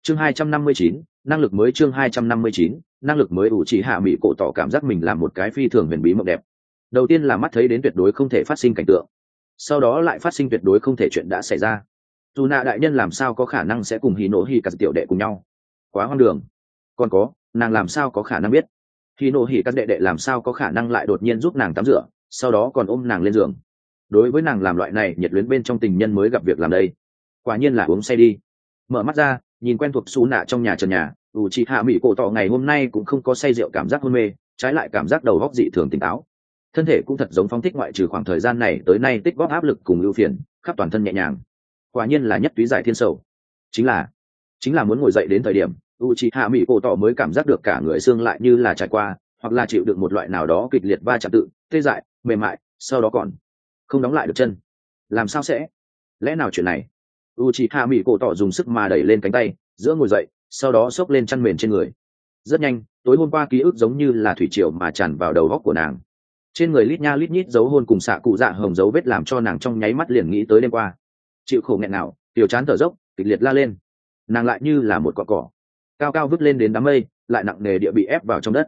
chương 259, năng lực mới. chương 259, năng lực mới. ủ trì hạ mỹ cổ tỏ cảm giác mình là một cái phi thường huyền bí mộng đẹp. Đầu tiên là mắt thấy đến tuyệt đối không thể phát sinh cảnh tượng, sau đó lại phát sinh tuyệt đối không thể chuyện đã xảy ra. Dù nạ đại nhân làm sao có khả năng sẽ cùng hì nổ hì cả tiểu đệ cùng nhau, quá hoang đường. Còn có, nàng làm sao có khả năng biết hì nổ hì các đệ đệ làm sao có khả năng lại đột nhiên giúp nàng tắm rửa, sau đó còn ôm nàng lên giường. Đối với nàng làm loại này nhiệt luyến bên trong tình nhân mới gặp việc làm đây, quả nhiên là uống say đi. Mở mắt ra nhìn quen thuộc xù nạ trong nhà trần nhà, ủ chị hạ mỹ cổ tỏ ngày hôm nay cũng không có say rượu cảm giác hôn mê, trái lại cảm giác đầu góc dị thường tỉnh táo. Thân thể cũng thật giống phóng thích, ngoại trừ khoảng thời gian này tới nay tích góp áp lực cùng ưu phiền, khắp toàn thân nhẹ nhàng. Quả nhiên là nhất túy giải thiên sầu. Chính là muốn ngồi dậy đến thời điểm u chị hạ mỹ cổ tỏ mới cảm giác được cả người xương lại như là trải qua, hoặc là chịu được một loại nào đó kịch liệt va chạm, tự tê dại mềm mại, sau đó còn không đóng lại được chân. Làm sao sẽ, lẽ nào chuyện này? u chị hạ mỹ cổ tỏ dùng sức mà đẩy lên cánh tay giữa ngồi dậy, sau đó xốc lên chăn mền trên người. Rất nhanh, tối hôm qua ký ức giống như là thủy triều mà tràn vào đầu góc của nàng. Trên người lít nha lít nhít dấu hôn cùng xạ cụ dạ hồng dấu vết làm cho nàng trong nháy mắt liền nghĩ tới đêm qua. Chịu khổ nghẹn nào, tiểu chán thở dốc, kịch liệt la lên. Nàng lại như là một cọn cỏ cao cao vứt lên đến đám mây, lại nặng nề địa bị ép vào trong đất.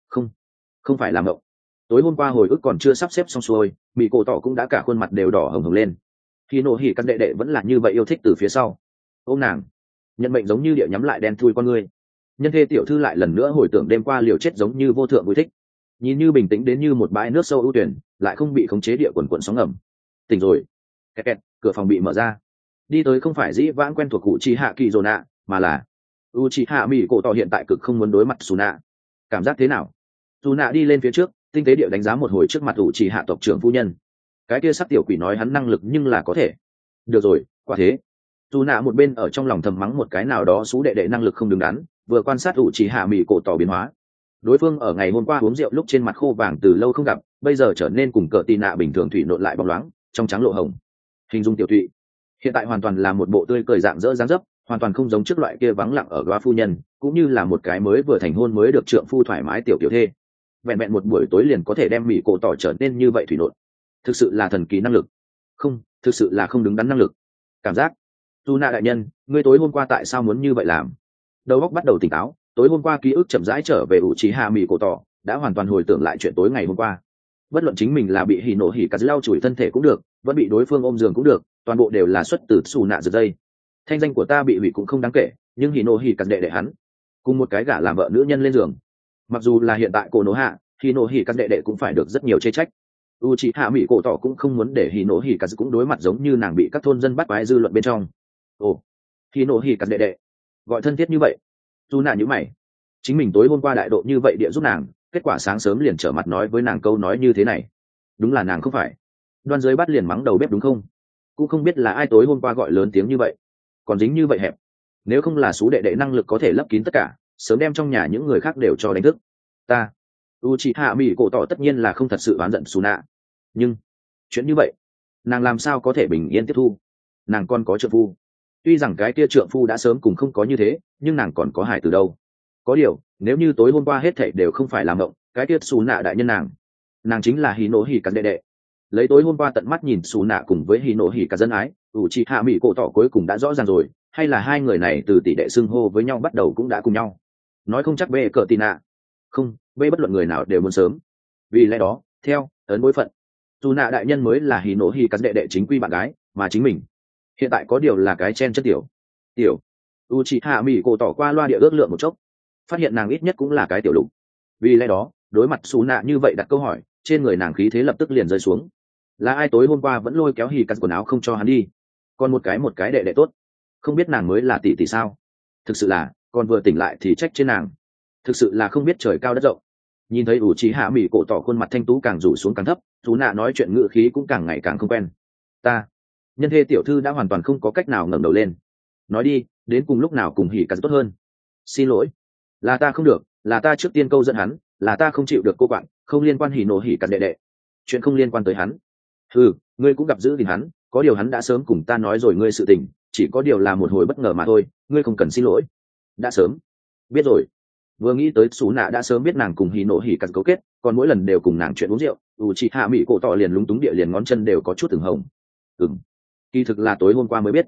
Không phải là mộng. Tối hôm qua hồi ức còn chưa sắp xếp xong xuôi, mỹ cổ tỏ cũng đã cả khuôn mặt đều đỏ hồng hồng lên. Khi nổ hỉ các đệ đệ vẫn là như vậy yêu thích từ phía sau ôm nàng, nhận mệnh giống như địa nhắm lại đen thui con người. Nhân thê tiểu thư lại lần nữa hồi tưởng đêm qua liều chết giống như vô thượng vui thích, nhìn như bình tĩnh đến như một bãi nước sâu ưu tuyển, lại không bị khống chế địa quần quận sóng ngầm. Tỉnh rồi. Kẹt kẹt, cửa phòng bị mở ra. Đi tới không phải dĩ vãng quen thuộc cụ chi hạ kỳ dồn nạ, mà là Uchiha mỹ cổ tỏ hiện tại cực không muốn đối mặt Suna. Cảm giác thế nào? Suna đi lên phía trước, tinh tế điệu đánh giá một hồi trước mặt Uchiha tộc trưởng phu nhân. Cái kia sắc tiểu quỷ nói hắn năng lực nhưng là có thể. Được rồi, quả thế. Suna một bên ở trong lòng thầm mắng một cái nào đó xú đệ đệ năng lực không đứng đắn, vừa quan sát Uchiha mỹ cổ tỏ biến hóa. Đối phương ở ngày hôm qua uống rượu lúc trên mặt khô vàng từ lâu không gặp, bây giờ trở nên cùng cờ tì nạ bình thường thủy nộn lại bóng loáng, trong trắng lộ hồng. Hình dung tiểu thụy, hiện tại hoàn toàn là một bộ tươi cười dạng dỡ dáng dấp, hoàn toàn không giống trước loại kia vắng lặng ở góa phu nhân, cũng như là một cái mới vừa thành hôn mới được trượng phu thoải mái tiểu tiểu thê. Vẹn vẹn một buổi tối liền có thể đem mỹ cổ tỏ trở nên như vậy thủy nộn, thực sự là thần kỳ năng lực. Không, thực sự là không đứng đắn năng lực. Cảm giác, Suna đại nhân, ngươi tối hôm qua tại sao muốn như vậy làm? Đầu óc bắt đầu tỉnh táo, tối hôm qua ký ức chậm rãi trở về Uchiha mỹ cổ tỏ, đã hoàn toàn hồi tưởng lại chuyện tối ngày hôm qua. Bất luận chính mình là bị hỉ nổ hỉ cả lau chùi thân thể cũng được, vẫn bị đối phương ôm giường cũng được, toàn bộ đều là xuất từ Suna giật dây. Thanh danh của ta bị hủy cũng không đáng kể, nhưng hỉ nổ hỉ cả đệ đệ hắn cùng một cái gả làm vợ nữ nhân lên giường, mặc dù là hiện tại cổ nổ hạ, hỉ nổ hỉ các đệ đệ cũng phải được rất nhiều chê trách. Uchiha mỹ cổ tỏ cũng không muốn để hỉ nổ hỉ cả cũng đối mặt giống như nàng bị các thôn dân bắt quái dư luận bên trong. Ồ, hỉ nổ hỉ các đệ đệ gọi thân thiết như vậy. Dù nạ như mày, chính mình tối hôm qua đại độ như vậy địa giúp nàng, kết quả sáng sớm liền trở mặt nói với nàng câu nói như thế này, đúng là nàng không phải đoan dưới bắt liền mắng đầu bếp đúng không? Cũng không biết là ai tối hôm qua gọi lớn tiếng như vậy, còn dính như vậy hẹp. Nếu không là số đệ đệ năng lực có thể lấp kín tất cả, sớm đem trong nhà những người khác đều cho đánh thức. Ta Uchiha mỹ cổ tỏ tất nhiên là không thật sự oán giận Suna, nhưng chuyện như vậy nàng làm sao có thể bình yên tiếp thu? Nàng còn có trượng phu, tuy rằng cái kia trượng phu đã sớm cùng không có như thế, nhưng nàng còn có hài từ đâu. Có điều nếu như tối hôm qua hết thảy đều không phải làm mộng, cái kia Suna đại nhân nàng chính là hỉ nổ hỉ cả đệ đệ. Lấy tối hôm qua tận mắt nhìn Suna cùng với hỉ nổ hỉ cả dân ái, Uchiha mỹ cổ tỏ cuối cùng đã rõ ràng rồi, hay là hai người này từ tỷ đệ xưng hô với nhau bắt đầu cũng đã cùng nhau. Nói không chắc bê cờ tì nạ, không, bê bất luận người nào đều muốn sớm. Vì lẽ đó, theo ấn bối phận, Suna đại nhân mới là hỉ nổ hỉ cả đệ đệ chính quy bạn gái, mà chính mình hiện tại có điều là cái chen chất tiểu. Uchiha mỹ cổ tỏ qua loa địa ước lượng một chốc, phát hiện nàng ít nhất cũng là cái tiểu lục. Vì lẽ đó, đối mặt Suna như vậy đặt câu hỏi, trên người nàng khí thế lập tức liền rơi xuống. Là ai tối hôm qua vẫn lôi kéo hỉ cắt quần áo không cho hắn đi? Còn một cái đệ đệ tốt, không biết nàng mới là tỷ tỷ sao? Thực sự là, còn vừa tỉnh lại thì trách trên nàng, thực sự là không biết trời cao đất rộng. Nhìn thấy Uchiha mỹ cổ tỏ khuôn mặt thanh tú càng rủ xuống càng thấp, Suna nói chuyện ngữ khí cũng càng ngày càng không quen. Ta, nhân thê tiểu thư đã hoàn toàn không có cách nào ngẩng đầu lên. Nói đi, đến cùng lúc nào cùng hỉ cắt tốt hơn? Xin lỗi, là ta không được, là ta trước tiên câu dẫn hắn, là ta không chịu được cô bạn, không liên quan hỉ nổ hỉ cắt đệ đệ, chuyện không liên quan tới hắn. Ngươi cũng gặp giữ gìn hắn, có điều hắn đã sớm cùng ta nói rồi ngươi sự tình, chỉ có điều là một hồi bất ngờ mà thôi, ngươi không cần xin lỗi. Đã sớm biết rồi. Vừa nghĩ tới Suna đã sớm biết nàng cùng hỉ nổ hỉ cắt cấu kết, còn mỗi lần đều cùng nàng chuyện uống rượu, Uchiha mỹ cổ tỏ liền lúng túng địa liền ngón chân đều có chút từng hồng. Kỳ thực là tối hôm qua mới biết.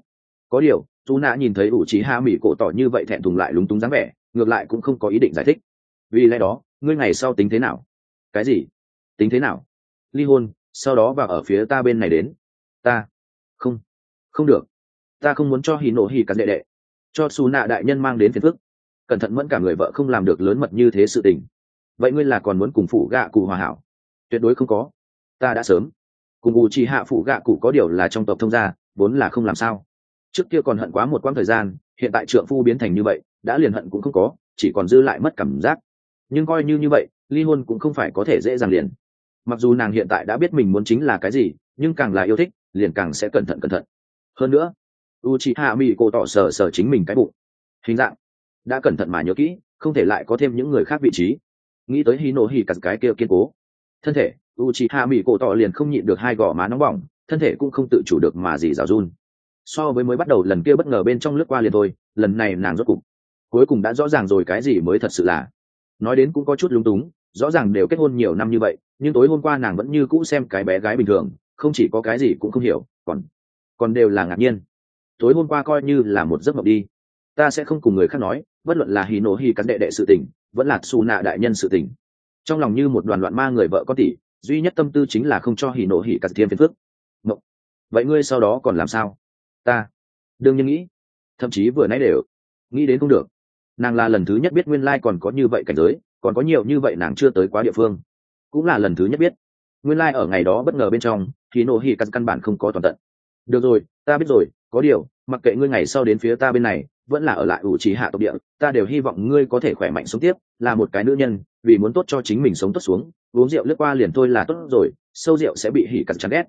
Có điều dù nạ nhìn thấy ủ trí hạ mỹ cổ tỏ như vậy thẹn thùng lại lúng túng dáng vẻ, ngược lại cũng không có ý định giải thích. Vì lẽ đó ngươi ngày sau tính thế nào? Cái gì? Tính thế nào? Ly hôn sau đó vào ở phía ta bên này đến. Ta không, không được, ta không muốn cho hỉ nổ hỉ cắn đệ đệ, cho xù nạ đại nhân mang đến phiền phức. Cẩn thận mẫn cả người vợ không làm được lớn mật như thế sự tình. Vậy ngươi là còn muốn cùng phụ gạ cụ hòa hảo? Tuyệt đối không có, ta đã sớm cùng ủ trì hạ phụ gạ cụ có điều là trong tộc thông gia, vốn là không làm sao. Trước kia còn hận quá một quãng thời gian, hiện tại trượng phu biến thành như vậy, đã liền hận cũng không có, chỉ còn dư lại mất cảm giác. Nhưng coi như vậy, ly hôn cũng không phải có thể dễ dàng liền. Mặc dù nàng hiện tại đã biết mình muốn chính là cái gì, nhưng càng là yêu thích liền càng sẽ cẩn thận. Hơn nữa Uchiha Miko tỏ sờ sờ chính mình cái bụng, hình dạng đã cẩn thận mà nhớ kỹ, không thể lại có thêm những người khác vị trí. Nghĩ tới Hinohi cắt cái kia kiên cố thân thể, Uchiha Miko tỏ liền không nhịn được hai gò má nóng bỏng, thân thể cũng không tự chủ được mà gì rào run. So với mới bắt đầu lần kia bất ngờ bên trong lướt qua liền thôi, lần này nàng rốt cục cuối cùng đã rõ ràng rồi cái gì mới thật sự là. Nói đến cũng có chút lung túng, rõ ràng đều kết hôn nhiều năm như vậy, nhưng tối hôm qua nàng vẫn như cũ xem cái bé gái bình thường, không chỉ có cái gì cũng không hiểu, còn đều là ngạc nhiên. Tối hôm qua coi như là một giấc mộng đi. Ta sẽ không cùng người khác nói, bất luận là Hinohi cắn đệ đệ sự tình, vẫn là Su nạ đại nhân sự tình. Trong lòng như một đoàn loạn ma người vợ có tỷ, duy nhất tâm tư chính là không cho Hinohi cắn thêm phiền phức. Mộng. Vậy ngươi sau đó còn làm sao? Ta đương nhiên nghĩ, thậm chí vừa nãy đều nghĩ đến không được. Nàng là lần thứ nhất biết nguyên lai còn có như vậy cảnh giới, còn có nhiều như vậy nàng chưa tới quá địa phương, cũng là lần thứ nhất biết nguyên lai ở ngày đó bất ngờ bên trong Hinohi căn bản không có toàn tận. Được rồi, ta biết rồi, có điều mặc kệ ngươi ngày sau đến phía ta bên này vẫn là ở lại ủ trì hạ tộc địa, ta đều hy vọng ngươi có thể khỏe mạnh sống tiếp, là một cái nữ nhân, vì muốn tốt cho chính mình sống tốt xuống, uống rượu lướt qua liền thôi là tốt rồi, sâu rượu sẽ bị hỉ cắn chán ghét.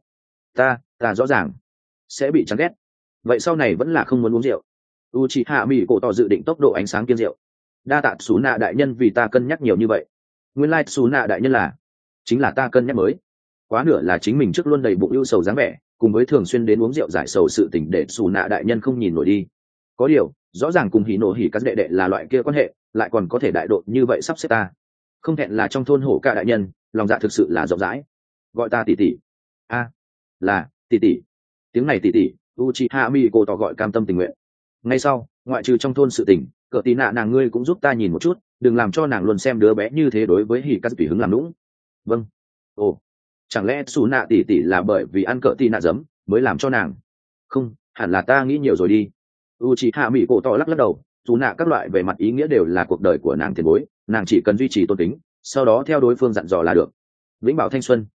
Ta rõ ràng sẽ bị chán ghét, vậy sau này vẫn là không muốn uống rượu. Uchiha Miko tỏ dự định tốc độ ánh sáng kiên rượu. Đa tạ Sú nạ đại nhân vì ta cân nhắc nhiều như vậy. Nguyên lai Sú nạ đại nhân chính là ta cân nhắc mới. Quá nửa là chính mình trước luôn đầy bụng ưu sầu dáng vẻ, cùng với thường xuyên đến uống rượu giải sầu sự tình để Sú nạ đại nhân không nhìn nổi đi. Có điều rõ ràng cùng hỉ nổ hỉ các đệ đệ là loại kia quan hệ, lại còn có thể đại độ như vậy sắp xếp ta. Không thẹn là trong thôn hổ ca đại nhân, lòng dạ thực sự là rộng rãi. Gọi ta tỷ tỷ. Là tỷ tỷ. Tiếng này tỷ tỷ, Uchiha Miko tỏ gọi cam tâm tình nguyện. Ngay sau, ngoại trừ trong thôn sự tình, cỡ tí nạ nàng ngươi cũng giúp ta nhìn một chút, đừng làm cho nàng luôn xem đứa bé như thế đối với hỉ cắt tùy hứng làm lũng. Vâng. Ồ, chẳng lẽ Sú nạ tỷ tỷ là bởi vì ăn cỡ tí nạ giấm mới làm cho nàng? Không, hẳn là ta nghĩ nhiều rồi đi. Uchiha Miko tỏ lắc lắc đầu, Sú nạ các loại về mặt ý nghĩa đều là cuộc đời của nàng tiền bối, nàng chỉ cần duy trì tôn kính, sau đó theo đối phương dặn dò là được. Vĩnh bảo thanh xuân.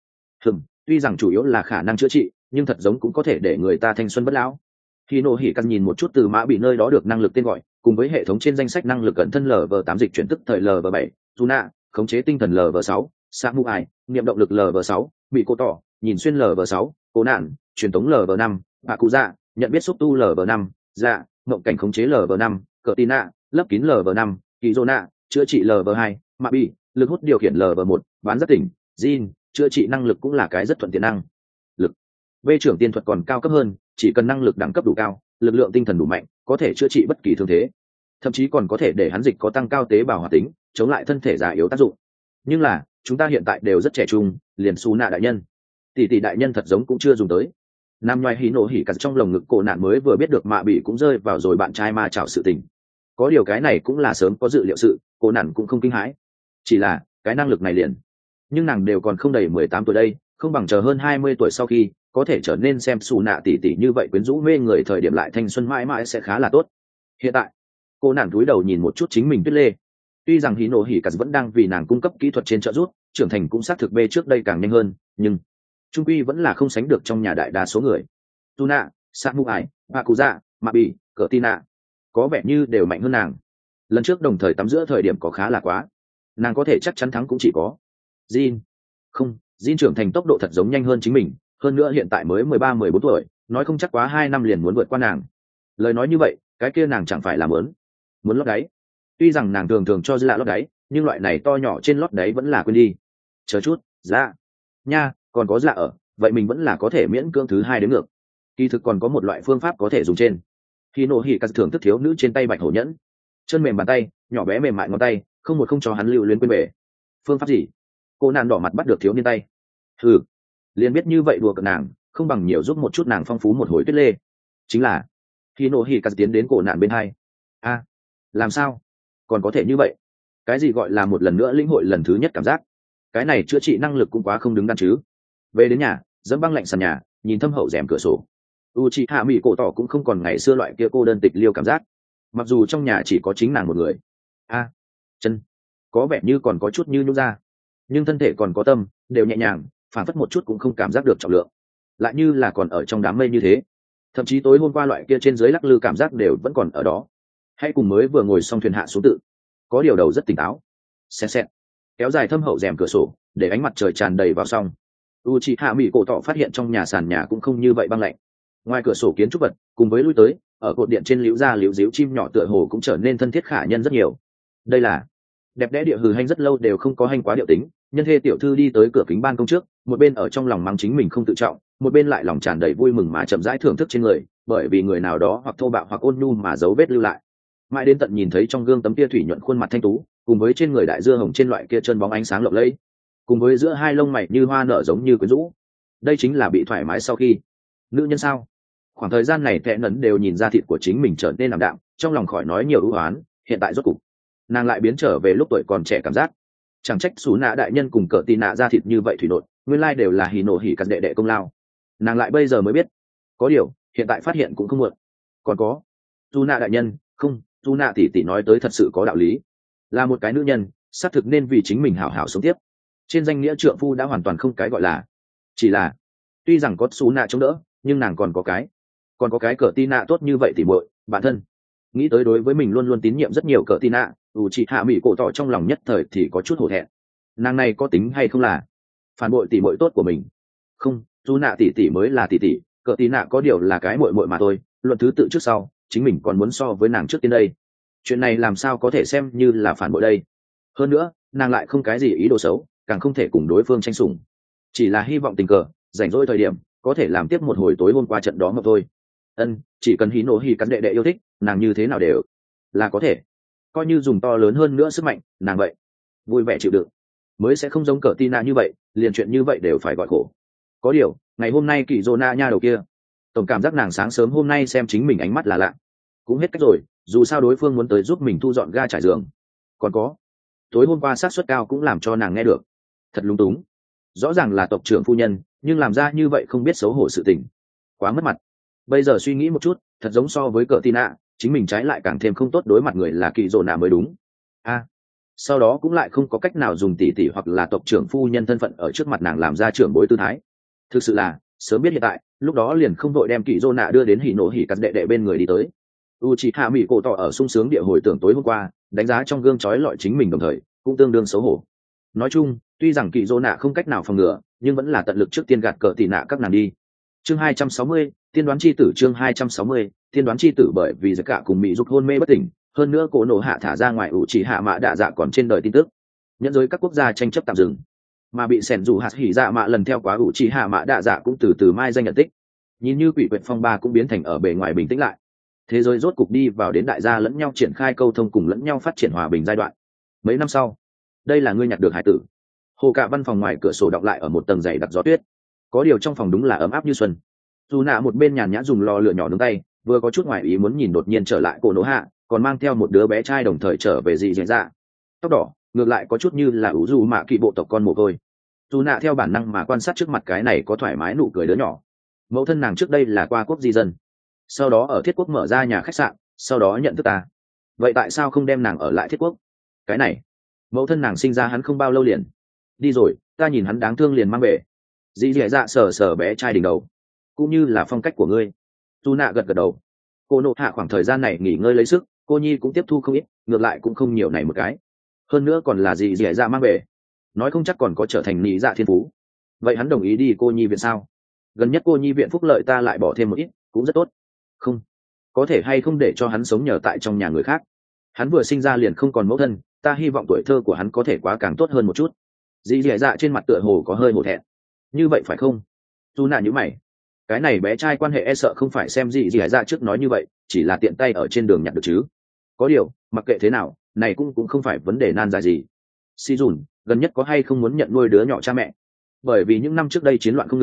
Tuy rằng chủ yếu là khả năng chữa trị, nhưng thật giống cũng có thể để người ta thanh xuân bất lão. Khi nổ hỉ căn nhìn một chút từ mã bị nơi đó được năng lực tên gọi, cùng với hệ thống trên danh sách năng lực cận thân LV8 dịch chuyển tức thời LV7, Tuna, khống chế tinh thần LV6, Samurai, niệm động lực LV6, bị cô tỏ, nhìn xuyên LV6, cố nạn, truyền tống LV5, bạ cụ dạ, nhận biết xúc tu LV5, dạ, mộng cảnh khống chế LV5, cờ tina, lấp kín LV5, kỳ zona, chữa trị LV2, mạ bị, lực hút điều khiển LV1, bán rất tỉnh, Jin, chữa trị năng lực cũng là cái rất thuận tiện năng lực. V trưởng tiên thuật còn cao cấp hơn, chỉ cần năng lực đẳng cấp đủ cao, lực lượng tinh thần đủ mạnh, có thể chữa trị bất kỳ thương thế, thậm chí còn có thể để hắn dịch có tăng cao tế bào hoạt tính, chống lại thân thể già yếu tác dụng. Nhưng là chúng ta hiện tại đều rất trẻ trung, liền Sú nạ đại nhân, tỷ đại nhân thật giống cũng chưa dùng tới. Nam nhoài hí nổ hỉ cả trong lồng ngực cổ nạn mới vừa biết được mạ bị cũng rơi vào rồi bạn trai ma chảo sự tình. Có điều cái này cũng là sớm có dự liệu sự, cổ nạn cũng không kinh hãi, chỉ là cái năng lực này liền, nhưng nàng đều còn không đầy 18 tuổi đây, không bằng chờ hơn 20 tuổi sau khi có thể trở nên xem xù nạ tỉ tỉ như vậy quyến rũ mê người thời điểm lại thanh xuân mãi mãi sẽ khá là tốt. Hiện tại cô nàng cúi đầu nhìn một chút chính mình Tuyết Lê, tuy rằng hí nổ hỉ cắt vẫn đang vì nàng cung cấp kỹ thuật trên trợ giúp, trưởng thành cũng xác thực bê trước đây càng nhanh hơn, nhưng trung quy vẫn là không sánh được trong nhà đại đa số người. Tuna, Samurai, Bakuza, Mabi, Cortina có vẻ như đều mạnh hơn nàng. Lần trước đồng thời tắm giữa thời điểm có khá là quá, nàng có thể chắc chắn thắng cũng chỉ có Jin. Không, Jin trưởng thành tốc độ thật giống nhanh hơn chính mình, hơn nữa hiện tại mới 13-14 tuổi, nói không chắc quá 2 năm liền muốn vượt qua nàng. Lời nói như vậy, cái kia nàng chẳng phải là muốn lót đáy. Tuy rằng nàng thường thường cho dư lạ lót đáy, nhưng loại này to nhỏ trên lót đáy vẫn là quên đi. Chờ chút, dạ nha, còn có dạ ở, vậy mình vẫn là có thể miễn cưỡng thứ 2 đến ngược. Kỳ thực còn có một loại phương pháp có thể dùng trên. Khi nổ hỉ cắt thưởng thức thiếu nữ trên tay bạch hổ nhẫn, chân mềm bàn tay, nhỏ bé mềm mại ngón tay, không cho hắn lưu luyến quên bể. Phương pháp gì? Cô nàng đỏ mặt bắt được thiếu niên tay. Liền biết như vậy đùa cợt nàng, không bằng nhiều giúp một chút nàng phong phú một hồi Tuyết Lê. Chính là khi nổ hỉ cắt tiến đến cổ nạn bên hai. A, làm sao còn có thể như vậy? Cái gì gọi là một lần nữa lĩnh hội lần thứ nhất cảm giác? Cái này chữa trị năng lực cũng quá không đứng đắn chứ. Về đến nhà, dẫm băng lạnh sàn nhà, nhìn thâm hậu rèm cửa sổ, Uchiha Mỹ cổ tỏ cũng không còn ngày xưa loại kia cô đơn tịch liêu cảm giác. Mặc dù trong nhà chỉ có chính nàng một người. A, chân có vẻ như còn có chút như nhũ ra, nhưng thân thể còn có tâm, đều nhẹ nhàng, phản phất một chút cũng không cảm giác được trọng lượng, lại như là còn ở trong đám mây như thế. Thậm chí tối hôm qua loại kia trên dưới lắc lư cảm giác đều vẫn còn ở đó. Hay cùng mới vừa ngồi xong thuyền hạ xuống tự, có điều đầu rất tỉnh táo. Xẹt xẹt, kéo dài thâm hậu rèm cửa sổ, để ánh mặt trời tràn đầy vào trong. Uchiha Mỹ cổ tỏ phát hiện trong nhà sàn nhà cũng không như vậy băng lạnh. Ngoài cửa sổ kiến trúc vật, cùng với lui tới, ở cột điện trên liễu ra liễu díu chim nhỏ tựa hồ cũng trở nên thân thiết khả nhân rất nhiều. Đây là đẹp đẽ địa hừ hành rất lâu đều không có hành quá điệu tính. Nhân thê tiểu thư đi tới cửa kính ban công trước, một bên ở trong lòng mắng chính mình không tự trọng, một bên lại lòng tràn đầy vui mừng mà chậm rãi thưởng thức trên người, bởi vì người nào đó hoặc thô bạo hoặc ôn nhu mà dấu vết lưu lại. Mãi đến tận nhìn thấy trong gương tấm kia thủy nhuận khuôn mặt thanh tú, cùng với trên người đại dưa hồng trên loại kia chân bóng ánh sáng lộng lẫy, cùng với giữa hai lông mày như hoa nở giống như quyến rũ. Đây chính là bị thoải mái sau khi nữ nhân sao? Khoảng thời gian này Thẹ Nấn đều nhìn ra thịt của chính mình trở nên ảm đạm, trong lòng khỏi nói nhiều ưu oán, hiện tại rốt cục nàng lại biến trở về lúc tuổi còn trẻ cảm giác. Chẳng trách Sú Nạ đại nhân cùng Cờ Tì Nạ ra thịt như vậy thủy nộn, nguyên lai đều là hỉ nổ hỉ cắt đệ đệ công lao. Nàng lại bây giờ mới biết. Có điều hiện tại phát hiện cũng không muộn. Còn có Sú Nạ đại nhân, không, Sú Nạ tỷ tỷ nói tới thật sự có đạo lý. Là một cái nữ nhân, xác thực nên vì chính mình hảo hảo sống tiếp. Trên danh nghĩa trượng phu đã hoàn toàn không cái gọi là, chỉ là tuy rằng có Sú Nạ chống đỡ, nhưng nàng còn có cái Cờ Tì Nạ tốt như vậy tỉ muội, bản thân nghĩ tới đối với mình luôn luôn tín nhiệm rất nhiều Cờ Tì Nạ, Uchiha Mỹ cổ tỏ trong lòng nhất thời thì có chút hổ thẹn. Nàng này có tính hay không là phản bội tỉ muội tốt của mình? Không, Sú Nạ tỷ tỷ mới là tỷ tỷ, Cờ Tì Nạ có điều là cái muội muội mà thôi, luận thứ tự trước sau, chính mình còn muốn so với nàng trước tiên đây. Chuyện này làm sao có thể xem như là phản bội đây? Hơn nữa, nàng lại không cái gì ý đồ xấu, càng không thể cùng đối phương tranh sủng, chỉ là hy vọng tình cờ rảnh rỗi thời điểm có thể làm tiếp một hồi tối hôm qua trận đó mà thôi. Chỉ cần hí nổ hỉ cắn đệ đệ yêu thích, nàng như thế nào đều là có thể. Coi như dùng to lớn hơn nữa sức mạnh, nàng vậy vui vẻ chịu đựng, mới sẽ không giống Cờ Tì Nạ như vậy, liền chuyện như vậy đều phải gọi khổ. Có điều ngày hôm nay Kỷ Dô Na nha đầu kia, tổng cảm giác nàng sáng sớm hôm nay xem chính mình ánh mắt là lạ. Cũng hết cách rồi, dù sao đối phương muốn tới giúp mình thu dọn ga trải giường. Còn có tối hôm qua sát suất cao cũng làm cho nàng nghe được, thật lung túng. Rõ ràng là tộc trưởng phu nhân, nhưng làm ra như vậy không biết xấu hổ sự tình, quá mất mặt. Bây giờ suy nghĩ một chút, thật giống so với Cờ Tì Nạ, chính mình trái lại càng thêm không tốt đối mặt người là Kỷ Dô Na mới đúng. Sau đó cũng lại không có cách nào dùng tỷ tỷ hoặc là tộc trưởng phu nhân thân phận ở trước mặt nàng làm ra trưởng bối tư thái. Thực sự là sớm biết hiện tại, lúc đó liền không vội đem Kỷ Dô Na đưa đến hỉ nổ hỉ cắt đệ đệ bên người đi tới. Uchiha Mỹ cổ tỏ ở sung sướng địa hồi tưởng tối hôm qua, đánh giá trong gương trói lọi chính mình đồng thời cũng tương đương xấu hổ. Nói chung, tuy rằng Kỷ Dô Na không cách nào phòng ngừa, nhưng vẫn là tận lực trước tiên gạt Cờ Tì Nạ các nàng đi. Chương 260, tiên đoán chi tử. Chương 260, tiên đoán chi tử. Bởi vì giặc cả cùng Mỹ dục hôn mê bất tỉnh, hơn nữa cổ nổ hạ thả ra ngoài Uchiha Mạ Đạ Dạ còn trên đời tin tức, nhẫn giới các quốc gia tranh chấp tạm dừng, mà bị sẻn dù hạt hỉ dạ mạ lần theo quá Uchiha Mạ Đạ Dạ cũng từ từ mai danh nhận tích. Nhìn như quỷ quyệt phong ba cũng biến thành ở bề ngoài bình tĩnh lại. Thế giới rốt cục đi vào đến đại gia lẫn nhau triển khai câu thông cùng lẫn nhau phát triển hòa bình giai đoạn. Mấy năm sau, đây là ngươi nhặt được hải tử. Hồ cả văn phòng ngoài cửa sổ đọng lại ở một tầng dày đặc gió tuyết. Có điều trong phòng đúng là ấm áp như xuân. Dù nạ một bên nhàn nhã dùng lò lửa nhỏ nướng tay, vừa có chút ngoài ý muốn nhìn đột nhiên trở lại cổ nổ hạ, còn mang theo một đứa bé trai đồng thời trở về dị dạy dạ. Tóc đỏ, ngược lại có chút như là ủ dù mạ kỵ bộ tộc con mồ côi. Dù nạ theo bản năng mà quan sát trước mặt cái này có thoải mái nụ cười đứa nhỏ. Mẫu thân nàng trước đây là qua quốc di dân, sau đó ở thiết quốc mở ra nhà khách sạn, sau đó nhận thức ta. Vậy tại sao không đem nàng ở lại thiết quốc? Cái này, mẫu thân nàng sinh ra hắn không bao lâu liền đi rồi, ta nhìn hắn đáng thương liền mang về. Dị dạy dạ sờ sờ bé trai đỉnh đầu, cũng như là phong cách của ngươi. Dù nạ gật gật đầu. Cô nộ hạ khoảng thời gian này nghỉ ngơi lấy sức, cô nhi cũng tiếp thu không ít, ngược lại cũng không nhiều này một cái. Hơn nữa còn là gì dẻ dạ mang về, nói không chắc còn có trở thành nhị dạ thiên phú. Vậy hắn đồng ý đi cô nhi viện sao? Gần nhất cô nhi viện phúc lợi ta lại bỏ thêm một ít, cũng rất tốt. Không, có thể hay không để cho hắn sống nhờ tại trong nhà người khác. Hắn vừa sinh ra liền không còn mẫu thân, ta hy vọng tuổi thơ của hắn có thể quá càng tốt hơn một chút. Dì dẻ dạ trên mặt tựa hồ có hơi hổ thẹn. Như vậy phải không? Dù nạ nhíu mày. Cái này bé trai quan hệ e sợ không phải xem gì dạ trước nói như vậy, chỉ là tiện tay ở trên đường nhặt được chứ. Có điều mặc kệ thế nào, này cũng không phải vấn đề nan giải gì. Si dùn gần nhất có hay không muốn nhận nuôi đứa nhỏ cha mẹ? Bởi vì những năm trước đây chiến loạn không ngừng,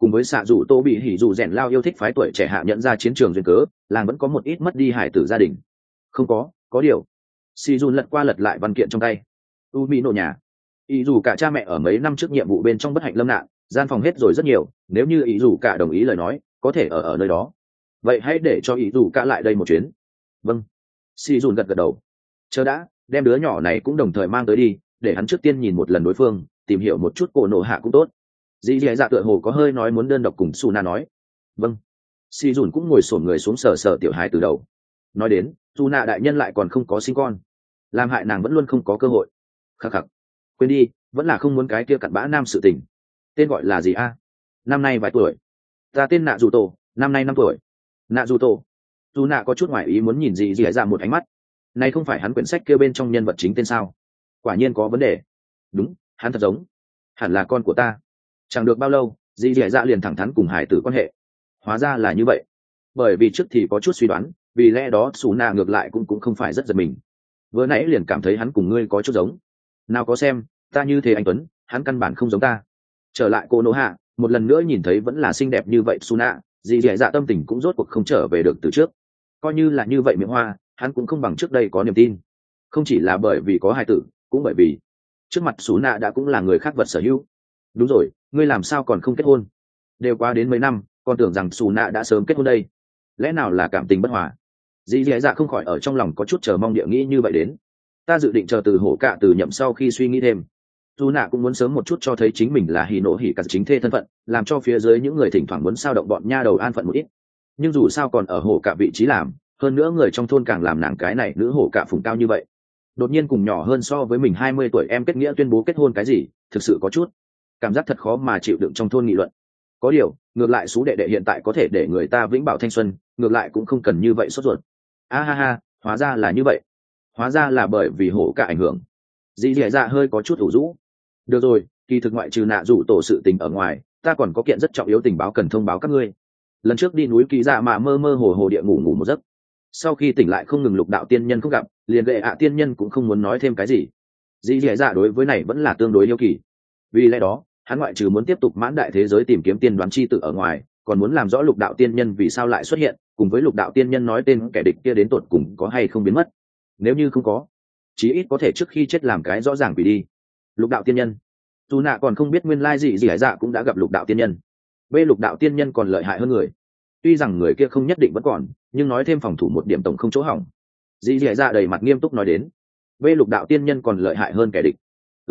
cùng với xạ dù tô bị hỉ dù rèn lao yêu thích phái tuổi trẻ hạ nhận ra chiến trường duyên cớ, làng vẫn có một ít mất đi hải tử gia đình. Không có điều. Si Jun lật qua lật lại văn kiện trong tay. U Mỹ nổ nhà. Ý dù cả cha mẹ ở mấy năm trước nhiệm vụ bên trong bất hạnh lâm nạn, gian phòng hết rồi rất nhiều, nếu như ý dù cả đồng ý lời nói, có thể ở nơi đó. Vậy hãy để cho ý dù cả lại đây một chuyến. Vâng. Si Jun gật đầu. Chờ đã, đem đứa nhỏ này cũng đồng thời mang tới đi, để hắn trước tiên nhìn một lần đối phương, tìm hiểu một chút cổ nổ hạ cũng tốt. Dì dì dạ tựa hồ có hơi nói muốn đơn độc cùng Suna nói. Vâng. Si Jun cũng ngồi xổm người xuống sờ sờ tiểu hài từ đầu. Nói đến, Suna đại nhân lại còn không có sinh con, làm hại nàng vẫn luôn không có cơ hội. Khắc khắc. Quên đi, vẫn là không muốn cái kia cặn bã nam sự tình. Tên gọi là gì a? Năm nay vài tuổi? Ta tên Nạ Dù Tổ, năm nay 5 tuổi. Nạ Dù Tổ. Suna có chút ngoài ý muốn nhìn dì dì dạ một ánh mắt. Này không phải hắn quyển sách kia bên trong nhân vật chính tên sao? Quả nhiên có vấn đề. Đúng, hắn thật giống. Hẳn là con của ta. Chẳng được bao lâu, dì dì dạ liền thẳng thắn cùng hải tử quan hệ. Hóa ra là như vậy. Bởi vì trước thì có chút suy đoán, vì lẽ đó Suna ngược lại cũng không phải rất giật mình. Vừa nãy liền cảm thấy hắn cùng ngươi có chút giống. Nào có xem, ta như thế anh Tuấn, hắn căn bản không giống ta. Trở lại cô nô hạ, một lần nữa nhìn thấy vẫn là xinh đẹp như vậy Suna, dì dì dạ tâm tình cũng rốt cuộc không trở về được từ trước. Coi như là như vậy miệng hoa, hắn cũng không bằng trước đây có niềm tin. Không chỉ là bởi vì có hài tử, cũng bởi vì trước mặt Suna đã cũng là người khác vật sở hữu. Đúng rồi, ngươi làm sao còn không kết hôn? Đều qua đến mấy năm, còn tưởng rằng Suna đã sớm kết hôn đây. Lẽ nào là cảm tình bất hòa? Dì dì dạ không khỏi ở trong lòng có chút chờ mong địa nghĩ như vậy đến. Ta dự định chờ từ hổ cạ từ nhậm sau khi suy nghĩ thêm. Suna cũng muốn sớm một chút cho thấy chính mình là hỉ nộ hỉ cả chính thê thân phận, làm cho phía dưới những người thỉnh thoảng muốn sao động bọn nha đầu an phận một ít. Nhưng dù sao còn ở hổ cạ vị trí làm, hơn nữa người trong thôn càng làm nàng cái này nữ hổ cạ phùng cao như vậy. Đột nhiên cùng nhỏ hơn so với mình 20 tuổi em kết nghĩa tuyên bố kết hôn cái gì, thực sự có chút cảm giác thật khó mà chịu đựng trong thôn nghị luận. Có điều, ngược lại sú đệ đệ hiện tại có thể để người ta vĩnh bảo thanh xuân, ngược lại cũng không cần như vậy sốt ruột. A ha ha, hóa ra là như vậy. Hóa ra là bởi vì hổ cả ảnh hưởng. Dì dì dạ hơi có chút ủ rũ. Được rồi, kỳ thực ngoại trừ Nạ Dù Tổ sự tình ở ngoài, ta còn có kiện rất trọng yếu tình báo cần thông báo các ngươi. Lần trước đi núi Kỳ Dạ mà mơ mơ hồ hồ địa ngủ một giấc. Sau khi tỉnh lại không ngừng lục đạo tiên nhân không gặp, liền gệ ạ tiên nhân cũng không muốn nói thêm cái gì. Dì dì dạ đối với này vẫn là tương đối yêu kỳ. Vì lẽ đó, hắn ngoại trừ muốn tiếp tục mãn đại thế giới tìm kiếm tiên đoán chi tự ở ngoài, còn muốn làm rõ lục đạo tiên nhân vì sao lại xuất hiện, cùng với lục đạo tiên nhân nói tên kẻ địch kia đến tột cùng có hay không biến mất. Nếu như không có, chí ít có thể trước khi chết làm cái rõ ràng vì đi. Lục đạo tiên nhân. Dù nạ còn không biết nguyên lai gì gì hải dạ cũng đã gặp lục đạo tiên nhân. B lục đạo tiên nhân còn lợi hại hơn người. Tuy rằng người kia không nhất định vẫn còn, nhưng nói thêm phòng thủ một điểm tổng không chỗ hỏng. Dì dì dạ đầy mặt nghiêm túc nói đến. B lục đạo tiên nhân còn lợi hại hơn kẻ địch.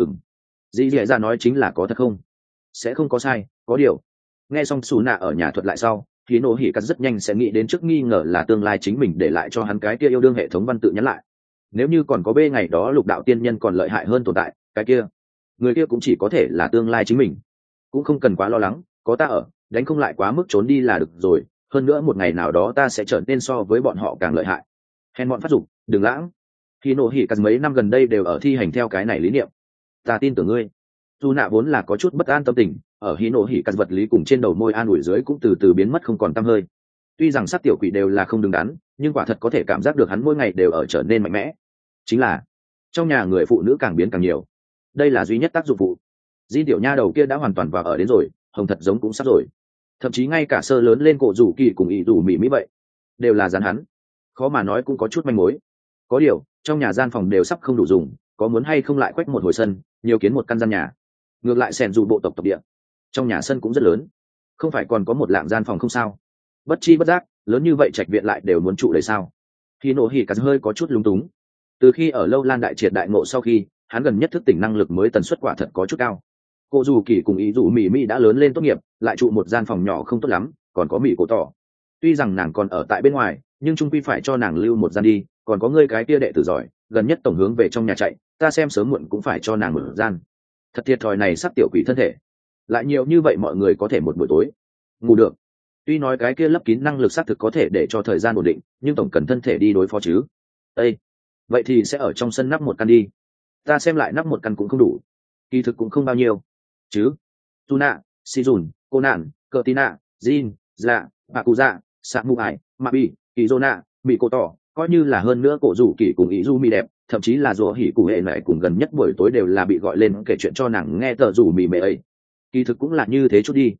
Dì dì dạ nói chính là có thật không? Sẽ không có sai, có điều. Nghe xong xù nạ ở nhà thuật lại sau, thì nổ hỉ cắt rất nhanh sẽ nghĩ đến trước nghi ngờ là tương lai chính mình để lại cho hắn cái kia yêu đương hệ thống văn tự nhắn lại. Nếu như còn có B ngày đó lục đạo tiên nhân còn lợi hại hơn tồn tại, cái kia người kia cũng chỉ có thể là tương lai chính mình. Cũng không cần quá lo lắng, có ta ở, đánh không lại quá mức trốn đi là được rồi. Hơn nữa một ngày nào đó ta sẽ trở nên so với bọn họ càng lợi hại. Hèn bọn phát dục, đừng lãng. Khi nổ hỉ cắt mấy năm gần đây đều ở thi hành theo cái này lý niệm. Ta tin tưởng ngươi. Dù nạ vốn là có chút bất an tâm tình, ở hỉ nổ hỉ cắt vật lý cùng trên đầu môi an ủi dưới cũng từ từ biến mất không còn tăm hơi. Tuy rằng sát tiểu quỷ đều là không đứng đắn, nhưng quả thật có thể cảm giác được hắn mỗi ngày đều ở trở nên mạnh mẽ. Chính là trong nhà người phụ nữ càng biến càng nhiều. Đây là duy nhất tác dụng phụ. Di tiểu nha đầu kia đã hoàn toàn vào ở đến rồi, hồng thật giống cũng sắp rồi. Thậm chí ngay cả sơ lớn lên cổ rủ kỳ cùng ý rủ mỹ mỹ vậy, đều là dán hắn. Khó mà nói cũng có chút manh mối. Có điều, trong nhà gian phòng đều sắp không đủ dùng, có muốn hay không lại quách một hồi sân, nhiều kiến một căn gian nhà. Ngược lại sèn dù bộ tộc địa, trong nhà sân cũng rất lớn, không phải còn có một lạng gian phòng không sao? Bất chi bất giác, lớn như vậy trạch viện lại đều muốn trụ đầy sao? Khi nổ hỉ cắt hơi có chút lúng túng. Từ khi ở lâu lan đại triệt đại ngộ sau khi, hắn gần nhất thức tỉnh năng lực mới tần suất quả thật có chút cao. Cô dù kỳ cùng ý dù mỹ mỹ đã lớn lên tốt nghiệp, lại trụ một gian phòng nhỏ không tốt lắm, còn có mỹ cổ tỏ. Tuy rằng nàng còn ở tại bên ngoài, nhưng trung quy phải cho nàng lưu một gian đi. Còn có ngươi cái kia đệ tử giỏi, gần nhất tổng hướng về trong nhà chạy, ta xem sớm muộn cũng phải cho nàng một gian. Thật thiệt thòi này sắp tiểu quỷ thân thể, lại nhiều như vậy mọi người có thể một buổi tối ngủ được. Tuy nói cái kia lấp kín năng lực xác thực có thể để cho thời gian ổn định, nhưng tổng cần thân thể đi đối phó chứ. Ê, vậy thì sẽ ở trong sân nắp một căn đi. Ta xem lại nắp một căn cũng không đủ, kỳ thực cũng không bao nhiêu chứ. Tuna, Shizun, cô nạn, cờ tina, Jin, dạ, bà cụ dạ, sạ mù ải, mabi, izona, mỹ cô tỏ, coi như là hơn nữa cổ rủ kỳ cùng ý du mi đẹp, thậm chí là rùa hỉ cụ hệ này cùng gần nhất buổi tối đều là bị gọi lên kể chuyện cho nàng nghe tờ rủ mì mệ ấy. Kỳ thực cũng là như thế chút đi.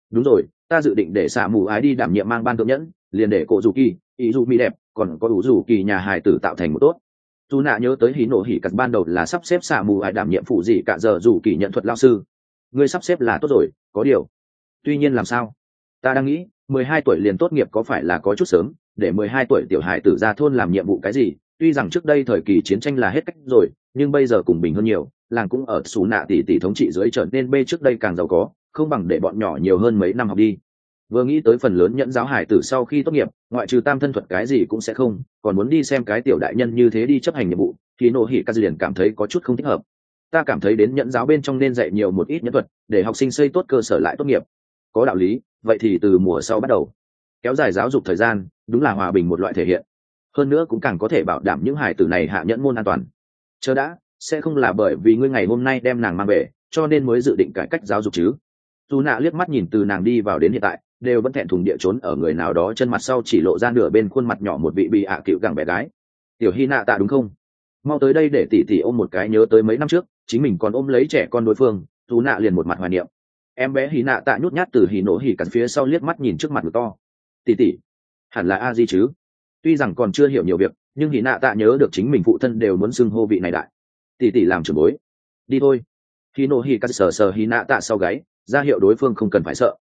đúng rồi, ta dự định để xạ mù ái đi đảm nhiệm mang ban thượng nhẫn, liền để cổ dù kỳ ý dù mỹ đẹp, còn có đủ dù kỳ nhà hài tử tạo thành một tốt. Dù nạ nhớ tới hí nổ hỉ cắt ban đầu là sắp xếp xạ mù ái đảm nhiệm phụ gì cả giờ dù kỳ nhận thuật lao sư. Ngươi sắp xếp là tốt rồi, có điều tuy nhiên làm sao, ta đang nghĩ 12 tuổi liền tốt nghiệp có phải là có chút sớm, để 12 tuổi tiểu hài tử ra thôn làm nhiệm vụ cái gì. Tuy rằng trước đây thời kỳ chiến tranh là hết cách rồi, nhưng bây giờ cùng bình hơn nhiều, làng cũng ở xù nạ tỷ thống trị dưới trở nên bê trước đây càng giàu có, không bằng để bọn nhỏ nhiều hơn mấy năm học đi. Vừa nghĩ tới phần lớn nhẫn giáo hải tử sau khi tốt nghiệp, ngoại trừ tam thân thuật cái gì cũng sẽ không, còn muốn đi xem cái tiểu đại nhân như thế đi chấp hành nhiệm vụ, thì nô hỉ ca liền cảm thấy có chút không thích hợp. Ta cảm thấy đến nhẫn giáo bên trong nên dạy nhiều một ít nhẫn thuật, để học sinh xây tốt cơ sở lại tốt nghiệp. Có đạo lý, vậy thì từ mùa sau bắt đầu kéo dài giáo dục thời gian, đúng là hòa bình một loại thể hiện. Hơn nữa cũng càng có thể bảo đảm những hải tử này hạ nhẫn môn an toàn. Chờ đã, sẽ không là bởi vì ngươi ngày hôm nay đem nàng mang về, cho nên mới dự định cải cách giáo dục chứ? Dù nạ liếc mắt nhìn từ nàng đi vào đến hiện tại, đều vẫn thẹn thùng địa trốn ở người nào đó chân mặt sau, chỉ lộ ra nửa bên khuôn mặt nhỏ một vị bị ạ cựu gẳng bé gái. Tiểu Hy nạ tạ đúng không? Mau tới đây để tỷ tỷ ôm một cái, nhớ tới mấy năm trước chính mình còn ôm lấy trẻ con đối phương. Dù nạ liền một mặt hoài niệm. Em bé Hy nạ tạ nhút nhát từ hì nổ hì cắn phía sau liếc mắt nhìn trước mặt ngực to. Tỷ tỷ, hẳn là a di chứ? Tuy rằng còn chưa hiểu nhiều việc, nhưng hì nạ tạ nhớ được chính mình phụ thân đều muốn xưng hô vị này đại. Tỷ tỷ làm trưởng bối, đi thôi. Hì nổ hì cắn sờ sờ hì nạ tạ sau gáy, ra hiệu đối phương không cần phải sợ.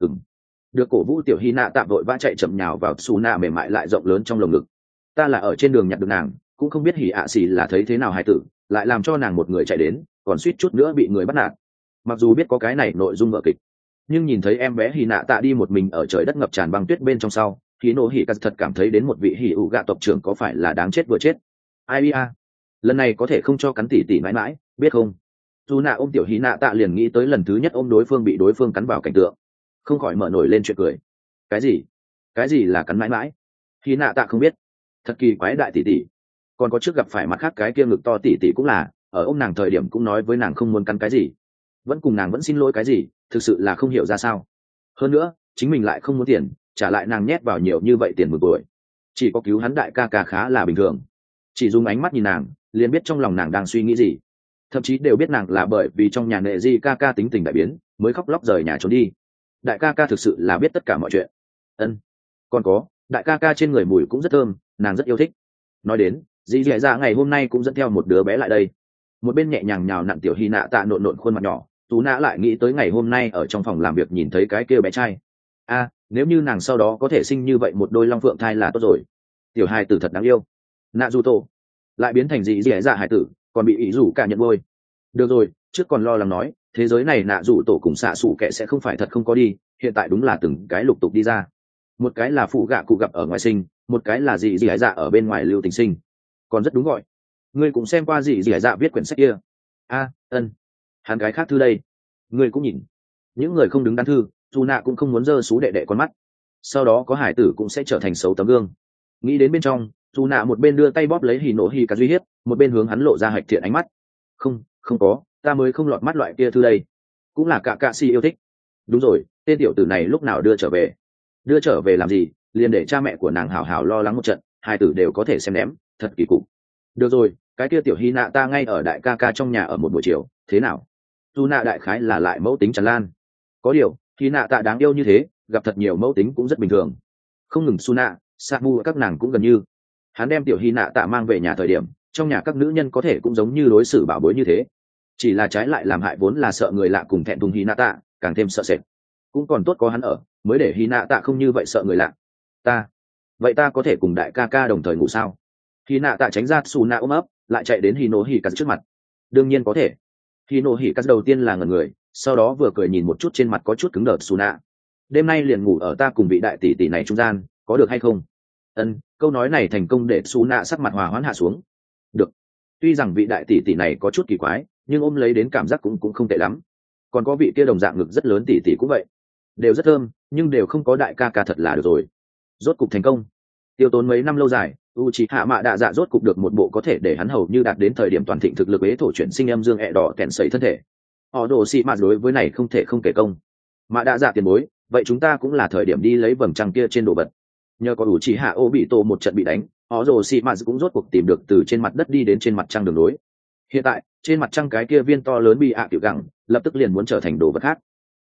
Được cổ vũ, tiểu hy nạ tạm vội vã chạy chậm nhào vào xù nạ mềm mại lại rộng lớn trong lồng ngực. Ta là ở trên đường nhặt được nàng, cũng không biết hỉ ạ xì là thấy thế nào hài tử, lại làm cho nàng một người chạy đến, còn suýt chút nữa bị người bắt nạt. Mặc dù biết có cái này nội dung vở kịch, nhưng nhìn thấy em bé hỉ nạ tạ đi một mình ở trời đất ngập tràn băng tuyết bên trong sau, hỉ nổ hỉ cắt thật cảm thấy đến một vị hỉ ủ gạ tộc trưởng có phải là đáng chết vừa chết. Ai bia, lần này có thể không cho cắn tỉ tỉ mãi mãi, biết không? Dù nạ ôm tiểu hỉ nạ tạ liền nghĩ tới lần thứ nhất ôm đối phương bị đối phương cắn vào cảnh tượng, không khỏi mở nổi lên chuyện cười. Cái gì là cắn mãi mãi? Hỉ nạ tạ không biết. Thật kỳ quái, đại tỷ tỷ. Còn có trước gặp phải mặt khác cái kia ngực to tỷ tỷ cũng là, ở ôm nàng thời điểm cũng nói với nàng không muốn cắn cái gì, vẫn cùng nàng vẫn xin lỗi cái gì, thực sự là không hiểu ra sao. Hơn nữa chính mình lại không muốn tiền, trả lại nàng nhét vào nhiều như vậy tiền mừng tuổi, chỉ có cứu hắn đại ca ca khá là bình thường. Chỉ dùng ánh mắt nhìn nàng liền biết trong lòng nàng đang suy nghĩ gì, thậm chí đều biết nàng là bởi vì trong nhà nệ di ca ca tính tình đại biến mới khóc lóc rời nhà trốn đi. Đại ca ca thực sự là biết tất cả mọi chuyện. Còn có, đại ca ca trên người mùi cũng rất thơm, nàng rất yêu thích. Nói đến dì dì dạ ngày hôm nay cũng dẫn theo một đứa bé lại đây. Một bên nhẹ nhàng nhào nặn tiểu hy nạ tạ nộn nộn khuôn mặt nhỏ, tú nã lại nghĩ tới ngày hôm nay ở trong phòng làm việc nhìn thấy cái kia bé trai. Nếu như nàng sau đó có thể sinh như vậy một đôi long phượng thai là tốt rồi. Tiểu hài tử thật đáng yêu. Nạ dù tổ lại biến thành dì dì dạ hài tử, còn bị ý rủ cả nhận bôi. Được rồi, trước còn lo lắng nói thế giới này nạ dù tổ cùng xạ xủ kệ sẽ không phải thật không có đi, hiện tại đúng là từng cái lục tục đi ra. Một cái là phụ gạ cụ gặp ở ngoài sinh, một cái là dì dì dạ ở bên ngoài lưu tình sinh, còn rất đúng gọi. Ngươi cũng xem qua dì dì dạ viết quyển sách kia. Hắn gái khác thư đây, ngươi cũng nhìn. Những người không đứng đắn thư, dù nạ cũng không muốn dơ xú đệ đệ con mắt, sau đó có hải tử cũng sẽ trở thành xấu tấm gương. Nghĩ đến bên trong, dù nạ một bên đưa tay bóp lấy hì nổ hì cả duy hiếp, một bên hướng hắn lộ ra hạch thiện ánh mắt. Không có, ta mới không lọt mắt loại kia thư đây, cũng là cả cạ si yêu thích. Đúng rồi, tên tiểu tử này lúc nào đưa trở về? Đưa trở về làm gì? Liền để cha mẹ của nàng hào hào lo lắng một trận, hai tử đều có thể xem ném, thật kỳ cục. Được rồi, cái kia tiểu hy nạ ta ngay ở đại ca ca trong nhà ở một buổi chiều, thế nào? Dù nạ đại khái là lại mẫu tính tràn lan. Có điều hy nạ tạ đáng yêu như thế, gặp thật nhiều mẫu tính cũng rất bình thường. Không ngừng su nạ, samu các nàng cũng gần như. Hắn đem tiểu hy nạ tạ mang về nhà thời điểm, trong nhà các nữ nhân có thể cũng giống như đối xử bảo bối như thế, chỉ là trái lại làm hại vốn là sợ người lạ cùng thẹn thùng hy nạ tạ, càng thêm sợ sệt. Cũng còn tốt có hắn ở, mới để hy nạ tạ không như vậy sợ người lạ. Vậy ta có thể cùng đại ca ca đồng thời ngủ sao? Hy nạ tạ tránh ra su nạ ôm ấp, lại chạy đến hino hỉ cắt trước mặt. Đương nhiên có thể. Hino hỉ cắt đầu tiên là ngẩn người, sau đó vừa cười nhìn một chút trên mặt có chút cứng đờ su nạ. Đêm nay liền ngủ ở ta cùng vị đại tỷ tỷ này trung gian, có được hay không? Câu nói này thành công để su nạ sắc mặt hòa hoãn hạ xuống. Được. Tuy rằng vị đại tỷ tỷ này có chút kỳ quái, nhưng ôm lấy đến cảm giác cũng không tệ lắm. Còn có vị kia đồng dạng ngực rất lớn tỷ tỷ cũng vậy, đều rất thơm, nhưng đều không có đại ca ca thật là được rồi. Rốt cục thành công. Tiêu tốn mấy năm lâu dài, Uchiha Mạ Đạ Dạ rốt cục được một bộ có thể để hắn hầu như đạt đến thời điểm toàn thịnh thực lực ế thổ chuyển sinh âm dương đỏ kèn sấy thân thể. Họ đồ xị mạ đối với này không thể không kể công. Mạ Đạ Dạ tiền bối, vậy chúng ta cũng là thời điểm đi lấy vầng trăng kia trên đồ vật. Nhờ có Uchiha Obito một trận bị đánh, họ đồ xị mạ cũng rốt cuộc tìm được từ trên mặt đất đi đến trên mặt trăng đường đối. Hiện tại trên mặt trăng cái kia viên to lớn bị tiểu gẳng lập tức liền muốn trở thành đồ vật khác.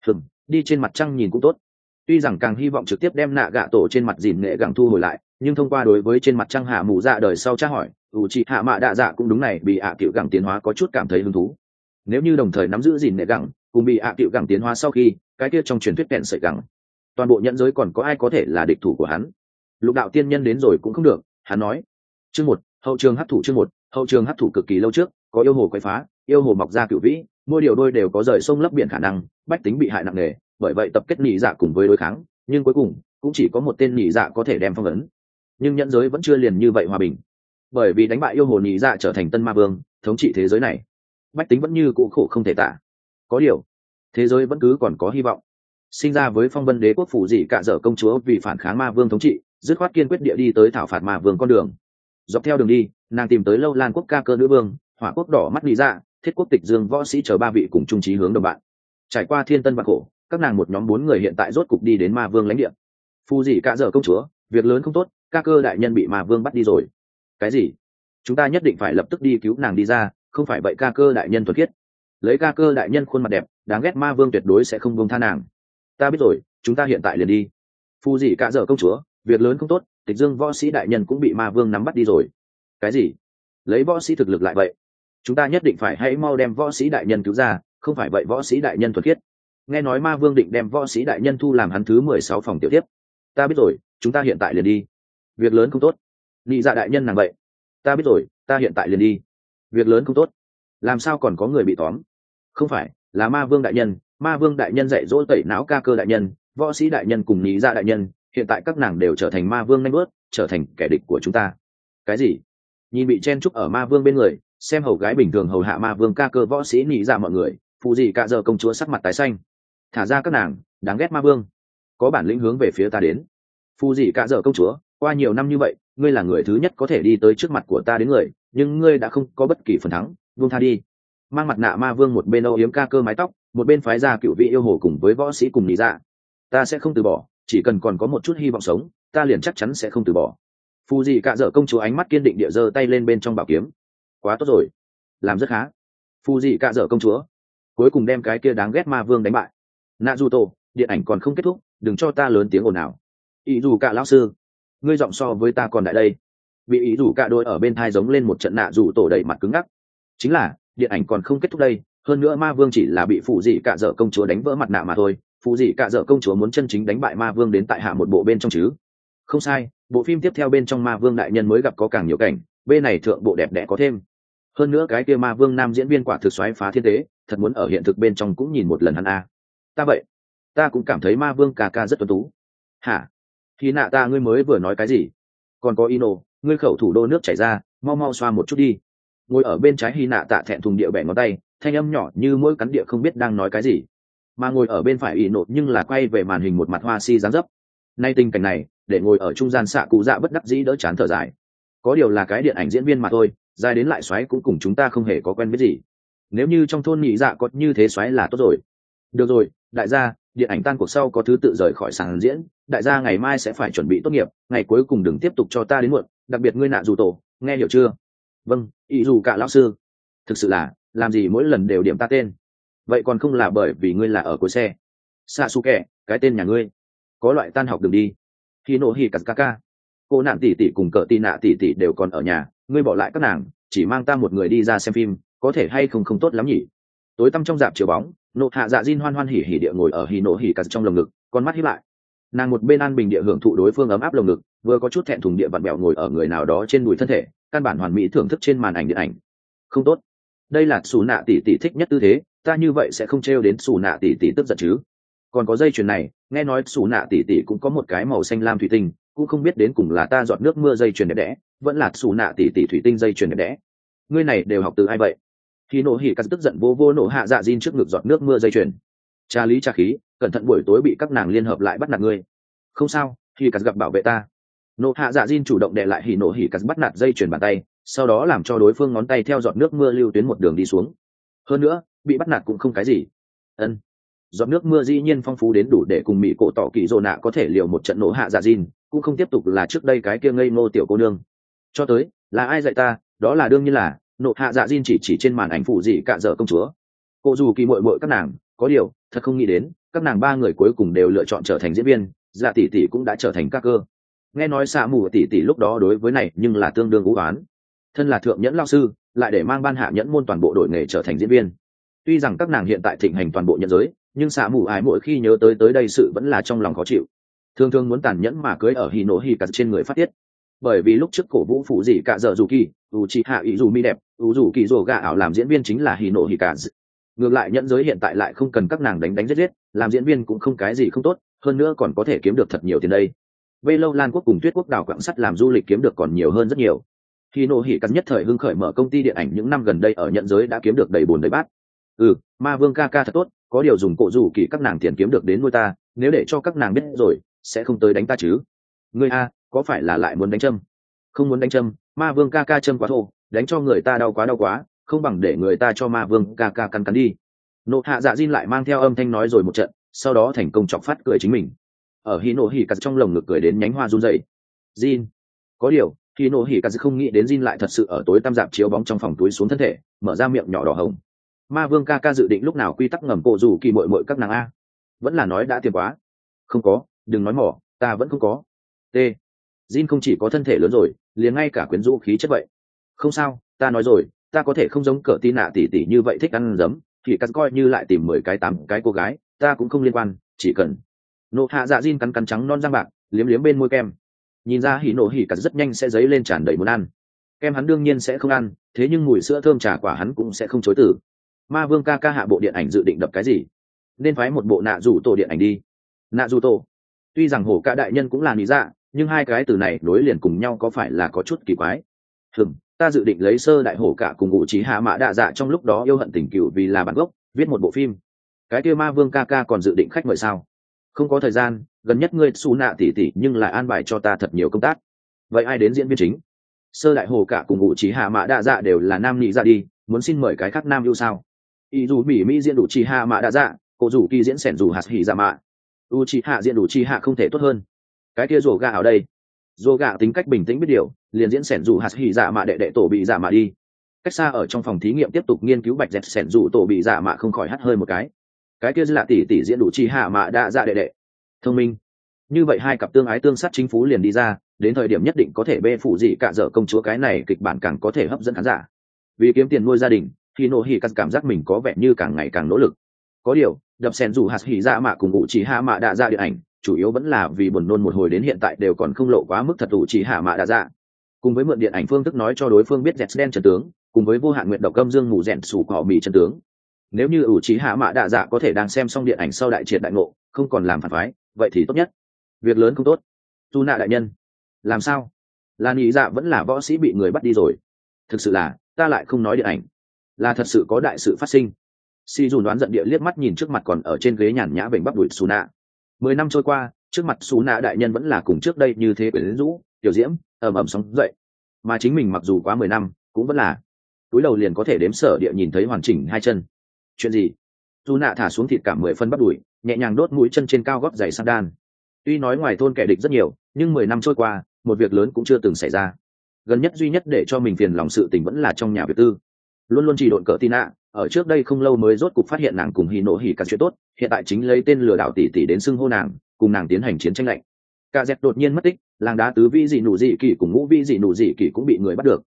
Đi trên mặt trăng nhìn cũng tốt. Tuy rằng càng hy vọng trực tiếp đem nạ gạ tổ trên mặt dìn nghệ gẳng thu hồi lại, nhưng thông qua đối với trên mặt trăng hạ mù dạ đời sau tra hỏi, ủ trị hạ mạ đạ dạ cũng đúng này bị ạ cựu gẳng tiến hóa có chút cảm thấy hứng thú. Nếu như đồng thời nắm giữ dìn nghệ gẳng cùng bị ạ cựu gẳng tiến hóa sau khi cái kia trong truyền thuyết kẹn sợi gẳng, toàn bộ nhẫn giới còn có ai có thể là địch thủ của hắn? Lục đạo tiên nhân đến rồi cũng không được. Hắn nói chương một hậu trường hấp thụ, chương một hậu trường hấp thụ cực kỳ lâu trước có yêu hồ quấy phá, yêu hồ mọc ra cựu vĩ, mỗi điều đôi đều có rời sông lấp biển khả năng, bách tính bị hại nặng nề, bởi vậy tập kết nhị dạ cùng với đối kháng, nhưng cuối cùng cũng chỉ có một tên nhị dạ có thể đem phong ấn. Nhưng nhẫn giới vẫn chưa liền như vậy hòa bình, bởi vì đánh bại yêu hồ nhị dạ trở thành tân ma vương thống trị thế giới này, bách tính vẫn như cũ khổ không thể tả. Có điều thế giới vẫn cứ còn có hy vọng. Sinh ra với phong vân đế quốc phủ dị cả dở công chúa vì phản kháng ma vương thống trị, dứt khoát kiên quyết địa đi tới thảo phạt ma vương con đường. Dọc theo đường đi, nàng tìm tới lâu lan quốc ca cơ nữ vương, hỏa quốc đỏ mắt lý dạ, thiết quốc tịch dương võ sĩ chờ ba vị cùng chung chí hướng đồng bạn. Trải qua thiên tân và khổ, các nàng một nhóm 4 người hiện tại rốt cục đi đến ma vương lãnh địa. Phù dị cả dở công chúa, việc lớn không tốt, ca cơ đại nhân bị ma vương bắt đi rồi. Cái gì? Chúng ta nhất định phải lập tức đi cứu nàng đi ra, không phải vậy ca cơ đại nhân thuần khiết. Lấy ca cơ đại nhân khuôn mặt đẹp, đáng ghét ma vương tuyệt đối sẽ không buông tha nàng. Ta biết rồi, chúng ta hiện tại liền đi. Phù dị cả dở công chúa, việc lớn không tốt, tịch dương võ sĩ đại nhân cũng bị ma vương nắm bắt đi rồi. Cái gì? Lấy võ sĩ thực lực lại vậy? Chúng ta nhất định phải hãy mau đem võ sĩ đại nhân cứu ra, không phải vậy võ sĩ đại nhân thuần khiết. Nghe nói ma vương định đem võ sĩ đại nhân thu làm hắn thứ 16 phòng tiểu tiếp. Ta biết rồi, chúng ta hiện tại liền đi. Việc lớn không tốt. Nị dạ đại nhân nàng vậy. Ta biết rồi, ta hiện tại liền đi. Việc lớn không tốt. Làm sao còn có người bị tóm? Không phải, là ma vương đại nhân. Ma vương đại nhân dạy dỗ tẩy não ca cơ đại nhân, võ sĩ đại nhân cùng nị dạ đại nhân, hiện tại các nàng đều trở thành ma vương nanh bớt, trở thành kẻ địch của chúng ta. Cái gì? Nhìn bị chen chúc ở ma vương bên người, xem hầu gái bình thường hầu hạ ma vương ca cơ võ sĩ nị dạ mọi người, phụ gì cả giờ công chúa sắc mặt tái xanh. Thả ra các nàng, đáng ghét ma vương, có bản lĩnh hướng về phía ta đến. Phụ gì cả giờ công chúa, qua nhiều năm như vậy, ngươi là người thứ nhất có thể đi tới trước mặt của ta đến người, nhưng ngươi đã không có bất kỳ phần thắng, buông tha đi. Mang mặt nạ ma vương một bên âu yếm ca cơ mái tóc, một bên phái ra cựu vị yêu hồ cùng với võ sĩ cùng nị dạ. Ta sẽ không từ bỏ, chỉ cần còn có một chút hy vọng sống, ta liền chắc chắn sẽ không từ bỏ. Phù dị cả dở công chúa ánh mắt kiên định địa giơ tay lên bên trong bảo kiếm. Quá tốt rồi, làm rất khá. Phù dị cả dở công chúa cuối cùng đem cái kia đáng ghét ma vương đánh bại. Naruto, điện ảnh còn không kết thúc, đừng cho ta lớn tiếng ồn nào. Ý dù cả lão sư, ngươi giọng so với ta còn đại đây. Bị ý dù cả đôi ở bên thai giống lên một trận nạ dù tổ đầy mặt cứng ngắc. Chính là điện ảnh còn không kết thúc đây, hơn nữa ma vương chỉ là bị phù dị cả dở công chúa đánh vỡ mặt nạ mà thôi. Phù dị cả dở công chúa muốn chân chính đánh bại ma vương đến tại hạ một bộ bên trong chứ? Không sai, bộ phim tiếp theo bên trong ma vương đại nhân mới gặp có càng nhiều cảnh, bên này thượng bộ đẹp đẽ có thêm. Hơn nữa cái kia ma vương nam diễn viên quả thực xoáy phá thiên tế, thật muốn ở hiện thực bên trong cũng nhìn một lần hắn a. Ta vậy, ta cũng cảm thấy ma vương ca ca rất tuấn tú. Hả? Khi nạ ta ngươi mới vừa nói cái gì? Còn có Ino, ngươi khẩu thủ đô nước chảy ra, mau mau xoa một chút đi. Ngồi ở bên trái Hy nạ tạ thẹn thùng địa bẻ ngón tay, thanh âm nhỏ như mỗi cắn địa không biết đang nói cái gì. Mà ngồi ở bên phải Ino nhưng là quay về màn hình một mặt hoa si dáng dấp. Nay tình cảnh này, để ngồi ở trung gian xạ cụ dạ bất đắc dĩ đỡ chán thở dài. Có điều là cái điện ảnh diễn viên mà thôi, dài đến lại xoáy cũng cùng chúng ta không hề có quen biết gì. Nếu như trong thôn nhị dạ có như thế xoáy là tốt rồi. Được rồi, đại gia, điện ảnh tan cuộc sau có thứ tự rời khỏi sàn diễn, đại gia ngày mai sẽ phải chuẩn bị tốt nghiệp, ngày cuối cùng đừng tiếp tục cho ta đến muộn, đặc biệt ngươi nạ dù tổ, nghe hiểu chưa? Vâng, ý dù cả lão sư. Thực sự là, làm gì mỗi lần đều điểm ta tên? Vậy còn không là bởi vì ngươi là ở cuối xe. Sasuke, cái tên nhà ngươi. Có loại tan học đường đi. Hino Hikazaka, cô nạn tỷ tỷ cùng cỡ tì nạ tỷ tỷ đều còn ở nhà, ngươi bỏ lại các nàng, chỉ mang ta một người đi ra xem phim, có thể hay không tốt lắm nhỉ? Tối tăm trong dạp chiếu bóng, nộ hạ dạ Jin hoan hoan hỉ hỉ địa ngồi ở Hino Hikaz trong lồng ngực, con mắt híp lại. Nàng một bên an bình địa hưởng thụ đối phương ấm áp lồng ngực, vừa có chút thẹn thùng địa vặn bẹo ngồi ở người nào đó trên đùi thân thể, căn bản hoàn mỹ thưởng thức trên màn ảnh điện ảnh. Không tốt, đây là xù nạ tỷ tỷ thích nhất tư thế, ta như vậy sẽ không trêu đến xù nạ tỷ tỷ tức giận chứ? Còn có dây chuyền này, nghe nói xù nạ tỷ tỷ cũng có một cái màu xanh lam thủy tinh, cũng không biết đến cùng là ta giọt nước mưa dây chuyền đẹp đẽ, vẫn là xù nạ tỷ tỷ thủy tinh dây chuyền đẹp đẽ. Ngươi này đều học từ ai vậy? Khi nổ hỉ cắt tức giận vô vô nổ hạ dạ Jin trước ngực giọt nước mưa dây chuyền. Cha lý cha khí, cẩn thận buổi tối bị các nàng liên hợp lại bắt nạt ngươi. Không sao, khi cắt gặp bảo vệ ta. Nổ hạ dạ Jin chủ động đè lại hỉ nổ hỉ cắt bắt nạt dây chuyền bàn tay, sau đó làm cho đối phương ngón tay theo giọt nước mưa lưu tuyến một đường đi xuống. Hơn nữa, bị bắt nạt cũng không cái gì. Ân. Giọt nước mưa dĩ nhiên phong phú đến đủ để cùng mỹ cổ tỏ kỳ dồ nạ có thể liều một trận nổ hạ dạ Jin, cũng không tiếp tục là trước đây cái kia ngây ngô tiểu cô nương. Cho tới, là ai dạy ta, đó là đương nhiên là nộ hạ dạ Jin chỉ trên màn ảnh phụ gì cả dở công chúa. Cô dù kỳ muội muội các nàng, có điều thật không nghĩ đến các nàng ba người cuối cùng đều lựa chọn trở thành diễn viên, dạ tỷ tỷ cũng đã trở thành các cơ. Nghe nói xạ mù tỷ tỷ lúc đó đối với này nhưng là tương đương vũ oán, thân là thượng nhẫn lao sư lại để mang ban hạ nhẫn môn toàn bộ đội nghề trở thành diễn viên. Tuy rằng các nàng hiện tại thịnh hành toàn bộ nhận giới, nhưng xạ mù ái mỗi khi nhớ tới đây sự vẫn là trong lòng khó chịu, thường thường muốn tàn nhẫn mà cưới ở hì nổ hì cắt trên người phát tiết. Bởi vì lúc trước cổ vũ phụ gì cả dở dù kỳ u chi hạ ý dù mi đẹp u dù kỳ rồ gà ảo làm diễn viên chính là hì nổ hì cắt. Ngược lại nhẫn giới hiện tại lại không cần các nàng đánh giết, làm diễn viên cũng không cái gì không tốt, hơn nữa còn có thể kiếm được thật nhiều tiền đây. Vây lâu Lan quốc cùng Tuyết quốc đào quặng sắt làm du lịch kiếm được còn nhiều hơn rất nhiều. Hì nổ hì cắt nhất thời hưng khởi mở công ty điện ảnh những năm gần đây ở nhẫn giới đã kiếm được đầy bồn đầy bát. Ma vương ca ca thật tốt, có điều dùng cổ dù kỳ các nàng tiền kiếm được đến nuôi ta, nếu để cho các nàng biết rồi sẽ không tới đánh ta chứ. Ngươi a có phải là lại muốn đánh châm? Không muốn đánh châm, ma vương ca ca châm quá thô, đánh cho người ta đau quá, không bằng để người ta cho ma vương ca ca cắn đi. Nộ hạ dạ Jin lại mang theo âm thanh nói rồi một trận, sau đó thành công chọc phát cười chính mình. Ở hì nổ hì cắt trong lồng ngực cười đến nhánh hoa run rẩy. Jin, có điều hì nổ hì cắt không nghĩ đến Jin lại thật sự ở tối tăm dạp chiếu bóng trong phòng túi xuống thân thể, mở ra miệng nhỏ đỏ hồng. Ma vương ca ca dự định lúc nào quy tắc ngầm cổ dù kỳ mội các nàng a? Vẫn là nói đã tiêm quá. Không có, đừng nói mỏ, ta vẫn không có. T. Jin không chỉ có thân thể lớn rồi, liền ngay cả quyến rũ khí chất vậy. Không sao, ta nói rồi, ta có thể không giống cỡ tí nạ tỷ tỷ như vậy thích ăn giấm, thì cắt coi như lại tìm 10 cái 8 cái cô gái, ta cũng không liên quan, chỉ cần. Nộ hạ dạ Jin cắn trắng non răng bạc, liếm bên môi kem. Nhìn ra hỉ nộ hỉ cắt rất nhanh sẽ dấy lên tràn đầy muốn ăn. Kem hắn đương nhiên sẽ không ăn, thế nhưng mùi sữa thơm trà quả hắn cũng sẽ không chối từ. Ma vương ca ca hạ bộ điện ảnh dự định đập cái gì? Nên phái một bộ nạ rủ tổ điện ảnh đi. Nạ rủ tổ. Tuy rằng hổ ca đại nhân cũng là lý dạ, nhưng hai cái từ này nối liền cùng nhau có phải là có chút kỳ quái. Ta dự định lấy sơ đại hổ cả cùng ngụ trí hạ mã đạ dạ trong lúc đó yêu hận tình cựu vì là bản gốc, viết một bộ phim. Cái kia ma vương ca ca còn dự định khách mời sao? Không có thời gian, gần nhất ngươi xù nạ tỉ tỉ nhưng lại an bài cho ta thật nhiều công tác. Vậy ai đến diễn viên chính? Sơ đại hổ cả cùng ngụ trí hạ mã đạ dạ đều là nam nị dạ đi, muốn xin mời cái khác nam yêu sao? ý dù mỹ diễn đủ chi hạ mã đạ dạ, cổ dù kỳ diễn sẻn dù hạt hỉ dạ mạ, u chi hạ diễn đủ chi hạ không thể tốt hơn. Cái kia rổ gà ở đây, rổ gà tính cách bình tĩnh biết điều, liền diễn sẻn dù hạt hỉ dạ mạ đệ tổ bị dạ mạ đi. Cách xa ở trong phòng thí nghiệm tiếp tục nghiên cứu bạch dẹt sẻn dù tổ bị dạ mạ không khỏi hắt hơi một cái kia là tỷ tỷ diễn đủ chi hạ mạ đạ dạ đệ thông minh. Như vậy hai cặp tương ái tương sát chính phú liền đi ra, đến thời điểm nhất định có thể bê phụ gì cả dở công chúa, cái này kịch bản càng có thể hấp dẫn khán giả. Vì kiếm tiền nuôi gia đình, thì nổ hỉ cắt cảm giác mình có vẻ như càng ngày càng nỗ lực. Có điều đập sen dù hạt hỉ dạ mạ cùng ngụ chỉ hạ mạ đạ dạ điện ảnh chủ yếu vẫn là vì buồn nôn một hồi đến hiện tại đều còn không lộ quá mức thật ủ chỉ hạ mạ đạ dạ. Cùng với mượn điện ảnh phương thức nói cho đối phương biết dẹt đen chân tướng, cùng với vô hạn nguyện độc âm dương mù rèn sủ cỏ mì chân tướng. Nếu như ủ chỉ hạ mạ đạ dạ có thể đang xem xong điện ảnh sau đại triệt đại ngộ, không còn làm phản phái, vậy thì tốt nhất. Việc lớn không tốt. Tu nạ đại nhân, làm sao? Là nghĩ dạ vẫn là võ sĩ bị người bắt đi rồi? Thực sự là ta lại không nói điện ảnh, là thật sự có đại sự phát sinh. Si dùn đoán giận địa liếc mắt nhìn trước mặt còn ở trên ghế nhàn nhã bệnh bắp đuổi xù nạ. 10 năm trôi qua, trước mặt xù nạ đại nhân vẫn là cùng trước đây như thế, quyến rũ tiểu diễm ầm sóng dậy, mà chính mình mặc dù quá 10 năm cũng vẫn là túi đầu liền có thể đếm sở địa nhìn thấy hoàn chỉnh hai chân. Chuyện gì? Xù nạ thả xuống thịt cả 10 phân bắp đuổi, nhẹ nhàng đốt mũi chân trên cao gót giày sandal. Tuy nói ngoài thôn kẻ địch rất nhiều, nhưng 10 năm trôi qua một việc lớn cũng chưa từng xảy ra. Gần nhất duy nhất để cho mình phiền lòng sự tình vẫn là trong nhà việc tư. Luôn luôn chỉ độn cỡ tin ạ, ở trước đây không lâu mới rốt cục phát hiện nàng cùng hì nổ hỉ cả chuyện tốt, hiện tại chính lấy tên lừa đảo tỷ tỷ đến xưng hô nàng, cùng nàng tiến hành chiến tranh lạnh. Cả dẹt đột nhiên mất tích, làng đá tứ vĩ dị nụ dị kỳ cùng ngũ vĩ dị nụ dị kỳ cũng bị người bắt được.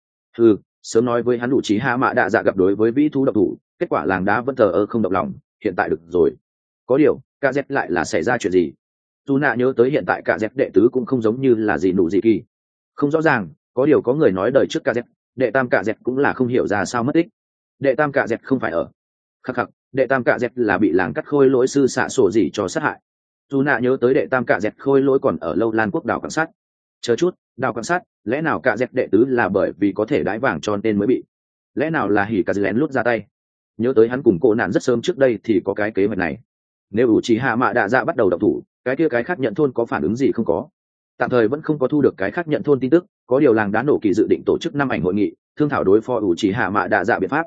Sớm nói với hắn đủ trí hạ mạ đạ dạ gặp đối với vĩ thú độc thủ, kết quả làng đá vẫn thờ ơ không động lòng, hiện tại được rồi. Có điều cả dẹt lại là xảy ra chuyện gì? Tu nạ nhớ tới hiện tại cả dẹt đệ tứ cũng không giống như là dị nụ dị kỳ, không rõ ràng. Có điều có người nói đời trước cả dẹt, đệ tam cả dẹt cũng là không hiểu ra sao mất tích. Đệ tam cả dẹt không phải ở khắc đệ tam cả dẹt là bị làng cắt khôi lỗi sư xạ sổ gì cho sát hại. Tu nạ nhớ tới đệ tam cả dẹt khôi lỗi còn ở lâu lan quốc đảo quan sát. Chờ chút, đảo quan sát, lẽ nào cả dẹt đệ tứ là bởi vì có thể đái vàng cho nên mới bị? Lẽ nào là hỉ cả lén lút ra tay? Nhớ tới hắn cùng cô nạn rất sớm trước đây thì có cái kế hoạch này. Nếu ủ trì hạ mạ đạ dạ bắt đầu động thủ, cái kia cái khác nhận thôn có phản ứng gì không có? Tạm thời vẫn không có thu được cái khác nhận thôn tin tức, có điều làng đá nổ kỳ dự định tổ chức 5 ảnh hội nghị, thương thảo đối phó ủ trì hạ mạ đạ dạ biện pháp.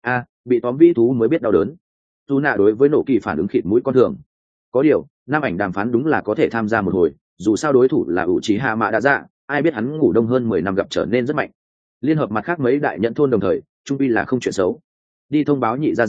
Bị tóm vĩ thú mới biết đau đớn. Dù nạ đối với nổ kỳ phản ứng khịt mũi con thường. Có điều 5 ảnh đàm phán đúng là có thể tham gia một hồi, dù sao đối thủ là ủ trì hạ mạ đạ dạ, ai biết hắn ngủ đông hơn 10 năm gặp trở nên rất mạnh. Liên hợp mặt khác mấy đại nhận thôn đồng thời, trung quy là không chuyện xấu. Đi thông báo nhị ra,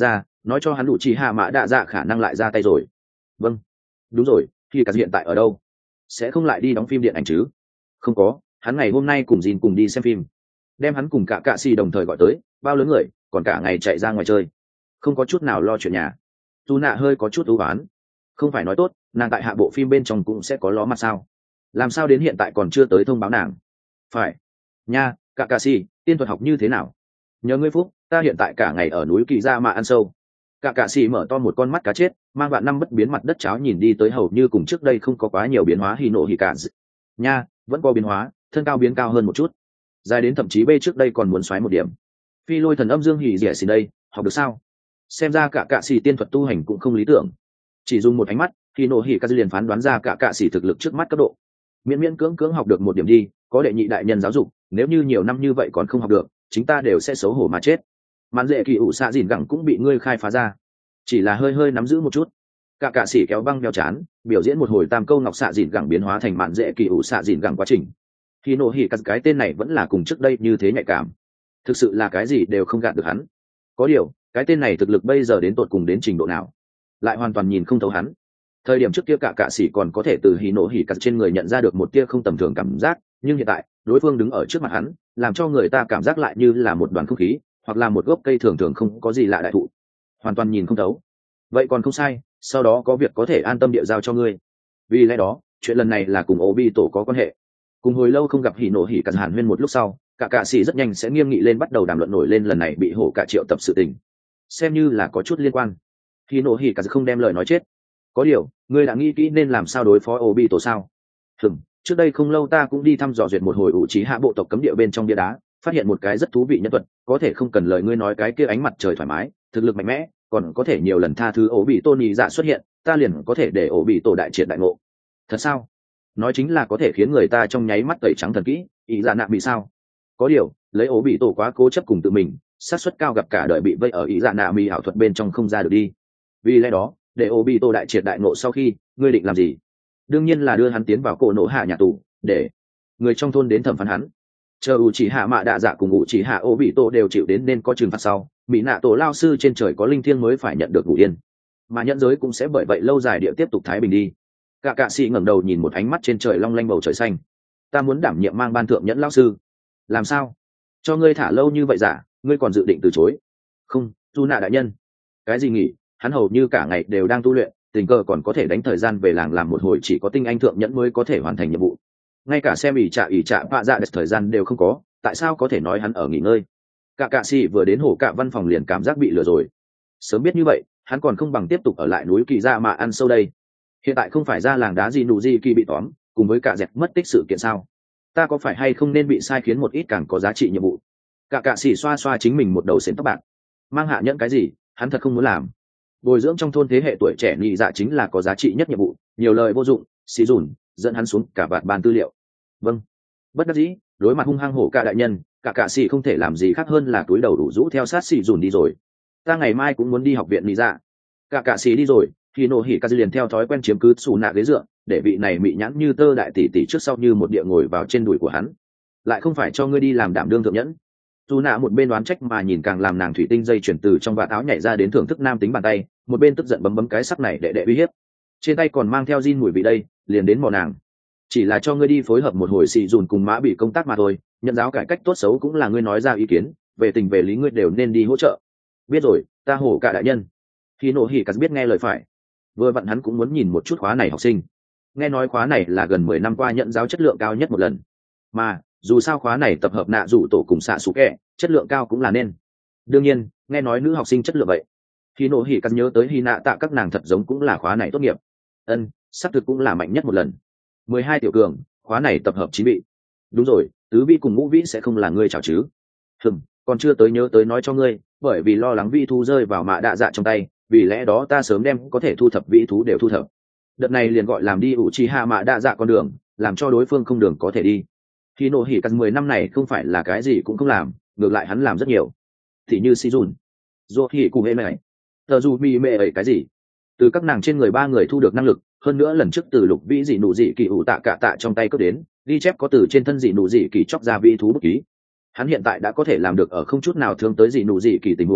nói cho hắn đủ chỉ hạ mã đạ dạ khả năng lại ra tay rồi. Vâng, đúng rồi, khi cả hiện tại ở đâu? Sẽ không lại đi đóng phim điện ảnh chứ? Không có, hắn ngày hôm nay cùng Jin cùng đi xem phim, đem hắn cùng cả cạ xì đồng thời gọi tới, bao lớn người còn cả ngày chạy ra ngoài chơi, không có chút nào lo chuyện nhà. Tu nạ hơi có chút ưu oán, không phải nói tốt nàng tại hạ bộ phim bên trong cũng sẽ có ló mặt sao, làm sao đến hiện tại còn chưa tới thông báo nàng? Phải nha, cả cạ xì tiên thuật học như thế nào? Nhớ ngươi phúc, ta hiện tại cả ngày ở núi kỳ ra mà ăn sâu. Cả cạ xì mở to một con mắt cá chết, mang vạn năm bất biến mặt đất cháo nhìn đi tới hầu như cùng trước đây không có quá nhiều biến hóa. Hỉ nộ hỉ cả nha, vẫn có biến hóa, thân cao biến cao hơn một chút, dài đến thậm chí b trước đây còn muốn xoáy một điểm. Phi lôi thần âm dương hỉ rẻ xì đây, học được sao? Xem ra cả cạ xì tiên thuật tu hành cũng không lý tưởng. Chỉ dùng một ánh mắt, Hỉ nộ hỉ cả liền phán đoán ra cả cạ xì thực lực trước mắt cấp độ. Miễn miễn cưỡng cưỡng học được một điểm đi, có đệ nhị đại nhân giáo dục, nếu như nhiều năm như vậy còn không học được, chúng ta đều sẽ xấu hổ mà chết. Mạn dễ kỳ ủ xạ dìn gẳng cũng bị ngươi khai phá ra, chỉ là hơi hơi nắm giữ một chút. Cả cạ sĩ kéo băng đeo chán, biểu diễn một hồi tam câu ngọc xạ dìn gẳng biến hóa thành mạn dễ kỳ ủ xạ dìn gẳng quá trình. Khi nổ hỉ cắt cái tên này vẫn là cùng trước đây như thế nhạy cảm, thực sự là cái gì đều không gạt được hắn. Có điều cái tên này thực lực bây giờ đến tột cùng đến trình độ nào, lại hoàn toàn nhìn không thấu hắn. Thời điểm trước kia cả cạ sĩ còn có thể từ hỉ nổ hỉ cắt trên người nhận ra được một tia không tầm thường cảm giác, nhưng hiện tại đối phương đứng ở trước mặt hắn, làm cho người ta cảm giác lại như là một đoàn không khí, hoặc là một gốc cây thường thường không có gì lạ đại thụ, hoàn toàn nhìn không thấu. Vậy còn không sai, sau đó có việc có thể an tâm địa giao cho ngươi. Vì lẽ đó chuyện lần này là cùng Obi tổ có quan hệ. Cùng hồi lâu không gặp hỉ nổ hỉ cắt hàn huyên một lúc sau, cả cạ sĩ rất nhanh sẽ nghiêm nghị lên bắt đầu đàm luận nổi lên lần này bị hổ cả triệu tập sự tình, xem như là có chút liên quan. Hỉ nổ hỉ cắt không đem lời nói chết. Có điều ngươi đã nghĩ kỹ nên làm sao đối phó Obi tổ sao? Trước đây không lâu ta cũng đi thăm dò duyệt một hồi ủ trí hạ bộ tộc cấm địa bên trong bia đá, phát hiện một cái rất thú vị nhân thuật, có thể không cần lời ngươi nói cái kia ánh mặt trời thoải mái, thực lực mạnh mẽ, còn có thể nhiều lần tha thứ ổ bị tôn nhị dạ xuất hiện, ta liền có thể để ổ bị tổ đại triệt đại ngộ. Thật sao? Nói chính là có thể khiến người ta trong nháy mắt tẩy trắng thần kỹ, ý dạ nạ bị sao? Có điều lấy ổ bị tổ quá cố chấp cùng tự mình, xác suất cao gặp cả đời bị vây ở ý dạ nạ bị ảo thuật bên trong không ra được đi. Vì lẽ đó để ổ bị tổ đại triệt đại ngộ sau khi, ngươi định làm gì? Đương nhiên là đưa hắn tiến vào cổ nổ hạ nhà tù, để người trong thôn đến thẩm phán hắn. Chờ ủ chỉ hạ mạ đạ dạ cùng ủ chỉ hạ ô bị tổ đều chịu đến nên có trừng phạt sau, bị nạ tổ lao sư trên trời có linh thiêng mới phải nhận được ngủ yên, mà nhẫn giới cũng sẽ bởi vậy lâu dài địa tiếp tục thái bình đi. Cả cạ sĩ ngẩng đầu nhìn một ánh mắt trên trời long lanh bầu trời xanh. Ta muốn đảm nhiệm mang ban thượng nhẫn lao sư. Làm sao? Cho ngươi thả lâu như vậy giả, ngươi còn dự định từ chối? Không, tu nạ đại nhân. Cái gì nghỉ? Hắn hầu như cả ngày đều đang tu luyện, tình cờ còn có thể đánh thời gian về làng làm một hồi chỉ có tinh anh thượng nhẫn mới có thể hoàn thành nhiệm vụ. Ngay cả xem ỉ trạ vạ dạ thời gian đều không có, tại sao có thể nói hắn ở nghỉ ngơi? Cả cạ sĩ vừa đến hổ cạ văn phòng liền cảm giác bị lừa rồi. Sớm biết như vậy, hắn còn không bằng tiếp tục ở lại núi kỳ ra mà ăn sâu đây. Hiện tại không phải ra làng đá gì nụ gì kỳ bị tóm, cùng với cả dẹp mất tích sự kiện sao? Ta có phải hay không nên bị sai khiến một ít càng có giá trị nhiệm vụ? Cả cạ sĩ xoa xoa chính mình một đầu sến tóc bạc. Mang hạ nhẫn cái gì, hắn thật không muốn làm. Bồi dưỡng trong thôn thế hệ tuổi trẻ nhị dạ chính là có giá trị nhất nhiệm vụ, nhiều lời vô dụng, xì dùn dẫn hắn xuống cả vạt bàn tư liệu. Vâng. Bất đắc dĩ, đối mặt hung hăng hổ cả đại nhân, cả cạ sĩ không thể làm gì khác hơn là túi đầu đủ rũ theo sát xì dùn đi rồi. Ta ngày mai cũng muốn đi học viện nhị dạ. Cả cạ sĩ đi rồi, thì nổ hỉ ca liền theo thói quen chiếm cứ xù nạ ghế dựa, để vị này mị nhãn như tơ đại tỷ tỷ trước sau như một địa ngồi vào trên đùi của hắn. Lại không phải cho ngươi đi làm đảm đương thượng nhẫn. Dù nạ một bên đoán trách mà nhìn càng làm nàng thủy tinh dây chuyển từ trong vạt áo nhảy ra đến thưởng thức nam tính bàn tay, một bên tức giận bấm bấm cái sắc này để uy hiếp. Trên tay còn mang theo gin mùi vị đây, liền đến mò nàng. Chỉ là cho ngươi đi phối hợp một hồi xì dùn cùng mã bị công tác mà thôi, nhận giáo cải cách tốt xấu cũng là ngươi nói ra ý kiến, về tình về lý ngươi đều nên đi hỗ trợ. Biết rồi, ta hổ cả đại nhân. Khi nổ hỉ cả biết nghe lời phải. Vừa vặn hắn cũng muốn nhìn một chút khóa này học sinh. Nghe nói khóa này là gần 10 năm qua nhận giáo chất lượng cao nhất một lần. Mà dù sao khóa này tập hợp nạ rủ tổ cùng xạ xú kẹ, chất lượng cao cũng là nên. Đương nhiên nghe nói nữ học sinh chất lượng vậy. Khi nổ hỉ cắt nhớ tới hy nạ tạ các nàng thật giống cũng là khóa này tốt nghiệp. Xác thực cũng là mạnh nhất một lần. 12 tiểu cường, khóa này tập hợp 9 vị. Đúng rồi, tứ vị cùng ngũ vị sẽ không là ngươi chào chứ? Còn chưa tới nhớ tới nói cho ngươi, bởi vì lo lắng vị thú rơi vào mạ đạ dạ trong tay, vì lẽ đó ta sớm đem có thể thu thập vị thú đều thu thập. Đợt này liền gọi làm đi ủ trì hạ mạ đạ dạ con đường, làm cho đối phương không đường có thể đi. Khi nổ hỉ cắt 10 năm này không phải là cái gì cũng không làm, ngược lại hắn làm rất nhiều. Thì như Shizun, Dô hỉ cùng hệ này, tờ dù mi mê ấy cái gì, từ các nàng trên người ba người thu được năng lực, hơn nữa lần trước từ lục vĩ dị nụ dị kỳ ủ tạ cả tạ trong tay cướp đến, ghi chép có từ trên thân dị nụ dị kỳ chóc ra vị thú bút ký. Hắn hiện tại đã có thể làm được ở không chút nào thương tới dị nụ dị kỳ tình huống,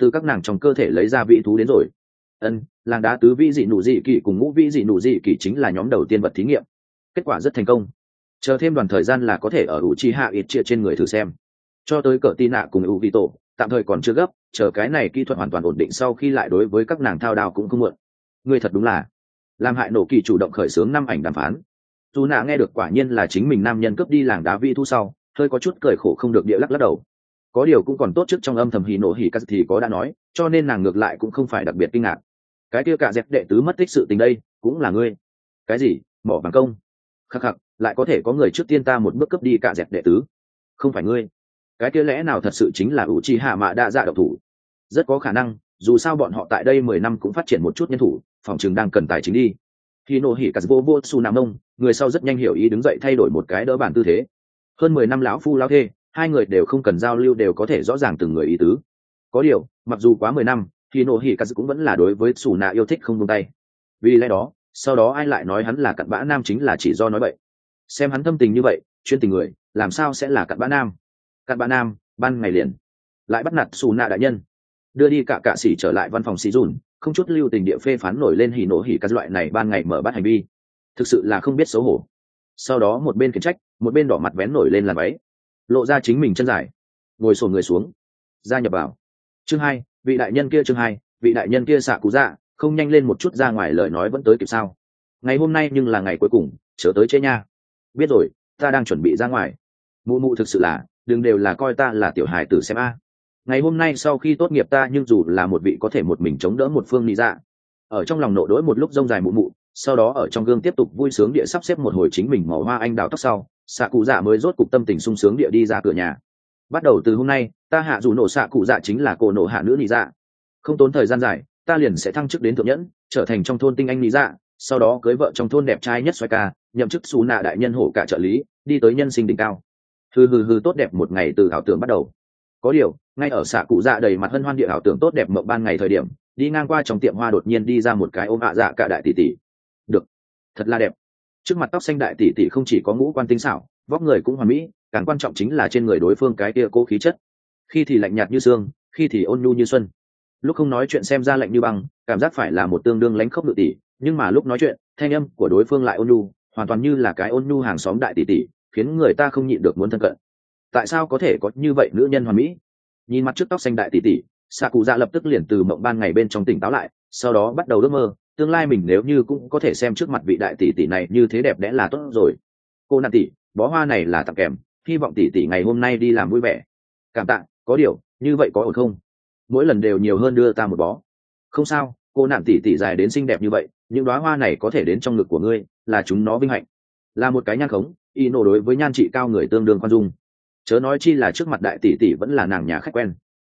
từ các nàng trong cơ thể lấy ra vị thú đến rồi. Làng đá tứ vĩ dị nụ dị kỳ cùng ngũ vĩ dị nụ dị kỳ chính là nhóm đầu tiên vật thí nghiệm, kết quả rất thành công. Chờ thêm đoàn thời gian là có thể ở Uchiha Itachi trên người thử xem. Cho tới cỡ Tina cùng Obito tạm thời còn chưa gấp, chờ cái này kỹ thuật hoàn toàn ổn định sau khi lại đối với các nàng thao đao cũng không muộn. Người thật đúng là làm hại nổ kỳ chủ động khởi xướng năm ảnh đàm phán. Dù nạ nghe được quả nhiên là chính mình nam nhân cướp đi làng đá vị thu sau, hơi có chút cười khổ không được địa lắc lắc đầu. Có điều cũng còn tốt, trước trong âm thầm hỉ nổ hỉ cắt thì có đã nói, cho nên nàng ngược lại cũng không phải đặc biệt kinh ngạc. Cái kia cả dẹp đệ tứ mất tích sự tình đây cũng là ngươi. Cái gì mỏ vàng công? Khắc khắc, lại có thể có người trước tiên ta một bước cướp đi cả dẹp đệ tứ? Không phải ngươi? Cái kia lẽ nào thật sự chính là Uchiha Mạ Đa Dạ độc thủ? Rất có khả năng, dù sao bọn họ tại đây 10 năm cũng phát triển một chút nhân thủ, phòng trường đang cần tài chính đi. Hino Hikazuo vô su nam ông, người sau rất nhanh hiểu ý đứng dậy thay đổi một cái đỡ bàn tư thế. Hơn 10 năm lão phu lão thê, hai người đều không cần giao lưu đều có thể rõ ràng từng người ý tứ. Có điều, mặc dù quá 10 năm, Hino Hikazu cũng vẫn là đối với Suna yêu thích không buông tay. Vì lẽ đó, sau đó ai lại nói hắn là cặn bã nam chính là chỉ do nói vậy. Xem hắn thâm tình như vậy, chuyên tình người, làm sao sẽ là cặn bã nam? Cặn bã nam, ban ngày liền lại bắt nạt Suna đại nhân, đưa đi cả sĩ trở lại văn phòng sĩ dùn, không chút lưu tình địa phê phán nổi lên hỉ nổ hỉ các loại này ban ngày mở bắt hành vi, thực sự là không biết xấu hổ. Sau đó một bên khiển trách, một bên đỏ mặt vén nổi lên làn váy, lộ ra chính mình chân dài, ngồi xổm người xuống, gia nhập vào. Chương 2, vị đại nhân kia. Chương 2, vị đại nhân kia xạ cú dạ, không nhanh lên một chút ra ngoài, lời nói vẫn tới kịp sao? Ngày hôm nay nhưng là ngày cuối cùng, chớ tới chế nha. Biết rồi, ta đang chuẩn bị ra ngoài. Mụ mụ thực sự là, đừng đều là coi ta là tiểu hài tử xem a. Ngày hôm nay sau khi tốt nghiệp ta nhưng dù là một vị có thể một mình chống đỡ một phương lý dạ. Ở trong lòng nộ đỗi một lúc rông dài mụ mụ, sau đó ở trong gương tiếp tục vui sướng địa sắp xếp một hồi chính mình màu hoa anh đào tóc sau, xạ cụ dạ mới rốt cục tâm tình sung sướng địa đi ra cửa nhà. Bắt đầu từ hôm nay, ta hạ dù nổ xạ cụ dạ chính là cô nổ hạ nữ lý dạ. Không tốn thời gian dài, ta liền sẽ thăng chức đến thượng nhẫn, trở thành trong thôn tinh anh lý dạ, sau đó cưới vợ trong thôn đẹp trai nhất xoay ca, nhậm chức xù nạ đại nhân hổ cả trợ lý, đi tới nhân sinh đỉnh cao. Hừ tốt đẹp một ngày từ ảo tưởng bắt đầu. Có điều, ngay ở xạ cụ dạ đầy mặt hân hoan địa ảo tưởng tốt đẹp mộng ban ngày thời điểm, đi ngang qua trong tiệm hoa đột nhiên đi ra một cái ôm ạ dạ cả đại tỷ tỷ. Được, thật là đẹp. Trước mặt tóc xanh đại tỷ tỷ không chỉ có ngũ quan tinh xảo, vóc người cũng hoàn mỹ, càng quan trọng chính là trên người đối phương cái kia cố khí chất. Khi thì lạnh nhạt như sương, khi thì ôn nhu như xuân. Lúc không nói chuyện xem ra lạnh như băng, cảm giác phải là một tương đương lánh khốc ngự tỷ, nhưng mà lúc nói chuyện, thanh âm của đối phương lại ôn nhu, hoàn toàn như là cái ôn nhu hàng xóm đại tỷ tỷ, khiến người ta không nhịn được muốn thân cận. Tại sao có thể có như vậy nữ nhân hoàn mỹ? Nhìn mặt trước tóc xanh đại tỷ tỷ, xạ cụ dạ lập tức liền từ mộng ban ngày bên trong tỉnh táo lại, sau đó bắt đầu ước mơ tương lai mình nếu như cũng có thể xem trước mặt vị đại tỷ tỷ này như thế đẹp đẽ là tốt rồi. Cô nạn tỷ, bó hoa này là tặng kèm, hy vọng tỷ tỷ ngày hôm nay đi làm vui vẻ. Cảm tạ. Có điều như vậy có ổn không? Mỗi lần đều nhiều hơn đưa ta một bó. Không sao, cô nạn tỷ tỷ dài đến xinh đẹp như vậy, những đóa hoa này có thể đến trong ngực của ngươi, là chúng nó vinh hạnh. Là một cái nhan khống, y nổ đối với nhan trị cao người tương đương khoan dung, chớ nói chi là trước mặt đại tỷ tỷ vẫn là nàng nhà khách quen.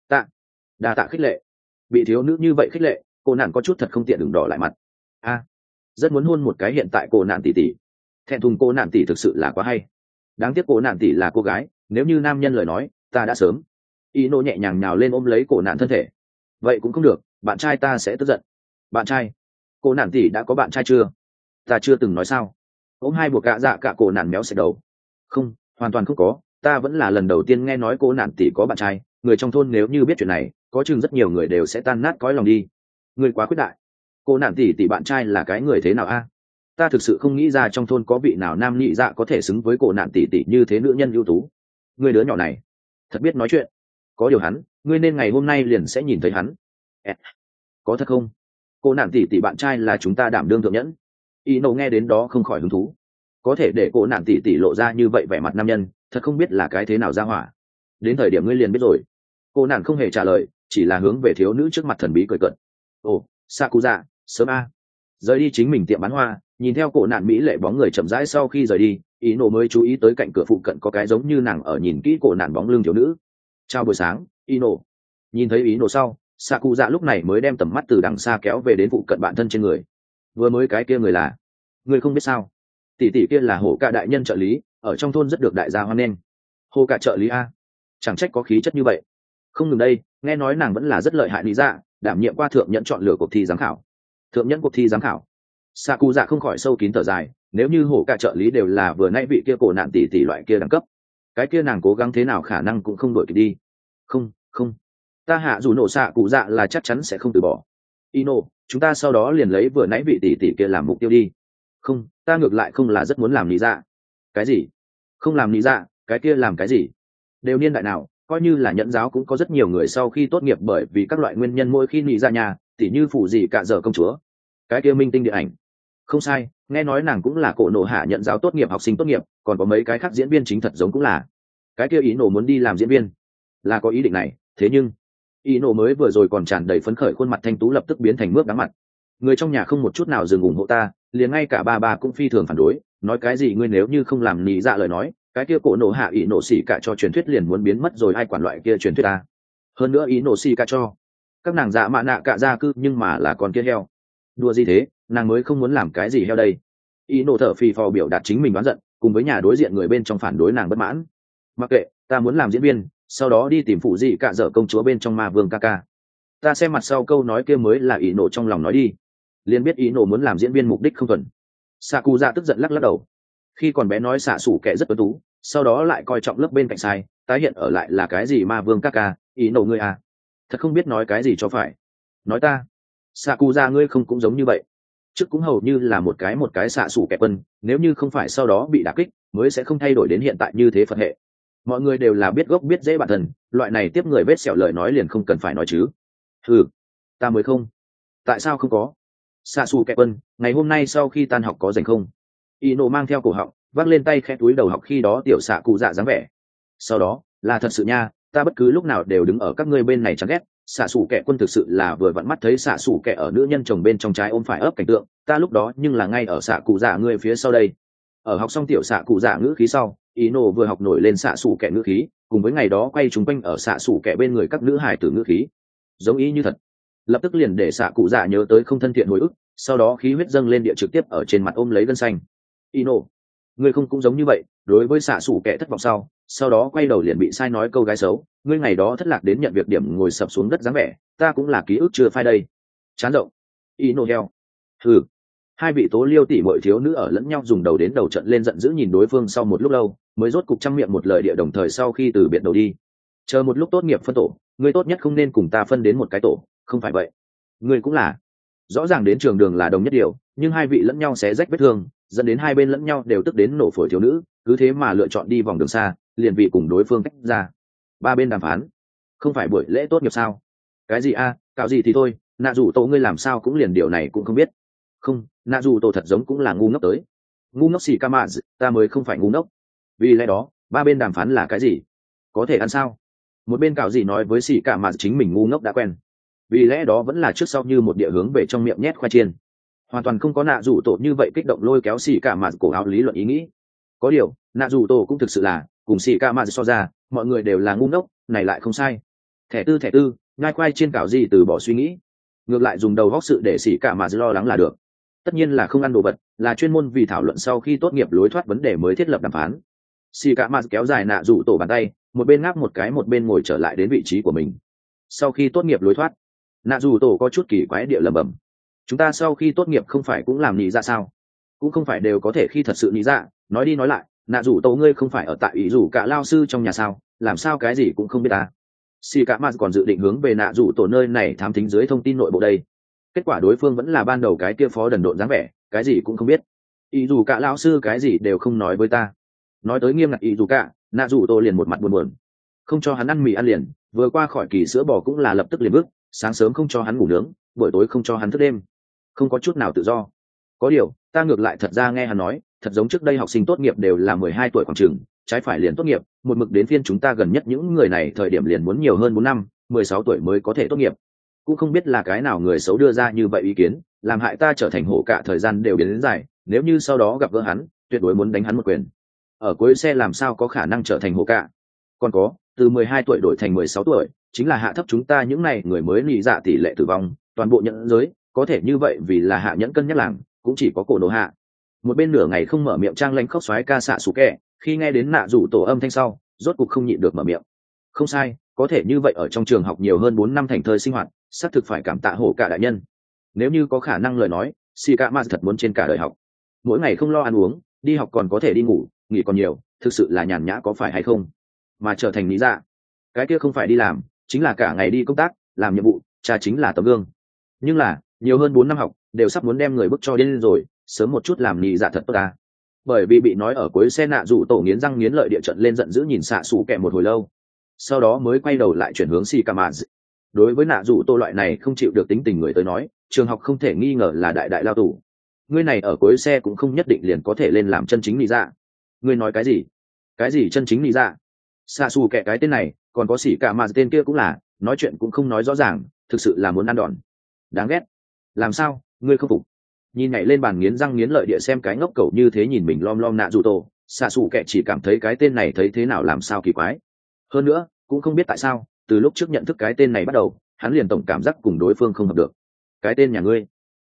Đa tạ khích lệ. Bị thiếu nữ như vậy khích lệ, cô nạn có chút thật không tiện đừng đỏ lại mặt. Rất muốn hôn một cái hiện tại cô nạn tỷ tỷ. Thẹn thùng cô nạn tỷ thực sự là quá hay. Đáng tiếc cô nạn tỷ là cô gái, nếu như nam nhân lời nói ta đã sớm. Y nô nhẹ nhàng nhào lên ôm lấy cổ nạn thân thể. Vậy cũng không được, bạn trai ta sẽ tức giận. Bạn trai? Cô nạn tỷ đã có bạn trai chưa? Ta chưa từng nói sao? Ôm hai buộc gạ dạ cả cổ nạn méo xẹt đầu. Không, hoàn toàn không có, ta vẫn là lần đầu tiên nghe nói cô nạn tỷ có bạn trai. Người trong thôn nếu như biết chuyện này, có chừng rất nhiều người đều sẽ tan nát cõi lòng đi. Người quá khuyết đại. Cô nạn tỷ bạn trai là cái người thế nào a? Ta thực sự không nghĩ ra trong thôn có vị nào nam nhị dạ có thể xứng với cô nạn tỷ như thế nữ nhân ưu tú. Người đứa nhỏ này thật biết nói chuyện. Có điều hắn, ngươi nên ngày hôm nay liền sẽ nhìn thấy hắn. Có thật không? Cô nạn tỷ bạn trai là chúng ta đảm đương thượng nhẫn. Ino nghe đến đó không khỏi hứng thú. Có thể để cô nạn tỷ lộ ra như vậy vẻ mặt nam nhân, thật không biết là cái thế nào ra hỏa. Đến thời điểm ngươi liền biết rồi. Cô nạn không hề trả lời, chỉ là hướng về thiếu nữ trước mặt thần bí cười cợt. Ồ, Sakuza, sớm a. Rời đi chính mình tiệm bán hoa, nhìn theo cổ nạn mỹ lệ bóng người chậm rãi sau khi rời đi, Ino mới chú ý tới cạnh cửa phụ cận có cái giống như nàng ở nhìn kỹ cổ nạn bóng lưng thiếu nữ. Chào buổi sáng, Ino. Nhìn thấy Ino sau, Sakuza lúc này mới đem tầm mắt từ đằng xa kéo về đến phụ cận bạn thân trên người. Vừa mới cái kia người là, người không biết sao? Tỷ tỷ kia là Hổ Cả đại nhân trợ lý, ở trong thôn rất được đại gia hoan nghênh. Hổ Cả trợ lý a? Chẳng trách có khí chất như vậy. Không ngừng đây, nghe nói nàng vẫn là rất lợi hại lý dạ, đảm nhiệm qua thượng nhẫn chọn lựa cuộc thi giám khảo. Thượng nhẫn cuộc thi giám khảo? Sakuza không khỏi sâu kín thở dài, nếu như Hổ Cả trợ lý đều là vừa nãy vị kia cổ nạn tỷ loại kia đẳng cấp, cái kia nàng cố gắng thế nào khả năng cũng không đổi kịp đi. Không, ta hạ dù nổ xạ cụ dạ là chắc chắn sẽ không từ bỏ. Ino, chúng ta sau đó liền lấy vừa nãy vị tỷ tỷ kia làm mục tiêu đi. Không, ta ngược lại không là rất muốn làm lý dạ. Cái gì? Không làm lý dạ, cái kia làm cái gì? Đều niên đại nào, coi như là nhẫn giáo cũng có rất nhiều người sau khi tốt nghiệp bởi vì các loại nguyên nhân mỗi khi lý dạ nhà, tỉ như phụ gì cả giờ công chúa. Cái kia minh tinh điện ảnh. Không sai, nghe nói nàng cũng là cổ nổ hạ nhận giáo tốt nghiệp học sinh tốt nghiệp, còn có mấy cái khác diễn viên chính thật giống cũng là. Cái kia ý nổ muốn đi làm diễn viên, là có ý định này, thế nhưng ý nổ mới vừa rồi còn tràn đầy phấn khởi, khuôn mặt thanh tú lập tức biến thành mướp đắng mặt. Người trong nhà không một chút nào dừng ủng hộ ta, liền ngay cả ba cũng phi thường phản đối, nói cái gì ngươi nếu như không làm nỉ dạ lời nói, cái kia cổ nổ hạ ý nổ xỉ cả cho truyền thuyết liền muốn biến mất rồi, ai quản loại kia truyền thuyết ta. Hơn nữa ý nổ xỉ cả cho các nàng dạ mạ nạ cả ra cư nhưng mà là con kia heo. Đùa gì thế, nàng mới không muốn làm cái gì heo đây. Ý nổ thở phì phò biểu đạt chính mình đoán giận, cùng với nhà đối diện người bên trong phản đối nàng bất mãn. Mặc kệ, ta muốn làm diễn viên, sau đó đi tìm phụ gì cả dở công chúa bên trong ma vương ca ca. Ta xem mặt sau câu nói kia mới là ý nổ trong lòng nói đi. Liền biết ý nổ muốn làm diễn viên mục đích không thuần. Xạ cụ dạ tức giận lắc lắc đầu. Khi còn bé nói xạ sủ kẻ rất tuấn tú, sau đó lại coi trọng lớp bên cạnh sai, tái hiện ở lại là cái gì ma vương ca ca, ý nổ ngươi à. Thật không biết nói cái gì cho phải. Nói ta. Xạ cụ dạ ngươi không cũng giống như vậy. Trước cũng hầu như là một cái xạ sủ kẻ quân, nếu như không phải sau đó bị đả kích, mới sẽ không thay đổi đến hiện tại như thế Phật hệ. Mọi người đều là biết gốc biết dễ bản thân, loại này tiếp người vết sẹo lời nói liền không cần phải nói chứ. Ừ, ta mới không. Tại sao không có? Xạ xù kẹp quân, ngày hôm nay sau khi tan học có rảnh không? Y nổ mang theo cổ họng, vác lên tay khẽ túi đầu học khi đó tiểu xạ cụ dạ dáng vẻ. Sau đó, là thật sự nha, ta bất cứ lúc nào đều đứng ở các ngươi bên này chán ghét. Xạ xù kẹ quân thực sự là vừa vặn mắt thấy xạ xù kẹ ở nữ nhân chồng bên trong trái ôm phải ấp cảnh tượng, ta lúc đó nhưng là ngay ở xạ cụ dạ ngươi phía sau đây. Ở học xong tiểu xạ cụ dạ ngữ khí sau, ý nổ vừa học nổi lên xạ xù kẹ ngữ khí, cùng với ngày đó quay chúng quanh ở xạ xù kẹ bên người các nữ hài tử ngữ khí, giống ý như thật. Lập tức liền để xạ cụ dạ nhớ tới không thân thiện hồi ức, sau đó khí huyết dâng lên địa trực tiếp ở trên mặt ôm lấy gân xanh. Ý nổ, ngươi không cũng giống như vậy, đối với xạ xù kẹ thất vọng sau đó quay đầu liền bị sai nói câu gái xấu, ngươi ngày đó thất lạc đến nhận việc điểm ngồi sập xuống đất dáng vẻ, ta cũng là ký ức chưa phai đây. Chán rộng. Ý nổ heo. Hừ. Hai vị tố liêu tỷ muội thiếu nữ ở lẫn nhau dùng đầu đến đầu trận lên giận dữ nhìn đối phương sau một lúc lâu, mới rốt cục trăm miệng một lời địa đồng thời sau khi từ biệt đầu đi. Chờ một lúc tốt nghiệp phân tổ, ngươi tốt nhất không nên cùng ta phân đến một cái tổ, không phải vậy. Ngươi cũng là. Rõ ràng đến trường đường là đồng nhất điều, nhưng hai vị lẫn nhau xé rách vết thương, dẫn đến hai bên lẫn nhau đều tức đến nổ phổi thiếu nữ, cứ thế mà lựa chọn đi vòng đường xa, liền vì cùng đối phương tách ra. Ba bên đàm phán, không phải buổi lễ tốt nghiệp sao? Cái gì a, cạo gì thì thôi, nạ dù tổ ngươi làm sao cũng liền điều này cũng không biết. Không, nạ dù tổ thật giống cũng là ngu ngốc tới. Ngu ngốc xì ca mạ, ta mới không phải ngu ngốc. Vì lẽ đó, ba bên đàm phán là cái gì? Có thể ăn sao? Một bên cạo gì nói với xì ca mạ chính mình ngu ngốc đã quen. Vì lẽ đó vẫn là trước sau như một địa hướng về trong miệng nhét khoai chiên. Hoàn toàn không có nạ dù tổ như vậy kích động lôi kéo xì ca mạ cổ áo lý luận ý nghĩ. Có điều, nạ dù tổ cũng thực sự là, cùng xì ca mạ so ra, mọi người đều là ngu ngốc, này lại không sai. Thẻ tư, nhai khoai chiên cạo gì từ bỏ suy nghĩ. Ngược lại dùng đầu góc sự để xì ca mạ lo lắng là được. Tất nhiên là không ăn đồ vật, là chuyên môn vì thảo luận sau khi tốt nghiệp lối thoát vấn đề mới thiết lập đàm phán. Xì cả mặt kéo dài nạ rủ tổ bàn tay, một bên ngáp một cái một bên ngồi trở lại đến vị trí của mình. Sau khi tốt nghiệp lối thoát, nạ rủ tổ có chút kỳ quái địa lẩm bẩm. Chúng ta sau khi tốt nghiệp không phải cũng làm nhị dạ sao? Cũng không phải đều có thể khi thật sự nhị dạ. Nói đi nói lại, nạ rủ tổ ngươi không phải ở tại ý rủ cả lao sư trong nhà sao? Làm sao cái gì cũng không biết ta. Xì cả mặt còn dự định hướng về nạ rủ tổ nơi này thám thính dưới thông tin nội bộ đây. Kết quả đối phương vẫn là ban đầu cái kia phó đần độn dáng vẻ, cái gì cũng không biết. Ý dù cả lão sư cái gì đều không nói với ta. Nói tới nghiêm ngặt ý dù cả, nạ dù tôi liền một mặt buồn, không cho hắn ăn mì ăn liền, vừa qua khỏi kỳ sữa bò cũng là lập tức liền bước, sáng sớm không cho hắn ngủ nướng, buổi tối không cho hắn thức đêm, không có chút nào tự do. Có điều, ta ngược lại thật ra nghe hắn nói, thật giống trước đây học sinh tốt nghiệp đều là 12 tuổi khoảng chừng, trái phải liền tốt nghiệp, một mực đến phiên chúng ta gần nhất những người này thời điểm liền muốn nhiều hơn 4 năm, 16 tuổi mới có thể tốt nghiệp. Cũng không biết là cái nào người xấu đưa ra như vậy ý kiến, làm hại ta trở thành hổ cả thời gian đều đến dài, nếu như sau đó gặp gỡ hắn, tuyệt đối muốn đánh hắn một quyền. Ở cuối xe làm sao có khả năng trở thành hổ cả? Còn có, từ 12 tuổi đổi thành 16 tuổi, chính là hạ thấp chúng ta những này người mới nhị dạ tỷ lệ tử vong, toàn bộ nhẫn giới, có thể như vậy vì là hạ nhẫn cân nhắc làng, cũng chỉ có cổ nổ hạ. Một bên nửa ngày không mở miệng trang lãnh khóc xoái ca xạ sủ kẹ, khi nghe đến nạ rủ tổ âm thanh sau, rốt cục không nhịn được mở miệng. Không sai, có thể như vậy ở trong trường học nhiều hơn 4 năm thành thơi sinh hoạt, xác thực phải cảm tạ hổ cả đại nhân. Nếu như có khả năng lời nói, Shikama thật muốn trên cả đời học, mỗi ngày không lo ăn uống, đi học còn có thể đi ngủ, nghỉ còn nhiều, thực sự là nhàn nhã có phải hay không? Mà trở thành lý dạ, cái kia không phải đi làm, chính là cả ngày đi công tác làm nhiệm vụ, cha chính là tấm gương. Nhưng là nhiều hơn 4 năm học đều sắp muốn đem người bức cho điên rồi, sớm một chút làm nhị dạ thật tốt ta. Bởi vì bị nói ở cuối xe, nạ rủ tổ nghiến răng nghiến lợi địa trận lên, giận dữ nhìn xạ xù kẹ một hồi lâu, sau đó mới quay đầu lại chuyển hướng si cà mạ. Đối với nạ rủ tổ loại này không chịu được tính tình người tới nói, trường học không thể nghi ngờ là đại đại lao tù. Ngươi này ở cuối xe cũng không nhất định liền có thể lên làm chân chính nhị dạ. Ngươi nói cái gì? Cái gì chân chính nhị dạ? Xạ xù kẹ cái tên này, còn có xỉ cả mà tên kia cũng là, nói chuyện cũng không nói rõ ràng, thực sự là muốn ăn đòn. Đáng ghét. Làm sao, ngươi không phục? Nhìn nhảy lên bàn nghiến răng nghiến lợi địa xem cái ngốc cẩu như thế nhìn mình lom lom nạ rủ tổ, xạ xù kẹ chỉ cảm thấy cái tên này thấy thế nào làm sao kỳ quái. Hơn nữa, cũng không biết tại sao, từ lúc trước nhận thức cái tên này bắt đầu, hắn liền tổng cảm giác cùng đối phương không hợp được. Cái tên nhà ngươi?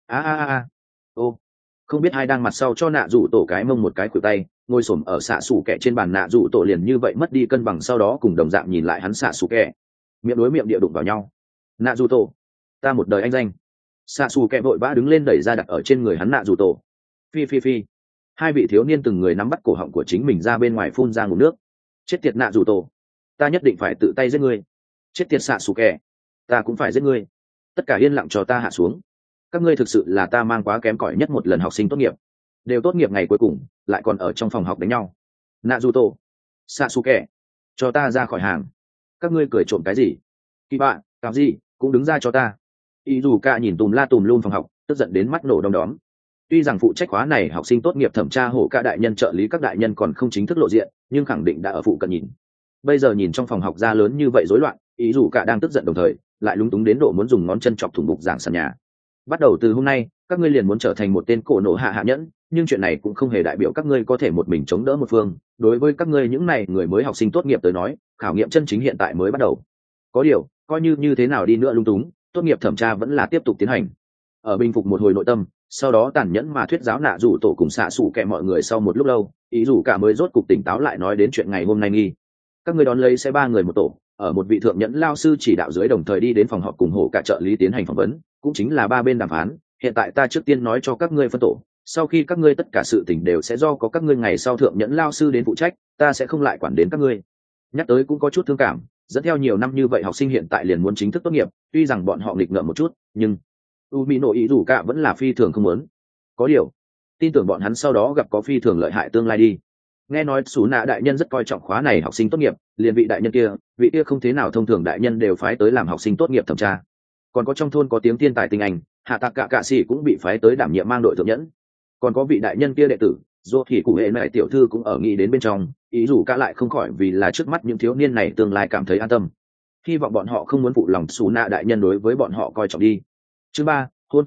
Ô, không biết ai đang mặt sau cho nạ rủ tổ cái mông một cái khuỷu tay, ngồi xổm ở xạ xù kẹ trên bàn, nạ rủ tổ liền như vậy mất đi cân bằng, sau đó cùng đồng dạng nhìn lại hắn xạ xù kẹ, miệng đối miệng địa đụng vào nhau. Nạ rủ tổ, ta một đời anh danh. Xạ xù kẹ vội vã đứng lên đẩy ra đặt ở trên người hắn nạ rủ tổ. Phi. Hai vị thiếu niên từng người nắm bắt cổ họng của chính mình ra bên ngoài phun ra ngụm nước. Chết tiệt nạ rủ tổ, ta nhất định phải tự tay giết ngươi. Chết tiệt xạ xù kẹ, ta cũng phải giết ngươi. Tất cả yên lặng cho ta hạ xuống. Các ngươi thực sự là ta mang quá kém cỏi nhất một lần học sinh tốt nghiệp, đều tốt nghiệp ngày cuối cùng lại còn ở trong phòng học đánh nhau. Nạ dù tổ, Sasuke, cho ta ra khỏi hàng. Các ngươi cười trộm cái gì? Kỳ bạ, cảm gì cũng đứng ra cho ta. Y dù cả nhìn tùm la tùm luôn phòng học, tức giận đến mắt nổ đom đóm. Tuy rằng phụ trách khóa này học sinh tốt nghiệp thẩm tra hổ cả đại nhân trợ lý các đại nhân còn không chính thức lộ diện, nhưng khẳng định đã ở phụ cận nhìn. Bây giờ nhìn trong phòng học ra lớn như vậy rối loạn, ý dù cả đang tức giận đồng thời lại lúng túng đến độ muốn dùng ngón chân chọc thủng bục giảng sàn nhà. Bắt đầu từ hôm nay, các ngươi liền muốn trở thành một tên cổ nổ hạ nhẫn, nhưng chuyện này cũng không hề đại biểu các ngươi có thể một mình chống đỡ một phương. Đối với các ngươi những này người mới học sinh tốt nghiệp tới nói, khảo nghiệm chân chính hiện tại mới bắt đầu. Có điều, coi như thế nào đi nữa lung túng, tốt nghiệp thẩm tra vẫn là tiếp tục tiến hành. Ở bình phục một hồi nội tâm, sau đó tàn nhẫn mà thuyết giáo nạ rủ tổ cùng xạ xủ kẹ mọi người sau một lúc lâu, ý rủ cả mới rốt cục tỉnh táo lại nói đến chuyện ngày hôm nay nghi. Các ngươi đón lấy sẽ 3 người một tổ, ở một vị thượng nhẫn lao sư chỉ đạo dưới đồng thời đi đến phòng họp cùng hổ cả trợ lý tiến hành phỏng vấn, cũng chính là 3 bên đàm phán. Hiện tại ta trước tiên nói cho các ngươi phân tổ, sau khi các ngươi tất cả sự tình đều sẽ do có các ngươi ngày sau thượng nhẫn lao sư đến phụ trách, ta sẽ không lại quản đến các ngươi. Nhắc tới cũng có chút thương cảm, dẫn theo nhiều năm như vậy học sinh hiện tại liền muốn chính thức tốt nghiệp, tuy rằng bọn họ nghịch ngợm một chút, nhưng Umino ý rủ cả vẫn là phi thường không muốn. Có điều, tin tưởng bọn hắn sau đó gặp có phi thường lợi hại tương lai đi. Nghe nói Sú Nạ đại nhân rất coi trọng khóa này học sinh tốt nghiệp, liền vị đại nhân kia, vị kia không thế nào thông thường đại nhân đều phái tới làm học sinh tốt nghiệp thẩm tra. Còn có trong thôn có tiếng thiên tài tinh anh, hạ tạc cạ sĩ cũng bị phái tới đảm nhiệm mang đội thượng nhẫn. Còn có vị đại nhân kia đệ tử, dù thì cụ hệ này tiểu thư cũng ở nghĩ đến bên trong, ý dù cả lại không khỏi vì là trước mắt những thiếu niên này tương lai cảm thấy an tâm. Hy vọng bọn họ không muốn phụ lòng Sú Nạ đại nhân đối với bọn họ coi trọng đi. Chương 3, hôn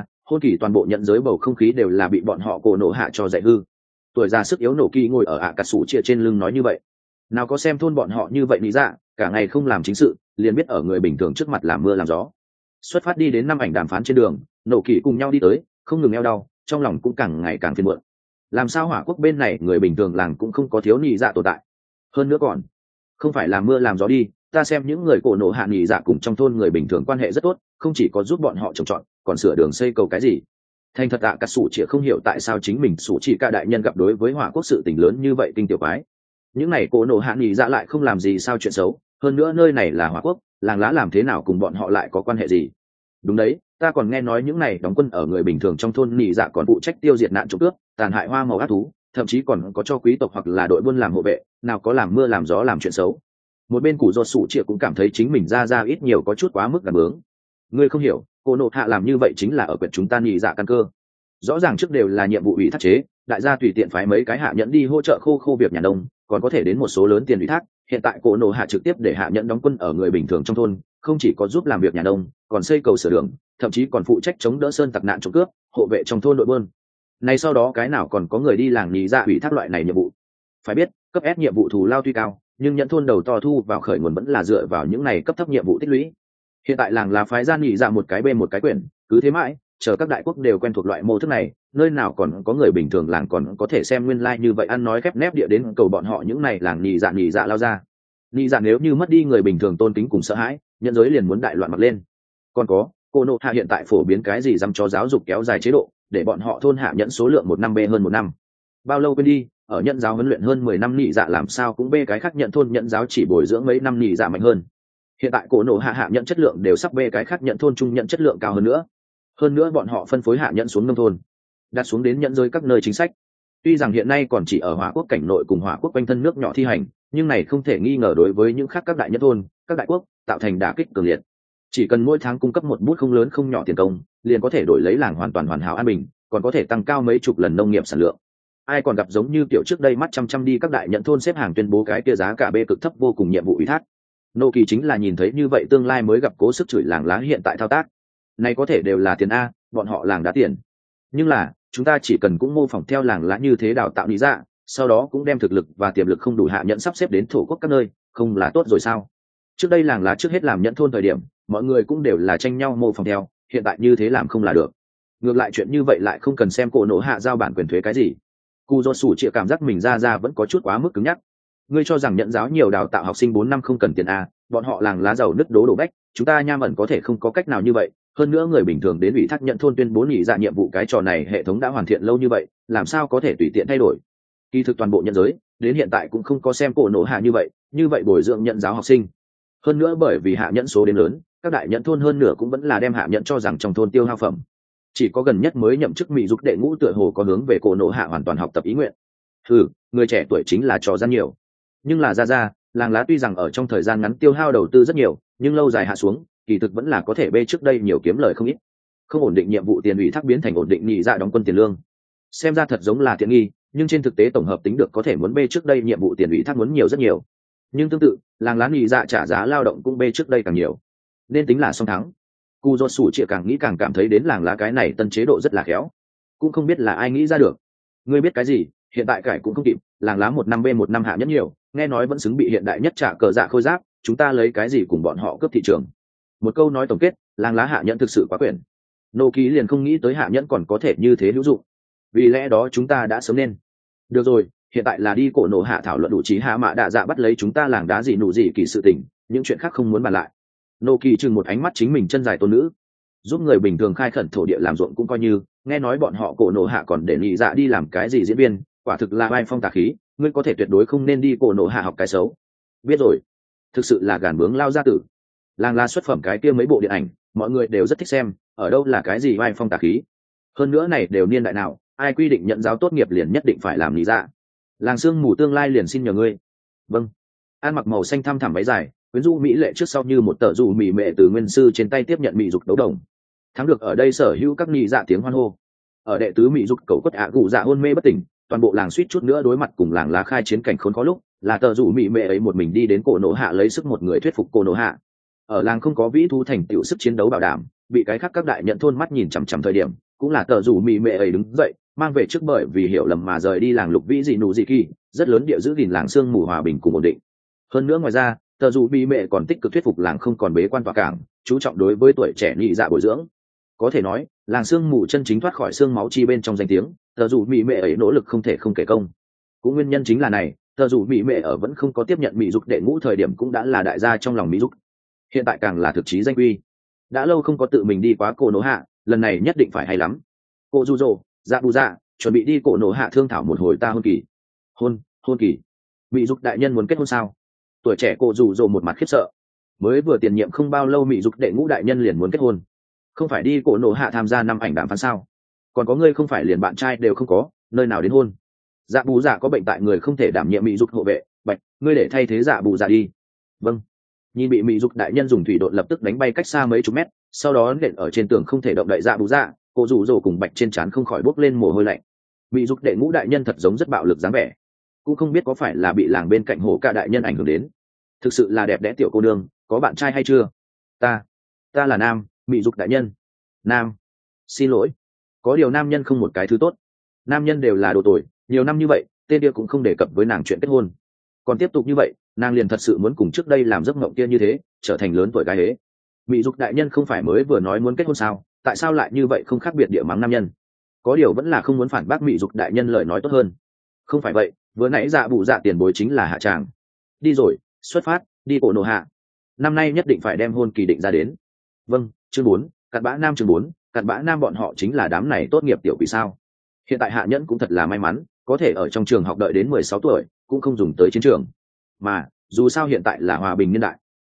kỳ toàn bộ nhận giới bầu không khí đều là bị bọn họ cổ nổ hạ cho dạy hư. Tuổi già sức yếu nổ kỳ ngồi ở ạ cà sủ chia trên lưng nói như vậy. Nào có xem thôn bọn họ như vậy lý dạ, cả ngày không làm chính sự, liền biết ở người bình thường trước mặt làm mưa làm gió. Xuất phát đi đến 5 ảnh đàm phán trên đường, nổ kỳ cùng nhau đi tới, không ngừng eo đau, trong lòng cũng càng ngày càng phiền muộn. Làm sao hỏa quốc bên này người bình thường làng cũng không có thiếu nhị dạ tồn tại. Hơn nữa còn, không phải làm mưa làm gió đi, ta xem những người cổ nổ hạ nhị dạ cùng trong thôn người bình thường quan hệ rất tốt, không chỉ có giúp bọn họ trồng trọt, còn sửa đường xây cầu cái gì. Thành thật ạ cà sủ chỉ không hiểu tại sao chính mình sủ chỉ cả đại nhân gặp đối với hỏa quốc sự tình lớn như vậy kinh tiểu quái. Những này cổ nổ hạ nhị dạ lại không làm gì sao chuyện xấu, hơn nữa nơi này là hỏa quốc, làng lá làm thế nào cùng bọn họ lại có quan hệ gì. Đúng đấy, ta còn nghe nói những này đóng quân ở người bình thường trong thôn nhị dạ còn phụ trách tiêu diệt nạn trộm cướp, tàn hại hoa màu ác thú, thậm chí còn có cho quý tộc hoặc là đội buôn làm hộ vệ, nào có làm mưa làm gió làm chuyện xấu. Một bên củ ruột sủ chĩa cũng cảm thấy chính mình ra ít nhiều có chút quá mức gàn bướng. Ngươi không hiểu, cô nộ hạ làm như vậy chính là ở quyệt chúng ta nhị dạ căn cơ. Rõ ràng trước đều là nhiệm vụ ủy thác chế, đại gia tùy tiện phái mấy cái hạ nhẫn đi hỗ trợ khô việc nhà nông, còn có thể đến một số lớn tiền ủy thác. Hiện tại cô nộ hạ trực tiếp để hạ nhẫn đóng quân ở người bình thường trong thôn, không chỉ có giúp làm việc nhà nông, còn xây cầu sửa đường, thậm chí còn phụ trách chống đỡ sơn tặc nạn trộm cướp, hộ vệ trong thôn đội buôn. Này sau đó cái nào còn có người đi làng nhị dạ ủy thác loại này nhiệm vụ. Phải biết, cấp S nhiệm vụ thù lao tuy cao, nhưng nhận thôn đầu to thu vào khởi nguồn vẫn là dựa vào những này cấp thấp nhiệm vụ tích lũy. Hiện tại làng là phái gian nhị dạ một cái bên một cái quyển, cứ thế mãi, chờ các đại quốc đều quen thuộc loại mô thức này, nơi nào còn có người bình thường làng còn có thể xem nguyên lai như vậy ăn nói khép nép địa đến cầu bọn họ những này làng nhị dạ lao ra. Nhị dạ nếu như mất đi người bình thường tôn kính cùng sợ hãi, nhân giới liền muốn đại loạn mặt lên. Còn có, cô nộ hạ hiện tại phổ biến cái gì dăm cho giáo dục kéo dài chế độ, để bọn họ thôn hạ nhẫn số lượng 1 năm bê hơn 1 năm. Bao lâu quên đi, ở nhận giáo huấn luyện hơn 10 năm nhị dạ làm sao cũng bê cái khác nhận thôn nhận giáo chỉ bồi dưỡng mấy năm nhị dạ mạnh hơn. Hiện tại cổ nổ hạ hạ nhận chất lượng đều sắp bê cái khác nhận thôn trung nhận chất lượng cao hơn nữa bọn họ phân phối hạ nhận xuống nông thôn, đặt xuống đến nhận giới các nơi chính sách. Tuy rằng hiện nay còn chỉ ở Hỏa Quốc cảnh nội cùng Hỏa Quốc quanh thân nước nhỏ thi hành, nhưng này không thể nghi ngờ đối với những khác các đại nhất thôn, các đại quốc tạo thành đả kích cường liệt. Chỉ cần mỗi tháng cung cấp một bút không lớn không nhỏ tiền công, liền có thể đổi lấy làng hoàn toàn hoàn hảo an bình, còn có thể tăng cao mấy chục lần nông nghiệp sản lượng. Ai còn gặp giống như kiểu trước đây mắt chăm đi các đại nhận thôn xếp hàng tuyên bố cái kia giá cả bê cực thấp vô cùng nhiệm vụ ủy thác. Nô Kỳ chính là nhìn thấy như vậy tương lai mới gặp cố sức chửi làng lá hiện tại thao tác. Này có thể đều là tiền a, bọn họ làng đá tiền. Nhưng là, chúng ta chỉ cần cũng mô phỏng theo làng lá như thế đào tạo lý dạ, sau đó cũng đem thực lực và tiềm lực không đủ hạ nhận sắp xếp đến thổ quốc các nơi, không là tốt rồi sao? Trước đây làng lá trước hết làm nhận thôn thời điểm, mọi người cũng đều là tranh nhau mô phỏng theo, hiện tại như thế làm không là được. Ngược lại chuyện như vậy lại không cần xem cổ nổ hạ giao bản quyền thuế cái gì. Cù do sủ chịa cảm giác mình ra vẫn có chút quá mức cứng nhắc. Ngươi cho rằng nhận giáo nhiều đào tạo học sinh 4 năm không cần tiền a, bọn họ làng lá giàu nứt đổ bách, chúng ta nham ẩn có thể không có cách nào như vậy. Hơn nữa người bình thường đến ủy thác nhận thôn tuyên bố nghỉ dạ nhiệm vụ cái trò này hệ thống đã hoàn thiện lâu như vậy, làm sao có thể tùy tiện thay đổi. Kỳ thực toàn bộ nhân giới đến hiện tại cũng không có xem cổ nổ hạ như vậy bồi dưỡng nhận giáo học sinh. Hơn nữa bởi vì hạ nhận số đến lớn, các đại nhận thôn hơn nửa cũng vẫn là đem hạ nhận cho rằng trong thôn tiêu hao phẩm. Chỉ có gần nhất mới nhậm chức mỹ giúp đệ ngũ tựa hồ có hướng về cổ nổ hạ hoàn toàn học tập ý nguyện. Người trẻ tuổi chính là trò gian nhiều. Nhưng là ra làng lá tuy rằng ở trong thời gian ngắn tiêu hao đầu tư rất nhiều, nhưng lâu dài hạ xuống kỳ thực vẫn là có thể bê trước đây nhiều kiếm lời không ít. Không ổn định nhiệm vụ tiền ủy thác biến thành ổn định nhị dạ đóng quân tiền lương, xem ra thật giống là tiện nghi, nhưng trên thực tế tổng hợp tính được có thể muốn bê trước đây nhiệm vụ tiền ủy thác muốn nhiều rất nhiều. Nhưng tương tự làng lá nhị dạ trả giá lao động cũng bê trước đây càng nhiều, nên tính là song thắng. Cù do sủ chịa càng nghĩ càng cảm thấy đến làng lá cái này tân chế độ rất là khéo, cũng không biết là ai nghĩ ra được. Ngươi biết cái gì, hiện tại cải cũng không kịp, làng lá 1 năm bê 1 năm hạ nhất nhiều, nghe nói vẫn xứng bị hiện đại nhất trả cờ dạ khôi giáp, chúng ta lấy cái gì cùng bọn họ cướp thị trường. Một câu nói tổng kết, làng lá hạ nhẫn thực sự quá quyền. Nô Ký liền không nghĩ tới hạ nhẫn còn có thể như thế hữu dụng, vì lẽ đó chúng ta đã sớm nên. Được rồi, hiện tại là đi cổ nổ hạ thảo luận đủ trí hạ mạ đạ dạ bắt lấy chúng ta làng đá gì nụ gì kỳ sự tình, những chuyện khác không muốn bàn lại. Nô Kỳ chừng một ánh mắt chính mình chân dài tôn nữ, giúp người bình thường khai khẩn thổ địa làm ruộng cũng coi như, nghe nói bọn họ cổ nổ hạ còn để nhị dạ đi làm cái gì diễn viên, quả thực là vai phong tà khí, ngươi có thể tuyệt đối không nên đi cổ nổ hạ học cái xấu. Biết rồi, thực sự là gàn bướng lao gia tử. Làng la xuất phẩm cái kia mấy bộ điện ảnh mọi người đều rất thích xem, ở đâu là cái gì vai phong tà khí. Hơn nữa này đều niên đại nào, ai quy định nhận giáo tốt nghiệp liền nhất định phải làm lý dạ. Làng sương mù tương lai liền xin nhờ ngươi. Vâng. An mặc màu xanh thăm thẳm váy dài, quyến rũ mỹ lệ trước sau như một tờ rủ mỹ mệ từ nguyên sư trên tay tiếp nhận mỹ dục đấu đồng. Thắng được ở đây sở hữu các nhị dạ tiếng hoan hô. Ở đệ tứ mỹ dục cầu quất ạ gù dạ hôn mê bất tỉnh, toàn bộ làng suýt chút nữa đối mặt cùng làng lá khai chiến cảnh khốn khó lúc, là tờ rủ mỹ mệ ấy một mình đi đến cổ nổ hạ lấy sức một người thuyết phục cổ nổ hạ. Ở làng không có vĩ thú thành tựu sức chiến đấu bảo đảm, bị cái khác các đại nhận thôn mắt nhìn chằm chằm thời điểm, cũng là tờ rủ mỹ mệ ấy đứng dậy mang về trước bởi vì hiểu lầm mà rời đi làng lục vĩ dị nụ dị kỳ, rất lớn địa giữ gìn làng sương mù hòa bình cùng ổn định. Hơn nữa ngoài ra, tờ rủ mỹ mệ còn tích cực thuyết phục làng không còn bế quan tỏa cảng, chú trọng đối với tuổi trẻ nhị dạ bồi dưỡng. Có thể nói làng sương mù chân chính thoát khỏi xương máu chi bên trong danh tiếng, tờ rủ mỹ mệ ấy nỗ lực không thể không kể công. Cũng nguyên nhân chính là này, tờ rủ mỹ mệ ở vẫn không có tiếp nhận mỹ dục đệ ngũ thời điểm cũng đã là đại gia trong lòng mỹ dục, hiện tại càng là thực chí danh uy. Đã lâu không có tự mình đi quá cổ nổ hạ, lần này nhất định phải hay lắm. Cô du dô dạ bù dạ chuẩn bị đi cổ nổ hạ thương thảo một hồi ta hôn kỳ. Hôn kỳ? Mỹ dục đại nhân muốn kết hôn sao? Tuổi trẻ cô dù dô một mặt khiếp sợ. Mới vừa tiền nhiệm không bao lâu mỹ dục đệ ngũ đại nhân liền muốn kết hôn, không phải đi cổ nổ hạ tham gia năm ảnh đàm phán sao? Còn có ngươi không phải liền bạn trai đều không có, nơi nào đến hôn? Dạ bù dạ có bệnh tại người không thể đảm nhiệm mỹ dục hộ vệ, bạch ngươi để thay thế dạ bù dạ đi. Vâng. Nhìn bị mỹ dục đại nhân dùng thủy độn lập tức đánh bay cách xa mấy chục mét, sau đó nện ở trên tường không thể động đậy dạ bù dạ, cô rủ rồ cùng bạch trên trán không khỏi bốc lên mồ hôi lạnh. Mỹ dục đệ ngũ đại nhân thật giống rất bạo lực dáng vẻ, cũng không biết có phải là bị làng bên cạnh hồ cả đại nhân ảnh hưởng đến. Thực sự là đẹp đẽ tiểu cô nương, có bạn trai hay chưa? Ta là nam. Mỹ dục đại nhân. Nam. Xin lỗi, có điều nam nhân không một cái thứ tốt, nam nhân đều là đồ tồi, nhiều năm như vậy tên kia cũng không đề cập với nàng chuyện kết hôn, còn tiếp tục như vậy nàng liền thật sự muốn cùng trước đây làm giấc mộng kia như thế, trở thành lớn tuổi gái ế. Mỹ dục đại nhân không phải mới vừa nói muốn kết hôn sao, tại sao lại như vậy không khác biệt địa mắng nam nhân? Có điều vẫn là không muốn phản bác Mỹ dục đại nhân lời nói tốt hơn. Không phải vậy, vừa nãy dạ bù dạ tiền bối chính là hạ tràng. Đi rồi, xuất phát, đi cổ nổ hạ. Năm nay nhất định phải đem hôn kỳ định ra đến. Vâng. Chương 4, cặn bã nam. Chương 4, cặn bã nam. Bọn họ chính là đám này tốt nghiệp tiểu quỷ sao? Hiện tại hạ nhẫn cũng thật là may mắn, có thể ở trong trường học đợi đến 16 tuổi, cũng không dùng tới chiến trường. Mà dù sao hiện tại là hòa bình niên đại,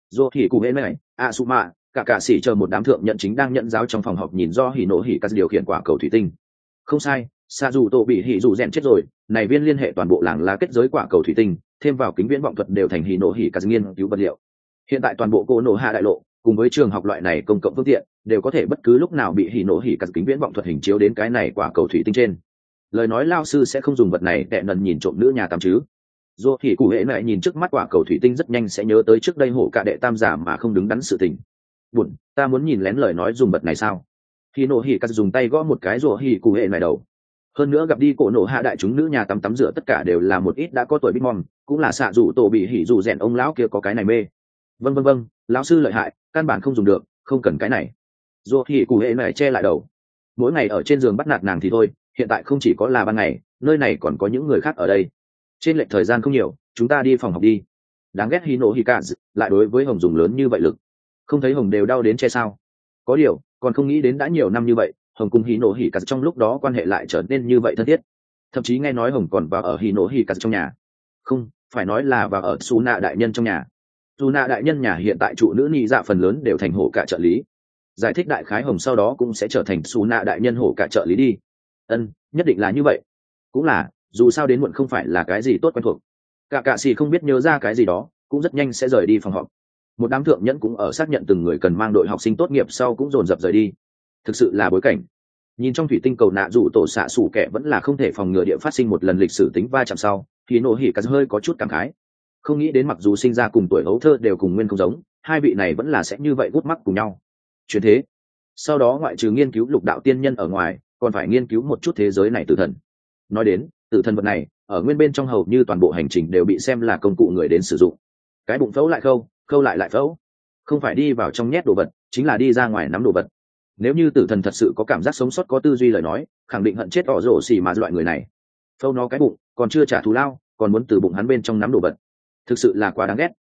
Dô thì cụ hễ này Asuma cả sĩ chờ một đám thượng nhận chính đang nhận giáo trong phòng họp, nhìn do hỉ nổ hỉ cắt điều khiển quả cầu thủy tinh. Không sai, xạ dù tổ bị hỉ dù rèn chết rồi, này viên liên hệ toàn bộ làng lá kết giới quả cầu thủy tinh, thêm vào kính viễn vọng thuật đều thành hỉ nổ hỉ cắt nghiên cứu vật liệu. Hiện tại toàn bộ cô nổ hạ đại lộ cùng với trường học loại này công cộng phương tiện đều có thể bất cứ lúc nào bị hỉ nổ hỉ cắt kính viễn vọng thuật hình chiếu đến cái này quả cầu thủy tinh trên. Lời nói lao sư sẽ không dùng vật này tệ nần nhìn trộm nữ nhà tắm chứ? Dù thì cụ hệ lại nhìn trước mắt quả cầu thủy tinh rất nhanh sẽ nhớ tới trước đây hổ cả đệ tam giả mà không đứng đắn sự tình. Buồn, ta muốn nhìn lén lời nói dùng vật này sao? Hỉ nổ hỉ cắt dùng tay gõ một cái rồi hỉ cụ hệ lại đầu. Hơn nữa gặp đi cổ nổ hạ đại chúng nữ nhà tắm rửa tất cả đều là một ít đã có tuổi bít mom, cũng là xạ dù tổ bị hỉ dù rèn ông lão kia có cái này mê. Vâng, lão sư lợi hại, căn bản không dùng được, không cần cái này. Dù thì cụ hệ này che lại đầu. Mỗi ngày ở trên giường bắt nạt nàng thì thôi, hiện tại không chỉ có là ban ngày, nơi này còn có những người khác ở đây. Trên lệch thời gian không nhiều, chúng ta đi phòng học đi. Đáng ghét Hino Hikazu lại đối với Hồng dùng lớn như vậy lực. Không thấy Hồng đều đau đến che sao? Có điều, còn không nghĩ đến đã nhiều năm như vậy, Hồng cùng Hino Hikazu trong lúc đó quan hệ lại trở nên như vậy thân thiết. Thậm chí nghe nói Hồng còn vào ở Hino Hikazu trong nhà. Không, phải nói là vào ở Suna đại nhân trong nhà. Suna đại nhân nhà hiện tại trụ nữ nhị dạ phần lớn đều thành hổ cả trợ lý. Giải thích đại khái Hồng sau đó cũng sẽ trở thành Suna đại nhân hổ cả trợ lý đi. Nhất định là như vậy. Cũng là, dù sao đến muộn không phải là cái gì tốt quen thuộc. Cả sĩ không biết nhớ ra cái gì đó, cũng rất nhanh sẽ rời đi phòng họp. Một đám thượng nhẫn cũng ở xác nhận từng người cần mang đội học sinh tốt nghiệp sau cũng dồn dập rời đi. Thực sự là bối cảnh. Nhìn trong thủy tinh cầu nạ dụ tổ xạ sủ kẻ vẫn là không thể phòng ngừa địa phát sinh một lần lịch sử tính va chạm sau, thì nổ hỉ cắt hơi có chút cảm khái. Không nghĩ đến mặc dù sinh ra cùng tuổi hấu thơ đều cùng nguyên không giống, hai vị này vẫn là sẽ như vậy gút mắt cùng nhau. Chuyển thế. Sau đó ngoại trừ nghiên cứu lục đạo tiên nhân ở ngoài, còn phải nghiên cứu một chút thế giới này tử thần. Nói đến tử thần vật này ở nguyên bên trong hầu như toàn bộ hành trình đều bị xem là công cụ người đến sử dụng. Cái bụng phẫu lại khâu lại phẫu, không phải đi vào trong nhét đồ vật, chính là đi ra ngoài nắm đồ vật. Nếu như tử thần thật sự có cảm giác sống sót có tư duy lời nói, khẳng định hận chết ỏ rổ xì mà loại người này. Phẫu nó cái bụng còn chưa trả thù lao, còn muốn từ bụng hắn bên trong nắm đồ vật, thực sự là quá đáng ghét.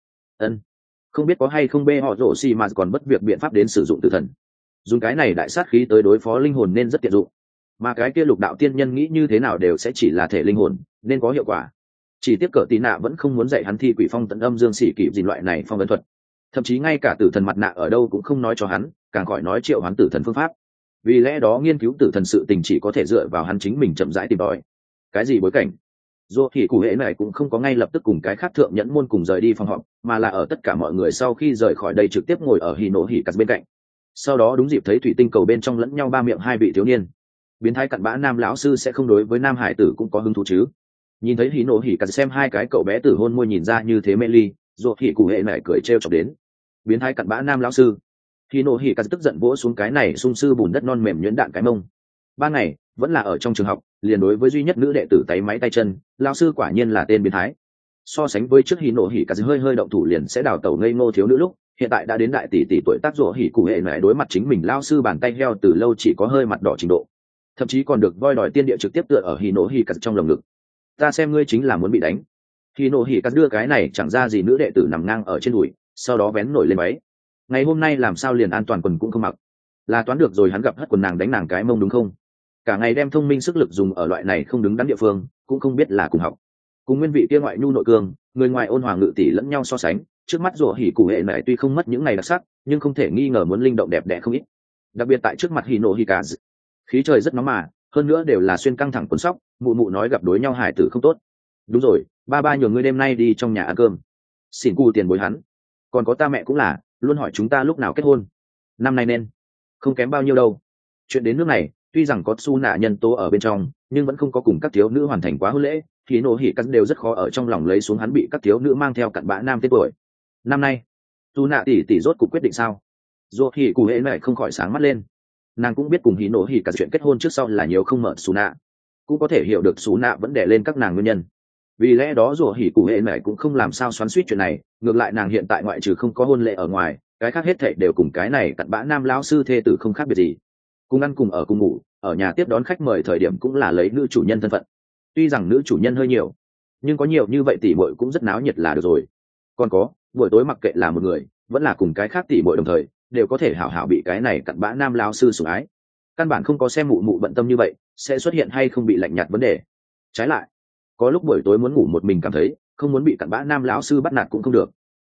Không biết có hay không bê họ rổ xì mà còn bất việc biện pháp đến sử dụng tử thần, dùng cái này đại sát khí tới đối phó linh hồn nên rất tiện dụng. Mà cái kia lục đạo tiên nhân nghĩ như thế nào đều sẽ chỉ là thể linh hồn, nên có hiệu quả. Chỉ tiếc cỡ tí nạ vẫn không muốn dạy hắn thi quỷ phong tận âm dương sĩ kịp gì loại này phong ấn thuật, thậm chí ngay cả tử thần mặt nạ ở đâu cũng không nói cho hắn, càng khỏi nói triệu hắn tử thần phương pháp. Vì lẽ đó nghiên cứu tử thần sự tình chỉ có thể dựa vào hắn chính mình chậm rãi tìm tòi. Cái gì bối cảnh? Dù thì cụ hệ này cũng không có ngay lập tức cùng cái khác thượng nhẫn môn cùng rời đi phòng họp, mà là ở tất cả mọi người sau khi rời khỏi đây trực tiếp ngồi ở hì nổ hỉ cắt bên cạnh. Sau đó đúng dịp thấy thủy tinh cầu bên trong lẫn nhau ba miệng hai vị thiếu niên. Biến thái cặn bã nam lão sư sẽ không đối với nam hải tử cũng có hứng thú chứ? Nhìn thấy hì nổ hỉ cắt xem hai cái cậu bé tử hôn môi nhìn ra như thế mê ly, dù thì cụ hệ này cười trêu chọc đến. Biến thái cặn bã nam lão sư. Hì nổ hỉ cắt tức giận vỗ xuống cái này sung sư bùn đất non mềm nhuyễn đạn cái mông. Ba ngày vẫn là ở trong trường học, liền đối với duy nhất nữ đệ tử tay máy tay chân, lão sư quả nhiên là tên biến thái. So sánh với trước hì nổ hỉ cắt hơi động thủ liền sẽ đào tẩu ngây ngô thiếu nữ lúc, hiện tại đã đến đại tỷ tỷ tuổi tác rủa hỉ cụ hệ này đối mặt chính mình lão sư bàn tay heo từ lâu chỉ có hơi mặt đỏ trình độ, thậm chí còn được voi đòi tiên địa trực tiếp tựa ở hì nổ hỉ cắt trong lồng ngực. Ta xem ngươi chính là muốn bị đánh. Hì nổ hỉ cắt đưa cái này chẳng ra gì nữ đệ tử nằm ngang ở trên đùi, sau đó vén nổi lên váy. Ngày hôm nay làm sao liền an toàn quần cũng không mặc, là toán được rồi hắn gặp hất quần nàng đánh nàng cái mông đúng không? Cả ngày đem thông minh sức lực dùng ở loại này không đứng đắn địa phương, cũng không biết là cùng học cùng nguyên vị kia ngoại nhu nội cương, người ngoài ôn hòa ngự tỷ lẫn nhau so sánh, trước mắt rủa hỉ cụ hệ này tuy không mất những ngày đặc sắc, nhưng không thể nghi ngờ muốn linh động đẹp đẽ không ít. Đặc biệt tại trước mặt hỉ nổ hỉ cả, khí trời rất nóng mà, hơn nữa đều là xuyên căng thẳng quần sóc, mụ mụ nói gặp đối nhau hải tử không tốt. Đúng rồi, ba nhường ngươi đêm nay đi trong nhà ăn cơm, xin cu tiền bồi hắn. Còn có ta mẹ cũng là luôn hỏi chúng ta lúc nào kết hôn, năm nay nên không kém bao nhiêu đâu. Chuyện đến nước này, tuy rằng có su nạ nhân tố ở bên trong, nhưng vẫn không có cùng các thiếu nữ hoàn thành quá hôn lễ, thì nổ hỉ cắt đều rất khó ở trong lòng lấy xuống hắn bị các thiếu nữ mang theo cặn bã nam tên tuổi. Năm nay su nạ tỷ rốt cuộc quyết định sao? Dù thì cụ hệ này không khỏi sáng mắt lên. Nàng cũng biết cùng hỉ nổ hỉ cả chuyện kết hôn trước sau là nhiều không mở su nạ, cũng có thể hiểu được su nạ vẫn đè lên các nàng nguyên nhân. Vì lẽ đó dù hỉ cụ hệ này cũng không làm sao xoắn xuýt chuyện này, ngược lại nàng hiện tại ngoại trừ không có hôn lễ ở ngoài, cái khác hết thảy đều cùng cái này cặn bã nam lão sư thê tử không khác biệt gì. Cùng ăn cùng ở cùng ngủ, ở nhà tiếp đón khách mời thời điểm cũng là lấy nữ chủ nhân thân phận. Tuy rằng nữ chủ nhân hơi nhiều, nhưng có nhiều như vậy tỷ muội cũng rất náo nhiệt là được rồi. Còn có, buổi tối mặc kệ là một người, vẫn là cùng cái khác tỷ muội đồng thời, đều có thể hảo hảo bị cái này cặn bã nam lão sư sủng ái. Căn bản không có xem mụ mụ bận tâm như vậy, sẽ xuất hiện hay không bị lạnh nhạt vấn đề. Trái lại, có lúc buổi tối muốn ngủ một mình cảm thấy không muốn bị cặn bã nam lão sư bắt nạt cũng không được.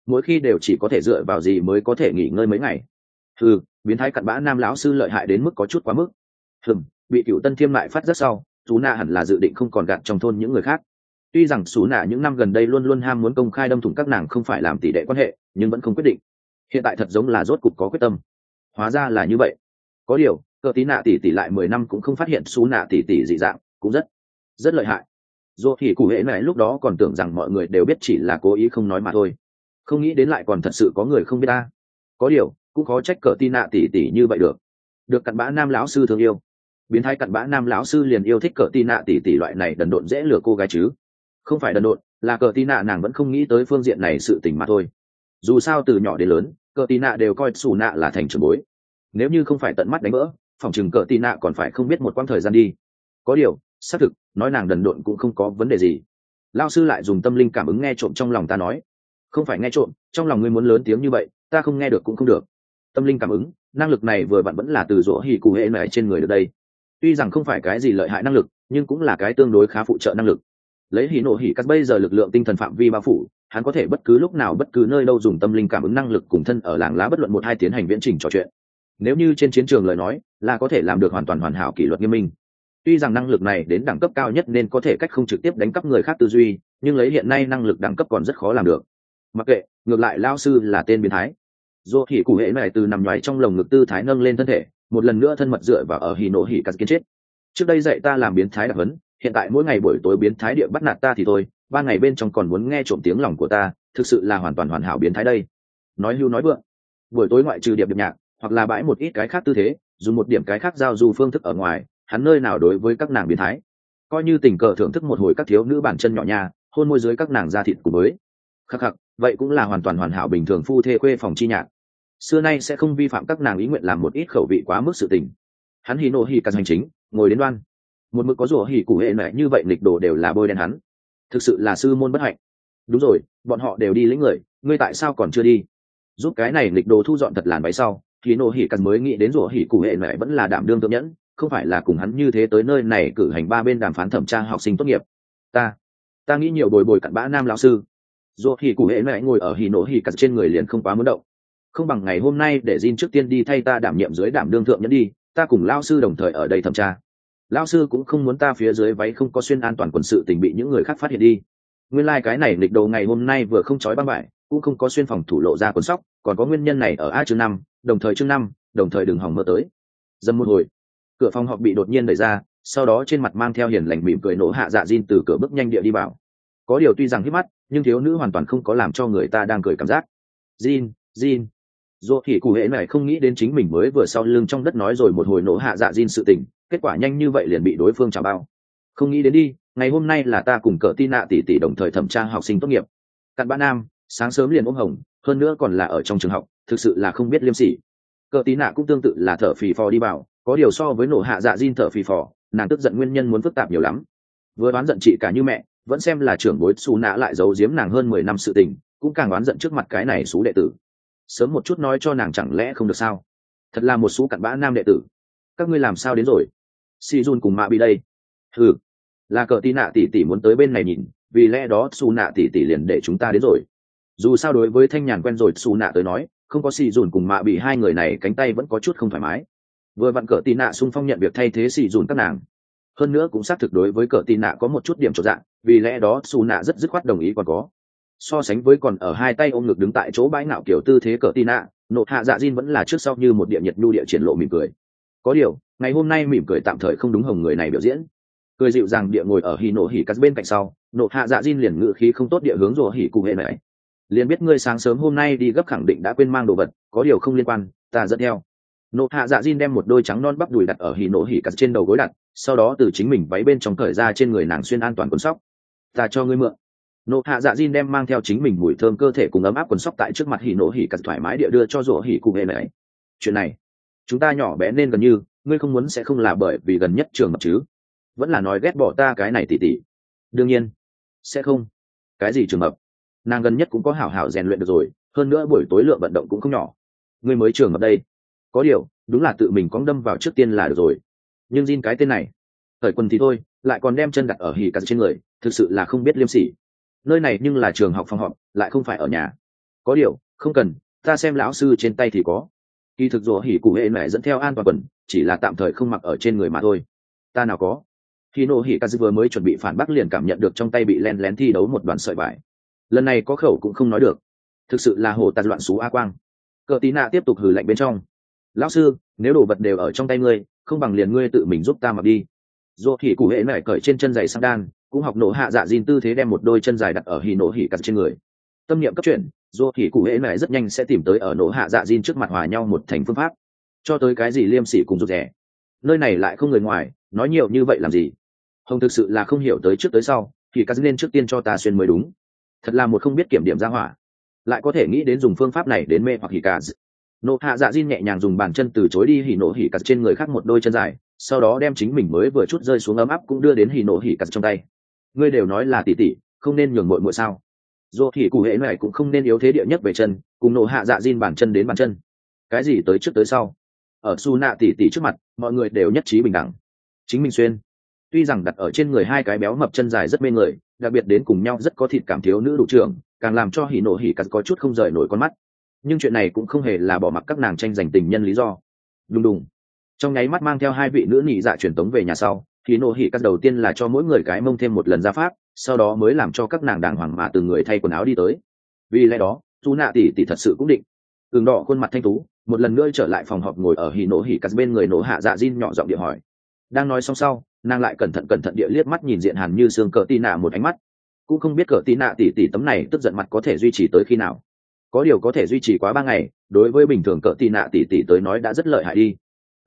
mỗi khi đều chỉ có thể dựa vào gì mới có thể nghỉ ngơi mấy ngày. Biến thái cặn bã nam lão sư lợi hại đến mức có chút quá mức. Bị cựu tân thiêm lại phát rất sau, xú nạ hẳn là dự định không còn gạt trong thôn những người khác. Tuy rằng xú nạ những năm gần đây luôn luôn ham muốn công khai đâm thủng các nàng không phải làm tỷ đệ quan hệ, nhưng vẫn không quyết định. Hiện tại thật giống là rốt cục có quyết tâm. Hóa ra là như vậy. Có điều cờ tí nạ tỷ lại 10 năm cũng không phát hiện xú nạ tỷ dị dạng, cũng rất lợi hại. Dù thì cụ hễ này lúc đó còn tưởng rằng mọi người đều biết chỉ là cố ý không nói mà thôi, không nghĩ đến lại còn thật sự có người không biết ta. Có điều cũng khó trách cờ tí nạ tỷ như vậy được cặn bã nam lão sư thương yêu. Biến thái cặn bã nam lão sư liền yêu thích cờ tí nạ tỷ loại này đần độn dễ lừa cô gái chứ. Không phải đần độn, là cờ tí nạ nàng vẫn không nghĩ tới phương diện này sự tình mà thôi. Dù sao từ nhỏ đến lớn cờ tí nạ đều coi xù nạ là thành trưởng bối, nếu như không phải tận mắt đánh vỡ phòng chừng cờ tí nạ còn phải không biết một quãng thời gian đi. Có điều xác thực nói nàng đần độn cũng không có vấn đề gì. Lao sư lại dùng tâm linh cảm ứng nghe trộm trong lòng ta nói. Không phải nghe trộm, trong lòng ngươi muốn lớn tiếng như vậy ta không nghe được cũng không được. Tâm linh cảm ứng năng lực này vừa vặn vẫn là từ rỗ hỉ cụ hệ này trên người được đây. Tuy rằng không phải cái gì lợi hại năng lực nhưng cũng là cái tương đối khá phụ trợ năng lực. Lấy hỉ nộ hỉ cắt bây giờ lực lượng tinh thần phạm vi bao phủ, hắn có thể bất cứ lúc nào bất cứ nơi đâu dùng tâm linh cảm ứng năng lực cùng thân ở làng lá bất luận một hai tiến hành viễn trình trò chuyện. Nếu như trên chiến trường lời nói là có thể làm được hoàn toàn hoàn hảo kỷ luật nghiêm minh. Tuy rằng năng lực này đến đẳng cấp cao nhất nên có thể cách không trực tiếp đánh cắp người khác tư duy, nhưng lấy hiện nay năng lực đẳng cấp còn rất khó làm được. Mặc kệ, ngược lại lao sư là tên biến thái. Dù hỉ cụ hệ này từ nằm nhoài trong lồng ngực tư thái nâng lên thân thể, một lần nữa thân mật dựa vào ở hỉ nộ hỉ cắt kiến chết. Trước đây dạy ta làm biến thái đặc huấn, hiện tại mỗi ngày buổi tối biến thái địa bắt nạt ta thì thôi, ban ngày bên trong còn muốn nghe trộm tiếng lòng của ta, thực sự là hoàn toàn hoàn hảo biến thái đây. Nói hưu nói vượng, buổi tối ngoại trừ điệp nhạc hoặc là bãi một ít cái khác tư thế, dùng một điểm cái khác giao du phương thức ở ngoài, hắn nơi nào đối với các nàng biến thái. Coi như tình cờ thưởng thức một hồi các thiếu nữ bàn chân nhỏ nha, hôn môi dưới các nàng da thịt cùng với khắc khắc, vậy cũng là hoàn toàn hoàn hảo bình thường phu thê khuê phòng chi nhạc. Xưa nay sẽ không vi phạm các nàng ý nguyện làm một ít khẩu vị quá mức sự tình. Hắn hỉ nộ hỉ cắt hành chính ngồi đến đoan, một mực có rủa hỉ cụ hệ mẹ như vậy nghịch đồ đều là bôi đen hắn, thực sự là sư môn bất hạnh. Đúng rồi, bọn họ đều đi lĩnh người, ngươi tại sao còn chưa đi? Giúp cái này nghịch đồ thu dọn thật làn váy sau, hỉ nộ hỉ cắt mới nghĩ đến rủa hỉ cụ hệ mẹ vẫn là đảm đương thượng nhẫn, không phải là cùng hắn như thế tới nơi này cử hành 3 bên đàm phán thẩm tra học sinh tốt nghiệp. Ta nghĩ nhiều bồi cặn bã nam lão sư. Dù hỉ cụ hệ mẹ ngồi ở hỉ nộ hỉ cắt trên người liền không quá muốn động. Không bằng ngày hôm nay để Jin trước tiên đi thay ta đảm nhiệm dưới đảm đương thượng nhẫn đi, ta cùng lão sư đồng thời ở đây thẩm tra. Lão sư cũng không muốn ta phía dưới váy không có xuyên an toàn quần sự tình bị những người khác phát hiện đi. Nguyên lai cái này lịch đầu ngày hôm nay vừa không trói băng vải, cũng không có xuyên phòng thủ lộ ra quần sóc, còn có nguyên nhân này ở chương 5, chương 5, đồng thời đừng hòng mơ tới. Dầm một hồi, cửa phòng họp bị đột nhiên đẩy ra, sau đó trên mặt mang theo hiền lành mỉm cười nổ hạ dạ Jin từ cửa bước nhanh địa đi vào. Có điều tuy rằng hít mắt, nhưng thiếu nữ hoàn toàn không có làm cho người ta đang cười cảm giác. Jin. Dù thì cụ hệ này không nghĩ đến chính mình mới vừa sau lưng trong đất nói rồi một hồi nổ hạ dạ Jin sự tình, kết quả nhanh như vậy liền bị đối phương chào bao. Không nghĩ đến đi, ngày hôm nay là ta cùng cỡ Tina tỷ đồng thời thẩm tra học sinh tốt nghiệp. Cặn bã nam, sáng sớm liền ôm hồng, hơn nữa còn là ở trong trường học, thực sự là không biết liêm sỉ. Cỡ Tina cũng tương tự là thở phì phò đi vào, có điều so với nổ hạ dạ Jin thở phì phò, nàng tức giận nguyên nhân muốn phức tạp nhiều lắm. Vừa đoán giận chị cả như mẹ, vẫn xem là trưởng bối xù nã lại giấu giếm nàng hơn 10 năm sự tình, cũng càng đoán giận trước mặt cái này xú đệ tử. Sớm một chút nói cho nàng chẳng lẽ không được sao? Thật là một xú cặn bã nam đệ tử. Các ngươi làm sao đến rồi? Si Jun cùng Mạ bị đây. Là cờ tí nạ tỷ muốn tới bên này nhìn, vì lẽ đó Su nạ tỷ liền để chúng ta đến rồi. Dù sao đối với thanh nhàn quen rồi Su nạ tới nói, không có Si Jun cùng Mạ bị hai người này cánh tay vẫn có chút không thoải mái. Vừa vặn cờ tí nạ xung phong nhận việc thay thế Si Jun các nàng. Hơn nữa cũng xác thực đối với cờ tí nạ có một chút điểm chột dạ, vì lẽ đó Su nạ rất dứt khoát đồng ý còn có. So sánh với còn ở hai tay ôm ngực đứng tại chỗ bãi ngạo kiểu tư thế cờ tí nạ, nộ hạ dạ Jin vẫn là trước sau như một địa nhiệt nhu địa triển lộ mỉm cười. Có điều ngày hôm nay mỉm cười tạm thời không đúng hồng người này biểu diễn, cười dịu dàng địa ngồi ở hì nổ hỉ cắt bên cạnh sau, nộ hạ dạ Jin liền ngự khí không tốt địa hướng rồi hỉ cụ hệ này. Liền biết ngươi sáng sớm hôm nay đi gấp khẳng định đã quên mang đồ vật, có điều không liên quan, ta dẫn theo. Nộ hạ dạ Jin đem một đôi trắng non bắp đùi đặt ở hì nổ hỉ cắt trên đầu gối đặt, sau đó từ chính mình váy bên trong cởi ra trên người nàng xuyên an toàn quần sóc. Ta cho ngươi mượn. Nộ hạ dạ Jin đem mang theo chính mình mùi thơm cơ thể cùng ấm áp quần sóc tại trước mặt hì nổ hỉ cắt thoải mái địa đưa cho rồi hỉ cụ hệ này. Chuyện này, chúng ta nhỏ bé nên gần như, ngươi không muốn sẽ không là bởi vì gần nhất trường mập chứ? Vẫn là nói ghét bỏ ta cái này tỉ. Đương nhiên sẽ không. Cái gì trường mập? Nàng gần nhất cũng có hảo hảo rèn luyện được rồi, hơn nữa buổi tối lượng vận động cũng không nhỏ. Ngươi mới trường mập đây. Có điều đúng là tự mình cóng đâm vào trước tiên là được rồi. Nhưng Jin cái tên này, thời quần thì thôi, lại còn đem chân đặt ở hỉ cắt trên người, thực sự là không biết liêm sỉ. Nơi này nhưng là trường học phòng họp, lại không phải ở nhà. có điều không cần, ta xem lão sư trên tay thì có. Kỳ thực rủa hỉ cụ hệ mẹ dẫn theo an toàn quần, chỉ là tạm thời không mặc ở trên người mà thôi. Ta nào có. Khi nổ hỉ kazu vừa mới chuẩn bị phản bác liền cảm nhận được trong tay bị len lén thi đấu một đoàn sợi vải. Lần này có khẩu cũng không nói được, thực sự là hồ tạt loạn xú a quang. Cờ tí nạ tiếp tục hừ lạnh bên trong. Lão sư, nếu đồ vật đều ở trong tay ngươi, không bằng liền ngươi tự mình giúp ta mặc đi. Rủa hỉ cụ hệ mẹ cởi trên chân giày sang đan, cũng học nổ hạ dạ dìn tư thế đem một đôi chân dài đặt ở hỉ nổ hỉ kazu trên người. Tâm niệm cấp chuyển, dù thì cụ hễ mẹ rất nhanh sẽ tìm tới ở nổ hạ dạ diên trước mặt hòa nhau một thành phương pháp, cho tới cái gì liêm sỉ cùng rụt rẻ, nơi này lại không người ngoài, nói nhiều như vậy làm gì. Hồng thực sự là không hiểu tới trước tới sau, thì các nên trước tiên cho ta xuyên mới đúng. Thật là một không biết kiểm điểm ra hỏa, lại có thể nghĩ đến dùng phương pháp này đến mê hoặc hỉ cả. Nổ hạ dạ diên nhẹ nhàng dùng bàn chân từ chối đi hỉ nổ hỉ cả trên người khác một đôi chân dài, sau đó đem chính mình mới vừa chút rơi xuống ấm áp cũng đưa đến hỉ nổ hỉ cả trong tay. Ngươi đều nói là tỷ tỷ, không nên nhường muội muội sao? Dù thì cụ hệ này cũng không nên yếu thế địa nhất về chân, cùng nổ hạ dạ diên bàn chân đến bàn chân. Cái gì tới trước tới sau, ở su nạ tỉ tỉ trước mặt mọi người đều nhất trí bình đẳng. Chính mình xuyên, tuy rằng đặt ở trên người hai cái béo mập chân dài rất mê người, đặc biệt đến cùng nhau rất có thịt cảm thiếu nữ đủ trưởng, càng làm cho hỉ nổ hỉ cắt có chút không rời nổi con mắt. Nhưng chuyện này cũng không hề là bỏ mặc các nàng tranh giành tình nhân lý do. Đùng đùng, trong nháy mắt mang theo hai vị nữ nhị dạ truyền tống về nhà sau, hỉ nổ hỉ cắt đầu tiên là cho mỗi người cái mông thêm một lần ra pháp, sau đó mới làm cho các nàng đàng hoàng mà từng người thay quần áo đi tới. Vì lẽ đó chú nạ tỷ tỷ thật sự cũng định ửng đỏ khuôn mặt thanh tú một lần nữa trở lại phòng họp, ngồi ở hỉ nổ hỉ cắt bên người nổ hạ dạ diên nhỏ giọng địa hỏi. Đang nói xong sau, nàng lại cẩn thận địa liếc mắt nhìn diện hàn như xương cờ tì nạ một ánh mắt, cũng không biết cờ tì nạ tỷ tỷ tấm này tức giận mặt có thể duy trì tới khi nào. Có điều có thể duy trì quá 3 ngày, đối với bình thường cờ tì nạ tỷ tỷ tới nói đã rất lợi hại đi.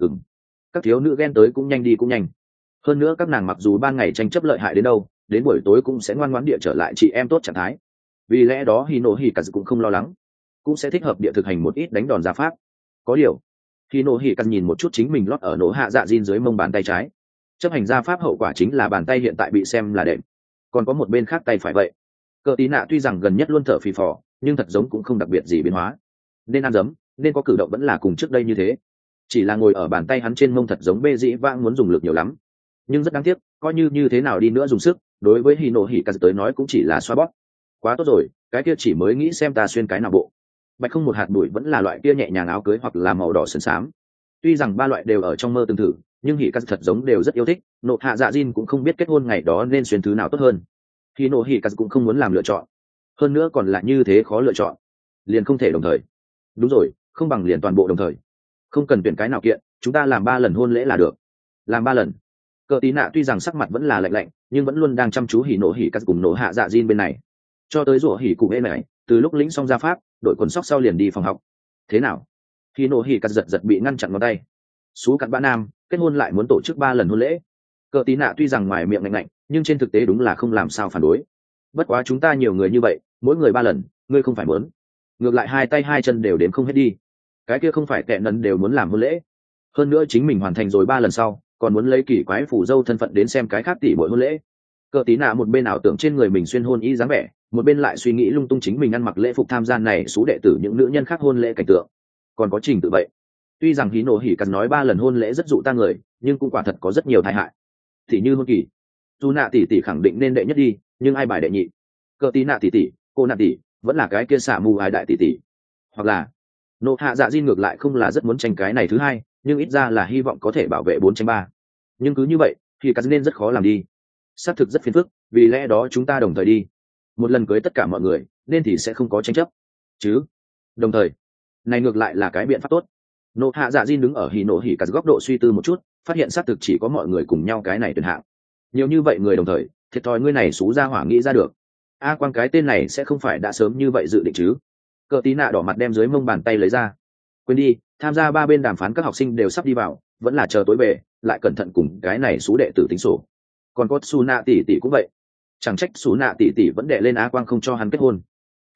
Các thiếu nữ ghen tới cũng nhanh đi cũng nhanh. Hơn nữa các nàng mặc dù ban ngày tranh chấp lợi hại đến đâu, đến buổi tối cũng sẽ ngoan ngoãn địa trở lại chị em tốt trạng thái. Vì lẽ đó Hino Hikazu cũng không lo lắng, cũng sẽ thích hợp địa thực hành một ít đánh đòn ra pháp. Có điều Hino Hikazu nhìn một chút chính mình lót ở nổ hạ dạ diên dưới mông bàn tay trái, chấp hành ra pháp hậu quả chính là bàn tay hiện tại bị xem là đệm, còn có một bên khác tay phải vậy. Cờ tí nạ tuy rằng gần nhất luôn thở phì phò, nhưng thật giống cũng không đặc biệt gì biến hóa, nên ăn dấm nên có cử động vẫn là cùng trước đây như thế, chỉ là ngồi ở bàn tay hắn trên mông thật giống bê dĩ vãng muốn dùng lực nhiều lắm. Nhưng rất đáng tiếc, coi như thế nào đi nữa dùng sức, đối với Hino Hikazu tới nói cũng chỉ là xoa bóp. Quá tốt rồi, cái kia chỉ mới nghĩ xem ta xuyên cái nào bộ. Bạch không một hạt bụi vẫn là loại kia nhẹ nhàng áo cưới hoặc là màu đỏ sần xám. Tuy rằng 3 loại đều ở trong mơ từng thử, nhưng Hikazu thật giống đều rất yêu thích, nộ hạ dạ diên cũng không biết kết hôn ngày đó nên xuyên thứ nào tốt hơn. Hino Hikazu cũng không muốn làm lựa chọn, hơn nữa còn là như thế khó lựa chọn, liền không thể đồng thời. Đúng rồi, không bằng liền toàn bộ đồng thời, không cần tuyển cái nào kiện, chúng ta làm 3 lần hôn lễ là được. Làm 3 lần. Cờ tí nạ tuy rằng sắc mặt vẫn là lạnh lạnh, nhưng vẫn luôn đang chăm chú Hino Hikazu cùng nộ hạ dạ diên bên này. Cho tới rủa hỉ cụ hễ này, từ lúc lĩnh xong ra pháp, đội quần sóc sau liền đi phòng học. Thế nào? Hino Hikazu giật bị ngăn chặn ngón tay. Sú cặn bã nam, kết hôn lại muốn tổ chức 3 lần hôn lễ. Cờ tí nạ tuy rằng ngoài miệng lạnh lạnh, nhưng trên thực tế đúng là không làm sao phản đối. Bất quá chúng ta nhiều người như vậy, mỗi người 3 lần, ngươi không phải muốn? Ngược lại 2 tay 2 chân đều đến không hết đi. Cái kia không phải tệ nần đều muốn làm hôn lễ. Hơn nữa chính mình hoàn thành rồi 3 lần sau, còn muốn lấy kỳ quái phủ dâu thân phận đến xem cái khác tỷ muội hôn lễ. Cờ tí nạ một bên ảo tưởng trên người mình xuyên hôn y dáng vẻ, một bên lại suy nghĩ lung tung chính mình ăn mặc lễ phục tham gia này số đệ tử những nữ nhân khác hôn lễ cảnh tượng. Còn có trình tự vậy. Tuy rằng Hino Hikazu nói 3 lần hôn lễ rất dụ ta người, nhưng cũng quả thật có rất nhiều tai hại. Thì như hôn kỳ, dù nạ tỷ tỷ khẳng định nên đệ nhất đi, nhưng ai bài đệ nhị? Cờ tí nạ tỷ tỷ, cô nạ tỷ, vẫn là cái kia xả mù ai đại tỷ tỷ. Hoặc là nộ hạ dạ diên ngược lại không là rất muốn tranh cái này thứ hai, nhưng ít ra là hy vọng có thể bảo vệ 4-3. Nhưng cứ như vậy thì cắt nên rất khó làm đi, xác thực rất phiền phức, vì lẽ đó chúng ta đồng thời đi, một lần cưới tất cả mọi người, nên thì sẽ không có tranh chấp chứ. Đồng thời này ngược lại là cái biện pháp tốt. Nộ hạ dạ diên đứng ở Hino Hikazu góc độ suy tư một chút, phát hiện xác thực chỉ có mọi người cùng nhau cái này tuyển hạng. Nhiều như vậy người đồng thời, thiệt thòi ngươi này xú ra hỏa nghĩ ra được. Quang cái tên này sẽ không phải đã sớm như vậy dự định chứ? Cờ tí nạ đỏ mặt đem dưới mông bàn tay lấy ra. Quên đi, tham gia 3 bên đàm phán các học sinh đều sắp đi vào, vẫn là chờ tối về, lại cẩn thận cùng cái này xú đệ tử tính sổ. Còn có Su nạ tỷ tỷ cũng vậy, chẳng trách Su nạ tỷ tỷ vẫn đệ lên Quang không cho hắn kết hôn.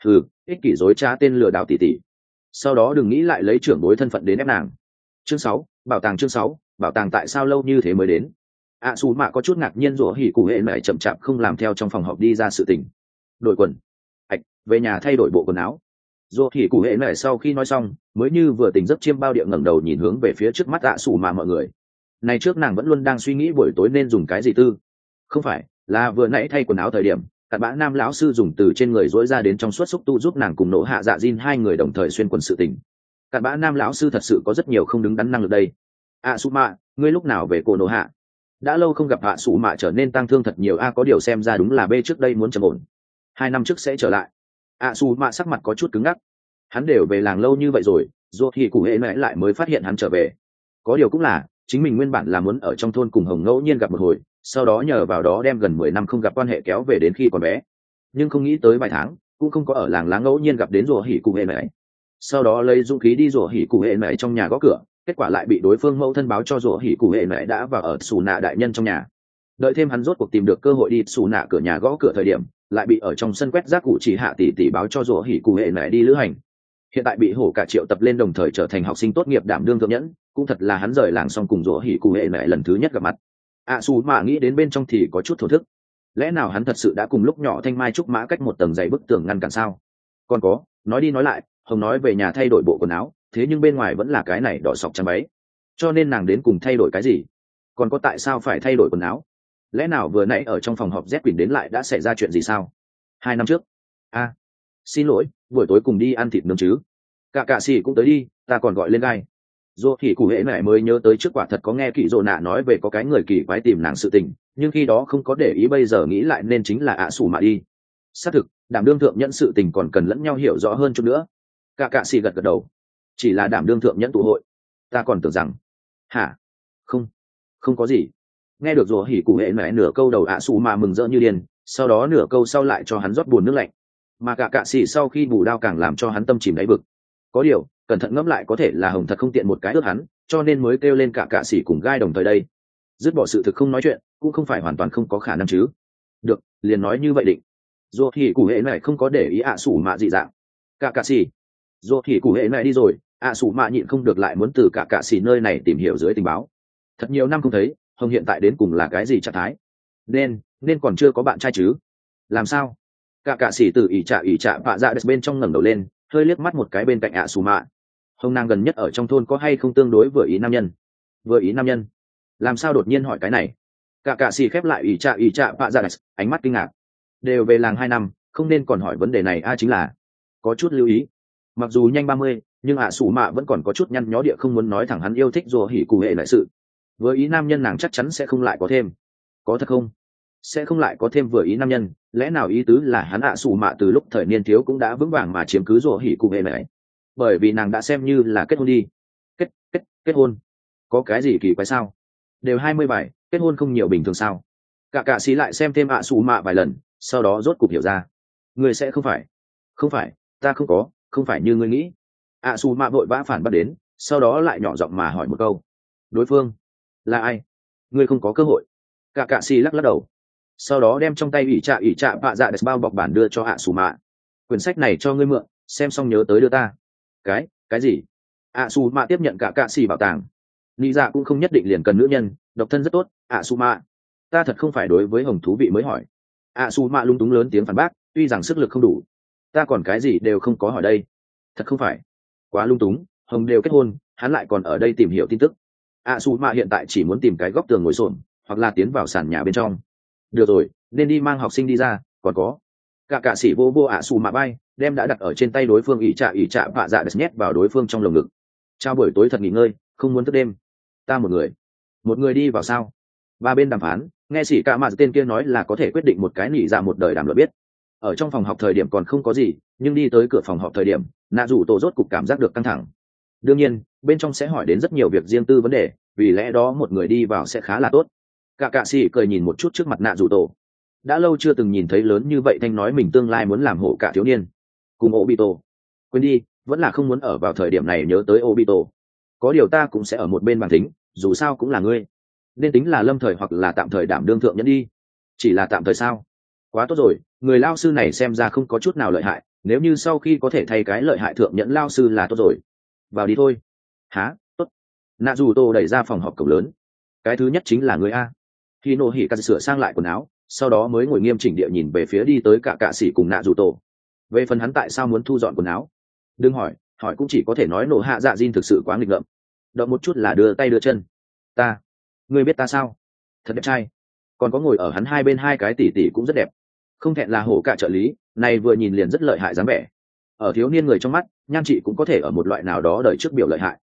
Ích kỷ dối trá tên lừa đảo tỷ tỷ. Sau đó đừng nghĩ lại lấy trưởng bối thân phận đến ép nàng. Chương 6, bảo tàng. Chương 6, bảo tàng tại sao lâu như thế mới đến? Su mạ có chút ngạc nhiên rủa hỉ cụ hệ mẹ chậm chạp không làm theo trong phòng họp đi ra sự tình. Đổi quần, về nhà thay đổi bộ quần áo. Rủa hỉ cụ hệ mẹ sau khi nói xong, mới như vừa tỉnh giấc chiêm bao địa ngẩng đầu nhìn hướng về phía trước mắt Su mạ mọi người. Này trước nàng vẫn luôn đang suy nghĩ buổi tối nên dùng cái gì tư. Không phải là vừa nãy thay quần áo thời điểm, cặn bã nam lão sư dùng từ trên người dỗi ra đến trong suốt xúc tu giúp nàng cùng nổ hạ dạ diên hai người đồng thời xuyên quần sự tình. Cặn bã nam lão sư thật sự có rất nhiều không đứng đắn năng lực đây. Su mạ, ngươi lúc nào về cổ nổ hạ? Đã lâu không gặp Su mạ trở nên tăng thương thật nhiều có điều xem ra đúng là B trước đây muốn trầm ổn. 2 năm trước sẽ trở lại. Su mạ sắc mặt có chút cứng ngắc. Hắn đều về làng lâu như vậy rồi, dù thì cụ hệ mẹ lại mới phát hiện hắn trở về. Có điều cũng là, chính mình nguyên bản là muốn ở trong thôn cùng Hồng ngẫu nhiên gặp một hồi, sau đó nhờ vào đó đem gần 10 năm không gặp quan hệ kéo về đến khi còn bé. Nhưng không nghĩ tới vài tháng, cũng không có ở làng lá ngẫu nhiên gặp đến rùa hỉ cụ hệ mẹ. Sau đó lấy dũng khí đi rùa hỉ cụ hệ mẹ trong nhà gõ cửa, kết quả lại bị đối phương mẫu thân báo cho rùa hỉ cụ hệ mẹ đã vào ở xù nạ đại nhân trong nhà. Đợi thêm hắn rốt cuộc tìm được cơ hội đi xù nạ cửa nhà gõ cửa thời điểm, lại bị ở trong sân quét rác cụ chỉ hạ tỷ báo cho rùa hỉ cụ hệ mẹ đi lữ hành. Hiện tại bị hổ cả triệu tập lên đồng thời trở thành học sinh tốt nghiệp đảm đương thượng nhẫn, cũng thật là hắn rời làng xong cùng rùa hỉ cụ hệ mẹ lần thứ nhất gặp mặt. Su mạ nghĩ đến bên trong thì có chút thổ thức. Lẽ nào hắn thật sự đã cùng lúc nhỏ thanh mai trúc mã cách một tầng dày bức tường ngăn cản sao? Còn có, nói đi nói lại, Hồng nói về nhà thay đổi bộ quần áo, thế nhưng bên ngoài vẫn là cái này đỏ sọc trắng váy. Cho nên nàng đến cùng thay đổi cái gì? Còn có tại sao phải thay đổi quần áo? Lẽ nào vừa nãy ở trong phòng họp Z Quỳnh đến lại đã xảy ra chuyện gì sao? 2 năm trước. Xin lỗi, buổi tối cùng đi ăn thịt nướng chứ? Cả xì cũng tới đi, ta còn gọi lên gai. Dù thì cụ hệ mẹ mới nhớ tới trước quả thật có nghe kỳ dỗ nạ nói về có cái người kỳ quái tìm nàng sự tình, nhưng khi đó không có để ý, bây giờ nghĩ lại nên chính là Su mạ đi. Xác thực, đảm đương thượng nhẫn sự tình còn cần lẫn nhau hiểu rõ hơn chút nữa. Cả xì gật đầu. Chỉ là đảm đương thượng nhẫn tụ hội, ta còn tưởng rằng hả? Không có gì. Nghe được rồi hỉ cụ hệ mẹ nửa câu đầu Su mạ mừng rỡ như điên, sau đó nửa câu sau lại cho hắn rót buồn nước lạnh, mà cả xì sau khi bù đao càng làm cho hắn tâm chìm đáy vực. Có điều cẩn thận ngẫm lại có thể là Hồng thật không tiện một cái ước hắn, cho nên mới kêu lên cả xì cùng gai đồng thời đây. Dứt bỏ sự thực không nói chuyện cũng không phải hoàn toàn không có khả năng chứ. Được, liền nói như vậy định. Dù thì cụ hệ này không có để ý Su mạ dị dạng. Cả xì, dù thì cụ hệ này đi rồi, Su mạ nhịn không được lại muốn từ cả xì nơi này tìm hiểu dưới tình báo. Thật nhiều năm không thấy, Hồng hiện tại đến cùng là cái gì trạng thái? Nên còn chưa có bạn trai chứ? Làm sao? Cả xì từ ỉ trạ vạ dạ đất bên trong ngẩng đầu lên, hơi liếc mắt một cái bên cạnh Su mạ. Hồng nàng gần nhất ở trong thôn có hay không tương đối vừa ý nam nhân? Vừa ý nam nhân? Làm sao đột nhiên hỏi cái này? Cả xì khép lại ỉ trạ vạ dạ đất, ánh mắt kinh ngạc. Đều về làng 2 năm, không nên còn hỏi vấn đề này chính là có chút lưu ý. Mặc dù nhanh 30, nhưng Su mạ vẫn còn có chút nhăn nhó địa không muốn nói thẳng hắn yêu thích rồi hỉ cụ hệ lại sự. Vừa ý nam nhân nàng chắc chắn sẽ không lại có thêm. Có thật không? Sẽ không lại có thêm vừa ý nam nhân, lẽ nào ý tứ là hắn Su mạ từ lúc thời niên thiếu cũng đã vững vàng mà chiếm cứ rồi hỉ cụ hệ này? Bởi vì nàng đã xem như là kết hôn đi. Kết hôn? Có cái gì kỳ quái sao? Đều 27, kết hôn không nhiều bình thường sao? Cả xí lại xem thêm Su mạ vài lần, sau đó rốt cục hiểu ra. Ngươi sẽ không phải, ta không phải như ngươi nghĩ. Su mạ vội vã phản bác đến, sau đó lại nhỏ giọng mà hỏi một câu. Đối phương là ai? Ngươi không có cơ hội. Cả xì lắc đầu, sau đó đem trong tay ỉ trạ vạ dạ đất bao bọc bản đưa cho Su mạ. Quyển sách này cho ngươi mượn, xem xong nhớ tới đưa ta. Cái gì? Su mạ tiếp nhận cả xì bảo tàng. Lý dạ cũng không nhất định liền cần nữ nhân, độc thân rất tốt. Su mạ, ta thật không phải đối với Hồng thú vị mới hỏi. Su mạ lung túng lớn tiếng phản bác, tuy rằng sức lực không đủ, ta còn cái gì đều không có hỏi đây. Thật không phải. Quá lung túng, Hồng đều kết hôn, hắn lại còn ở đây tìm hiểu tin tức. Su mạ hiện tại chỉ muốn tìm cái góc tường ngồi xổm, hoặc là tiến vào sàn nhà bên trong. Được rồi, nên đi mang học sinh đi ra. Còn có, cả sĩ vô Su mạ bay, đem đã đặt ở trên tay đối phương ỉ trạ vạ dạ đất nhét vào đối phương trong lồng ngực. Chào buổi tối thật nghỉ ngơi, không muốn thức đêm. Ta một người đi vào sao? Ba bên đàm phán, nghe sĩ cả mà tên kia nói là có thể quyết định một cái nỉ ra một đời đàm luận biết. Ở trong phòng học thời điểm còn không có gì, nhưng đi tới cửa phòng học thời điểm, nạ rủ tổ rốt cục cảm giác được căng thẳng. Đương nhiên, bên trong sẽ hỏi đến rất nhiều việc riêng tư vấn đề, vì lẽ đó một người đi vào sẽ khá là tốt. Cả sĩ cười nhìn một chút trước mặt nạ rủ tổ. Đã lâu chưa từng nhìn thấy lớn như vậy thanh nói mình tương lai muốn làm hộ cả thiếu niên. Cùng Obito. Quên đi, vẫn là không muốn ở vào thời điểm này nhớ tới Obito. Có điều ta cũng sẽ ở một bên bàn thính, dù sao cũng là ngươi. Nên tính là lâm thời hoặc là tạm thời đảm đương thượng nhẫn đi. Chỉ là tạm thời sao? Quá tốt rồi, người lao sư này xem ra không có chút nào lợi hại, nếu như sau khi có thể thay cái lợi hại thượng nhẫn lao sư là tốt rồi. Vào đi thôi. Hả? Tốt. Nạ dù tô đẩy ra phòng họp cổng lớn. Cái thứ nhất chính là người a. Hino hỉ cắt sửa sang lại quần áo, sau đó mới ngồi nghiêm chỉnh địa nhìn về phía đi tới cả sĩ cùng nạ dù tổ. Về phần hắn tại sao muốn thu dọn quần áo, đừng hỏi cũng chỉ có thể nói nổ hạ dạ Jin thực sự quá nghịch ngợm, động một chút là đưa tay đưa chân. Ngươi biết ta sao? Thật đẹp trai. Còn có ngồi ở hắn hai bên hai cái tỷ tỷ cũng rất đẹp. không thẹn là hổ cả trợ lý, này vừa nhìn liền rất lợi hại dáng vẻ. Ở thiếu niên người trong mắt, nhan chị cũng có thể ở một loại nào đó đời trước biểu lợi hại.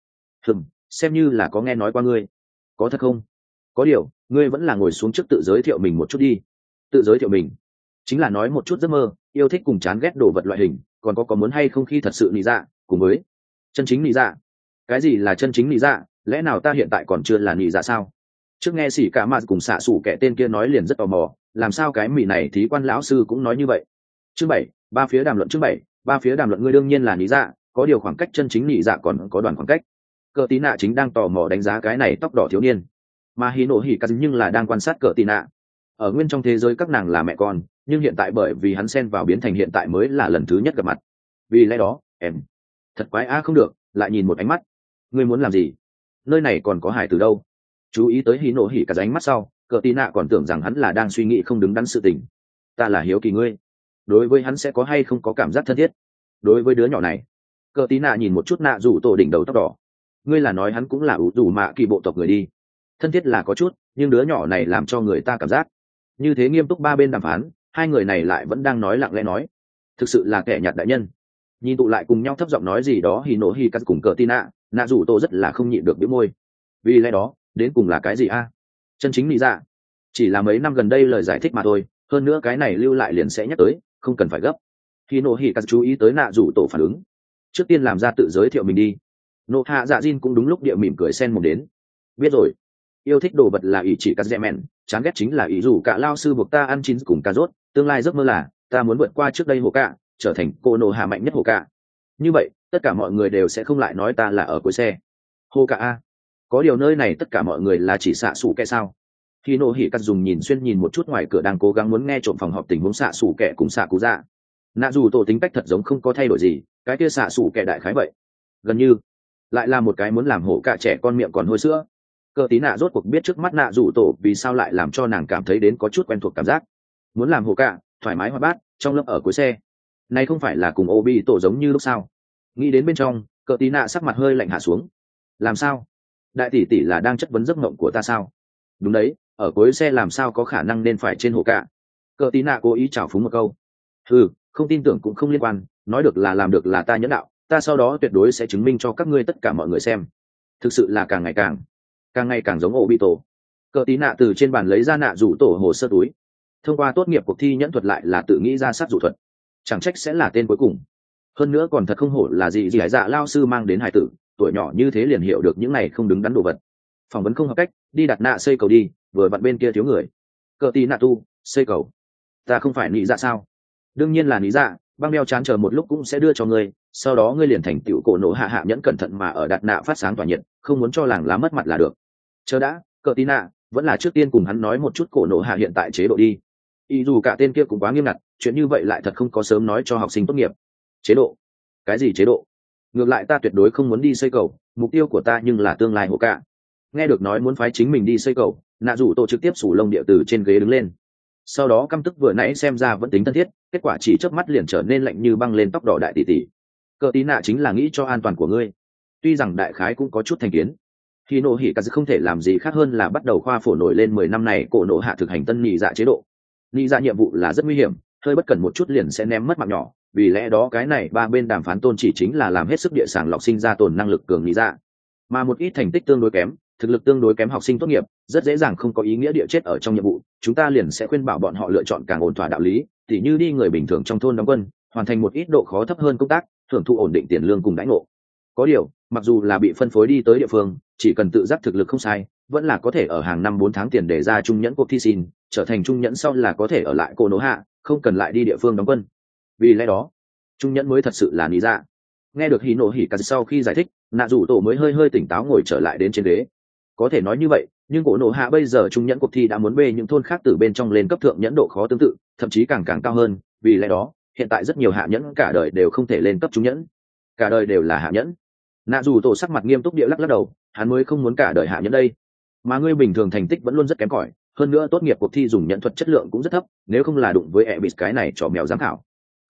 Xem như là có nghe nói qua ngươi. Có thật không? Có điều, ngươi vẫn là ngồi xuống trước tự giới thiệu mình một chút đi. Tự giới thiệu mình chính là nói một chút giấc mơ, yêu thích cùng chán ghét đồ vật loại hình, còn có muốn hay không khi thật sự nị dạ, cùng với chân chính nị dạ. Cái gì là chân chính nị dạ? Lẽ nào ta hiện tại còn chưa là nị dạ sao? Trước nghe xỉ cả mà cùng xạ sủ kẻ tên kia nói liền rất tò mò, làm sao cái mị này thí quan lão sư cũng nói như vậy. Chương 7, ba phía đàm luận. Chương 7, ba phía đàm luận. Ngươi đương nhiên là nị dạ, có điều khoảng cách chân chính nị dạ còn có đoạn khoảng cách. Cờ tí nạ chính đang tò mò đánh giá cái này tóc đỏ thiếu niên, mà hí nổ hỉ cắt nhưng là đang quan sát cờ tí nạ. Ở nguyên trong thế giới các nàng là mẹ con, nhưng hiện tại bởi vì hắn xen vào biến thành hiện tại mới là lần thứ nhất gặp mặt. Vì lẽ đó em thật quái không được, lại nhìn một ánh mắt. Ngươi muốn làm gì? Nơi này còn có hải từ đâu? Chú ý tới hí nổ hỉ cả ánh mắt sau, cờ tí nạ còn tưởng rằng hắn là đang suy nghĩ không đứng đắn sự tình. Ta là hiếu kỳ ngươi, đối với hắn sẽ có hay không có cảm giác thân thiết? Đối với đứa nhỏ này, cờ tí nạ nhìn một chút nạ rủ tổ đỉnh đầu tóc đỏ. Ngươi là nói hắn cũng là ủ rủ mạ kỳ bộ tộc người đi? Thân thiết là có chút, nhưng đứa nhỏ này làm cho người ta cảm giác như thế nghiêm túc. Ba bên đàm phán, hai người này lại vẫn đang nói lặng lẽ nói, thực sự là kẻ nhạt đại nhân. Nhìn tụ lại cùng nhau thấp giọng nói gì đó hì nổ hì cắt cùng cờ tin nạ rủ tô rất là không nhịn được bĩu môi. Vì lẽ đó đến cùng là cái gì chân chính lý dạ chỉ là mấy năm gần đây lời giải thích mà thôi, hơn nữa cái này lưu lại liền sẽ nhắc tới, không cần phải gấp. Hì nổ hì cắt chú ý tới nạ rủ tổ phản ứng, trước tiên làm ra tự giới thiệu mình đi. Nộ hạ dạ Jin cũng đúng lúc địa mỉm cười sen mồm đến. Biết rồi, yêu thích đồ vật là ý chỉ cắt dẹ mẹn, chán ghét chính là ý rủ cả lao sư buộc ta ăn chín cùng cà rốt, tương lai giấc mơ là ta muốn vượt qua trước đây hồ cạ, trở thành cô nộ hạ mạnh nhất hồ cạ. Như vậy tất cả mọi người đều sẽ không lại nói ta là ở cuối xe hồ cạ có điều nơi này tất cả mọi người là chỉ xạ xủ kẻ sao? Khi nộ hỉ cắt dùng nhìn xuyên nhìn một chút ngoài cửa đang cố gắng muốn nghe trộm phòng họp tình huống xạ xủ kẻ cùng xạ cú dạ. Nạ dù tổ tính cách thật giống không có thay đổi gì, cái kia xạ xủ kẻ đại khái vậy, gần như lại là một cái muốn làm hổ cả trẻ con miệng còn hôi sữa. Cờ tí nạ rốt cuộc biết trước mắt nạ dù tổ vì sao lại làm cho nàng cảm thấy đến có chút quen thuộc cảm giác. Muốn làm hổ cả thoải mái hoạt bát trong lớp ở cuối xe, này không phải là cùng Obi tổ giống như lúc sao? Nghĩ đến bên trong, cờ tí nạ sắc mặt hơi lạnh hạ xuống. Làm sao? Đại tỷ tỷ là đang chất vấn giấc mộng của ta sao? Đúng đấy, ở cuối xe làm sao có khả năng nên phải trên hổ cả? Cờ tí nạ cố ý trào phúng một câu. Không tin tưởng cũng không liên quan, nói được là làm được là ta nhẫn đạo, ta sau đó tuyệt đối sẽ chứng minh cho các ngươi tất cả mọi người xem. Thực sự là càng ngày càng giống Obito. Cờ tí nạ từ trên bàn lấy ra nạ rủ tổ hồ sơ túi. Thông qua tốt nghiệp cuộc thi nhẫn thuật lại là tự nghĩ ra sát dụ thuật, chẳng trách sẽ là tên cuối cùng. Hơn nữa còn thật không hổ là gì hải dạ lao sư mang đến hải tử, tuổi nhỏ như thế liền hiểu được những này không đứng đắn đồ vật. Phỏng vấn không hợp cách, đi đặt nạ xây cầu đi, vừa vặn bên kia thiếu người. Cờ tí nạ tu xây cầu, ta không phải nghĩ dạ sao? Đương nhiên là nghĩ dạ, băng đeo chán chờ một lúc cũng sẽ đưa cho ngươi, sau đó ngươi liền thành tựu cổ nổ hạ nhẫn cẩn thận mà ở đặt nạ phát sáng tỏa nhiệt, không muốn cho làng lá mất mặt là được. Chờ đã, cờ tí nạ vẫn là trước tiên cùng hắn nói một chút cổ nổ hạ hiện tại chế độ đi. Ý dù cả tên kia cũng quá nghiêm ngặt, chuyện như vậy lại thật không có sớm nói cho học sinh tốt nghiệp. Chế độ? Cái gì chế độ? Ngược lại ta tuyệt đối không muốn đi xây cầu, mục tiêu của ta nhưng là tương lai hộ cả. Nghe được nói muốn phái chính mình đi xây cầu, nạ rủ tổ trực tiếp sủ lông địa từ trên ghế đứng lên. Sau đó căm tức vừa nãy xem ra vẫn tính thân thiết, kết quả chỉ chớp mắt liền trở nên lạnh như băng lên tóc đỏ đại tỷ tỷ. Cờ tí nạ chính là nghĩ cho an toàn của ngươi. Tuy rằng đại khái cũng có chút thành kiến, khi nộ hỉ cả không thể làm gì khác hơn là bắt đầu khoa phổ nổi lên 10 năm này cổ nộ hạ thực hành tân nhị dạ chế độ. Nhị dạ nhiệm vụ là rất nguy hiểm, hơi bất cẩn một chút liền sẽ ném mất mạng nhỏ, vì lẽ đó cái này ba bên đàm phán tôn chỉ chính là làm hết sức địa sàng lọc sinh ra tồn năng lực cường nhị dạ. Mà một ít thành tích tương đối kém, thực lực tương đối kém học sinh tốt nghiệp rất dễ dàng không có ý nghĩa địa chết ở trong nhiệm vụ, chúng ta liền sẽ khuyên bảo bọn họ lựa chọn càng ổn thỏa đạo lý, tỉ như đi người bình thường trong thôn đóng quân, hoàn thành một ít độ khó thấp hơn công tác, hưởng thụ ổn định tiền lương cùng đãi ngộ. Có điều, mặc dù là bị phân phối đi tới địa phương, chỉ cần tự giác thực lực không sai, vẫn là có thể ở hàng năm 4 tháng tiền để ra trung nhẫn cuộc thi xin, trở thành trung nhẫn sau là có thể ở lại cô nỗ hạ, không cần lại đi địa phương đóng quân. Vì lẽ đó, trung nhẫn mới thật sự là lý dạ. Nghe được hỉ nộ hỉ cả sau khi giải thích, nạ rủ tổ mới hơi tỉnh táo ngồi trở lại đến trên ghế. Có thể nói như vậy, nhưng cổ nộ hạ bây giờ trung nhẫn cuộc thi đã muốn bê những thôn khác từ bên trong lên cấp thượng nhẫn độ khó tương tự, thậm chí càng cao hơn. Vì lẽ đó, hiện tại rất nhiều hạ nhẫn cả đời đều không thể lên cấp trung nhẫn, cả đời đều là hạ nhẫn. Nạ dù tổ sắc mặt nghiêm túc địa lắc đầu, hắn mới không muốn cả đời hạ nhẫn đây. Mà ngươi bình thường thành tích vẫn luôn rất kém cỏi, hơn nữa tốt nghiệp cuộc thi dùng nhẫn thuật chất lượng cũng rất thấp, nếu không là đụng với Ebis cái này trò mèo giám khảo.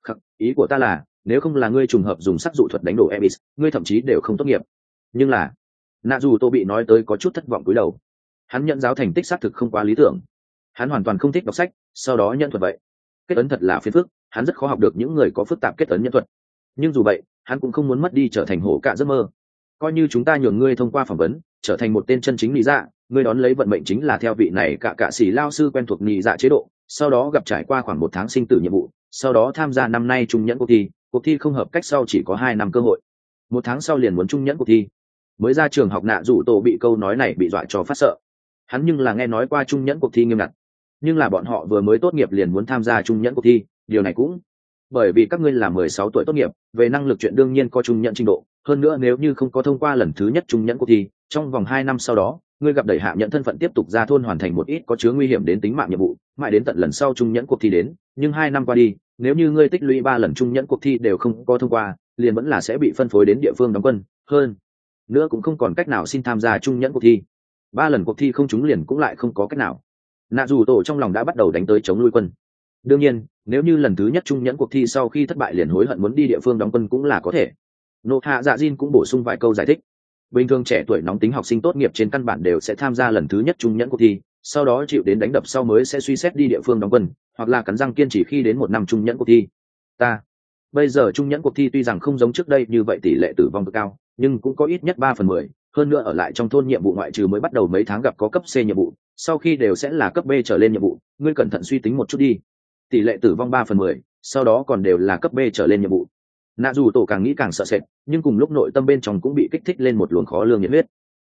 Ý của ta là, nếu không là ngươi trùng hợp dùng sắc dụ thuật đánh đổ Ebis, ngươi thậm chí đều không tốt nghiệp. Nhưng là, nạ dù tô bị nói tới có chút thất vọng cúi đầu. Hắn nhận giáo thành tích xác thực không quá lý tưởng, hắn hoàn toàn không thích đọc sách, sau đó nhận thuật vậy. kết ấn thật là phiền phức, hắn rất khó học được những người có phức tạp kết ấn nhân thuật. Nhưng dù vậy hắn cũng không muốn mất đi trở thành hổ cạ giấc mơ. Coi như chúng ta nhường ngươi thông qua phỏng vấn trở thành một tên chân chính lý dạ, ngươi đón lấy vận mệnh chính là theo vị này cạ sĩ lao sư quen thuộc lý dạ chế độ, sau đó gặp trải qua khoảng 1 tháng sinh tử nhiệm vụ, sau đó tham gia năm nay trung nhẫn cuộc thi không hợp cách sau chỉ có 2 năm cơ hội. 1 tháng sau liền muốn trung nhẫn cuộc thi. Mới ra trường học nạ rủ tổ bị câu nói này bị dọa cho phát sợ. Hắn nhưng là nghe nói qua trung nhẫn cuộc thi nghiêm ngặt, nhưng là bọn họ vừa mới tốt nghiệp liền muốn tham gia trung nhẫn cuộc thi, điều này cũng bởi vì các ngươi là 16 tuổi tốt nghiệp, về năng lực chuyện đương nhiên có trung nhẫn trình độ, hơn nữa nếu như không có thông qua lần thứ nhất trung nhẫn cuộc thi, trong vòng 2 năm sau đó ngươi gặp đẩy hạ nhận thân phận tiếp tục ra thôn hoàn thành một ít có chứa nguy hiểm đến tính mạng nhiệm vụ, mãi đến tận lần sau trung nhẫn cuộc thi đến, nhưng 2 năm qua đi, nếu như ngươi tích lũy 3 lần trung nhẫn cuộc thi đều không có thông qua, liền vẫn là sẽ bị phân phối đến địa phương đóng quân, hơn nữa cũng không còn cách nào xin tham gia trung nhẫn cuộc thi. 3 lần cuộc thi không trúng liền cũng lại không có cách nào. Nạ dù tổ trong lòng đã bắt đầu đánh tới chống lui quân. Đương nhiên nếu như lần thứ nhất trung nhẫn cuộc thi sau khi thất bại liền hối hận muốn đi địa phương đóng quân cũng là có thể. Nộ hạ dạ Jin cũng bổ sung vài câu giải thích. Bình thường trẻ tuổi nóng tính học sinh tốt nghiệp trên căn bản đều sẽ tham gia lần thứ nhất trung nhẫn cuộc thi, sau đó chịu đến đánh đập sau mới sẽ suy xét đi địa phương đóng quân, hoặc là cắn răng kiên trì khi đến 1 năm trung nhẫn cuộc thi. Bây giờ trung nhẫn cuộc thi tuy rằng không giống trước đây như vậy tỷ lệ tử vong cực cao, nhưng cũng có ít nhất 3/10, hơn nữa ở lại trong thôn nhiệm vụ ngoại trừ mới bắt đầu mấy tháng gặp có cấp C nhiệm vụ, sau khi đều sẽ là cấp B trở lên nhiệm vụ, ngươi cẩn thận suy tính một chút đi. Tỷ lệ tử vong 3/10, sau đó còn đều là cấp B trở lên nhiệm vụ. Nạ dù tổ càng nghĩ càng sợ sệt, nhưng cùng lúc nội tâm bên trong cũng bị kích thích lên một luồng khó lường nhiệt huyết.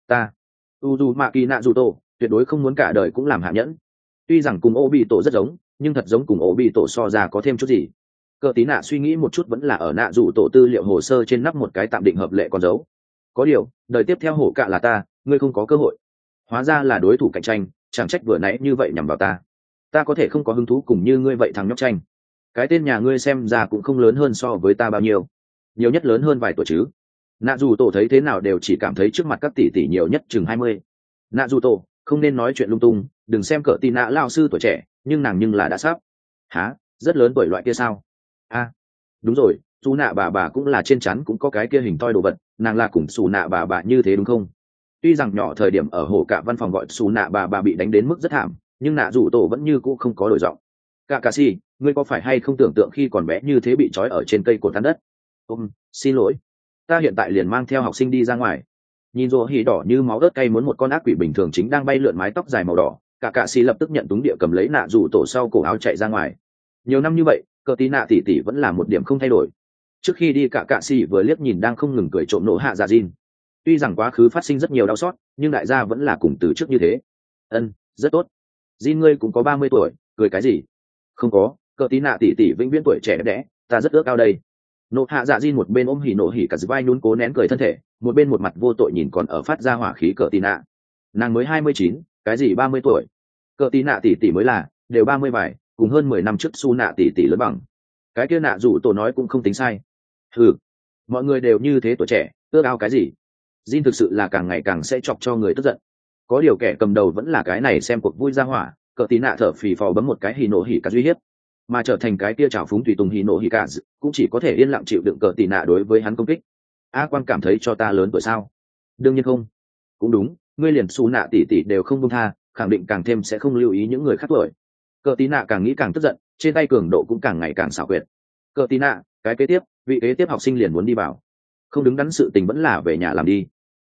Uzumaki nạ dù tổ tuyệt đối không muốn cả đời cũng làm hạ nhẫn. Tuy rằng cùng Obito rất giống, nhưng thật giống cùng Obito so ra có thêm chút gì. Cờ tí nạ suy nghĩ một chút vẫn là ở nạ dù tổ tư liệu hồ sơ trên nắp một cái tạm định hợp lệ con dấu. Có điều đời tiếp theo hổ cạ là ta, ngươi không có cơ hội. Hóa ra là đối thủ cạnh tranh, chẳng trách vừa nãy như vậy nhằm vào ta có thể không có hứng thú cùng như ngươi vậy thằng nhóc tranh. Cái tên nhà ngươi xem ra cũng không lớn hơn so với ta bao nhiêu, nhiều nhất lớn hơn vài tuổi chứ. Nạ dù tổ thấy thế nào đều chỉ cảm thấy trước mặt các tỷ tỷ nhiều nhất chừng 20. Nạ dù tổ không nên nói chuyện lung tung, đừng xem cỡ tì nạ lao sư tuổi trẻ nhưng nàng nhưng là đã sắp rất lớn tuổi loại kia sao? Đúng rồi, xù nạ bà cũng là trên chắn cũng có cái kia hình toi đồ vật, nàng là cùng xù nạ bà như thế đúng không? Tuy rằng nhỏ thời điểm ở hồ cả văn phòng gọi xù nạ bà bị đánh đến mức rất thảm, nhưng nạ rủ tổ vẫn như cũ không có đổi giọng. Cả si, ngươi có phải hay không tưởng tượng khi còn bé như thế bị trói ở trên cây cột tán đất? Xin lỗi, ta hiện tại liền mang theo học sinh đi ra ngoài. Nhìn rô hỉ đỏ như máu ớt cay muốn một con ác quỷ bình thường chính đang bay lượn mái tóc dài màu đỏ, cả si lập tức nhận túng địa cầm lấy nạ rủ tổ sau cổ áo chạy ra ngoài. Nhiều năm như vậy cờ tí nạ tỷ vẫn là một điểm không thay đổi. Trước khi đi cả si vừa liếc nhìn đang không ngừng cười trộm nổ hạ dạ Jin. Tuy rằng quá khứ phát sinh rất nhiều đau xót, nhưng đại gia vẫn là cùng từ trước như thế. Rất tốt. Jin ngươi cũng có 30 tuổi, cười cái gì? Không có, cờ tí nạ tỷ vĩnh viễn tuổi trẻ đẹp đẽ, ta rất ước ao đây. Nộ hạ dạ Jin một bên ôm hỉ nộ hỉ cả vai nhún cố nén cười thân thể, một bên một mặt vô tội nhìn còn ở phát ra hỏa khí cờ tí nạ. Nàng mới 29, cái gì 30 tuổi? Cờ tí nạ tỷ mới là đều 30 vài, cùng hơn 10 năm trước su nạ tỷ lớn bằng. Cái kia nạ dù tổ nói cũng không tính sai. Mọi người đều như thế tuổi trẻ, ước ao cái gì? Jin thực sự là càng ngày càng sẽ chọc cho người tức giận. Có điều kẻ cầm đầu vẫn là cái này xem cuộc vui ra hỏa, cờ tí nạ thở phì phò bấm một cái hỉ nộ hỉ cả duy hiếp, mà trở thành cái kia trào phúng tùy tùng hỉ nộ hỉ cả cũng chỉ có thể yên lặng chịu đựng cờ tí nạ đối với hắn công kích. Quan cảm thấy cho ta lớn tuổi sao? Đương nhiên không. Cũng đúng, ngươi liền su nạ tỷ đều không buông tha, khẳng định càng thêm sẽ không lưu ý những người khác tuổi. Cờ tí nạ càng nghĩ càng tức giận, trên tay cường độ cũng càng ngày càng xảo quyệt. Cờ tí nạ, cái kế tiếp vị kế tiếp học sinh liền muốn đi vào, không đứng đắn sự tình vẫn là về nhà làm đi.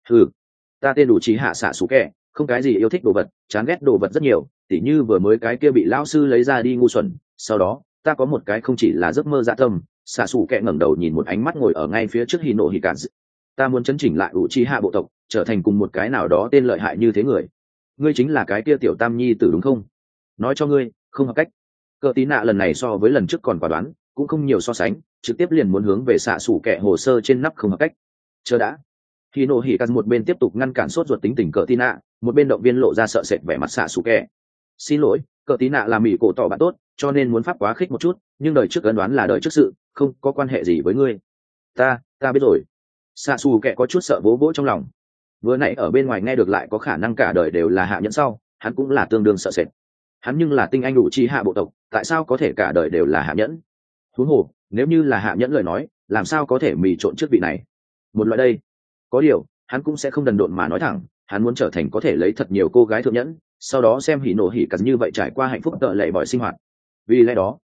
Ta tên đủ trí hạ xạ xú kẹ, không cái gì yêu thích đồ vật, chán ghét đồ vật rất nhiều, tỉ như vừa mới cái kia bị lão sư lấy ra đi ngu xuẩn. Sau đó ta có một cái không chỉ là giấc mơ dạ tâm. Xạ xù kẹ ngẩng đầu nhìn một ánh mắt ngồi ở ngay phía trước hì nộ hì cạn. Ta muốn chấn chỉnh lại ủ trí hạ bộ tộc, trở thành cùng một cái nào đó tên lợi hại như thế người. Ngươi chính là cái kia tiểu tam nhi tử đúng không? Nói cho ngươi không hợp cách. Cờ tí nạ lần này so với lần trước còn quả đoán, cũng không nhiều so sánh, trực tiếp liền muốn hướng về xạ xù kẹ hồ sơ trên nắp không hợp cách. Chờ đã. Hỉ nộ hỉ cắt một bên tiếp tục ngăn cản sốt ruột tính tình cờ tí nạ, một bên động viên lộ ra sợ sệt vẻ mặt xạ xù kẹ. Xin lỗi, cờ tí nạ là mỹ cổ tỏ bạn tốt, cho nên muốn pháp quá khích một chút, nhưng đời trước ấn đoán là đời trước sự, không có quan hệ gì với ngươi. Ta biết rồi. Xạ xù kẹ có chút sợ vỗ vỗ trong lòng. Vừa nãy ở bên ngoài nghe được lại có khả năng cả đời đều là hạ nhẫn sau, hắn cũng là tương đương sợ sệt. Hắn nhưng là tinh anh đủ chi hạ bộ tộc, tại sao có thể cả đời đều là hạ nhẫn? Huống hồ, nếu như là hạ nhẫn lời nói, làm sao có thể mì trộn trước vị này? Một loại đây. Có điều hắn cũng sẽ không đần độn mà nói thẳng, hắn muốn trở thành có thể lấy thật nhiều cô gái thượng nhẫn, sau đó xem hỉ nộ hỉ cắt như vậy trải qua hạnh phúc tợ lệ bỏi sinh hoạt. Vì lẽ đó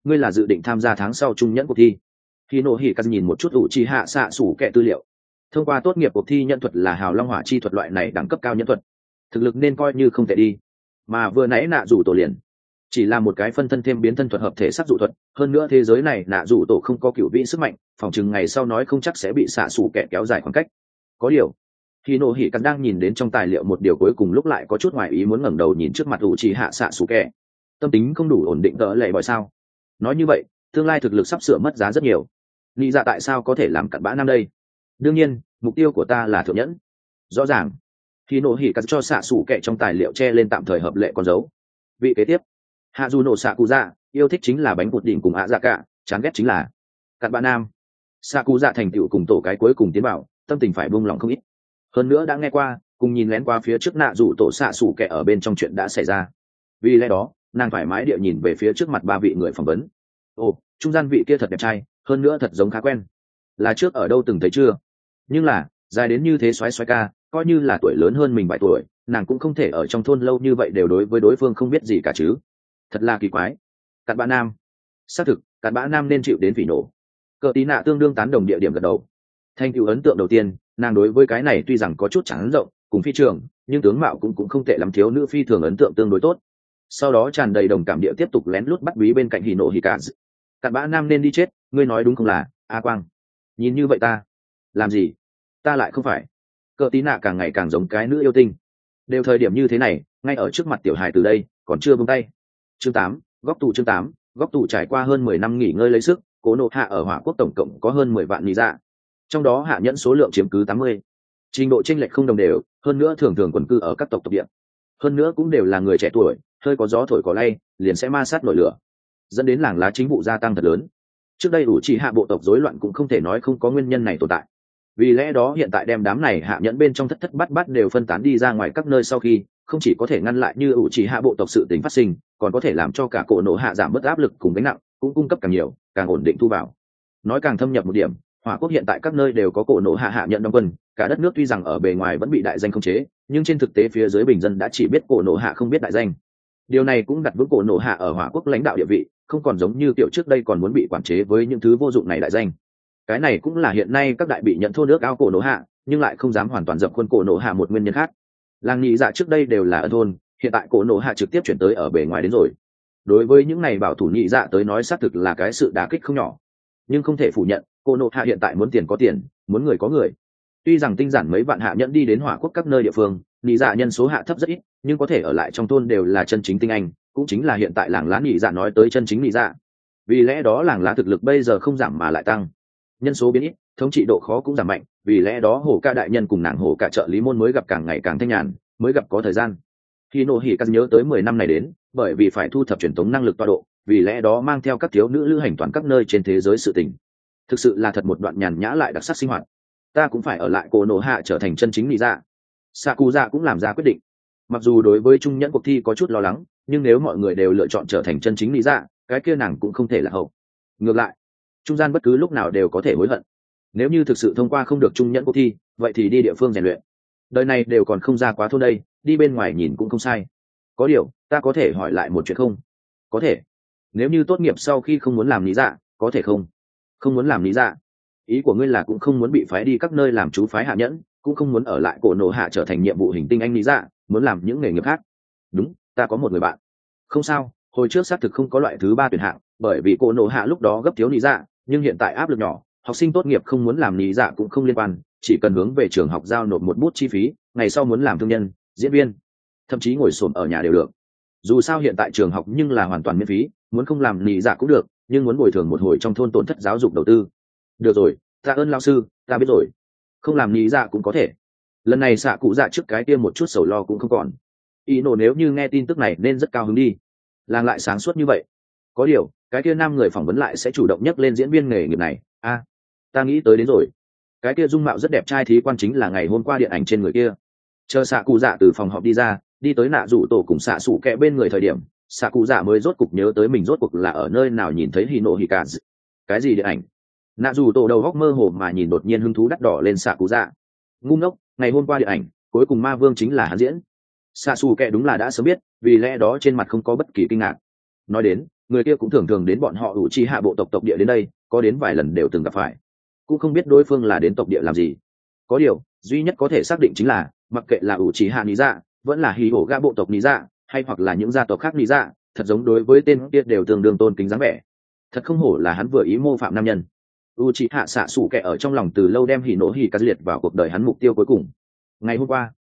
ngươi là dự định tham gia tháng sau trung nhẫn cuộc thi? Khi nổ hỉ cắt nhìn một chút ủ trì hạ xạ sủ kẹ tư liệu. Thông qua tốt nghiệp cuộc thi nhận thuật là hào long hỏa chi thuật loại này đẳng cấp cao nhân thuật, thực lực nên coi như không thể đi. Mà vừa nãy nạ rủ tổ liền chỉ là một cái phân thân thêm biến thân thuật hợp thể sắc dụ thuật, hơn nữa thế giới này nạ rủ tổ không có cửu vị sức mạnh, phòng chừng ngày sau nói không chắc sẽ bị xạ sủ kẹ kéo dài khoảng cách. Có điều khi nổ hỉ cắt đang nhìn đến trong tài liệu một điều cuối cùng lúc lại có chút ngoài ý muốn ngẩng đầu nhìn trước mặt ủ trì hạ xạ sủ kẹ. Tâm tính không đủ ổn định đỡ lệ bòi sao? Nói như vậy tương lai thực lực sắp sửa mất giá rất nhiều. Nghĩ dạ tại sao có thể làm cặn bã năm đây? Đương nhiên mục tiêu của ta là thượng nhẫn. Rõ ràng khi nổ hỉ cắt cho xạ sủ kẹ trong tài liệu che lên tạm thời hợp lệ con dấu. Vị kế tiếp hạ dù nổ xạ cụ dạ, yêu thích chính là bánh bột đỉnh cùng ạ dạ cả, chán ghét chính là cặn bã nam. Xạ cụ dạ thành tựu cùng tổ cái cuối cùng tiến bảo, tâm tình phải buông lỏng không ít. Hơn nữa đã nghe qua cùng nhìn lén qua phía trước nạ rủ tổ xạ sủ kẹ ở bên trong chuyện đã xảy ra, vì lẽ đó nàng thoải mái địa nhìn về phía trước mặt ba vị người phỏng vấn. Ồ, trung gian vị kia thật đẹp trai, hơn nữa thật giống khá quen, là trước ở đâu từng thấy chưa? Nhưng là dài đến như thế xoáy xoáy ca, coi như là tuổi lớn hơn mình vài tuổi, nàng cũng không thể ở trong thôn lâu như vậy đều đối với đối phương không biết gì cả chứ. Thật là kỳ quái. Cặn bã nam. Xác thực cặn bã nam nên chịu đến phỉ nổ. Cờ tí nạ tương đương tán đồng địa điểm gật đầu. Thành tựu ấn tượng đầu tiên nàng đối với cái này tuy rằng có chút chẳng rộng cùng phi trường, nhưng tướng mạo cũng không tệ lắm, thiếu nữ phi thường ấn tượng tương đối tốt. Sau đó tràn đầy đồng cảm địa tiếp tục lén lút bắt bí bên cạnh hỉ nộ hỉ cả. Cặn bã nam nên đi chết, ngươi nói đúng không là a quang? Nhìn như vậy ta làm gì? Ta lại không phải. Cờ tí nạ càng ngày càng giống cái nữ yêu tinh. Đều thời điểm như thế này ngay ở trước mặt tiểu hài từ đây còn chưa buông tay. Chương 8, chương 8, góc tù trải qua hơn 10 năm nghỉ ngơi lấy sức, cố nộ hạ ở hỏa quốc tổng cộng có hơn 10 vạn lý dạ, trong đó hạ nhẫn số lượng chiếm cứ 80. Trình độ chênh lệch không đồng đều, hơn nữa thường thường quần cư ở các tộc địa, hơn nữa cũng đều là người trẻ tuổi, hơi có gió thổi cỏ lay liền sẽ ma sát nổi lửa, dẫn đến làng lá chính vụ gia tăng thật lớn. Trước đây ủ trì hạ bộ tộc rối loạn cũng không thể nói không có nguyên nhân này tồn tại. Vì lẽ đó hiện tại đem đám này hạ nhẫn bên trong thất thất bát bát đều phân tán đi ra ngoài các nơi, sau khi không chỉ có thể ngăn lại như ủ trì hạ bộ tộc sự tình phát sinh, còn có thể làm cho cả cổ nổ hạ giảm bớt áp lực cùng gánh nặng, cũng cung cấp càng nhiều càng ổn định thu vào. Nói càng thâm nhập một điểm, hỏa quốc hiện tại các nơi đều có cổ nổ hạ hạ nhận đóng quân, cả đất nước tuy rằng ở bề ngoài vẫn bị đại danh khống chế, nhưng trên thực tế phía dưới bình dân đã chỉ biết cổ nổ hạ không biết đại danh. Điều này cũng đặt vững cổ nổ hạ ở hỏa quốc lãnh đạo địa vị, không còn giống như kiểu trước đây còn muốn bị quản chế với những thứ vô dụng này đại danh. Cái này cũng là hiện nay các đại bị nhận thôn nước ao cổ nổ hạ nhưng lại không dám hoàn toàn dập khuôn cổ nổ hạ một nguyên nhân khác. Làng nhị dạ trước đây đều là ân thôn, hiện tại cổ nổ hạ trực tiếp chuyển tới ở bề ngoài đến rồi. Đối với những này bảo thủ nhị dạ tới nói xác thực là cái sự đả kích không nhỏ, nhưng không thể phủ nhận cổ nổ hạ hiện tại muốn tiền có tiền, muốn người có người. Tuy rằng tinh giản mấy vạn hạ nhẫn đi đến hỏa quốc các nơi địa phương, nhị dạ nhân số hạ thấp rất ít, nhưng có thể ở lại trong thôn đều là chân chính tinh anh, cũng chính là hiện tại làng lá nhị dạ nói tới chân chính nhị dạ. Vì lẽ đó làng lá thực lực bây giờ không giảm mà lại tăng, nhân số biến ít, thống trị độ khó cũng giảm mạnh, vì lẽ đó hổ ca đại nhân cùng nàng hổ cả trợ lý môn mới gặp càng ngày càng thanh nhàn, mới gặp có thời gian. Khi nộ hỉ cắt nhớ tới 10 năm này đến, bởi vì phải thu thập truyền thống năng lực tọa độ, vì lẽ đó mang theo các thiếu nữ lữ hành toàn các nơi trên thế giới sự tình. Thực sự là thật một đoạn nhàn nhã lại đặc sắc sinh hoạt. Ta cũng phải ở lại cổ nổ hạ trở thành chân chính lý dạ. Sakuza cũng làm ra quyết định. Mặc dù đối với trung nhẫn cuộc thi có chút lo lắng, nhưng nếu mọi người đều lựa chọn trở thành chân chính lý dạ, cái kia nàng cũng không thể là hậu. Ngược lại, trung gian bất cứ lúc nào đều có thể hối hận. Nếu như thực sự thông qua không được trung nhẫn cuộc thi, vậy thì đi địa phương rèn luyện. Đời này đều còn không ra quá thôn đây, đi bên ngoài nhìn cũng không sai. Có điều, ta có thể hỏi lại một chuyện không? Có thể. Nếu như tốt nghiệp sau khi không muốn làm lý dạ, có thể không? Không muốn làm lý dạ? Ý của ngươi là cũng không muốn bị phái đi các nơi làm chú phái hạ nhẫn, cũng không muốn ở lại cổ nổ hạ trở thành nhiệm vụ hình tinh anh lý dạ, muốn làm những nghề nghiệp khác. Đúng, ta có một người bạn. Không sao, hồi trước xác thực không có loại thứ ba tuyển hạng, bởi vì cổ nổ hạ lúc đó gấp thiếu lý dạ, nhưng hiện tại áp lực nhỏ, học sinh tốt nghiệp không muốn làm lý dạ cũng không liên quan, chỉ cần hướng về trường học giao nộp một bút chi phí, ngày sau muốn làm thương nhân, diễn viên, thậm chí ngồi xổm ở nhà đều được. Dù sao hiện tại trường học nhưng là hoàn toàn miễn phí, muốn không làm lý dạ cũng được, nhưng muốn bồi thường một hồi trong thôn tổn thất giáo dục đầu tư. Được rồi, tạ ơn lao sư, ta biết rồi. Không làm lý dạ cũng có thể. Lần này xạ cụ dạ trước cái tiêm một chút sầu lo cũng không còn. Ý nổ nếu như nghe tin tức này nên rất cao hứng đi. Làng lại sáng suốt như vậy. Có điều, cái kia nam người phỏng vấn lại sẽ chủ động nhắc lên diễn viên nghề nghiệp này. Ta nghĩ tới đến rồi. Cái kia dung mạo rất đẹp trai thí quan chính là ngày hôm qua điện ảnh trên người kia. Chờ xạ cụ dạ từ phòng họp đi ra, đi tới nạ rủ tổ cùng xạ sủ kẹ bên người thời điểm, xạ cụ dạ mới rốt cục nhớ tới mình rốt cuộc là ở nơi nào nhìn thấy Hino Hikaze. Cái gì điện ảnh? Nạ rủ tổ đầu góc mơ hồ mà nhìn đột nhiên hứng thú đắt đỏ lên xạ cụ dạ. Ngu ngốc, ngày hôm qua điện ảnh cuối cùng ma vương chính là hắn diễn. Xạ sủ kẹ đúng là đã sớm biết, vì lẽ đó trên mặt không có bất kỳ kinh ngạc. Nói đến, người kia cũng thường thường đến bọn họ ủ trì hạ bộ tộc địa đến đây, có đến vài lần đều từng gặp phải, cũng không biết đối phương là đến tộc địa làm gì. Có điều duy nhất có thể xác định chính là mặc kệ là ủ trì hạ lý dạ vẫn là hì hổ ga bộ tộc lý dạ hay hoặc là những gia tộc khác lý dạ, thật giống đối với tên kia đều tương đương tôn kính dáng vẻ. Thật không hổ là hắn vừa ý mô phạm nam nhân. U trì hạ xạ sủ kẻ ở trong lòng từ lâu đem hỉ nổ hỉ cắt liệt vào cuộc đời hắn mục tiêu cuối cùng. Ngày hôm qua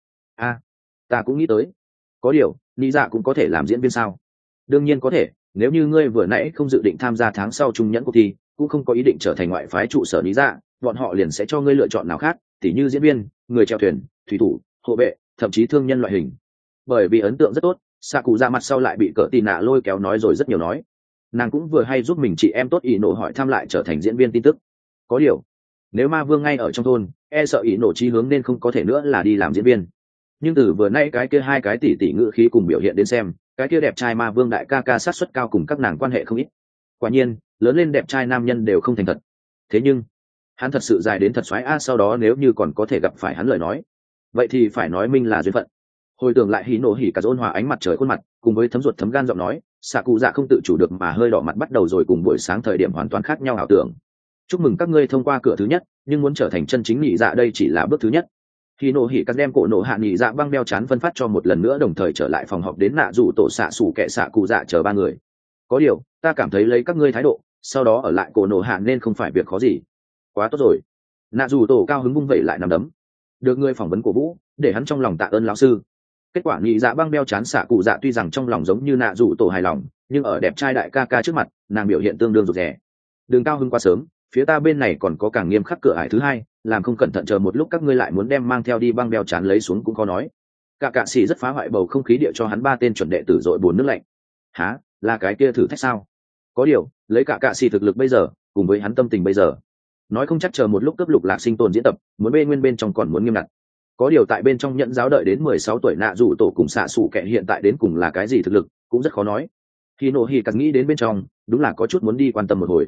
ta cũng nghĩ tới, có điều lý dạ cũng có thể làm diễn viên sao? Đương nhiên có thể, nếu như ngươi vừa nãy không dự định tham gia tháng sau trung nhẫn cuộc thi, cũng không có ý định trở thành ngoại phái trụ sở lý dạ, bọn họ liền sẽ cho ngươi lựa chọn nào khác, tỉ như diễn viên, người chèo thuyền, thủy thủ, hộ vệ, thậm chí thương nhân loại hình. Bởi vì ấn tượng rất tốt, xạ cụ ra mặt sau lại bị cỡ tì nạ lôi kéo nói rồi rất nhiều nói. Nàng cũng vừa hay giúp mình chị em tốt ý nổ hỏi thăm lại trở thành diễn viên tin tức. Có điều nếu ma vương ngay ở trong thôn, e sợ ý nổ chí hướng nên không có thể nữa là đi làm diễn viên. Nhưng từ vừa nay cái kia hai cái tỷ ngữ khí cùng biểu hiện đến xem, cái kia đẹp trai ma vương đại ca ca sát suất cao cùng các nàng quan hệ không ít. Quả nhiên lớn lên đẹp trai nam nhân đều không thành thật. Thế nhưng hắn thật sự dài đến thật xoái sau đó nếu như còn có thể gặp phải hắn lời nói, vậy thì phải nói minh là duyên phận. Hồi tưởng lại hí nổ hỉ cả ôn hòa ánh mặt trời khuôn mặt cùng với thấm ruột thấm gan giọng nói, xạ cụ dạ không tự chủ được mà hơi đỏ mặt, bắt đầu rồi cùng buổi sáng thời điểm hoàn toàn khác nhau ảo tưởng. Chúc mừng các ngươi thông qua cửa thứ nhất, nhưng muốn trở thành chân chính nhị dạ đây chỉ là bước thứ nhất. Hí nổ hỉ cả đem cổ nổ hạ nhị dạ băng đeo chán phân phát cho một lần nữa, đồng thời trở lại phòng họp đến nạ rủ tổ xạ sủ kẻ xạ cụ dạ chờ ba người. Có điều ta cảm thấy lấy các ngươi thái độ, sau đó ở lại cổ nổ hạ nên không phải việc khó gì. Quá tốt rồi. Nạ rủ tổ cao hứng vung vẩy lại nằm đấm, được người phỏng vấn cổ vũ, để hắn trong lòng tạ ơn lão sư. Kết quả nhị dạ băng đeo chán xạ cụ dạ tuy rằng trong lòng giống như nạ rủ tổ hài lòng, nhưng ở đẹp trai đại ca ca trước mặt nàng biểu hiện tương đương rụt rè. Đường cao hứng quá sớm, phía ta bên này còn có càng nghiêm khắc cửa ải thứ hai, làm không cẩn thận chờ một lúc các ngươi lại muốn đem mang theo đi băng đeo chán lấy xuống cũng khó nói. Cả cạ sĩ rất phá hoại bầu không khí địa cho hắn ba tên chuẩn đệ tử dội buồn nước lạnh. Hả, là cái kia thử thách sao? Có điều lấy cả cạ sĩ thực lực bây giờ cùng với hắn tâm tình bây giờ, nói không chắc chờ một lúc cấp lục lạc sinh tồn diễn tập muốn bê nguyên bên trong còn muốn nghiêm ngặt. Có điều tại bên trong nhận giáo đợi đến 16 tuổi nạ rủ tổ cùng xạ sủ kẻ hiện tại đến cùng là cái gì thực lực cũng rất khó nói. Khi nổ hỉ cắt nghĩ đến bên trong đúng là có chút muốn đi quan tâm một hồi.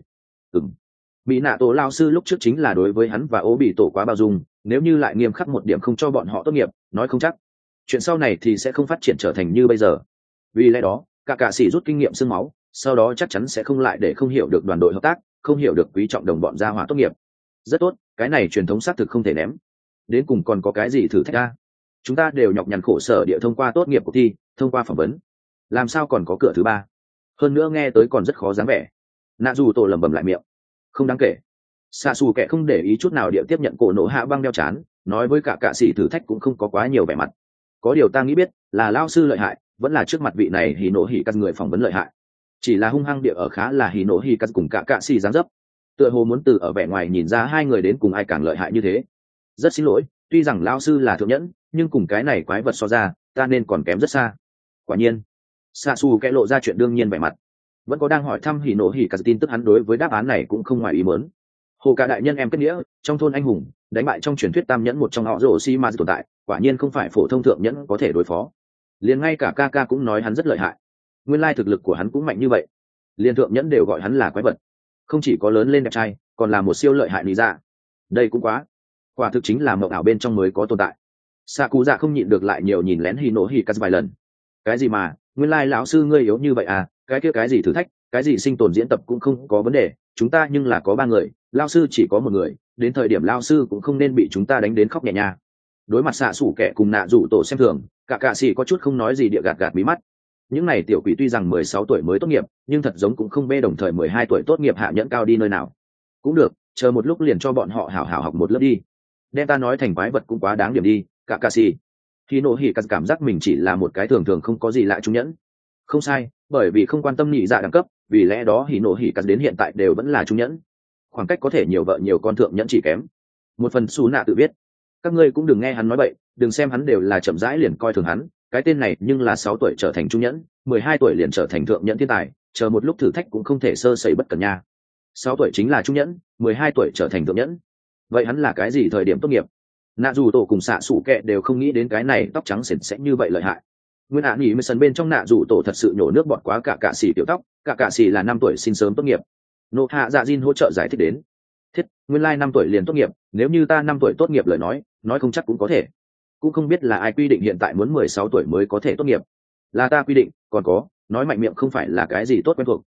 Bị nạ tổ lao sư lúc trước chính là đối với hắn và ố bị tổ quá bao dung, nếu như lại nghiêm khắc một điểm không cho bọn họ tốt nghiệp, nói không chắc chuyện sau này thì sẽ không phát triển trở thành như bây giờ. Vì lẽ đó cả cạ sĩ rút kinh nghiệm xương máu, sau đó chắc chắn sẽ không lại để không hiểu được đoàn đội hợp tác, không hiểu được quý trọng đồng bọn gia hỏa tốt nghiệp. Rất tốt, cái này truyền thống xác thực không thể ném. Đến cùng còn có cái gì thử thách a? Chúng ta đều nhọc nhằn khổ sở địa thông qua tốt nghiệp cuộc thi, thông qua phỏng vấn, làm sao còn có cửa thứ ba? Hơn nữa nghe tới còn rất khó dáng vẻ. Nạ dù tổ lẩm bẩm lại miệng. Không đáng kể. Xạ xù kẻ không để ý chút nào địa tiếp nhận cổ nổ hạ băng đeo chán, nói với cả cạ sĩ thử thách cũng không có quá nhiều vẻ mặt. Có điều ta nghĩ biết là lao sư lợi hại, vẫn là trước mặt vị này hỉ nổ hỉ cắt người phỏng vấn lợi hại. Chỉ là hung hăng địa ở khá là hỉ nổ hỉ cắt cùng cả cạ sĩ dáng dấp, tựa hồ muốn từ ở vẻ ngoài nhìn ra hai người đến cùng ai càng lợi hại như thế. Rất xin lỗi, tuy rằng lao sư là thượng nhẫn, nhưng cùng cái này quái vật so ra, ta nên còn kém rất xa. Quả nhiên xạ xù kẻ lộ ra chuyện đương nhiên vẻ mặt, vẫn có đang hỏi thăm hỉ nổ hỉ cả tin tức, hắn đối với đáp án này cũng không ngoài ý muốn. Hồ cả đại nhân em kết nghĩa, trong thôn anh hùng, đánh bại trong truyền thuyết tam nhẫn một trong họ rổ xi ma tồn tại, quả nhiên không phải phổ thông thượng nhẫn có thể đối phó. Liền ngay cả ca ca cũng nói hắn rất lợi hại. Nguyên lai thực lực của hắn cũng mạnh như vậy. Liên thượng nhẫn đều gọi hắn là quái vật. Không chỉ có lớn lên đẹp trai, còn là một siêu lợi hại lý dạ. Đây cũng quá, quả thực chính là mộng ảo bên trong mới có tồn tại. Xạ cụ dạ không nhịn được lại nhiều nhìn lén hỉ nổ hỉ cắt vài lần. Cái gì mà nguyên lai lão sư ngươi yếu như vậy à? Cái kia cái gì thử thách, cái gì sinh tồn diễn tập cũng không có vấn đề, chúng ta nhưng là có ba người, lao sư chỉ có một người, đến thời điểm lao sư cũng không nên bị chúng ta đánh đến khóc nhẹ nha. Đối mặt xạ sủ kẻ cùng nạ rủ tổ xem thường, cả cạ sĩ có chút không nói gì địa gạt gạt bí mắt. Những này tiểu quỷ tuy rằng 16 tuổi mới tốt nghiệp, nhưng thật giống cũng không bê đồng thời 12 tuổi tốt nghiệp hạ nhẫn cao đi nơi nào. Cũng được, chờ một lúc liền cho bọn họ hảo hảo học một lớp đi. Đem ta nói thành quái vật cũng quá đáng điểm đi, cả cạ sĩ. Khi nổ hỉ cắt cảm giác mình chỉ là một cái thường thường không có gì lạ trung nhẫn. Không sai, bởi vì không quan tâm nhị dạ đẳng cấp, vì lẽ đó hỉ nổ hỉ cắt đến hiện tại đều vẫn là trung nhẫn. Khoảng cách có thể nhiều vợ nhiều con thượng nhẫn chỉ kém một phần. Xù nạ tự biết, các ngươi cũng đừng nghe hắn nói bậy, đừng xem hắn đều là chậm rãi liền coi thường hắn, cái tên này nhưng là 6 tuổi trở thành trung nhẫn, 12 tuổi liền trở thành thượng nhẫn thiên tài, chờ một lúc thử thách cũng không thể sơ sẩy bất cẩn nha. 6 tuổi chính là trung nhẫn, 12 tuổi trở thành thượng nhẫn, vậy hắn là cái gì thời điểm tốt nghiệp? Nạ dù tổ cùng xạ sủ kẹ đều không nghĩ đến cái này tóc trắng sền sẽ như vậy lợi hại. Nguyên ạ nghỉ mới sân bên trong nạ dù tổ thật sự nhổ nước bọt quá, cả cạ xỉ tiểu tóc, cả cạ xỉ là 5 tuổi xin sớm tốt nghiệp. Nộ hạ dạ Jin hỗ trợ giải thích đến. Thiết, nguyên lai 5 tuổi liền tốt nghiệp, nếu như ta 5 tuổi tốt nghiệp lời nói không chắc cũng có thể. Cũng không biết là ai quy định hiện tại muốn 16 tuổi mới có thể tốt nghiệp. Là ta quy định, còn có, nói mạnh miệng không phải là cái gì tốt quen thuộc,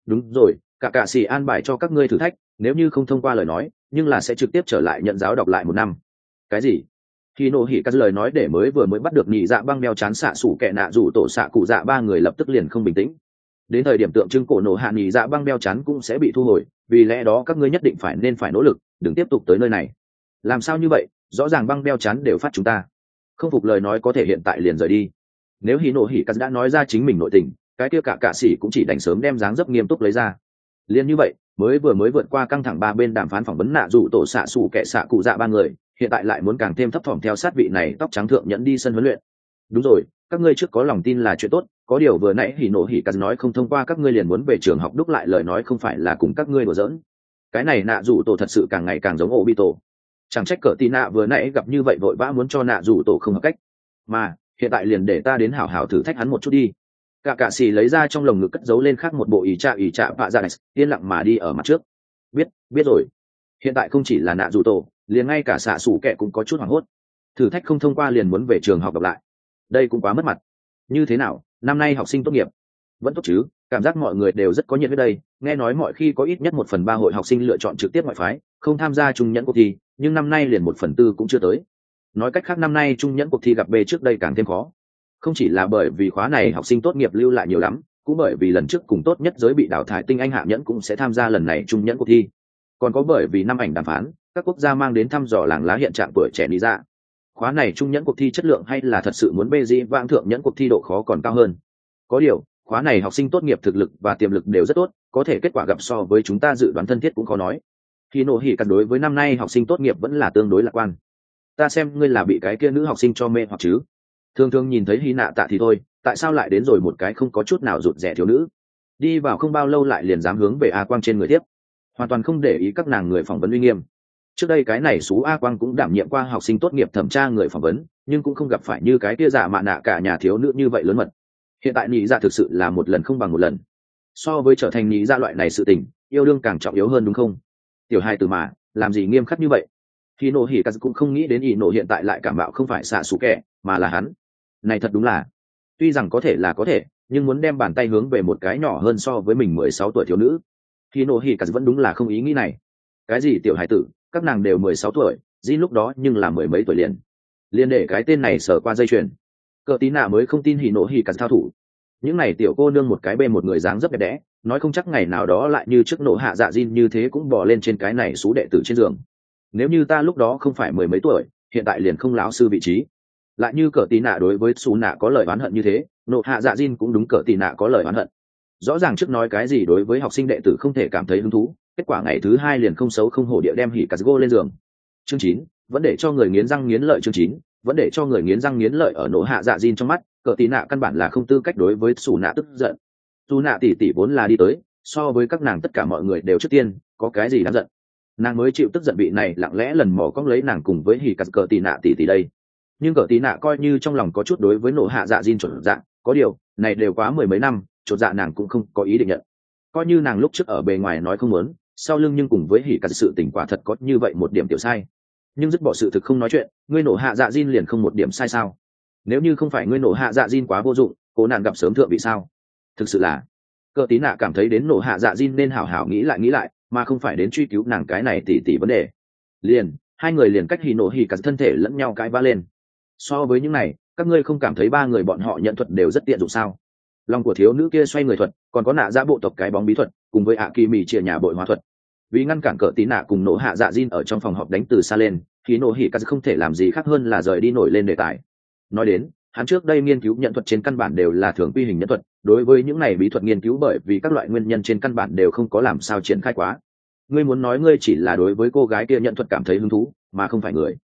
đúng rồi, cả cạ sĩ an bài cho các ngươi thử thách, nếu như không thông qua lời nói nhưng là sẽ trực tiếp trở lại nhận giáo đọc lại 1 năm. Cái gì? Khi nổ hỉ các lời nói để vừa mới bắt được nhị dạ băng đeo chán xạ sủ kẻ nạ rủ tổ xạ cụ dạ ba người lập tức liền không bình tĩnh. Đến thời điểm tượng trưng cổ nổ hạ nhị dạ băng đeo chán cũng sẽ bị thu hồi, vì lẽ đó các ngươi nhất định phải nỗ lực, đừng tiếp tục tới nơi này. Làm sao như vậy? Rõ ràng băng đeo chán đều phát chúng ta. Không phục lời nói có thể hiện tại liền rời đi. Nếu hỉ nổ hỉ các đã nói ra chính mình nội tình, cái kia cả sĩ cũng chỉ đành sớm đem dáng dấp nghiêm túc lấy ra. Liên như vậy, mới vượt qua căng thẳng ba bên đàm phán phỏng vấn nạ rủ tổ xạ sủ kẻ xạ cụ dạ ba người, hiện tại lại muốn càng thêm thấp thỏm theo sát vị này tóc trắng thượng nhẫn đi sân huấn luyện. Đúng rồi, các ngươi trước có lòng tin là chuyện tốt, có điều vừa nãy hỉ nổ hỉ cắt nói không thông qua các ngươi liền muốn về trường học đúc lại lời nói không phải là cùng các ngươi đùa giỡn. Cái này nạ rủ tổ thật sự càng ngày càng giống Obito. Chẳng trách cỡ tí nạ vừa nãy gặp như vậy vội vã muốn cho nạ rủ tổ không hợp cách, mà hiện tại liền để ta đến hảo hảo thử thách hắn một chút đi. Cả sĩ lấy ra trong lồng ngực cất giấu lên khác một bộ ỷ trạ vạ ra, yên lặng mà đi ở mặt trước. Biết rồi. Hiện tại không chỉ là nạ rủ tổ, liền ngay cả xạ xủ kẹ cũng có chút hoảng hốt. Thử thách không thông qua liền muốn về trường học đọc lại, đây cũng quá mất mặt. Như thế nào, năm nay học sinh tốt nghiệp vẫn tốt chứ? Cảm giác mọi người đều rất có nhiệt với đây, nghe nói mọi khi có ít nhất 1/3 hội học sinh lựa chọn trực tiếp ngoại phái, không tham gia trung nhẫn cuộc thi, nhưng năm nay liền 1/4 cũng chưa tới. Nói cách khác năm nay trung nhẫn cuộc thi gặp B trước đây càng thêm khó. Không chỉ là bởi vì khóa này học sinh tốt nghiệp lưu lại nhiều lắm, cũng bởi vì lần trước cùng tốt nhất giới bị đào thải tinh anh hạ nhẫn cũng sẽ tham gia lần này trung nhẫn cuộc thi, còn có bởi vì năm ảnh đàm phán các quốc gia mang đến thăm dò làng lá hiện trạng tuổi trẻ lý ra. Khóa này trung nhẫn cuộc thi chất lượng hay là thật sự muốn bê dĩ vãng thượng nhẫn cuộc thi độ khó còn cao hơn. Có điều khóa này học sinh tốt nghiệp thực lực và tiềm lực đều rất tốt, có thể kết quả gặp so với chúng ta dự đoán thân thiết cũng khó nói. Khi nổ hỉ cắt đối với năm nay học sinh tốt nghiệp vẫn là tương đối lạc quan. Ta xem ngươi là bị cái kia nữ học sinh cho mê hoặc chứ? Thường thường nhìn thấy hy nạ tạ thì thôi, tại sao lại đến rồi một cái không có chút nào rụt rẻ thiếu nữ, đi vào không bao lâu lại liền dám hướng về A Quang trên người tiếp, hoàn toàn không để ý các nàng người phỏng vấn uy nghiêm. Trước đây cái này xú A Quang cũng đảm nhiệm qua học sinh tốt nghiệp thẩm tra người phỏng vấn, nhưng cũng không gặp phải như cái kia giả mạ nạ cả nhà thiếu nữ như vậy lớn mật. Hiện tại nhị dạ thực sự là một lần không bằng một lần. So với trở thành nhị dạ loại này sự tình, yêu đương càng trọng yếu hơn đúng không? Tiểu hai từ mà, làm gì nghiêm khắc như vậy? Khi nổ hỉ cắt cũng không nghĩ đến ý nổ hiện tại lại cảm bạo không phải xạ xù kẻ, mà là hắn. Này thật đúng là, tuy rằng có thể là có thể, nhưng muốn đem bàn tay hướng về một cái nhỏ hơn so với mình 16 tuổi thiếu nữ, khi nổ hỉ cắt vẫn đúng là không ý nghĩ này. Cái gì tiểu hải tử, các nàng đều 16 tuổi, Jin lúc đó nhưng là mười mấy tuổi liền để cái tên này sở qua dây chuyền. Cờ tí nạ mới không tin hỉ nổ hỉ cắt thao thủ. Những này tiểu cô nương một cái bên một người dáng rất đẹp đẽ, nói không chắc ngày nào đó lại như trước nổ hạ dạ Jin như thế cũng bò lên trên cái này xú đệ tử trên giường. Nếu như ta lúc đó không phải mười mấy tuổi, hiện tại liền không lão sư vị trí. Lại như cờ tí nạ đối với xú nạ có lời oán hận như thế, nổ hạ dạ Jin cũng đúng cờ tí nạ có lời oán hận. Rõ ràng trước nói cái gì đối với học sinh đệ tử không thể cảm thấy hứng thú, kết quả ngày thứ hai liền không xấu không hổ địa đem hỉ cà go lên giường. Chương 9, vẫn để cho người nghiến răng nghiến lợi. Chương 9, vẫn để cho người nghiến răng nghiến lợi. Ở nổ hạ dạ Jin trong mắt, cờ tí nạ căn bản là không tư cách đối với xù nạ tức giận. Xù nạ tỷ tỷ vốn là đi tới, so với các nàng tất cả mọi người đều trước tiên, có cái gì đáng giận? Nàng mới chịu tức giận bị này lặng lẽ lần mò cong lấy nàng cùng với hỉ cà cờ tí nạ tỷ tỷ đây. Nhưng cờ tí nạ coi như trong lòng có chút đối với nổ hạ dạ Jin chuẩn dạng, có điều này đều quá mười mấy năm, chột dạ nàng cũng không có ý định nhận. Coi như nàng lúc trước ở bề ngoài nói không muốn, sau lưng nhưng cùng với hỉ cả sự tình quả thật có như vậy một điểm tiểu sai, nhưng dứt bỏ sự thực không nói chuyện, ngươi nổ hạ dạ Jin liền không một điểm sai sao? Nếu như không phải ngươi nổ hạ dạ Jin quá vô dụng, cô nàng gặp sớm thượng vị sao? Thực sự là cờ tí nạ cảm thấy đến nổ hạ dạ Jin nên hảo hảo nghĩ lại, mà không phải đến truy cứu nàng cái này tỉ vấn đề. Liền hai người liền cách hỉ nổ hỉ cả thân thể lẫn nhau cãi vã lên. So với những này, các ngươi không cảm thấy ba người bọn họ nhận thuật đều rất tiện dụng sao? Lòng của thiếu nữ kia xoay người thuật, còn có nạ dạ bộ tộc cái bóng bí thuật, cùng với ạ kỳ mì chia nhà bội hóa thuật. Vì ngăn cản cờ tí nạ cùng nổ hạ dạ Jin ở trong phòng họp đánh từ xa lên, thì nổ hỉ cắt không thể làm gì khác hơn là rời đi nổi lên đề tài. Nói đến, hắn trước đây nghiên cứu nhận thuật trên căn bản đều là thường quy hình nhận thuật, đối với những này bí thuật nghiên cứu bởi vì các loại nguyên nhân trên căn bản đều không có làm sao triển khai quá. Ngươi muốn nói ngươi chỉ là đối với cô gái kia nhận thuật cảm thấy hứng thú, mà không phải người.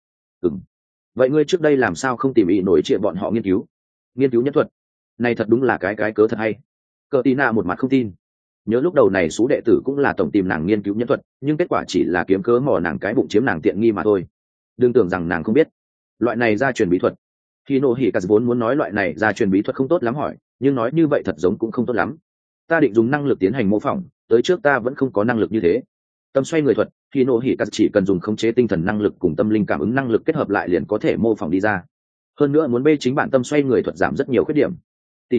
Vậy ngươi trước đây làm sao không tìm ý nổi chuyện bọn họ nghiên cứu nhận thuật? Này thật đúng là cái cớ thật hay. Cờ tí nạ một mặt không tin. Nhớ lúc đầu này số đệ tử cũng là tổng tìm nàng nghiên cứu nhân thuật, nhưng kết quả chỉ là kiếm cớ mò nàng cái bụng chiếm nàng tiện nghi mà thôi. Đừng tưởng rằng nàng không biết loại này gia truyền bí thuật. Khi nổ hỉ cắt vốn muốn nói loại này gia truyền bí thuật không tốt lắm hỏi, nhưng nói như vậy thật giống cũng không tốt lắm. Ta định dùng năng lực tiến hành mô phỏng, tới trước ta vẫn không có năng lực như thế. Tâm xoay người thuật, khi nổ hỉ cắt chỉ cần dùng khống chế tinh thần năng lực cùng tâm linh cảm ứng năng lực kết hợp lại liền có thể mô phỏng đi ra. Hơn nữa muốn bê chính bản tâm xoay người thuật giảm rất nhiều khuyết điểm. Tỷ như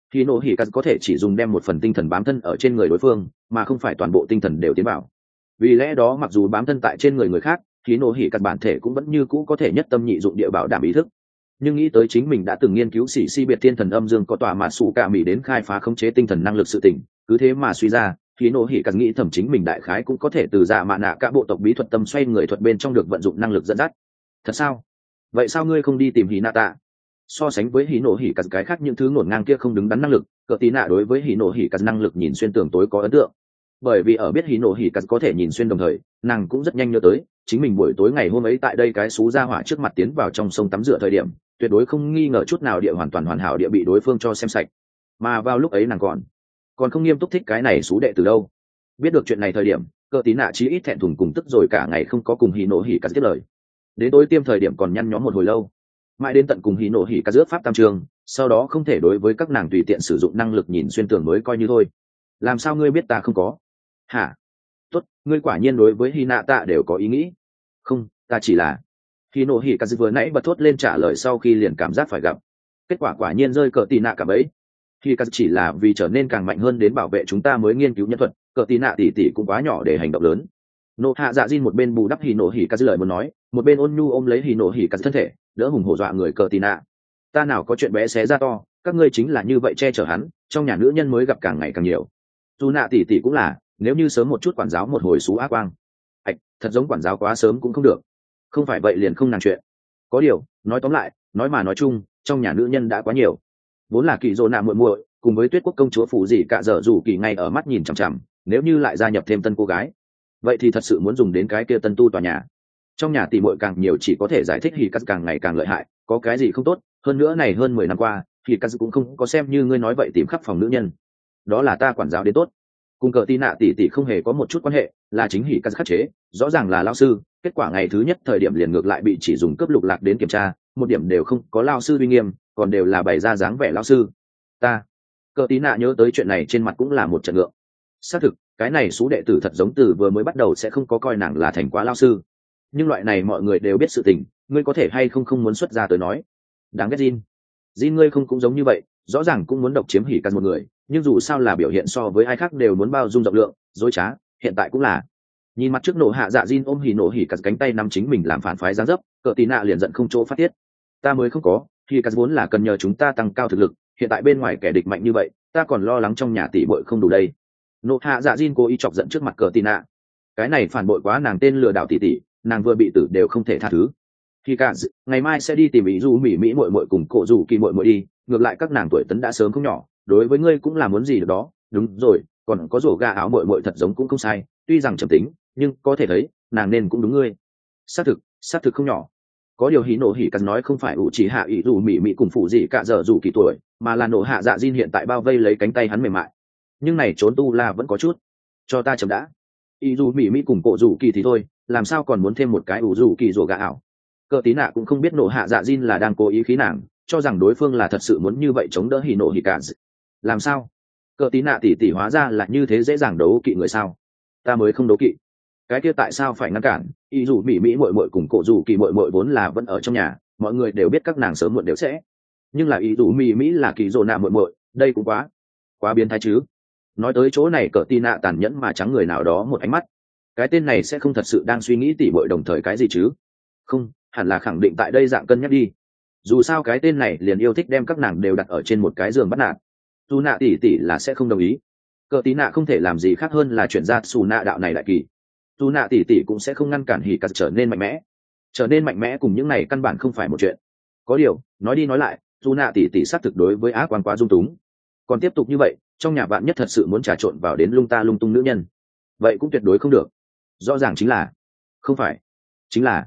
Khi nổ hỉ cắt có thể chỉ dùng đem một phần tinh thần bám thân ở trên người đối phương mà không phải toàn bộ tinh thần đều tiến vào. Vì lẽ đó mặc dù bám thân tại trên người khác, khi nổ hỉ cắt bản thể cũng vẫn như cũ có thể nhất tâm nhị dụng địa bảo đảm ý thức. Nhưng nghĩ tới chính mình đã từng nghiên cứu sĩ si biệt thiên thần âm dương có tòa mà sủ cả mỹ đến khai phá khống chế tinh thần năng lực sự tỉnh, cứ thế mà suy ra khi nổ hỉ cắt nghĩ thầm chính mình đại khái cũng có thể từ dạ mạ nạ cả bộ tộc bí thuật tâm xoay người thuật bên trong được vận dụng năng lực dẫn dắt. Thật sao? Vậy sao ngươi không đi tìm hỉ nạ tạ? So sánh với hỉ nổ hỉ cắt cái khác những thứ ngổn ngang kia không đứng đắn năng lực, cờ tí nạ đối với hỉ nổ hỉ cắt năng lực nhìn xuyên tường tối có ấn tượng. Bởi vì ở biết hỉ nổ hỉ cắt có thể nhìn xuyên đồng thời, nàng cũng rất nhanh nhớ tới chính mình buổi tối ngày hôm ấy tại đây cái xú ra hỏa trước mặt tiến vào trong sông tắm rửa thời điểm, tuyệt đối không nghi ngờ chút nào địa hoàn toàn hoàn hảo địa bị đối phương cho xem sạch. Mà vào lúc ấy nàng còn không nghiêm túc thích cái này xú đệ từ đâu. Biết được chuyện này thời điểm, cờ tí nạ chí ít thẹn thùng cùng tức rồi cả ngày không có cùng hỉ nổ hỉ cắt tiếp lời. Đến tối tiêm thời điểm còn nhăn nhó một hồi lâu, mãi đến tận cùng hỉ nổ hỉ cắt giữa pháp tam trường, sau đó không thể đối với các nàng tùy tiện sử dụng năng lực nhìn xuyên tường mới coi như thôi. Làm sao ngươi biết ta không có? Hả? Tốt, ngươi quả nhiên đối với hy nạ tạ đều có ý nghĩ. Không, ta chỉ là khi nổ hỉ cắt vừa nãy bật thốt lên trả lời sau khi liền cảm giác phải gặp kết quả quả nhiên rơi cờ tì nạ cả bấy. Khi cắt chỉ là vì trở nên càng mạnh hơn đến bảo vệ chúng ta mới nghiên cứu nhân thuật, cờ tì nạ tỉ cũng quá nhỏ để hành động lớn. Nộ hạ dạ diên một bên bù đắp hỉ nổ hỉ cắt lời muốn nói, một bên ôn nhu ôm lấy hỉ nổ hỉ cắt thân thể, đỡ hùng hổ dọa người cờ tì nạ. Ta nào có chuyện bé xé ra to, các ngươi chính là như vậy che chở hắn, trong nhà nữ nhân mới gặp càng ngày càng nhiều. Dù nạ tỉ cũng là, nếu như sớm một chút quản giáo một hồi xú ác quang. Thật giống quản giáo quá sớm cũng không được. Không phải vậy liền không nàng chuyện. Có điều, nói tóm lại, nói mà nói chung, trong nhà nữ nhân đã quá nhiều. Vốn là kỳ dỗ nạ muội muội, cùng với Tuyết Quốc công chúa phủ gì cả giờ dù kỳ ngay ở mắt nhìn chằm chằm, nếu như lại gia nhập thêm tân cô gái, vậy thì thật sự muốn dùng đến cái kia tân tu tòa nhà. Trong nhà tỷ muội càng nhiều chỉ có thể giải thích hỉ cắt càng ngày càng lợi hại, có cái gì không tốt, hơn nữa này hơn 10 năm qua, hỉ cắt cũng không có xem như ngươi nói vậy tìm khắp phòng nữ nhân. Đó là ta quản giáo đến tốt. Cùng cờ tí nạ tỷ không hề có một chút quan hệ, là chính hỉ cắt khắc chế, rõ ràng là lao sư, kết quả ngày thứ nhất thời điểm liền ngược lại bị chỉ dùng cướp lục lạc đến kiểm tra, một điểm đều không có lao sư uy nghiêm, còn đều là bày ra dáng vẻ lao sư. Ta cờ tí nạ nhớ tới chuyện này trên mặt cũng là một trận ngượng. Xác thực, cái này số đệ tử thật giống từ vừa mới bắt đầu sẽ không có coi nàng là thành quá lao sư, nhưng loại này mọi người đều biết sự tình, ngươi có thể hay không muốn xuất ra tới nói. Đáng ghét Jin ngươi không cũng giống như vậy, rõ ràng cũng muốn độc chiếm hỉ cắt một người, nhưng dù sao là biểu hiện so với ai khác đều muốn bao dung rộng lượng, dối trá, hiện tại cũng là. Nhìn mặt trước nổ hạ dạ Jin ôm hỉ nổ hỉ cắt cánh tay nắm chính mình làm phản phái giáng dấp, cờ tí nạ liền giận không chỗ phát tiết. Ta mới không có, hỉ cắt vốn là cần nhờ chúng ta tăng cao thực lực, hiện tại bên ngoài kẻ địch mạnh như vậy, ta còn lo lắng trong nhà tỷ bội không đủ đây. Nổ hạ dạ Jin cố ý chọc giận trước mặt cờ tí nạ. Cái này phản bội quá nàng tên lừa đảo tỷ, nàng vừa bị tử đều không thể tha thứ. Khi cả ngày mai sẽ đi tìm ý du mỹ muội muội cùng cổ dù kỳ muội muội đi, ngược lại các nàng tuổi tấn đã sớm không nhỏ, đối với ngươi cũng là muốn gì được đó. Đúng rồi, còn có rổ gà áo muội muội thật giống cũng không sai, tuy rằng trầm tính, nhưng có thể thấy nàng nên cũng đúng ngươi. Xác thực không nhỏ. Có điều hỉ nổ hỉ cắn nói không phải ủ chỉ hạ ý dù mỹ cùng phụ gì cả giờ dù kỳ tuổi, mà là nổ hạ dạ Jin hiện tại bao vây lấy cánh tay hắn mềm mại. Nhưng này trốn tu la vẫn có chút. Cho ta chậm đã. Ý dù mỹ cùng cổ dù kỳ thì thôi, làm sao còn muốn thêm một cái ủ dù kỳ rổ gà ảo. Cờ tí nạ cũng không biết nổ hạ dạ Jin là đang cố ý khí nàng, cho rằng đối phương là thật sự muốn như vậy chống đỡ hỉ nổ hỉ cả. Làm sao? Cờ tí nạ tỷ hóa ra là như thế dễ dàng đấu kỵ người sao? Ta mới không đấu kỵ. Cái kia tại sao phải ngăn cản? Ý dù mỹ muội muội cùng cổ dù kỳ muội muội vốn là vẫn ở trong nhà, mọi người đều biết các nàng sớm muộn đều sẽ. Nhưng là ý dù mỹ là kỳ dỗ nạ muội muội, đây cũng quá biến thái chứ. Nói tới chỗ này cờ tí nạ tàn nhẫn mà trắng người nào đó một ánh mắt. Cái tên này sẽ không thật sự đang suy nghĩ tỉ muội đồng thời cái gì chứ? Không, hẳn là khẳng định tại đây dạng cân nhắc đi. Dù sao cái tên này liền yêu thích đem các nàng đều đặt ở trên một cái giường bắt nạt. Dù nạ tỷ là sẽ không đồng ý. Cờ tí nạ không thể làm gì khác hơn là chuyển ra xù nạ đạo này đại kỳ. Dù nạ tỷ cũng sẽ không ngăn cản hỉ cắt trở nên mạnh mẽ. Trở nên mạnh mẽ cùng những này căn bản không phải một chuyện. Có điều, nói đi nói lại, dù nạ tỷ xác thực đối với á quan quá dung túng. Còn tiếp tục như vậy, trong nhà bạn nhất thật sự muốn trà trộn vào đến lung ta lung tung nữ nhân, vậy cũng tuyệt đối không được. Rõ ràng chính là, không phải, chính là,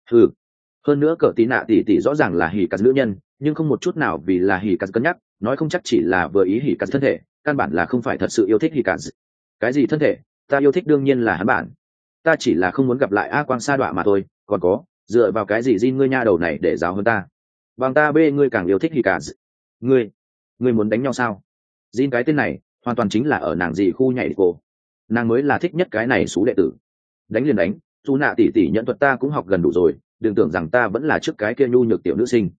hơn nữa cờ tí nạ tỷ rõ ràng là hỉ cắt nữ nhân, nhưng không một chút nào vì là hỉ cắt cân nhắc, nói không chắc chỉ là vừa ý hỉ cắt thân thể, căn bản là không phải thật sự yêu thích hỉ cắt. Cái gì thân thể? Ta yêu thích đương nhiên là hắn bản, ta chỉ là không muốn gặp lại a quang sa đọa mà thôi. Còn có, dựa vào cái gì Jin ngươi nha đầu này để giáo hơn ta? Bằng ta bê ngươi càng yêu thích hỉ cắt. Ngươi muốn đánh nhau sao? Jin cái tên này hoàn toàn chính là ở nàng gì khu nhảy cô, nàng mới là thích nhất cái này xú đệ tử. Đánh liền đánh, dù nạ tỷ nhận thuật ta cũng học gần đủ rồi, đừng tưởng rằng ta vẫn là trước cái kia nhu nhược tiểu nữ sinh.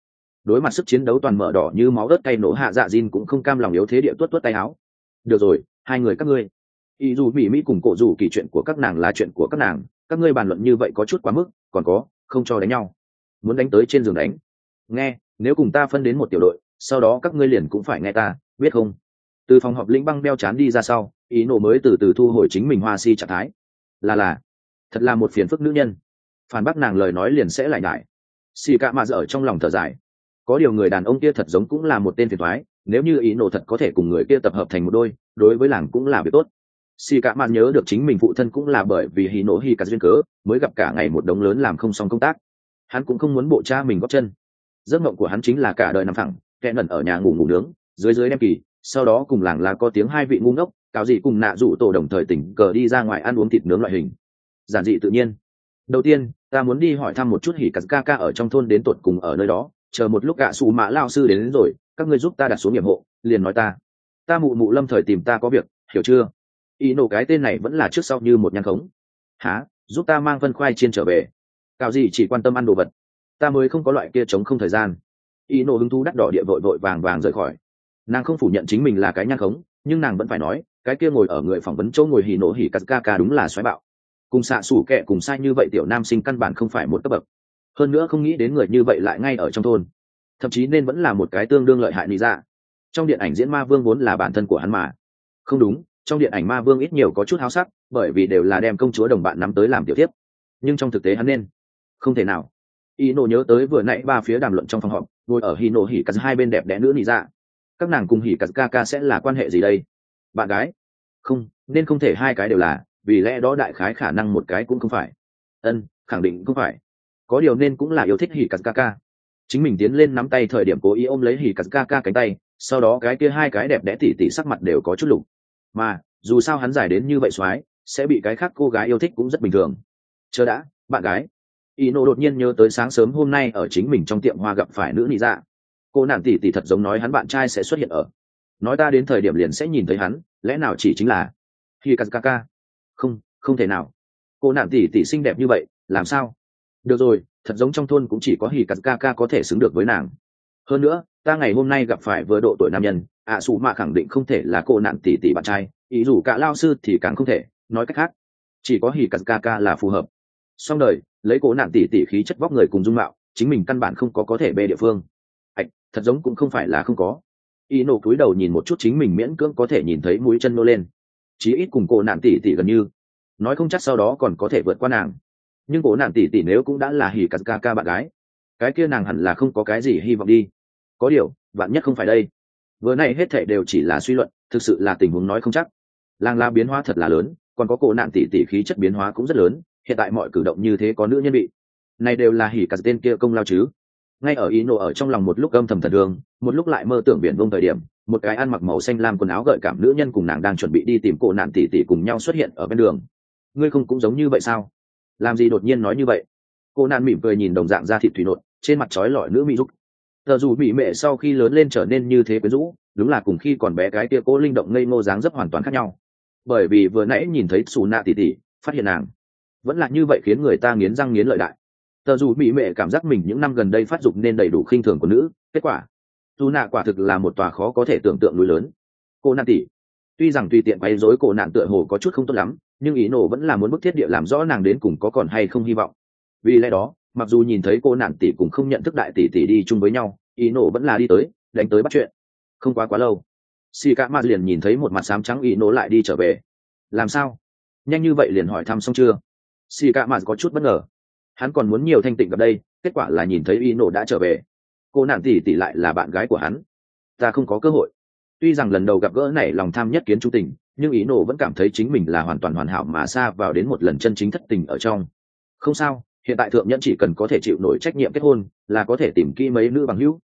đối mặt sức chiến đấu toàn mở đỏ như máu ớt cay nổ hạ dạ Jin cũng không cam lòng yếu thế địa tuốt tuốt tay áo. Được rồi, hai người các ngươi, ý dù mỹ mỹ cùng cổ dù kỳ chuyện của các nàng là chuyện của các nàng, các ngươi bàn luận như vậy có chút quá mức, còn có không cho đánh nhau, muốn đánh tới trên giường đánh. Nghe, nếu cùng ta phân đến một tiểu đội, sau đó các ngươi liền cũng phải nghe ta, biết không? Từ phòng họp lĩnh băng đeo chán đi ra sau, ý nổ mới từ từ thu hồi chính mình hoa si trạng thái. Là thật là một phiền phức nữ nhân, phản bác nàng lời nói liền sẽ lại nhải. Xì cạ mà dở trong lòng thở dài, có điều người đàn ông kia thật giống cũng là một tên phiền toái, nếu như ý nổ thật có thể cùng người kia tập hợp thành một đôi, đối với làng cũng là việc tốt. Xì cạ mà nhớ được chính mình phụ thân cũng là bởi vì hì nổ hì cả duyên cớ mới gặp cả ngày một đống lớn làm không xong công tác, hắn cũng không muốn bộ cha mình góp chân. Giấc mộng của hắn chính là cả đời nằm thẳng kẽ nẩn ở nhà ngủ ngủ nướng dưới dưới đem kỳ, sau đó cùng làng là có tiếng hai vị ngu ngốc cáo gì cùng nạ dụ tổ đồng thời tỉnh cờ đi ra ngoài ăn uống thịt nướng loại hình, giản dị tự nhiên. Đầu tiên ta muốn đi hỏi thăm một chút hỉ cắt ca ca ở trong thôn đến tột cùng ở nơi đó, chờ một lúc gạ xù mã lao sư đến rồi các ngươi giúp ta đặt xuống nhiệm hộ, liền nói ta mụ mụ lâm thời tìm ta có việc, hiểu chưa? Y nổ cái tên này vẫn là trước sau như một nhăn khống. Há, giúp ta mang phân khoai chiên trở về. Cào gì chỉ quan tâm ăn đồ vật, ta mới không có loại kia chống không thời gian. Y nổ hứng thú đắt đỏ địa vội vội vàng vàng rời khỏi. Nàng không phủ nhận chính mình là cái nhăn khống, nhưng nàng vẫn phải nói cái kia ngồi ở người phỏng vấn chỗ ngồi hỉ nổ hỉ cắt ca ca đúng là xoáy bạo, cùng xạ xủ kẹ cùng sai như vậy tiểu nam sinh căn bản không phải một cấp bậc. Hơn nữa không nghĩ đến người như vậy lại ngay ở trong thôn, thậm chí nên vẫn là một cái tương đương lợi hại lý ra. Trong điện ảnh diễn ma vương vốn là bản thân của hắn mà. Không đúng, trong điện ảnh ma vương ít nhiều có chút háo sắc, bởi vì đều là đem công chúa đồng bạn nắm tới làm tiểu tiếp, nhưng trong thực tế hắn nên không thể nào. Ino nhớ tới vừa nãy ba phía đàm luận trong phòng họp, ngồi ở Hino hỉ cắt hai bên đẹp đẽ nữ nị dạ, các nàng cùng hỉ cắt ca ca sẽ là quan hệ gì đây? Bạn gái? Không, nên không thể hai cái đều là, vì lẽ đó đại khái khả năng một cái cũng không phải. Khẳng định không phải. Có điều nên cũng là yêu thích hỉ cắt ca ca. Chính mình tiến lên nắm tay thời điểm cố ý ôm lấy hỉ cắt ca ca cánh tay, sau đó cái kia hai cái đẹp đẽ tỉ tỉ sắc mặt đều có chút lục. Mà dù sao hắn dài đến như vậy soái, sẽ bị cái khác cô gái yêu thích cũng rất bình thường. Chờ đã, bạn gái. Ino đột nhiên nhớ tới sáng sớm hôm nay ở chính mình trong tiệm hoa gặp phải nữ nị dạ. Cô nàng tỷ tỷ thật giống nói hắn bạn trai sẽ xuất hiện ở, nói ta đến thời điểm liền sẽ nhìn thấy hắn, lẽ nào chỉ chính là Hikazaka? Không thể nào. Cô nàng tỷ tỷ xinh đẹp như vậy, làm sao? Được rồi, thật giống trong thôn cũng chỉ có Hikazaka có thể xứng được với nàng. Hơn nữa, ta ngày hôm nay gặp phải vừa độ tuổi nam nhân, sủ mạ khẳng định không thể là cô nạn tỷ tỷ bạn trai, ý dù cả lao sư thì càng không thể, nói cách khác chỉ có Hikazaka là phù hợp. Xong đời, lấy cô nạn tỷ tỷ khí chất vóc người cùng dung mạo, chính mình căn bản không có thể bê địa phương. Thật giống cũng không phải là không có. Ino cúi đầu nhìn một chút chính mình miễn cưỡng có thể nhìn thấy mũi chân nô lên, chí ít cùng cô nạn tỷ tỷ gần như, nói không chắc sau đó còn có thể vượt qua nàng. Nhưng cô nạn tỷ tỷ nếu cũng đã là Hikazaka bạn gái, cái kia nàng hẳn là không có cái gì hy vọng đi. Có điều bạn nhất không phải đây, vừa nay hết thảy đều chỉ là suy luận, thực sự là tình huống nói không chắc. Làng la biến hóa thật là lớn, còn có cô nạn tỷ tỷ khí chất biến hóa cũng rất lớn, hiện tại mọi cử động như thế có nữ nhân bị, này đều là Hikaz tên kia công lao chứ. Ngay ở Ino ở trong lòng một lúc âm thầm thần đường, một lúc lại mơ tưởng biển vông thời điểm, một cái ăn mặc màu xanh lam quần áo gợi cảm nữ nhân cùng nàng đang chuẩn bị đi tìm cô nạn tỷ tỷ cùng nhau xuất hiện ở bên đường. Ngươi không cũng giống như vậy sao? Làm gì đột nhiên nói như vậy? Cô nạn mỉm cười nhìn đồng dạng da thịt thủy nộn, trên mặt trói lọi nữ mỹ giúp. Tờ dù bị mẹ sau khi lớn lên trở nên như thế quyến rũ, đúng là cùng khi còn bé cái kia cô linh động ngây ngô dáng dấp hoàn toàn khác nhau. Bởi vì vừa nãy nhìn thấy Sù Nạ tỷ tỷ, phát hiện nàng vẫn là như vậy khiến người ta nghiến răng nghiến lợi đại. Tờ dù mỹ mẹ cảm giác mình những năm gần đây phát dục nên đầy đủ khinh thường của nữ, kết quả dù nạ quả thực là một tòa khó có thể tưởng tượng núi lớn. Cô nạn tỷ tuy rằng tùy tiện quấy rối cô nạn tựa hồ có chút không tốt lắm, nhưng ý nổ vẫn là muốn bức thiết địa làm rõ nàng đến cùng có còn hay không hy vọng. Vì lẽ đó mặc dù nhìn thấy cô nạn tỷ cùng không nhận thức đại tỷ tỷ đi chung với nhau, ý nổ vẫn là đi tới đánh tới bắt chuyện. Không quá lâu, xì cả mà liền nhìn thấy một mặt xám trắng ý nổ lại đi trở về. Làm sao nhanh như vậy liền hỏi thăm xong chưa? Xì cả mà có chút bất ngờ, hắn còn muốn nhiều thanh tịnh gặp đây, kết quả là nhìn thấy y nổ đã trở về. Cô nạn tỷ tỷ lại là bạn gái của hắn, ta không có cơ hội. Tuy rằng lần đầu gặp gỡ này lòng tham nhất kiến trung tình, nhưng ý nổ vẫn cảm thấy chính mình là hoàn toàn hoàn hảo mà xa vào đến một lần chân chính thất tình ở trong. Không sao, hiện tại thượng nhẫn chỉ cần có thể chịu nổi trách nhiệm kết hôn là có thể tìm kỹ mấy nữ bằng hữu.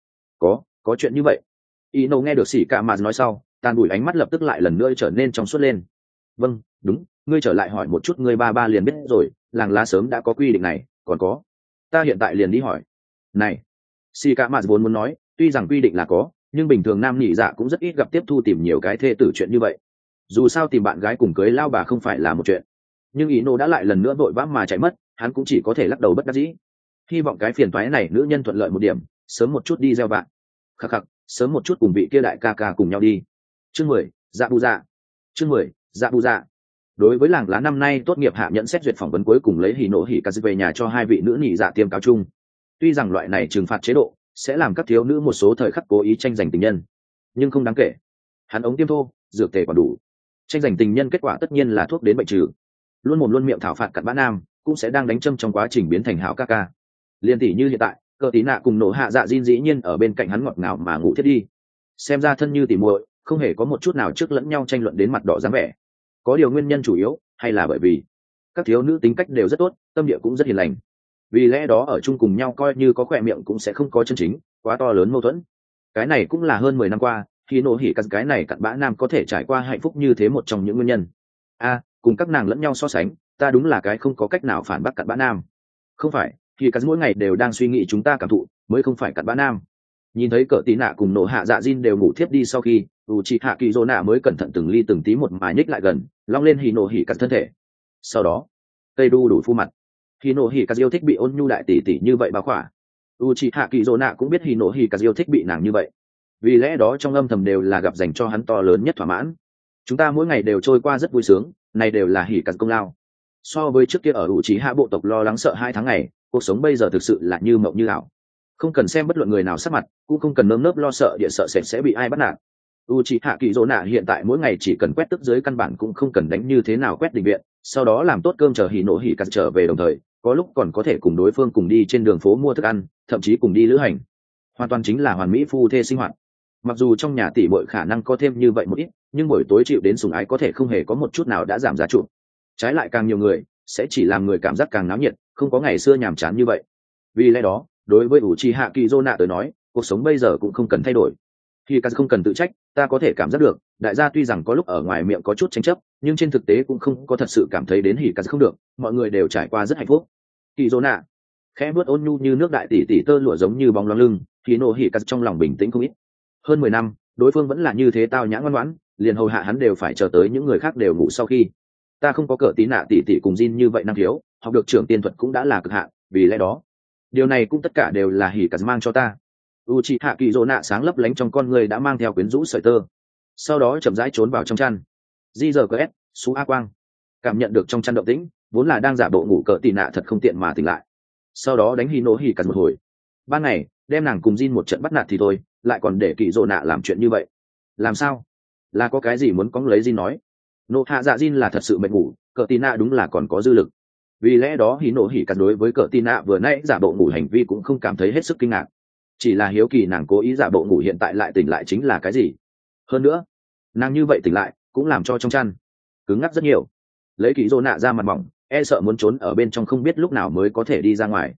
Có chuyện như vậy. Ý nổ nghe được xỉ cả mà nói sau, tàn bụi ánh mắt lập tức lại lần nữa trở nên trong suốt lên. Vâng, đúng, ngươi trở lại hỏi một chút ngươi ba liền biết rồi, làng lá sớm đã có quy định này, còn có ta hiện tại liền đi hỏi. Này, si cả mạt vốn muốn nói tuy rằng quy định là có, nhưng bình thường nam nhị dạ cũng rất ít gặp tiếp thu tìm nhiều cái thê tử chuyện như vậy. Dù sao tìm bạn gái cùng cưới lao bà không phải là một chuyện. Nhưng Ino đã lại lần nữa vội vã mà chạy mất, hắn cũng chỉ có thể lắc đầu bất đắc dĩ. Hy vọng cái phiền toái này nữ nhân thuận lợi một điểm, sớm một chút đi gieo bạn. Khắc khắc, sớm một chút cùng vị kia đại ca ca cùng nhau đi. Chương 10, dạ bù dạ. Chương 10, dạ bù dạ. Đối với làng lá năm nay tốt nghiệp hạ nhận xét duyệt phỏng vấn cuối cùng lấy hỉ nộ hỉ cả về nhà cho hai vị nữ nhị dạ tiêm cáo chung. Tuy rằng loại này trừng phạt chế độ sẽ làm các thiếu nữ một số thời khắc cố ý tranh giành tình nhân, nhưng không đáng kể. Hắn ống tiêm thô, dược tề còn đủ. Tranh giành tình nhân kết quả tất nhiên là thuốc đến bệnh trừ. Luôn mồm luôn miệng thảo phạt cặn bã nam, cũng sẽ đang đánh châm trong quá trình biến thành hảo ca ca. Liên tỷ như hiện tại, Cờ Tí Nạ cùng Nổ Hạ Dạ Jin dĩ nhiên ở bên cạnh hắn ngọt ngào mà ngủ thiết đi. Xem ra thân như tỉ muội, không hề có một chút nào trước lẫn nhau tranh luận đến mặt đỏ dáng vẻ. Có điều nguyên nhân chủ yếu hay là bởi vì các thiếu nữ tính cách đều rất tốt, tâm địa cũng rất hiền lành. Vì lẽ đó ở chung cùng nhau coi như có khỏe miệng cũng sẽ không có chân chính quá to lớn mâu thuẫn. Cái này cũng là hơn 10 năm qua khi nổ hỉ cái này cặn bã nam có thể trải qua hạnh phúc như thế một trong những nguyên nhân. Cùng các nàng lẫn nhau so sánh, ta đúng là cái không có cách nào phản bác cặn bã nam. Không phải, khi các mỗi ngày đều đang suy nghĩ chúng ta cảm thụ mới không phải cặn bã nam. Nhìn thấy Cờ Tí Nạ cùng Nổ Hạ Dạ Jin đều ngủ thiếp đi sau khi Uchiha Kizona mới cẩn thận từng ly từng tí một mà nhích lại gần, long lên hỉ nổ hỉ cắt thân thể. Sau đó cây đu đủ phu mặt. Hỉ nổ hỉ cắt yêu thích bị ôn nhu đại tỷ tỷ như vậy bao khỏa. Uchiha Kizona cũng biết hỉ nổ hỉ cắt yêu thích bị nàng như vậy, vì lẽ đó trong âm thầm đều là gặp dành cho hắn to lớn nhất thỏa mãn. Chúng ta mỗi ngày đều trôi qua rất vui sướng, này đều là hỉ cắt công lao. So với trước kia ở Uchiha bộ tộc lo lắng sợ 2 tháng ngày, cuộc sống bây giờ thực sự là như mộng như ảo. Không cần xem bất luận người nào sắc mặt, cũng không cần nơm nớp lo sợ địa sợ sệt sẽ bị ai bắt nạt. Uchiha Kizona hiện tại mỗi ngày chỉ cần quét tức dưới căn bản cũng không cần đánh như thế nào quét định viện, sau đó làm tốt cơm chờ hỉ nổ hỉ cắt trở về, đồng thời có lúc còn có thể cùng đối phương cùng đi trên đường phố mua thức ăn, thậm chí cùng đi lữ hành. Hoàn toàn chính là hoàn mỹ phu thê sinh hoạt. Mặc dù trong nhà tỷ muội khả năng có thêm như vậy một ít, nhưng buổi tối chịu đến sủng ái có thể không hề có một chút nào đã giảm giá trụ. Trái lại càng nhiều người sẽ chỉ làm người cảm giác càng náo nhiệt, không có ngày xưa nhàm chán như vậy. Vì lẽ đó, đối với Uchiha Kizona tới nói, cuộc sống bây giờ cũng không cần thay đổi. Khi không cần tự trách, ta có thể cảm giác được, đại gia tuy rằng có lúc ở ngoài miệng có chút tranh chấp, nhưng trên thực tế cũng không có thật sự cảm thấy đến Hikazu không được, mọi người đều trải qua rất hạnh phúc. Kizona khẽ bước ôn nhu như nước đại tỷ tỷ tơ lụa giống như bóng loáng lưng, khi nổ Hikazu trong lòng bình tĩnh không ít. Hơn 10 năm, đối phương vẫn là như thế tao nhã ngoan ngoãn, liền hầu hạ hắn đều phải chờ tới những người khác đều ngủ sau khi. Ta không có Cờ Tí Nạ tỷ tỷ cùng Jin như vậy năng khiếu, học được trưởng tiên thuật cũng đã là cực hạn, vì lẽ đó điều này cũng tất cả đều là Hikazu mang cho ta. Uchiha Kizona sáng lấp lánh trong con người đã mang theo quyến rũ sợi tơ, sau đó chậm rãi trốn vào trong chăn. JRKS, Sú A Quang cảm nhận được trong chăn động tĩnh, vốn là đang giả bộ ngủ Cờ Tí Nạ thật không tiện mà tỉnh lại, sau đó đánh Hino Hikazu một hồi. Ban ngày đem nàng cùng Jin một trận bắt nạt thì thôi, lại còn để Kizona làm chuyện như vậy, làm sao? Là có cái gì muốn cóng lấy Jin nói? Nộ Hạ Dạ Jin là thật sự mệt ngủ, Cờ Tí Nạ đúng là còn có dư lực. Vì lẽ đó Hino Hikazu đối với Cờ Tí Nạ vừa nãy giả bộ ngủ hành vi cũng không cảm thấy hết sức kinh ngạc, chỉ là hiếu kỳ nàng cố ý giả bộ ngủ hiện tại lại tỉnh lại chính là cái gì. Hơn nữa nàng như vậy tỉnh lại cũng làm cho trong chăn cứng ngắc rất nhiều, lấy Kizona ra mặt mỏng, e sợ muốn trốn ở bên trong không biết lúc nào mới có thể đi ra ngoài.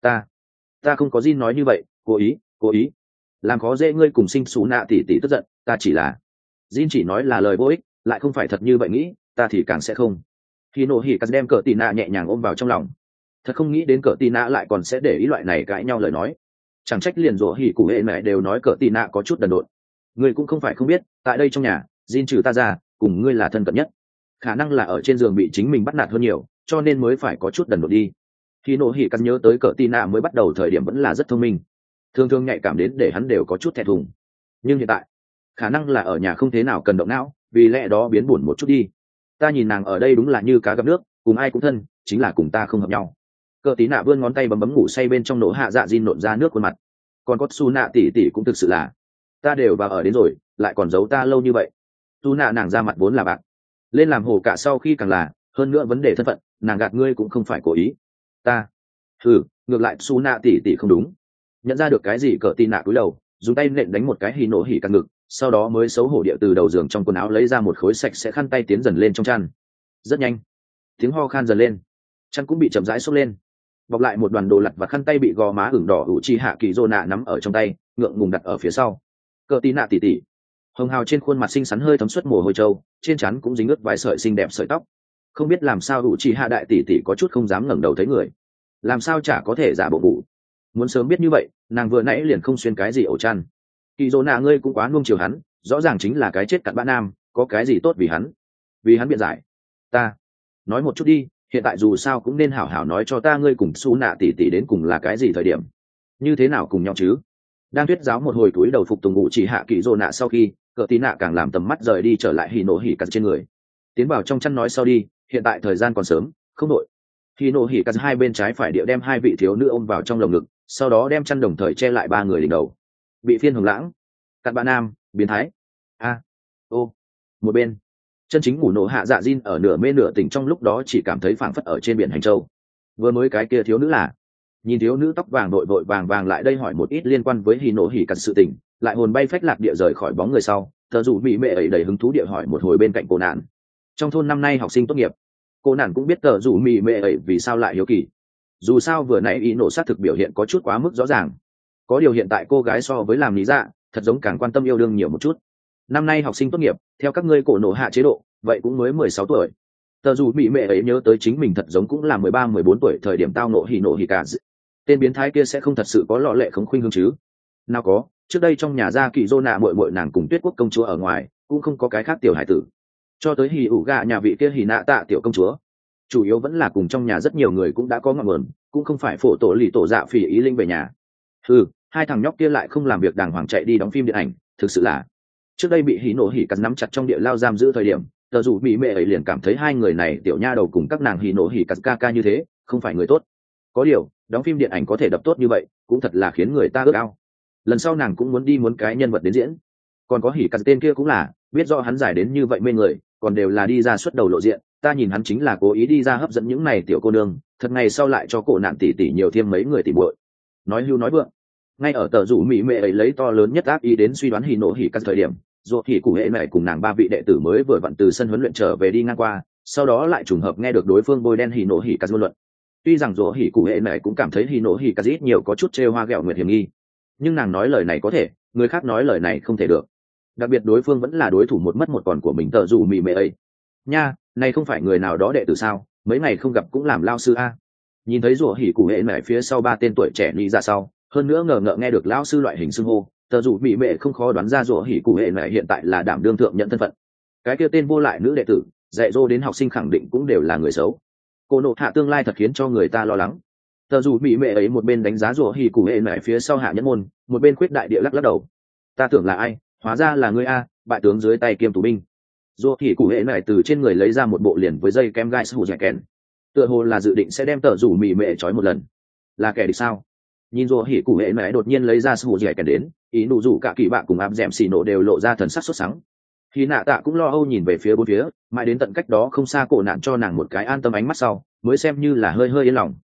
Ta không có Jin nói như vậy, cố ý làm khó dễ ngươi cùng sinh xú nạ tỷ tỷ tức giận, ta chỉ là Jin chỉ nói là lời vô ích, lại không phải thật như vậy nghĩ, ta thì càng sẽ không. Khi nổ hỉ cắt đem Cờ Tí Nạ nhẹ nhàng ôm vào trong lòng, thật không nghĩ đến Cờ Tí Nạ lại còn sẽ để ý loại này cãi nhau lời nói. Chẳng trách liền rủa hỉ cụ hệ mẹ đều nói Cờ Tí Nạ có chút đần độn. Ngươi cũng không phải không biết, tại đây trong nhà Jin trừ ta ra cùng ngươi là thân cận nhất, khả năng là ở trên giường bị chính mình bắt nạt hơn nhiều, cho nên mới phải có chút đần độn đi. Khi nổ hỉ cắt nhớ tới Cờ Tí Nạ mới bắt đầu thời điểm vẫn là rất thông minh, thường thường nhạy cảm đến để hắn đều có chút thẹn thùng, nhưng hiện tại khả năng là ở nhà không thế nào cần động não, vì lẽ đó biến buồn một chút đi. Ta nhìn nàng ở đây đúng là như cá gặp nước, cùng ai cũng thân, chính là cùng ta không hợp nhau. Cờ Tí Nạ vươn ngón tay bấm ngủ say bên trong Nổ Hạ Dạ Jin nộn ra nước khuôn mặt. Còn có Su Nạ tỷ tỷ cũng thực sự là, ta đều vào ở đến rồi, lại còn giấu ta lâu như vậy. Su Nạ nàng ra mặt vốn là bạc, lên làm hồ cả sau khi càng là, hơn nữa vấn đề thân phận, nàng gạt ngươi cũng không phải cố ý. Ngược lại Su Nạ tỷ tỷ không đúng. Nhận ra được cái gì Cờ Tí Nạ cúi đầu, dùng tay nện đánh một cái hì nổ hỉ căng ngực, sau đó mới xấu hổ địa từ đầu giường trong quần áo lấy ra một khối sạch sẽ khăn tay tiến dần lên trong chăn. Rất nhanh tiếng ho khan dần lên, chăn cũng bị chậm rãi xốc lên, bọc lại một đoàn đồ lặt và khăn tay bị gò má ửng đỏ Uchiha Kizona nắm ở trong tay, ngượng ngùng đặt ở phía sau. Cờ Tí Nạ tỉ tỉ, hồng hào trên khuôn mặt xinh xắn hơi thấm suất mồ hôi trâu, trên trán cũng dính ướt vài sợi xinh đẹp sợi tóc. Không biết làm sao Uchiha đại tỷ tỷ có chút không dám ngẩng đầu thấy người, làm sao chả có thể giả bộ ngủ. Muốn sớm biết như vậy, nàng vừa nãy liền không xuyên cái gì ổ chăn. Kizona ngươi cũng quá nuông chiều hắn, rõ ràng chính là cái chết cặn bã nam, có cái gì tốt vì hắn biện giải. Ta nói một chút đi, hiện tại dù sao cũng nên hảo hảo nói cho ta ngươi cùng Su Nạ tỷ tỷ đến cùng là cái gì thời điểm, như thế nào cùng nhau chứ. đang thuyết giáo một hồi túi đầu phục tùng ngụ chỉ hạ kỳ dô nạ sau khi cờ tí nạ càng làm tầm mắt rời đi trở lại hì nổ hỉ cắt trên người, tiến vào trong chăn nói sau đi, hiện tại thời gian còn sớm, không đội. Hì nổ hỉ cắt hai bên trái phải địa đem hai vị thiếu nữ ôm vào trong lồng ngực, sau đó đem chăn đồng thời che lại ba người đỉnh đầu. Bị phiên hồng lãng, cặn bã nam, biến thái, a, ô, một bên chân chính ngủ nổ hạ dạ diên ở nửa mê nửa tỉnh trong lúc đó chỉ cảm thấy phảng phất ở trên biển hành châu. Vừa mới cái kia thiếu nữ là, nhìn thiếu nữ tóc vàng đội vội vàng vàng lại đây hỏi một ít liên quan với hì nổ hỉ cắt sự tình, lại hồn bay phách lạc địa rời khỏi bóng người sau, thờ dù mỹ mệ ấy đầy hứng thú địa hỏi một hồi bên cạnh cô nạn. Trong thôn năm nay học sinh tốt nghiệp, cô nạn cũng biết thờ dù mỹ mệ ấy vì sao lại hiếu kỳ. Dù sao vừa nãy ý nổ sát thực biểu hiện có chút quá mức rõ ràng. Có điều hiện tại cô gái so với làm lý dạ, thật giống càng quan tâm yêu đương nhiều một chút. Năm nay học sinh tốt nghiệp, theo các ngươi cổ nổ hạ chế độ, vậy cũng mới 16 tuổi. Tờ dù mỹ mệ ấy nhớ tới chính mình thật giống cũng là 13-14 tuổi thời điểm tao nộ hỉ cả. Tên biến thái kia sẽ không thật sự có lọ lệ khống khuynh hướng chứ? Nào có, trước đây trong nhà gia kỳ dô nạ muội muội nàng cùng Tuyết Quốc công chúa ở ngoài, cũng không có cái khác tiểu hải tử. Cho tới hỉ ủ gạ nhà vị kia hỉ nạ tạ tiểu công chúa, chủ yếu vẫn là cùng trong nhà rất nhiều người cũng đã có ngọn nguồn, cũng không phải phổ tổ lì tổ dạ phỉ ý linh về nhà. Hai thằng nhóc kia lại không làm việc đàng hoàng chạy đi đóng phim điện ảnh, thực sự là. Trước đây bị hỉ nổ hỉ cắt nắm chặt trong địa lao giam giữ thời điểm, tờ dù mỹ mệ ấy liền cảm thấy hai người này tiểu nha đầu cùng các nàng hỉ nổ hỉ cắt ca ca như thế, không phải người tốt. Có điều đóng phim điện ảnh có thể đập tốt như vậy, cũng thật là khiến người ta ước ao. Lần sau nàng cũng muốn cái nhân vật đến diễn. Còn có hỉ cắt tên kia cũng là biết rõ hắn giải đến như vậy mê người, còn đều là đi ra xuất đầu lộ diện, ta nhìn hắn chính là cố ý đi ra hấp dẫn những này tiểu cô nương, thật ngày sau lại cho cổ nạn tỷ tỷ nhiều thêm mấy người tỷ muội. Nói hưu nói vượng. Ngay ở tờ rủ mỹ mệ ấy lấy to lớn nhất ác ý đến suy đoán hỉ nổ hỉ cắt thời điểm, dù hỉ cụ hệ mẹ cùng nàng ba vị đệ tử mới vừa vặn từ sân huấn luyện trở về đi ngang qua, sau đó lại trùng hợp nghe được đối phương bôi đen hỉ nổ hỉ cắt ngôn luận. Tuy rằng dù hỉ cụ hệ mẹ cũng cảm thấy hỉ nổ hỉ cắt ít nhiều có chút trêu hoa ghẹo nguyệt hiểm nghi, nhưng nàng nói lời này có thể, người khác nói lời này không thể được. Đặc biệt đối phương vẫn là đối thủ một mất một còn của mình tờ rủ mỹ mệ ấy. Nha, này không phải người nào đó đệ tử sao, mấy ngày không gặp cũng làm lao sư a. Nhìn thấy rủa hỉ cụ hệ mẹ phía sau ba tên tuổi trẻ đi ra sau, hơn nữa ngờ ngợ nghe được lao sư loại hình xưng hô, tờ rủ mỹ mệ không khó đoán ra rủa hỉ cụ hệ mẹ hiện tại là đảm đương thượng nhận thân phận. Cái kia tên vô lại nữ đệ tử dạy dỗ đến học sinh khẳng định cũng đều là người xấu. Cô nộ hạ tương lai thật khiến cho người ta lo lắng. Tờ rủ mỹ mệ ấy một bên đánh giá rủa hỉ cụ hệ mẹ phía sau hạ nhân môn, một bên khuyết đại địa lắc đầu. Ta tưởng là ai, hóa ra là ngươi a, bại tướng dưới tay kiêm tù binh. Rủa hỉ cụ hệ mẹ từ trên người lấy ra một bộ liền với dây kem gai sù dẻ kèn, tựa hồ là dự định sẽ đem tờ rủ mỹ mệ trói một lần. Là kẻ địch sao? Nhìn rủa hỉ cụ hệ mẹ đột nhiên lấy ra sù dẻ kèn đến, ý nụ rủ cả kỳ bạ cùng áp dẻm xì nổ đều lộ ra thần sắc sốt sắng. Khi nạ tạ cũng lo âu nhìn về phía bốn phía, mãi đến tận cách đó không xa cổ nạn cho nàng một cái an tâm ánh mắt sau, mới xem như là hơi yên lòng.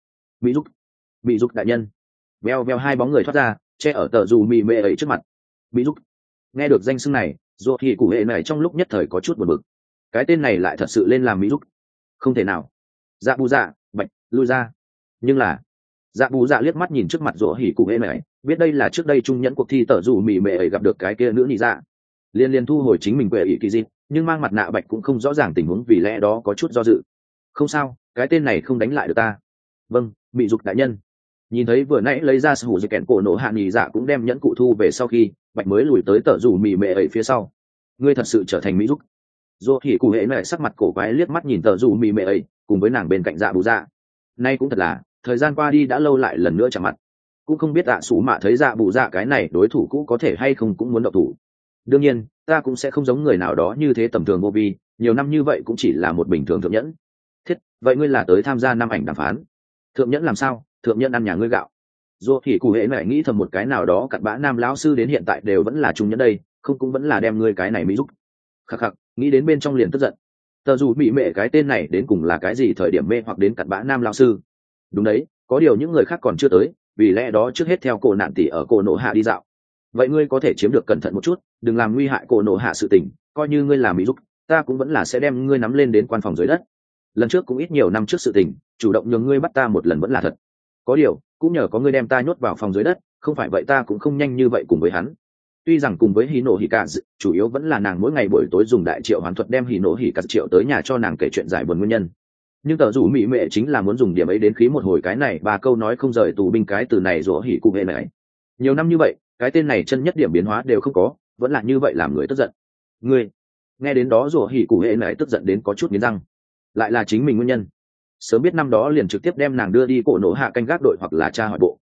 Bị giúp đại nhân. Veo veo hai bóng người thoát ra, che ở tờ dù mị mệ ấy trước mặt. Bị giúp. Nghe được danh xưng này, rủa hỉ cụ hệ này trong lúc nhất thời có chút buồn bực. Cái tên này lại thật sự lên làm mỹ giúp. Không thể nào. Dạ bù dạ, bạch, lui ra. Nhưng là dạ bù dạ liếc mắt nhìn trước mặt rủa hỉ cụ hệ này, biết đây là trước đây trung nhẫn cuộc thi tờ dù mị mệ ấy gặp được cái kia nữ nị dạ. Liên thu hồi chính mình quệ ý kỳ dị, nhưng mang mặt nạ bạch cũng không rõ ràng tình huống, vì lẽ đó có chút do dự. Không sao, cái tên này không đánh lại được ta. Vâng, mị dục đại nhân. Nhìn thấy vừa nãy lấy ra sủ dây kẹn cổ nổ hạ nhì dạ cũng đem nhẫn cụ thu về sau khi bạch mới lùi tới tờ rủ mị mệ ấy phía sau. Ngươi thật sự trở thành mỹ dục. Dô thì cụ hệ này sắc mặt cổ quái liếc mắt nhìn tờ rủ mị mệ ấy cùng với nàng bên cạnh dạ bù dạ. Nay cũng thật là thời gian qua đi đã lâu lại lần nữa chạm mặt, cũng không biết dạ sủ mạ thấy dạ bù dạ cái này đối thủ cũ có thể hay không cũng muốn động thủ. Đương nhiên ta cũng sẽ không giống người nào đó như thế tầm thường vô vi, nhiều năm như vậy cũng chỉ là một bình thường thượng nhẫn. Thiết, vậy ngươi là tới tham gia năm ảnh đàm phán? Thượng nhẫn làm sao, thượng nhẫn ăn nhà ngươi gạo. Dù thì cụ hệ mẹ nghĩ thầm một cái nào đó cặn bã nam lão sư đến hiện tại đều vẫn là trung nhẫn đây, không cũng vẫn là đem ngươi cái này mỹ giúp. Khắc khắc, nghĩ đến bên trong liền tức giận. Tờ dù mỹ mẹ cái tên này đến cùng là cái gì thời điểm mê hoặc đến cặn bã nam lão sư? Đúng đấy, có điều những người khác còn chưa tới, vì lẽ đó trước hết theo cổ nạn tỷ ở cổ nổ hạ đi dạo. Vậy ngươi có thể chiếm được cẩn thận một chút, đừng làm nguy hại cổ nổ hạ sự tình, coi như ngươi làm mỹ giúp, ta cũng vẫn là sẽ đem ngươi nắm lên đến quan phòng dưới đất. Lần trước cũng ít nhiều năm trước sự tình, chủ động nhường ngươi bắt ta một lần vẫn là thật. Có điều cũng nhờ có ngươi đem ta nhốt vào phòng dưới đất, không phải vậy ta cũng không nhanh như vậy cùng với hắn. Tuy rằng cùng với hỉ nổ hỉ cả chủ yếu vẫn là nàng mỗi ngày buổi tối dùng đại triệu hoán thuật đem hỉ nổ hỉ cả triệu tới nhà cho nàng kể chuyện giải buồn nguyên nhân, nhưng tờ rủ mỹ mệ chính là muốn dùng điểm ấy đến khí một hồi cái này ba câu nói không rời tù binh cái từ này rủa hỉ cụ hệ này. Nhiều năm như vậy cái tên này chân nhất điểm biến hóa đều không có, vẫn là như vậy làm người tức giận. Ngươi nghe đến đó rủa hỉ cụ hệ này tức giận đến có chút nghiến răng, lại là chính mình nguyên nhân. Sớm biết năm đó liền trực tiếp đem nàng đưa đi cổ nổ hạ canh gác đội hoặc là tra hỏi bộ.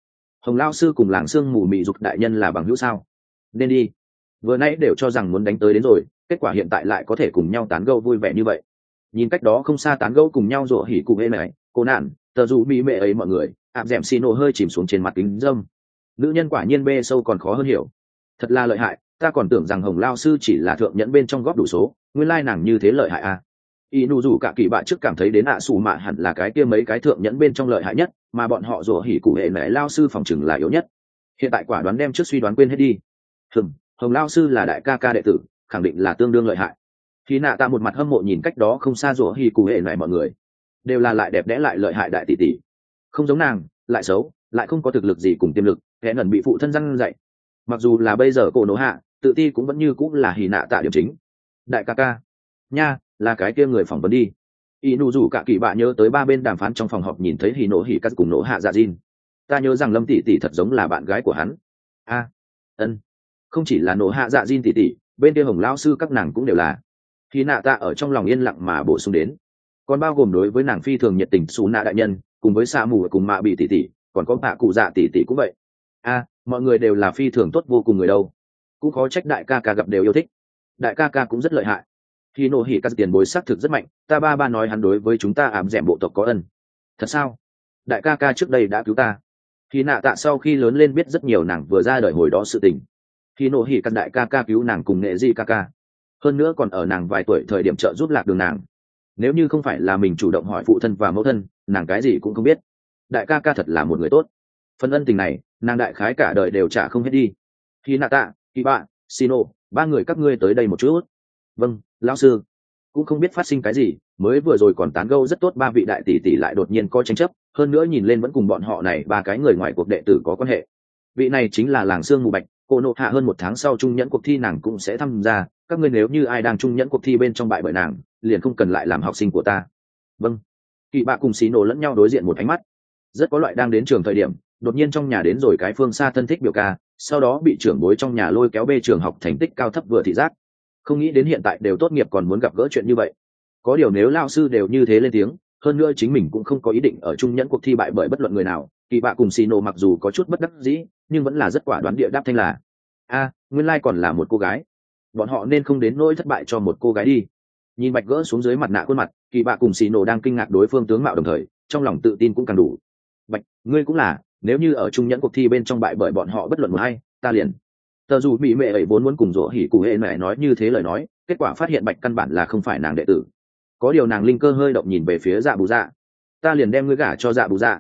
Hồng lao sư cùng làng sương mù mị dục đại nhân là bằng hữu sao? Nên đi. Vừa nãy đều cho rằng muốn đánh tới đến rồi, kết quả hiện tại lại có thể cùng nhau tán gẫu vui vẻ như vậy. Nhìn cách đó không xa tán gẫu cùng nhau rủa hỉ cùng ê này, cô nạn, tờ dù mỹ mệ ấy mọi người, ảm dẻm xì nổ hơi chìm xuống trên mặt kính dâm. Nữ nhân quả nhiên bê sâu còn khó hơn hiểu. Thật là lợi hại, ta còn tưởng rằng Hồng lao sư chỉ là thượng nhẫn bên trong góp đủ số, nguyên lai nàng như thế lợi hại à. Y nụ rủ cả kỳ bạ trước cảm thấy đến ạ xù mạ hẳn là cái kia mấy cái thượng nhẫn bên trong lợi hại nhất, mà bọn họ rủa hỉ cụ hệ mẹ lao sư phòng chừng là yếu nhất. Hiện tại quả đoán đem trước suy đoán quên hết đi. Hồng lao sư là đại ca ca đệ tử, khẳng định là tương đương lợi hại. Khi nạ ta một mặt hâm mộ nhìn cách đó không xa rủa hỉ cụ hệ mẹ mọi người, đều là lại đẹp đẽ lại lợi hại đại tỷ tỷ, không giống nàng, lại xấu, lại không có thực lực gì cùng tiềm lực, hẹn ẩn bị phụ thân răn dạy. Mặc dù là bây giờ cổ nổ hạ, tự ti cũng vẫn như cũng là hỉ nạ tạ điểm chính. Đại ca ca nha, là cái kia người phỏng vấn đi. Y nụ rủ cả kỳ bạ nhớ tới ba bên đàm phán trong phòng họp nhìn thấy hỉ nổ hỉ cắt cùng nổ hạ dạ Jin. Ta nhớ rằng Lâm tỷ tỷ thật giống là bạn gái của hắn. A, ân, không chỉ là nổ hạ dạ Jin tỷ tỷ, bên kia Hồng lão sư các nàng cũng đều là. Khi nạ tạ ở trong lòng yên lặng mà bổ sung đến, còn bao gồm đối với nàng phi thường nhiệt tình xù nạ đại nhân, cùng với Sa Mù cùng Mạ Bị tỷ tỷ, còn có Bạ Cụ Dạ tỷ tỷ cũng vậy. A, mọi người đều là phi thường tốt vô cùng người đâu. Cũng khó trách đại ca ca gặp đều yêu thích. Đại ca ca cũng rất lợi hại. Khi nổ hỉ các tiền bối xác thực rất mạnh, ta ba nói hắn đối với chúng ta ảm dẻm bộ tộc có ân. Thật sao? Đại ca ca trước đây đã cứu ta. Khi nạ tạ sau khi lớn lên biết rất nhiều nàng vừa ra đời hồi đó sự tình. Khi nổ hỉ các đại ca ca cứu nàng cùng nghệ di ca ca, hơn nữa còn ở nàng vài tuổi thời điểm trợ giúp lạc đường nàng. Nếu như không phải là mình chủ động hỏi phụ thân và mẫu thân, nàng cái gì cũng không biết. Đại ca ca thật là một người tốt. Phần ân tình này nàng đại khái cả đời đều trả không hết đi. Khi nạ tạ, khi bạ, Sino, ba người các ngươi tới đây một chút. Vâng, lão sư. Cũng không biết phát sinh cái gì, mới vừa rồi còn tán gẫu rất tốt, ba vị đại tỷ tỷ lại đột nhiên có tranh chấp, hơn nữa nhìn lên vẫn cùng bọn họ này ba cái người ngoài cuộc đệ tử có quan hệ. Vị này chính là làng sương mù bạch, cô nộ hạ hơn một tháng sau trung nhẫn cuộc thi nàng cũng sẽ tham gia, các ngươi nếu như ai đang trung nhẫn cuộc thi bên trong bại bởi nàng, liền không cần lại làm học sinh của ta. Vâng. Kỳ bạ cùng xí nổ lẫn nhau đối diện một ánh mắt. Rất có loại đang đến trường thời điểm, đột nhiên trong nhà đến rồi cái phương xa thân thích biểu ca, sau đó bị trưởng bối trong nhà lôi kéo bê trường học thành tích cao thấp vừa thị giác. Không nghĩ đến hiện tại đều tốt nghiệp còn muốn gặp gỡ chuyện như vậy. Có điều nếu lao sư đều như thế lên tiếng, hơn nữa chính mình cũng không có ý định ở trung nhẫn cuộc thi bại bởi bất luận người nào, kỳ bạ cùng xì nổ mặc dù có chút bất đắc dĩ, nhưng vẫn là rất quả đoán địa đáp thanh là a, nguyên lai còn là một cô gái. Bọn họ nên không đến nỗi thất bại cho một cô gái đi. Nhìn bạch gỡ xuống dưới mặt nạ khuôn mặt, kỳ bạ cùng xì nổ đang kinh ngạc đối phương tướng mạo đồng thời, trong lòng tự tin cũng càng đủ. Bạch, ngươi cũng là, nếu như ở trung nhẫn cuộc thi bên trong bại bởi bọn họ bất luận một hay, ta liền. Tờ dù mỹ mệ ấy vốn muốn cùng rỗ hỉ cụ hệ mẹ nói như thế lời nói, kết quả phát hiện bạch căn bản là không phải nàng đệ tử. Có điều nàng linh cơ hơi động nhìn về phía dạ bù dạ. Ta liền đem ngươi gả cho dạ bù dạ.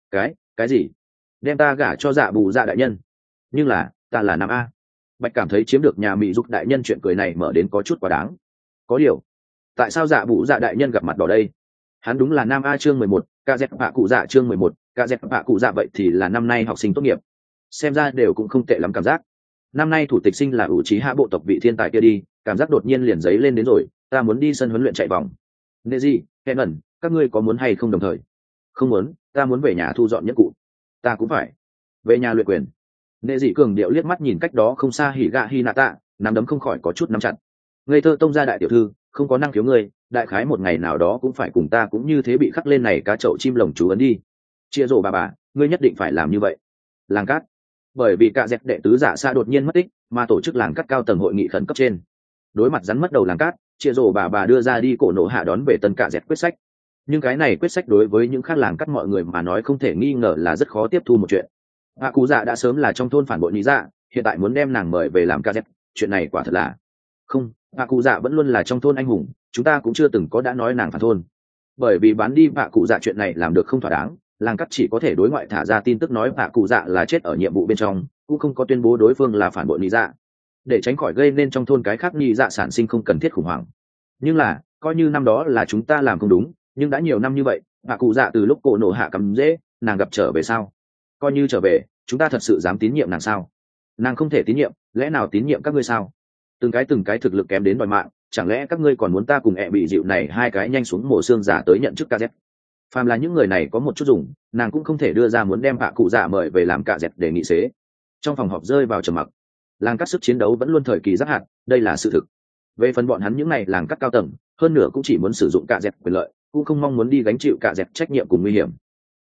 Cái gì? Đem ta gả cho dạ bù dạ đại nhân? Nhưng là ta là nam a. Bạch cảm thấy chiếm được nhà mỹ giúp đại nhân chuyện cười này mở đến có chút quá đáng. Có điều, tại sao dạ bù dạ đại nhân gặp mặt đỏ đây? Hắn đúng là nam a chương 11, ca dẹp bạ cụ dạ chương 11, ca dẹp bạ cụ dạ vậy thì là năm nay học sinh tốt nghiệp. Xem ra đều cũng không tệ lắm cảm giác. Năm nay thủ tịch sinh là ủ trí hạ bộ tộc vị thiên tài kia đi, cảm giác đột nhiên liền giấy lên đến rồi, ta muốn đi sân huấn luyện chạy vòng. Nệ gì, hẹn ẩn, các ngươi có muốn hay không đồng thời? Không muốn, ta muốn về nhà thu dọn nhất cụ. Ta cũng phải về nhà luyện quyền. Nệ dị cường điệu liếc mắt nhìn cách đó không xa hỉ gạ hi nạ tạ, nắm đấm không khỏi có chút nắm chặt. Ngây thơ tông gia đại tiểu thư, không có năng khiếu ngươi, đại khái một ngày nào đó cũng phải cùng ta cũng như thế bị khắc lên này cá chậu chim lồng chú ấn đi. Chia rổ bà, ngươi nhất định phải làm như vậy. Làng cát, bởi vì cả dẹp đệ tứ giả xa đột nhiên mất tích, mà tổ chức làng cát cao tầng hội nghị khẩn cấp trên. Đối mặt rắn mất đầu làng cát, chia rổ bà đưa ra đi cổ nổ hạ đón về tân cả dẹp quyết sách. Nhưng cái này quyết sách đối với những khác làng cát mọi người mà nói không thể nghi ngờ là rất khó tiếp thu một chuyện. Hạ Cú Dạ đã sớm là trong thôn phản bội lý dạ, hiện tại muốn đem nàng mời về làm ca dép, chuyện này quả thật là không. Hạ Cú Dạ vẫn luôn là trong thôn anh hùng, chúng ta cũng chưa từng có đã nói nàng phản thôn. Bởi vì bán đi Hạ Cú Dạ chuyện này làm được không thỏa đáng, làng cát chỉ có thể đối ngoại thả ra tin tức nói Hạ Cú Dạ là chết ở nhiệm vụ bên trong, cũng không có tuyên bố đối phương là phản bội lý dạ, để tránh khỏi gây nên trong thôn cái khác lý dạ sản sinh không cần thiết khủng hoảng. Nhưng là coi như năm đó là chúng ta làm không đúng, nhưng đã nhiều năm như vậy, Hạ Cú Dạ từ lúc cổ nổ hạ cắm dễ, nàng gặp trở về sao? Coi như trở về, chúng ta thật sự dám tín nhiệm nàng sao? Nàng không thể tín nhiệm, lẽ nào tín nhiệm các ngươi sao? Từng cái thực lực kém đến đòi mạng, chẳng lẽ các ngươi còn muốn ta cùng bị dịu này hai cái nhanh xuống mổ xương giả tới nhận chức ca dép? Phàm là những người này có một chút dùng, nàng cũng không thể đưa ra muốn đem Hạ Cụ Dạ mời về làm cạ dẹp để nghị xế. Trong phòng họp rơi vào trầm mặc. Làng cắt sức chiến đấu vẫn luôn thời kỳ rất hạn, đây là sự thực. Về phần bọn hắn những này làng cắt cao tầng, hơn nửa cũng chỉ muốn sử dụng cạ dẹp quyền lợi, cũng không mong muốn đi gánh chịu cạ dẹp trách nhiệm cùng nguy hiểm.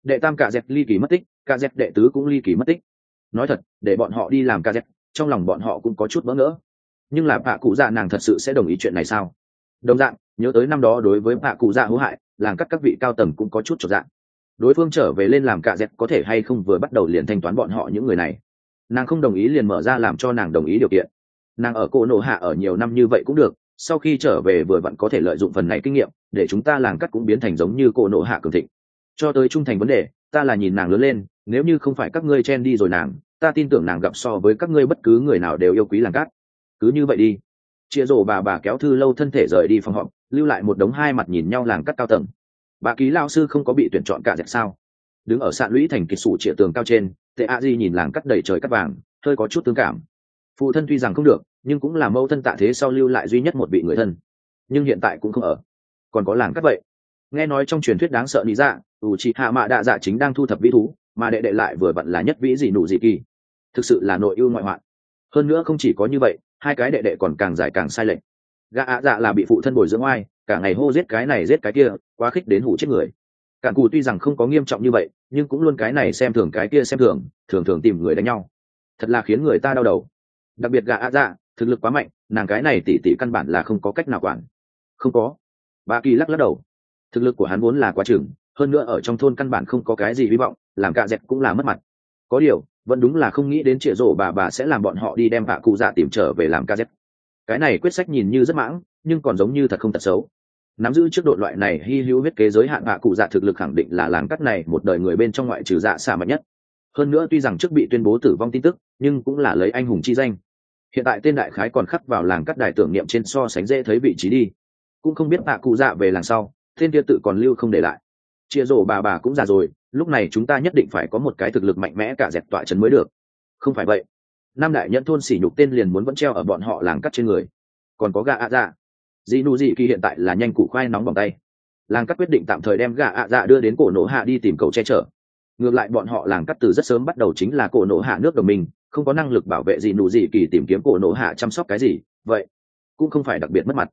đệ tam cả dẹp ly kỳ mất tích, cả dẹp đệ tứ cũng ly kỳ mất tích. Nói thật, để bọn họ đi làm cả dẹp, trong lòng bọn họ cũng có chút bỡ ngỡ. Nhưng là bà cụ dạ nàng thật sự sẽ đồng ý chuyện này sao? Đồng dạng, nhớ tới năm đó đối với bà cụ dạ hữu hại, làng cắt các vị cao tầng cũng có chút chột dạ. Đối phương trở về lên làm cả dẹp có thể hay không vừa bắt đầu liền thanh toán bọn họ những người này. Nàng không đồng ý liền mở ra làm cho nàng đồng ý điều kiện. Nàng ở cô nổ hạ ở nhiều năm như vậy cũng được, sau khi trở về vừa vặn có thể lợi dụng phần này kinh nghiệm để chúng ta làng cắt cũng biến thành giống như cô nổ hạ cường thịnh. Cho tới trung thành vấn đề, ta là nhìn nàng lớn lên, nếu như không phải các ngươi chen đi rồi nàng, ta tin tưởng nàng gặp so với các ngươi bất cứ người nào đều yêu quý làng cát. Cứ như vậy đi. Chia rổ bà kéo Thư Lâu thân thể rời đi phòng họp, lưu lại một đống hai mặt nhìn nhau làng cắt cao tầng. Bà Ký lao sư không có bị tuyển chọn cả dẹp sao? Đứng ở sạn lũy thành kỳ sủ trịa tường cao trên, Tệ A Di nhìn làng cắt đầy trời cắt vàng, hơi có chút tương cảm. Phụ thân tuy rằng không được, nhưng cũng là mẫu thân tạ thế sau lưu lại duy nhất một vị người thân. Nhưng hiện tại cũng không ở. Còn có làng cắt vậy. Nghe nói trong truyền thuyết đáng sợ lý dạ, Uchiha Mạ Đạ Dạ chính đang thu thập vĩ thú, mà đệ đệ lại vừa vặn là nhất vĩ dị nụ dị kỳ. Thực sự là nội ưu ngoại hoạn. Hơn nữa không chỉ có như vậy, hai cái đệ đệ còn càng dài càng sai lệch. Gã ạ dạ là bị phụ thân bồi dưỡng oai, cả ngày hô giết cái này giết cái kia, quá khích đến hủ chết người. Cản Cù tuy rằng không có nghiêm trọng như vậy, nhưng cũng luôn cái này xem thường cái kia xem thường, thường thường tìm người đánh nhau. Thật là khiến người ta đau đầu. Đặc biệt gã ạ dạ, thực lực quá mạnh, nàng cái này tỷ tỷ căn bản là không có cách nào quản. Không có. Bà Kỳ lắc đầu. Thực lực của hắn vốn là quá chừng, hơn nữa ở trong thôn căn bản không có cái gì hy vọng, làm cạ dẹp cũng là mất mặt. Có điều vẫn đúng là không nghĩ đến trịa rổ bà sẽ làm bọn họ đi đem bà cụ dạ tìm trở về làm cạ dẹp. Cái này quyết sách nhìn như rất mãng, nhưng còn giống như thật không thật xấu. Nắm giữ trước độ loại này hy hữu huyết kế giới hạn bà cụ dạ thực lực khẳng định là làng cắt này một đời người bên trong ngoại trừ dạ xạ mạnh nhất. Hơn nữa tuy rằng trước bị tuyên bố tử vong tin tức, nhưng cũng là lấy anh hùng chi danh. Hiện tại tên đại khái còn khắc vào làng cắt đài tưởng niệm trên so sánh dễ thấy vị trí đi. Cũng không biết bà cụ dạ về làng sau, tên kia tự còn lưu không để lại. Chia rổ bà cũng già rồi, lúc này chúng ta nhất định phải có một cái thực lực mạnh mẽ cả dẹp tọa trấn mới được. Không phải vậy, năm đại nhẫn thôn sỉ nhục tên liền muốn vẫn treo ở bọn họ làng cắt trên người. Còn có gà ạ dạ, dị nụ dị kỳ hiện tại là nhanh củ khoai nóng bằng tay. Làng cắt quyết định tạm thời đem gà ạ dạ đưa đến cổ nổ hạ đi tìm cầu che chở. Ngược lại bọn họ làng cắt từ rất sớm bắt đầu chính là cổ nổ hạ nước đồng minh, không có năng lực bảo vệ dị nụ dị kỳ tìm kiếm cổ nổ hạ chăm sóc cái gì, vậy cũng không phải đặc biệt mất mặt.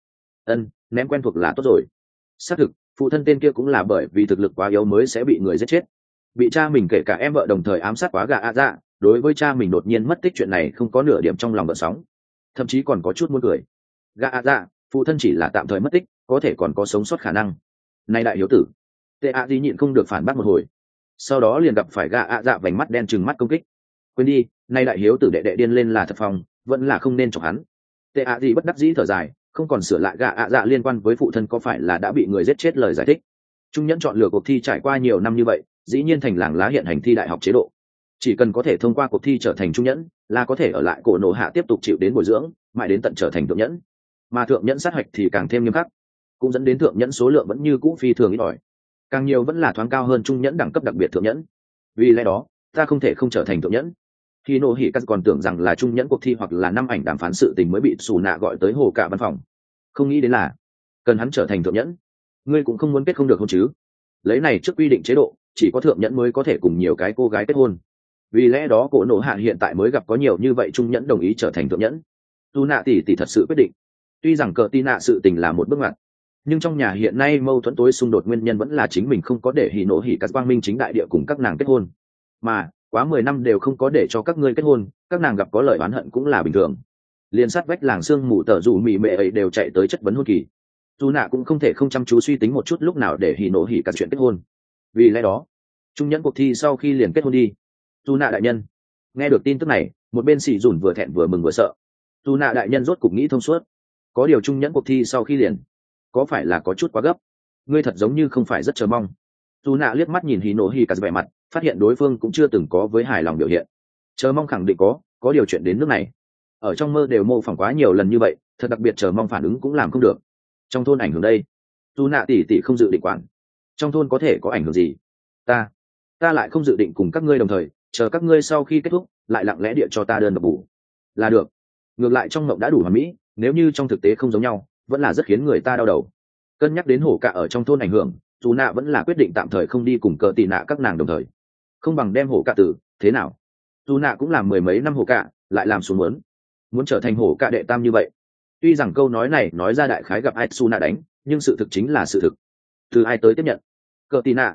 Ném quen thuộc là tốt rồi. Xác thực, phụ thân tên kia cũng là bởi vì thực lực quá yếu mới sẽ bị người giết chết. Bị cha mình kể cả em vợ đồng thời ám sát quá gà ạ dạ, đối với cha mình đột nhiên mất tích chuyện này không có nửa điểm trong lòng gợn sóng, thậm chí còn có chút muốn cười. Gà ạ dạ, phụ thân chỉ là tạm thời mất tích, có thể còn có sống sót khả năng. Nay đại hiếu tử. Tệ ạ gì nhịn không được phản bác một hồi, sau đó liền gặp phải gà ạ dạ vành mắt đen trừng mắt công kích. Quên đi, nay đại hiếu tử đệ đệ điên lên là thật phòng, vẫn là không nên chọc hắn. Tệ ạ gì bất đắc dĩ thở dài, không còn sửa lại gà ạ dạ liên quan với phụ thân có phải là đã bị người giết chết lời giải thích. Trung nhẫn chọn lựa cuộc thi trải qua nhiều năm như vậy, dĩ nhiên thành làng lá hiện hành thi đại học chế độ. Chỉ cần có thể thông qua cuộc thi trở thành trung nhẫn, là có thể ở lại cổ nổ hạ tiếp tục chịu đến bồi dưỡng, mãi đến tận trở thành thượng nhẫn. Mà thượng nhẫn sát hạch thì càng thêm nghiêm khắc, cũng dẫn đến thượng nhẫn số lượng vẫn như cũ phi thường ít ỏi. Càng nhiều vẫn là thoáng cao hơn trung nhẫn đẳng cấp đặc biệt thượng nhẫn. Vì lẽ đó, ta không thể không trở thành thượng nhẫn. Hino Hikazu còn tưởng rằng là trung nhẫn cuộc thi hoặc là năm ảnh đàm phán sự tình mới bị xù nạ gọi tới hồ cả văn phòng. Không nghĩ đến là cần hắn trở thành thượng nhẫn. Ngươi cũng không muốn kết không được hôn chứ? Lấy này trước quy định chế độ, chỉ có thượng nhẫn mới có thể cùng nhiều cái cô gái kết hôn. Vì lẽ đó cổ nổ hạ hiện tại mới gặp có nhiều như vậy trung nhẫn đồng ý trở thành thượng nhẫn. Tu nạ tỷ thật sự quyết định. Tuy rằng cờ tin nạ sự tình là một bước ngoặt, nhưng trong nhà hiện nay mâu thuẫn tối xung đột nguyên nhân vẫn là chính mình không có để Hino Hikazu quang minh chính đại địa cùng các nàng kết hôn. Mà quá 10 năm đều không có để cho các ngươi kết hôn, các nàng gặp có lời oán hận cũng là bình thường. Liên sát vách làng xương mù tờ dù mị mệ ấy đều chạy tới chất vấn hôn kỳ. Dù nạ cũng không thể không chăm chú suy tính một chút lúc nào để Hino Hikazu chuyện kết hôn. Vì lẽ đó, trung nhẫn cuộc thi sau khi liền kết hôn đi. Dù nạ đại nhân. Nghe được tin tức này, một bên xì dùn vừa thẹn vừa mừng vừa sợ. Dù nạ đại nhân rốt cục nghĩ thông suốt. Có điều trung nhẫn cuộc thi sau khi liền, có phải là có chút quá gấp? Ngươi thật giống như không phải rất chờ mong. Dù nạ liếc mắt nhìn Hino Hikazu vẻ mặt, phát hiện đối phương cũng chưa từng có với hài lòng biểu hiện. Chờ mong khẳng định có điều chuyện đến nước này, ở trong mơ đều mô phỏng quá nhiều lần như vậy, thật đặc biệt chờ mong phản ứng cũng làm không được. Trong thôn ảnh hưởng đây, dù nạ tỷ không dự định quản. Trong thôn có thể có ảnh hưởng gì? Ta lại không dự định cùng các ngươi đồng thời, chờ các ngươi sau khi kết thúc, lại lặng lẽ địa cho ta đơn độc bù là được. Ngược lại trong mộng đã đủ hoàn mỹ, nếu như trong thực tế không giống nhau, vẫn là rất khiến người ta đau đầu. Cân nhắc đến hổ cả ở trong thôn ảnh hưởng, dù nạ vẫn là quyết định tạm thời không đi cùng cờ tì nạ các nàng đồng thời, không bằng đem hổ cả tử thế nào. Dù nạ cũng làm 10 mấy năm hổ cả, lại làm xuống muốn trở thành hổ cả đệ tam như vậy. Tuy rằng câu nói này nói ra đại khái gặp ai su nạ đánh, nhưng sự thực chính là sự thực. Từ ai tới tiếp nhận? Cờ tì nạ.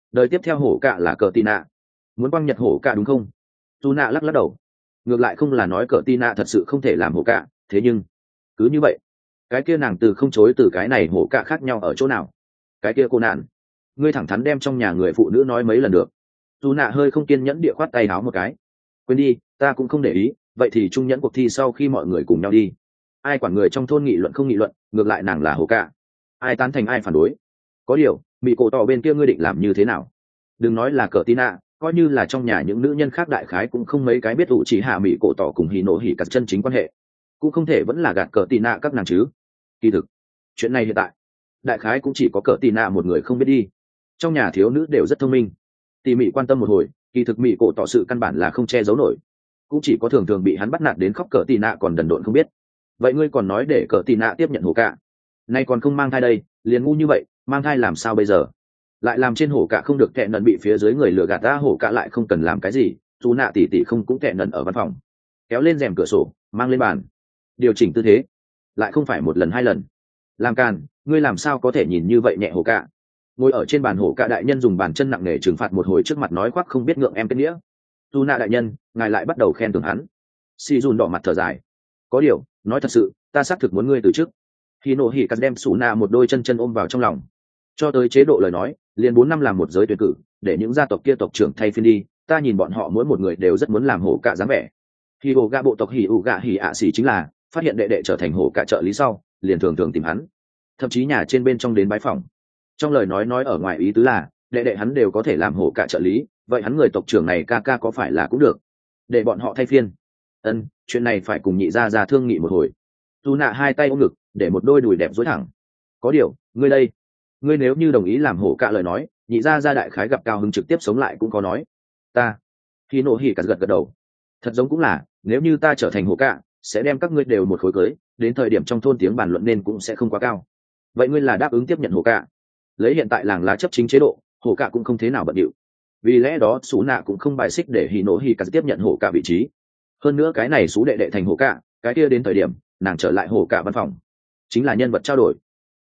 đời tiếp theo hổ cạ là cờ tì nạ. Muốn quăng nhật hổ cạ đúng không? Dù nạ lắc lắc đầu. Ngược lại không là nói cờ tì nạ thật sự không thể làm hổ cạ, thế nhưng cứ như vậy cái kia nàng từ không chối từ cái này hổ cạ khác nhau ở chỗ nào? Cái kia cô nạn, ngươi thẳng thắn đem trong nhà người phụ nữ nói mấy lần được. Dù nạ hơi không kiên nhẫn địa khoát tay áo một cái. Quên đi, ta cũng không để ý, vậy thì trung nhẫn cuộc thi sau khi mọi người cùng nhau đi. Ai quản người trong thôn nghị luận không nghị luận, ngược lại nàng là hổ cạ, ai tán thành ai phản đối. Có điều mỹ cổ tỏ bên kia ngươi định làm như thế nào? Đừng nói là cờ tina, coi như là trong nhà những nữ nhân khác đại khái cũng không mấy cái biết ủ chỉ hạ mỹ cổ tỏ cùng hì nổ hỉ cắt chân chính quan hệ, cũng không thể vẫn là gạt cờ tina các nàng chứ. Kỳ thực chuyện này hiện tại đại khái cũng chỉ có cờ tina một người không biết đi. Trong nhà thiếu nữ đều rất thông minh, tỉ mỉ quan tâm một hồi, kỳ thực mỹ cổ tỏ sự căn bản là không che giấu nổi, cũng chỉ có thường thường bị hắn bắt nạt đến khóc cờ tina còn đần độn không biết. Vậy ngươi còn nói để cờ tina tiếp nhận hổ cạ, nay còn không mang thai đây, liền ngu như vậy, mang thai làm sao bây giờ? Lại làm trên hổ cạ không được kẹn nần bị phía dưới người lừa gạt ta, hổ cạ lại không cần làm cái gì, dù nạ tỉ tỉ không cũng kẹn nần ở văn phòng, kéo lên rèm cửa sổ, mang lên bàn, điều chỉnh tư thế, lại không phải một lần hai lần. Làm càn, ngươi làm sao có thể nhìn như vậy nhẹ hổ cạ? Ngồi ở trên bàn hổ cạ đại nhân dùng bàn chân nặng nề trừng phạt một hồi trước mặt nói khoác không biết ngượng em kết nghĩa. Dù nạ đại nhân, ngài lại bắt đầu khen thưởng hắn. Si dùn đỏ mặt thở dài. Có điều, nói thật sự, ta xác thực muốn ngươi từ chức. Khi nổ hỉ cắt đem sủ nạ một đôi chân chân ôm vào trong lòng. Cho tới chế độ lời nói, liền 4 năm làm một giới tuyển cử, để những gia tộc kia tộc trưởng thay phiên đi, ta nhìn bọn họ mỗi một người đều rất muốn làm hổ cạ dáng vẻ. Khi hổ gạ bộ tộc hỉ ủ gạ hỉ ạ xỉ chính là phát hiện đệ đệ trở thành hổ cạ trợ lý sau, liền thường thường tìm hắn, thậm chí nhà trên bên trong đến bái phòng. Trong lời nói ở ngoài ý tứ là đệ đệ hắn đều có thể làm hổ cạ trợ lý, vậy hắn người tộc trưởng này ca ca có phải là cũng được, để bọn họ thay phiên. Chuyện này phải cùng nhị gia thương nghị một hồi. Dù nạ hai tay ôm ngực, để một đôi đùi đẹp dối thẳng. Có điều, ngươi đây, ngươi nếu như đồng ý làm hổ cạ lời nói, nhị gia đại khái gặp cao hứng trực tiếp sống lại cũng có nói. Ta khi nổ hỉ cả gật gật đầu. Thật giống cũng là, nếu như ta trở thành hổ cạ, sẽ đem các ngươi đều một khối cưới, đến thời điểm trong thôn tiếng bàn luận nên cũng sẽ không quá cao. Vậy ngươi là đáp ứng tiếp nhận hổ cạ? Lấy hiện tại làng lá chấp chính chế độ, hổ cạ cũng không thế nào bận điệu, vì lẽ đó xú nạ cũng không bài xích để hỉ nổ hỉ cả tiếp nhận hổ cạ vị trí. Hơn nữa cái này xú đệ đệ thành hổ cạ, cái kia đến thời điểm nàng trở lại hổ cạ văn phòng chính là nhân vật trao đổi.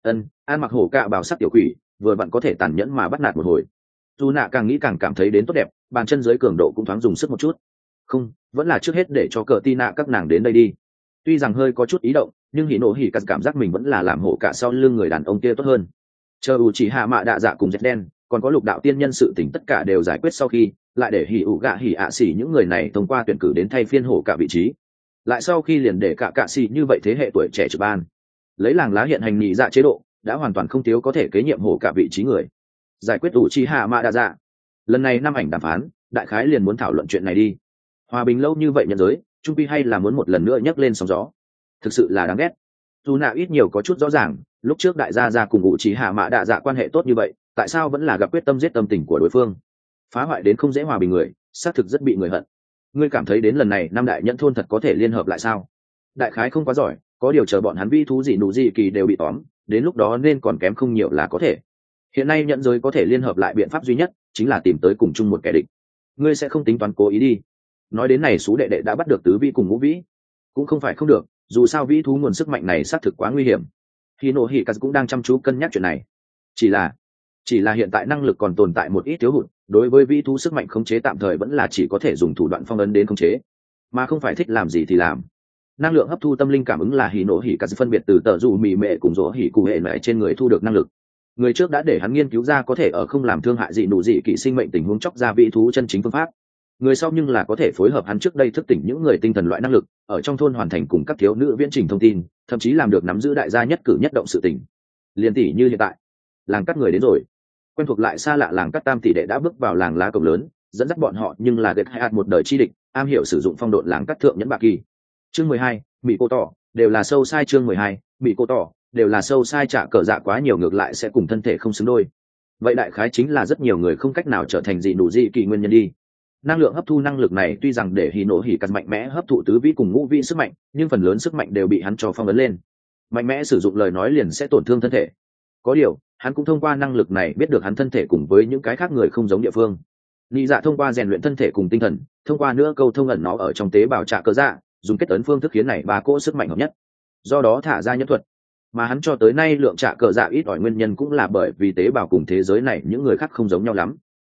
An mặc hổ cạ bào sắc tiểu quỷ, vừa vặn có thể tàn nhẫn mà bắt nạt một hồi. Dù nạ càng nghĩ càng cảm thấy đến tốt đẹp, bàn chân dưới cường độ cũng thoáng dùng sức một chút. Không, vẫn là trước hết để cho cờ ti nạ các nàng đến đây đi. Tuy rằng hơi có chút ý động, nhưng hỉ nổ hỉ cả cảm giác mình vẫn là làm hổ cạ sau lưng người đàn ông kia tốt hơn. Chờ ủ chỉ hạ mạ đạ dạ cùng dẹt đen, còn có lục đạo tiên nhân sự tình tất cả đều giải quyết sau khi, lại để hỉ ủ gạ hỉ ạ xỉ những người này thông qua tuyển cử đến thay phiên hổ cạ vị trí. Lại sau khi liền để cả cạ xỉ như vậy thế hệ tuổi trẻ trực ban, lấy làng lá hiện hành nhị dạ chế độ, đã hoàn toàn không thiếu có thể kế nhiệm hổ cạ vị trí người. Giải quyết ủ chỉ hạ mạ đạ dạ. Lần này năm ảnh đàm phán, đại khái liền muốn thảo luận chuyện này đi. Hòa bình lâu như vậy nhân giới, trung pi hay là muốn một lần nữa nhấc lên sóng gió. Thực sự là đáng ghét. Dù nào ít nhiều có chút rõ ràng, lúc trước đại gia cùng ủ chỉ hạ mạ đạ dạ quan hệ tốt như vậy, tại sao vẫn là gặp quyết tâm giết tâm tình của đối phương, phá hoại đến không dễ hòa bình người, xác thực rất bị người hận. Ngươi cảm thấy đến lần này năm đại nhẫn thôn thật có thể liên hợp lại sao? Đại khái không quá giỏi, có điều chờ bọn hắn vi thú gì nụ gì kỳ đều bị tóm, đến lúc đó nên còn kém không nhiều là có thể. Hiện nay nhận giới có thể liên hợp lại biện pháp duy nhất chính là tìm tới cùng chung một kẻ địch. Ngươi sẽ không tính toán cố ý đi? Nói đến này xú đệ đệ đã bắt được tứ vĩ cùng ngũ vĩ, cũng không phải không được, dù sao vĩ thú nguồn sức mạnh này xác thực quá nguy hiểm. Khi nổ hỉ cắt cũng đang chăm chú cân nhắc chuyện này. Chỉ là hiện tại năng lực còn tồn tại một ít thiếu hụt, đối với vĩ thú sức mạnh khống chế tạm thời vẫn là chỉ có thể dùng thủ đoạn phong ấn đến khống chế, mà không phải thích làm gì thì làm. Năng lượng hấp thu tâm linh cảm ứng là hỉ nổ hỉ cắt phân biệt từ tờ dù mì mệ cùng rỗ hỉ cụ hệ lại trên người thu được năng lực. Người trước đã để hắn nghiên cứu ra có thể ở không làm thương hại dị nụ dị kỵ sinh mệnh tình huống chóc ra vĩ thú chân chính phương pháp. Người sau nhưng là có thể phối hợp hắn trước đây thức tỉnh những người tinh thần loại năng lực, ở trong thôn hoàn thành cùng các thiếu nữ viễn trình thông tin, thậm chí làm được nắm giữ đại gia nhất cử nhất động sự tình. Liên tỷ như hiện tại, làng cắt người đến rồi, quen thuộc lại xa lạ làng cắt tam tỷ đệ đã bước vào làng lá cổng lớn, dẫn dắt bọn họ nhưng là ghét hay một đời chi địch, am hiểu sử dụng phong độn làng cắt thượng nhẫn bạc kỳ. Chương 12, mỹ cô tỏ, đều là sâu sai. Chương 12, mỹ cô tỏ, đều là sâu sai, trả cờ dạ quá nhiều ngược lại sẽ cùng thân thể không xứng đôi. Vậy đại khái chính là rất nhiều người không cách nào trở thành dị nụ dị kỳ nguyên nhân đi. Năng lượng hấp thu năng lực này tuy rằng để hỉ nổ hỉ cắt mạnh mẽ hấp thụ tứ vĩ cùng ngũ vĩ sức mạnh, nhưng phần lớn sức mạnh đều bị hắn cho phong ấn lên. Mạnh mẽ sử dụng lời nói liền sẽ tổn thương thân thể. Có điều, hắn cũng thông qua năng lực này biết được hắn thân thể cùng với những cái khác người không giống địa phương. Lý dạ thông qua rèn luyện thân thể cùng tinh thần, thông qua nữa câu thông ẩn nó ở trong tế bào trả cơ dạ, dùng kết ấn phương thức khiến này ba cỗ sức mạnh hợp nhất. Do đó thả ra nhẫn thuật. Mà hắn cho tới nay lượng trả cờ dạ ít ỏi nguyên nhân cũng là bởi vì tế bào cùng thế giới này những người khác không giống nhau lắm.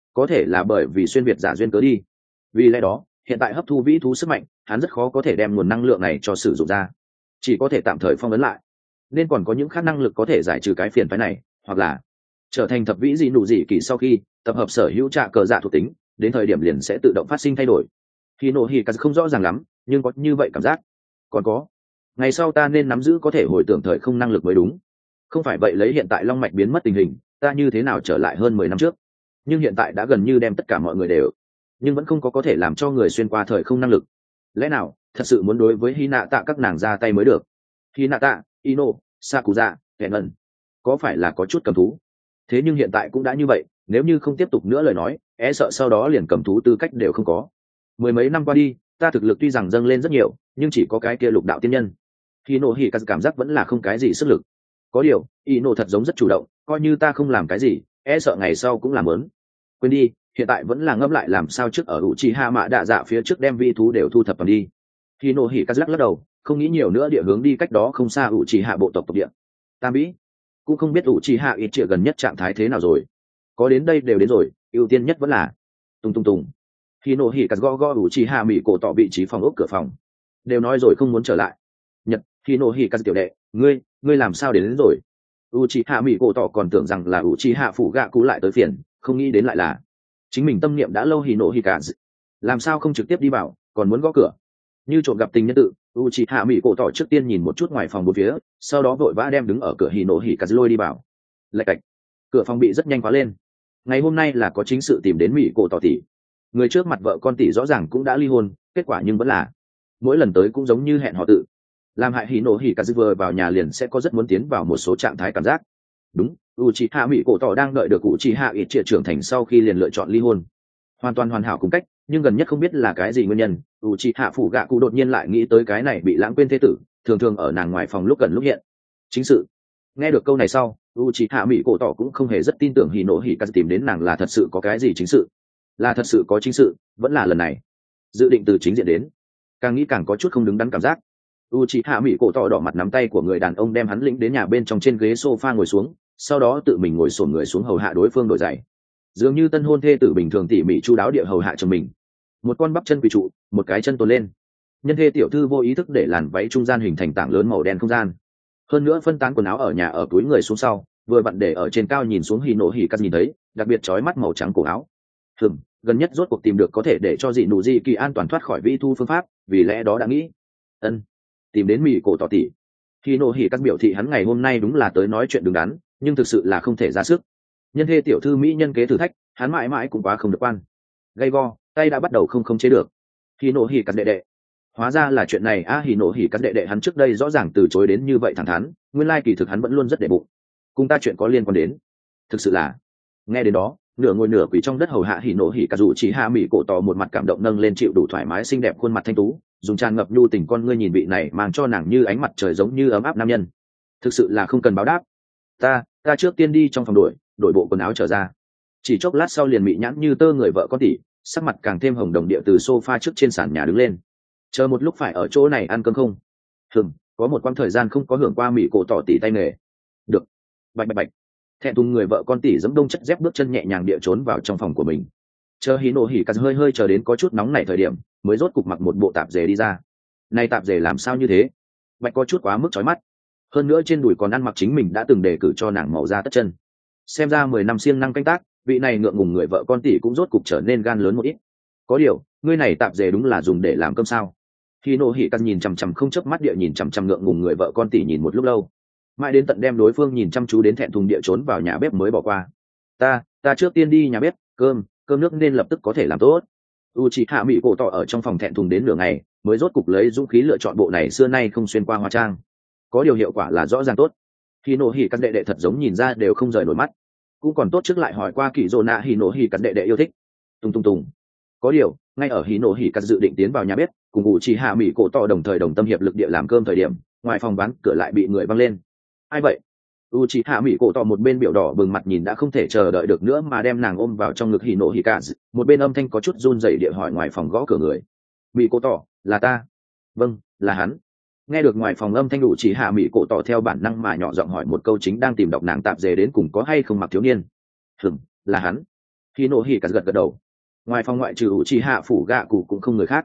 có thể là bởi vì xuyên việt giả duyên cớ đi. Vì lẽ đó hiện tại hấp thu vĩ thú sức mạnh hắn rất khó có thể đem nguồn năng lượng này cho sử dụng ra, chỉ có thể tạm thời phong ấn lại. Nên còn có những khác năng lực có thể giải trừ cái phiền phái này, hoặc là trở thành thập vĩ dị nụ dị kỳ sau khi tập hợp sở hữu trạ cờ dạ thuộc tính, đến thời điểm liền sẽ tự động phát sinh thay đổi. Khi nổ hỉ cắt không rõ ràng lắm, nhưng có như vậy cảm giác. Còn có, ngày sau ta nên nắm giữ có thể hồi tưởng thời không năng lực mới đúng. Không phải vậy lấy hiện tại long mạch biến mất tình hình, ta như thế nào trở lại hơn 10 năm trước? Nhưng hiện tại đã gần như đem tất cả mọi người đều, nhưng vẫn không có thể làm cho người xuyên qua thời không năng lực. Lẽ nào thật sự muốn đối với Hinata các nàng ra tay mới được? Hinata, Ino, Sakuza, Hẹn Ẩn, có phải là có chút cầm thú? Thế nhưng hiện tại cũng đã như vậy, nếu như không tiếp tục nữa lời nói, e sợ sau đó liền cầm thú tư cách đều không có. Mười mấy năm qua đi, ta thực lực tuy rằng dâng lên rất nhiều, nhưng chỉ có cái kia lục đạo tiên nhân. Hino hỉ cảm giác vẫn là không cái gì sức lực. Có điều, Ino thật giống rất chủ động, coi như ta không làm cái gì, e sợ ngày sau cũng làm ớn. Quên đi, hiện tại vẫn là ngẫm lại làm sao trước ở Uchiha Mạ Đạ Dạ phía trước đem vi thú đều thu thập toàn đi. Hino hỉ lắc đầu, không nghĩ nhiều nữa, địa hướng đi cách đó không xa Uchiha bộ tộc địa. Tam Bĩ cũng không biết Uchiha ít trịa gần nhất trạng thái thế nào rồi. Có đến đây đều đến rồi, ưu tiên nhất vẫn là tùng. Hino hỉ gõ Uchiha Mị cổ tỏ vị trí phòng ốc cửa phòng. Đều nói rồi không muốn trở lại. Nhật, Hino hỉ tiểu đệ, ngươi làm sao đến rồi? Uchiha Mị cổ tỏ còn tưởng rằng là Uchiha phủ gạ cũ lại tới phiền, không nghĩ đến lại là chính mình tâm niệm đã lâu. Hino hỉ làm sao không trực tiếp đi vào, còn muốn gõ cửa như trộm gặp tình nhân tự. Uchiha Mị cổ tỏ trước tiên nhìn một chút ngoài phòng bốn phía, sau đó vội vã đem đứng ở cửa Hino hỉ lôi đi vào. Lạch cạch, cửa phòng bị rất nhanh khóa lên. Ngày hôm nay là có chính sự tìm đến Mị cổ tỏ tỷ. Người trước mặt vợ con tỷ rõ ràng cũng đã ly hôn, kết quả nhưng vẫn là mỗi lần tới cũng giống như hẹn họ tự làm hại. Hino hỉ vừa vào nhà liền sẽ có rất muốn tiến vào một số trạng thái cảm giác. Đúng, Uchiha Mị cổ tỏ đang đợi được Uchiha ít triệt trưởng thành sau khi liền lựa chọn ly hôn, hoàn toàn hoàn hảo cùng cách. Nhưng gần nhất không biết là cái gì nguyên nhân, Uchiha phủ gạ cụ đột nhiên lại nghĩ tới cái này bị lãng quên thế tử, thường thường ở nàng ngoài phòng lúc gần lúc hiện. Chính sự. Nghe được câu này sau, Uchiha Mị cổ tỏ cũng không hề rất tin tưởng Hino hỉ tìm đến nàng là thật sự có cái gì chính sự, là thật sự có chính sự, vẫn là lần này dự định từ chính diện đến. Càng nghĩ càng có chút không đứng đắn cảm giác. Uchiha Mị cổ tỏ đỏ mặt nắm tay của người đàn ông đem hắn lĩnh đến nhà bên trong trên ghế sofa ngồi xuống, sau đó tự mình ngồi xổm người xuống hầu hạ đối phương đổi giày, dường như tân hôn thê tử bình thường tỉ mỉ chu đáo địa hầu hạ chồng mình. Một con bắp chân quỳ trụ, một cái chân tôn lên. Nhân thê tiểu thư vô ý thức để làn váy trung gian hình thành tảng lớn màu đen không gian, hơn nữa phân tán quần áo ở nhà ở túi người xuống sau, vừa vặn để ở trên cao nhìn xuống. Hino hỉ nhìn thấy, đặc biệt chói mắt màu trắng cổ áo. Gần nhất rốt cuộc tìm được có thể để cho dị nụ dị kỳ an toàn thoát khỏi vi thu phương pháp, vì lẽ đó đã nghĩ tìm đến Mị cổ tỏ tỷ. Hino hỉ biểu thị hắn ngày hôm nay đúng là tới nói chuyện đứng đắn, nhưng thực sự là không thể ra sức. Nhân thê tiểu thư mỹ nhân kế thử thách, hắn mãi mãi cũng quá không được quan. Gay go, tay đã bắt đầu không khống chế được. Hino hỉ đệ đệ, hóa ra là chuyện này a. Hino hỉ đệ đệ hắn trước đây rõ ràng từ chối đến như vậy thẳng thắn, nguyên lai kỳ thực hắn vẫn luôn rất đệ bụng. Cùng ta chuyện có liên quan đến, thực sự là. Nghe đến đó, nửa ngồi nửa quỳ trong đất hầu hạ Hino hỉ dù chỉ hạ Mị cổ tỏ một mặt cảm động nâng lên chịu đủ thoải mái xinh đẹp khuôn mặt thanh tú, dùng tràn ngập nhu tình con ngươi nhìn vị này mang cho nàng như ánh mặt trời giống như ấm áp nam nhân. Thực sự là không cần báo đáp. Ta trước tiên đi trong phòng đổi bộ quần áo trở ra. Chỉ chốc lát sau liền mị nhãn như tơ người vợ con tỷ, sắc mặt càng thêm hồng đồng địa từ sofa trước trên sàn nhà đứng lên. Chờ một lúc phải ở chỗ này ăn cơm không? Có một quãng thời gian không có hưởng qua Mị cổ tỏ tỷ tay nghề. Được. Bạch. Thẹn thùng người vợ con tỷ giẫm đông chất dép bước chân nhẹ nhàng địa trốn vào trong phòng của mình. Chờ Hino hỉ hơi chờ đến có chút nóng nảy thời điểm, mới rốt cục mặc một bộ tạp dề đi ra. Này tạp dề làm sao như thế? Bạch có chút quá mức chói mắt. Hơn nữa trên đùi còn ăn mặc chính mình đã từng đề cử cho nàng màu da tất chân. Xem ra 10 năm siêng năng canh tác, vị này ngượng ngùng người vợ con tỷ cũng rốt cục trở nên gan lớn một ít. Có điều, ngươi này tạp dề đúng là dùng để làm cơm sao? Hino hỉ nhìn chằm không chớp mắt địa nhìn chằm ngượng ngùng người vợ con tỷ nhìn một lúc lâu, mãi đến tận đem đối phương nhìn chăm chú đến thẹn thùng địa trốn vào nhà bếp mới bỏ qua. Ta trước tiên đi nhà bếp, cơm nước nên lập tức có thể làm tốt. Uchiha Mị cổ tỏ ở trong phòng thẹn thùng đến nửa ngày, mới rốt cục lấy dũng khí lựa chọn bộ này xưa nay không xuyên qua hóa trang. Có điều hiệu quả là rõ ràng tốt. Hino hỉ đệ đệ thật giống nhìn ra đều không rời nổi mắt. Cũng còn tốt trước lại hỏi qua Kỷ Dô Nạ Hino hỉ đệ đệ yêu thích. Tùng. Có điều, ngay ở Hino hỉ dự định tiến vào nhà bếp, cùng Uchiha Mị cổ tỏ đồng thời đồng tâm hiệp lực địa làm cơm thời điểm, ngoài phòng bán cửa lại bị người văng lên. Ai vậy? Uchiha Mị cổ tỏ một bên biểu đỏ bừng mặt nhìn đã không thể chờ đợi được nữa mà đem nàng ôm vào trong ngực Hino hỉ, một bên âm thanh có chút run rẩy địa hỏi ngoài phòng gõ cửa người. Mị cổ tỏ, là ta. Vâng, là hắn. Nghe được ngoài phòng âm thanh Uchiha Mị cổ tỏ theo bản năng mà nhỏ giọng hỏi một câu chính đang tìm đọc nàng tạp dề đến cùng có hay không mặc thiếu niên. Là hắn. Khi nổ hỉ cả gật gật đầu. Ngoài phòng ngoại trừ ủ trì hạ phủ gạ cụ cũng không người khác.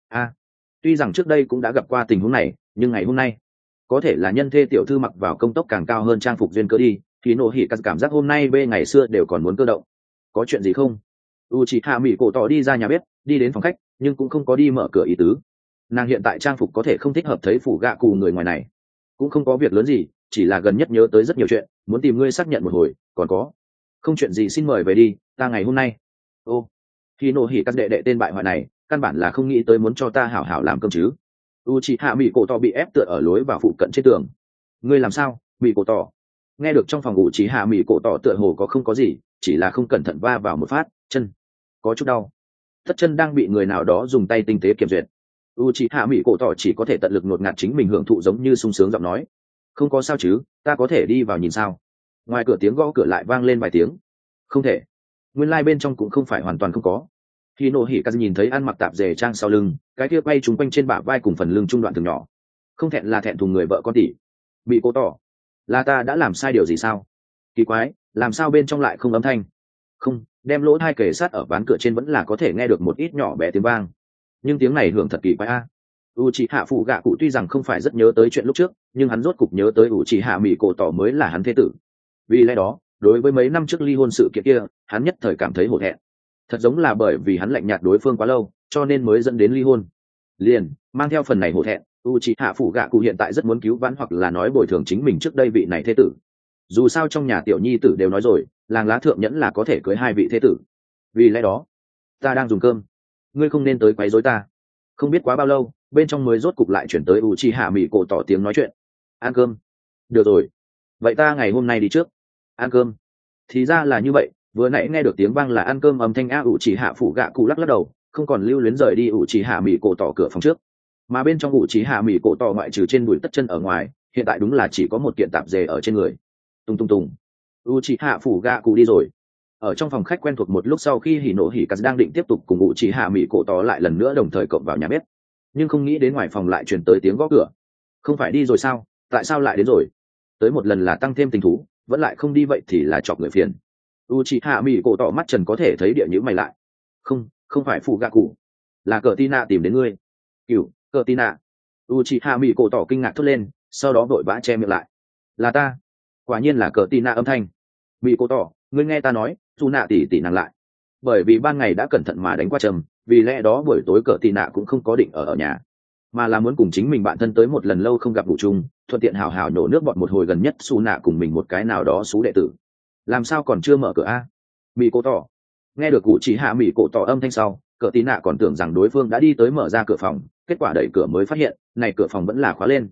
Tuy rằng trước đây cũng đã gặp qua tình huống này, nhưng ngày hôm nay có thể là nhân thê tiểu thư mặc vào công tốc càng cao hơn trang phục duyên cơ đi. Khi nổ hỉ cả cảm giác hôm nay bê ngày xưa đều còn muốn cơ động. Có chuyện gì không? U chị hạ mỹ cổ tỏ đi ra nhà bếp, đi đến phòng khách, nhưng cũng không có đi mở cửa ý tứ. Nàng hiện tại trang phục có thể không thích hợp thấy phủ gạ cụ người ngoài này, cũng không có việc lớn gì, chỉ là gần nhất nhớ tới rất nhiều chuyện, muốn tìm ngươi xác nhận một hồi. Còn có không chuyện gì, xin mời về đi, ta ngày hôm nay. Ô, khi nổ hỉ các đệ đệ tên bại hoại này căn bản là không nghĩ tới muốn cho ta hảo hảo làm cơm chứ. U chị hạ mỹ cổ tỏ bị ép tựa ở lối vào phụ cận trên tường. Ngươi làm sao, mỹ cổ tỏ? Nghe được trong phòng u chị hạ mỹ cổ tỏ tựa hồ có không có gì, chỉ là không cẩn thận va vào một phát, chân có chút đau. Thất chân đang bị người nào đó dùng tay tinh tế kiểm duyệt. U chị hạ mỹ cổ tỏ chỉ có thể tận lực ngột ngạt chính mình hưởng thụ, giống như sung sướng giọng nói, không có sao chứ, ta có thể đi vào nhìn sao? Ngoài cửa tiếng gõ cửa lại vang lên vài tiếng. Không thể, nguyên lai、bên trong cũng không phải hoàn toàn không có. Khi nổ hỉ caz nhìn thấy ăn mặc tạp dề trang sau lưng, cái kia quay trúng quanh trên bả vai cùng phần lưng trung đoạn thường nhỏ, không thẹn là thẹn thùng người vợ con tỷ. Bị cô tỏ là ta đã làm sai điều gì sao? Kỳ quái, làm sao bên trong lại không âm thanh? Không, đem lỗ thai kề sát ở ván cửa trên vẫn là có thể nghe được một ít nhỏ bé tiếng vang, nhưng tiếng này hưởng thật kỳ quái a. U chị hạ phụ gạ cụ tuy rằng không phải rất nhớ tới chuyện lúc trước, nhưng hắn rốt cục nhớ tới u chị hạ mỹ cổ tỏ mới là hắn thế tử. Vì lẽ đó, đối với mấy năm trước ly hôn sự kiện kia, hắn nhất thời cảm thấy hổ thẹn. Thật giống là bởi vì hắn lạnh nhạt đối phương quá lâu, cho nên mới dẫn đến ly hôn. Liền mang theo phần này hổ thẹn, u chị hạ phụ gạ cụ hiện tại rất muốn cứu vãn hoặc là nói bồi thường chính mình trước đây vị này thế tử. Dù sao trong nhà tiểu nhi tử đều nói rồi, làng lá thượng nhẫn là có thể cưới hai vị thế tử. Vì lẽ đó, ta đang dùng cơm, ngươi không nên tới quấy rối ta. Không biết quá bao lâu, bên trong mới rốt cục lại chuyển tới u chi hạ mỹ cổ tỏ tiếng nói chuyện. Ăn cơm. Được rồi, vậy ta ngày hôm nay đi trước. Ăn cơm. Thì ra là như vậy, vừa nãy nghe được tiếng vang là ăn cơm, âm thanh a. U chỉ hạ phụ gạ cụ lắc lắc đầu, không còn lưu luyến rời đi u chỉ hạ mỹ cổ tỏ cửa phòng trước. Mà bên trong u chỉ hạ mỹ cổ tỏ ngoại trừ trên đùi tất chân ở ngoài, hiện tại đúng là chỉ có một kiện tạp dề ở trên người. Tung tung tung. U chỉ hạ phụ gạ cụ đi rồi. Ở trong phòng khách quen thuộc một lúc sau, khi hỉ nổ hỉ cắt đang định tiếp tục cùng u chỉ hạ mỹ cổ tỏ lại lần nữa đồng thời cộng vào nhà bếp, nhưng không nghĩ đến ngoài phòng lại chuyển tới tiếng gõ cửa. Không phải đi rồi sao, tại sao lại đến rồi? Tới một lần là tăng thêm tình thú, vẫn lại không đi vậy thì là chọc người phiền. U chị hạ mỹ cổ tỏ mắt trần có thể thấy địa nhữ mày lại. Không phải phụ gạ cụ, là cờ tina tìm đến ngươi. Cửu, cờ tina. U chị hạ mỹ cổ tỏ kinh ngạc thốt lên, sau đó vội vã che miệng lại. Là ta. Quả nhiên là cờ tina âm thanh. Mỹ cổ tỏ, ngươi nghe ta nói, dù nạ tỉ tỉ nàng lại. Bởi vì ban ngày đã cẩn thận mà đánh qua trầm, vì lẽ đó buổi tối cờ tina cũng không có định ở nhà, mà là muốn cùng chính mình bạn thân tới một lần lâu không gặp ngủ chung, thuận tiện hào hào nổ nước bọn một hồi, gần nhất xù nạ cùng mình một cái nào đó xú đệ tử. Làm sao còn chưa mở cửa a? Mỹ cổ tỏ. Nghe được cụ chỉ hạ mỹ cổ tỏ âm thanh sau, cờ tí nạ còn tưởng rằng đối phương đã đi tới mở ra cửa phòng, kết quả đẩy cửa mới phát hiện này cửa phòng vẫn là khóa lên.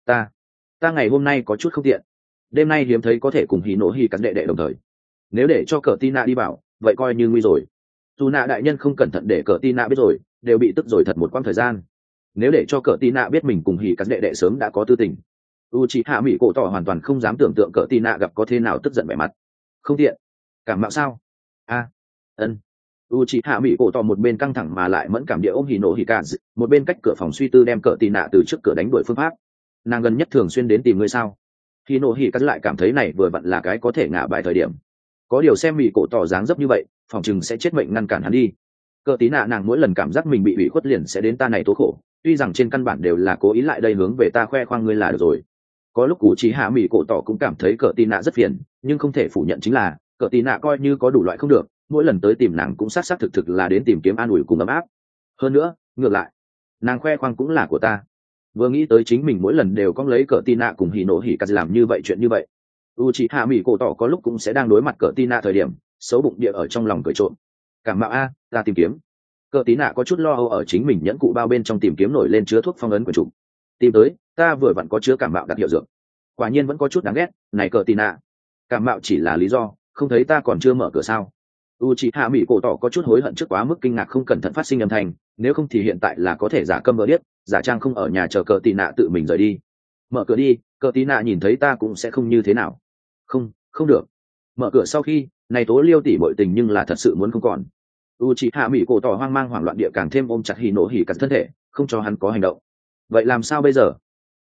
Ta ngày hôm nay có chút không tiện, đêm nay hiếm thấy có thể cùng hí nổ hí cắn đệ đệ đồng thời, nếu để cho cờ tí nạ đi vào vậy coi như nguy rồi. Dù nạ đại nhân không cẩn thận để cờ tí nạ biết rồi, đều bị tức rồi thật một quãng thời gian. Nếu để cho cờ tí nạ biết mình cùng hí cắn đệ đệ sớm đã có tư tình. U chị hạ mỹ cổ tỏ hoàn toàn không dám tưởng tượng cờ tí nạ gặp có thế nào tức giận vẻ mặt. Không tiện, cảm mạo sao? Ân. U chị hạ mỹ cổ tỏ một bên căng thẳng mà lại mẫn cảm địa ôm hì nổ hì cả, một bên cách cửa phòng suy tư đem cờ tì nạ từ trước cửa đánh đuổi phương pháp. Nàng gần nhất thường xuyên đến tìm ngươi sao? Hì nổ hì cả lại cảm thấy này vừa vặn là cái có thể ngả bài thời điểm. Có điều xem mỹ cổ tỏ dáng dấp như vậy, phòng chừng sẽ chết mệnh ngăn cản hắn đi. Cờ tí nạ nàng mỗi lần cảm giác mình bị ủy khuất liền sẽ đến ta này tố khổ, tuy rằng trên căn bản đều là cố ý lại đây hướng về ta khoe khoang ngươi là được rồi. Có lúc cụ chỉ hạ mỹ cổ tỏ cũng cảm thấy cờ tí nạ rất phiền, nhưng không thể phủ nhận chính là cờ tí nạ coi như có đủ loại không được, mỗi lần tới tìm nàng cũng xác thực là đến tìm kiếm an ủi cùng ấm áp. Hơn nữa, ngược lại, nàng khoe khoang cũng là của ta. Vừa nghĩ tới chính mình mỗi lần đều có lấy cờ tí nạ cùng hỉ nổ hỉ cắt làm như vậy chuyện như vậy, u chị hạ mỹ cổ tỏ có lúc cũng sẽ đang đối mặt cờ tí nạ thời điểm xấu bụng địa ở trong lòng cười trộm. Cảm mạo a, ta tìm kiếm. Cờ tí nạ có chút lo âu ở chính mình nhẫn cụ bao bên trong tìm kiếm nổi lên chứa thuốc phong ấn của chủ. Tìm tới, ta vừa vặn có chứa cảm mạo đặc hiệu dược. Quả nhiên vẫn có chút đáng ghét, này cờ tí nạ. Cảm mạo chỉ là lý do, không thấy ta còn chưa mở cửa sao? U chị hạ mỹ cổ tỏ có chút hối hận trước quá mức kinh ngạc không cẩn thận phát sinh âm thanh, nếu không thì hiện tại là có thể giả câm vờ điếc, giả trang không ở nhà chờ cờ tí nạ tự mình rời đi. Mở cửa đi, cờ tí nạ nhìn thấy ta cũng sẽ không như thế nào. Không được. Mở cửa sau khi, này tố liêu tỉ bội tình nhưng là thật sự muốn không còn. U chị hạ mỹ cổ tỏ hoang mang hoảng loạn địa càng thêm ôm chặt hỉ nổ hỉ cắt thân thể, không cho hắn có hành động. Vậy làm sao bây giờ?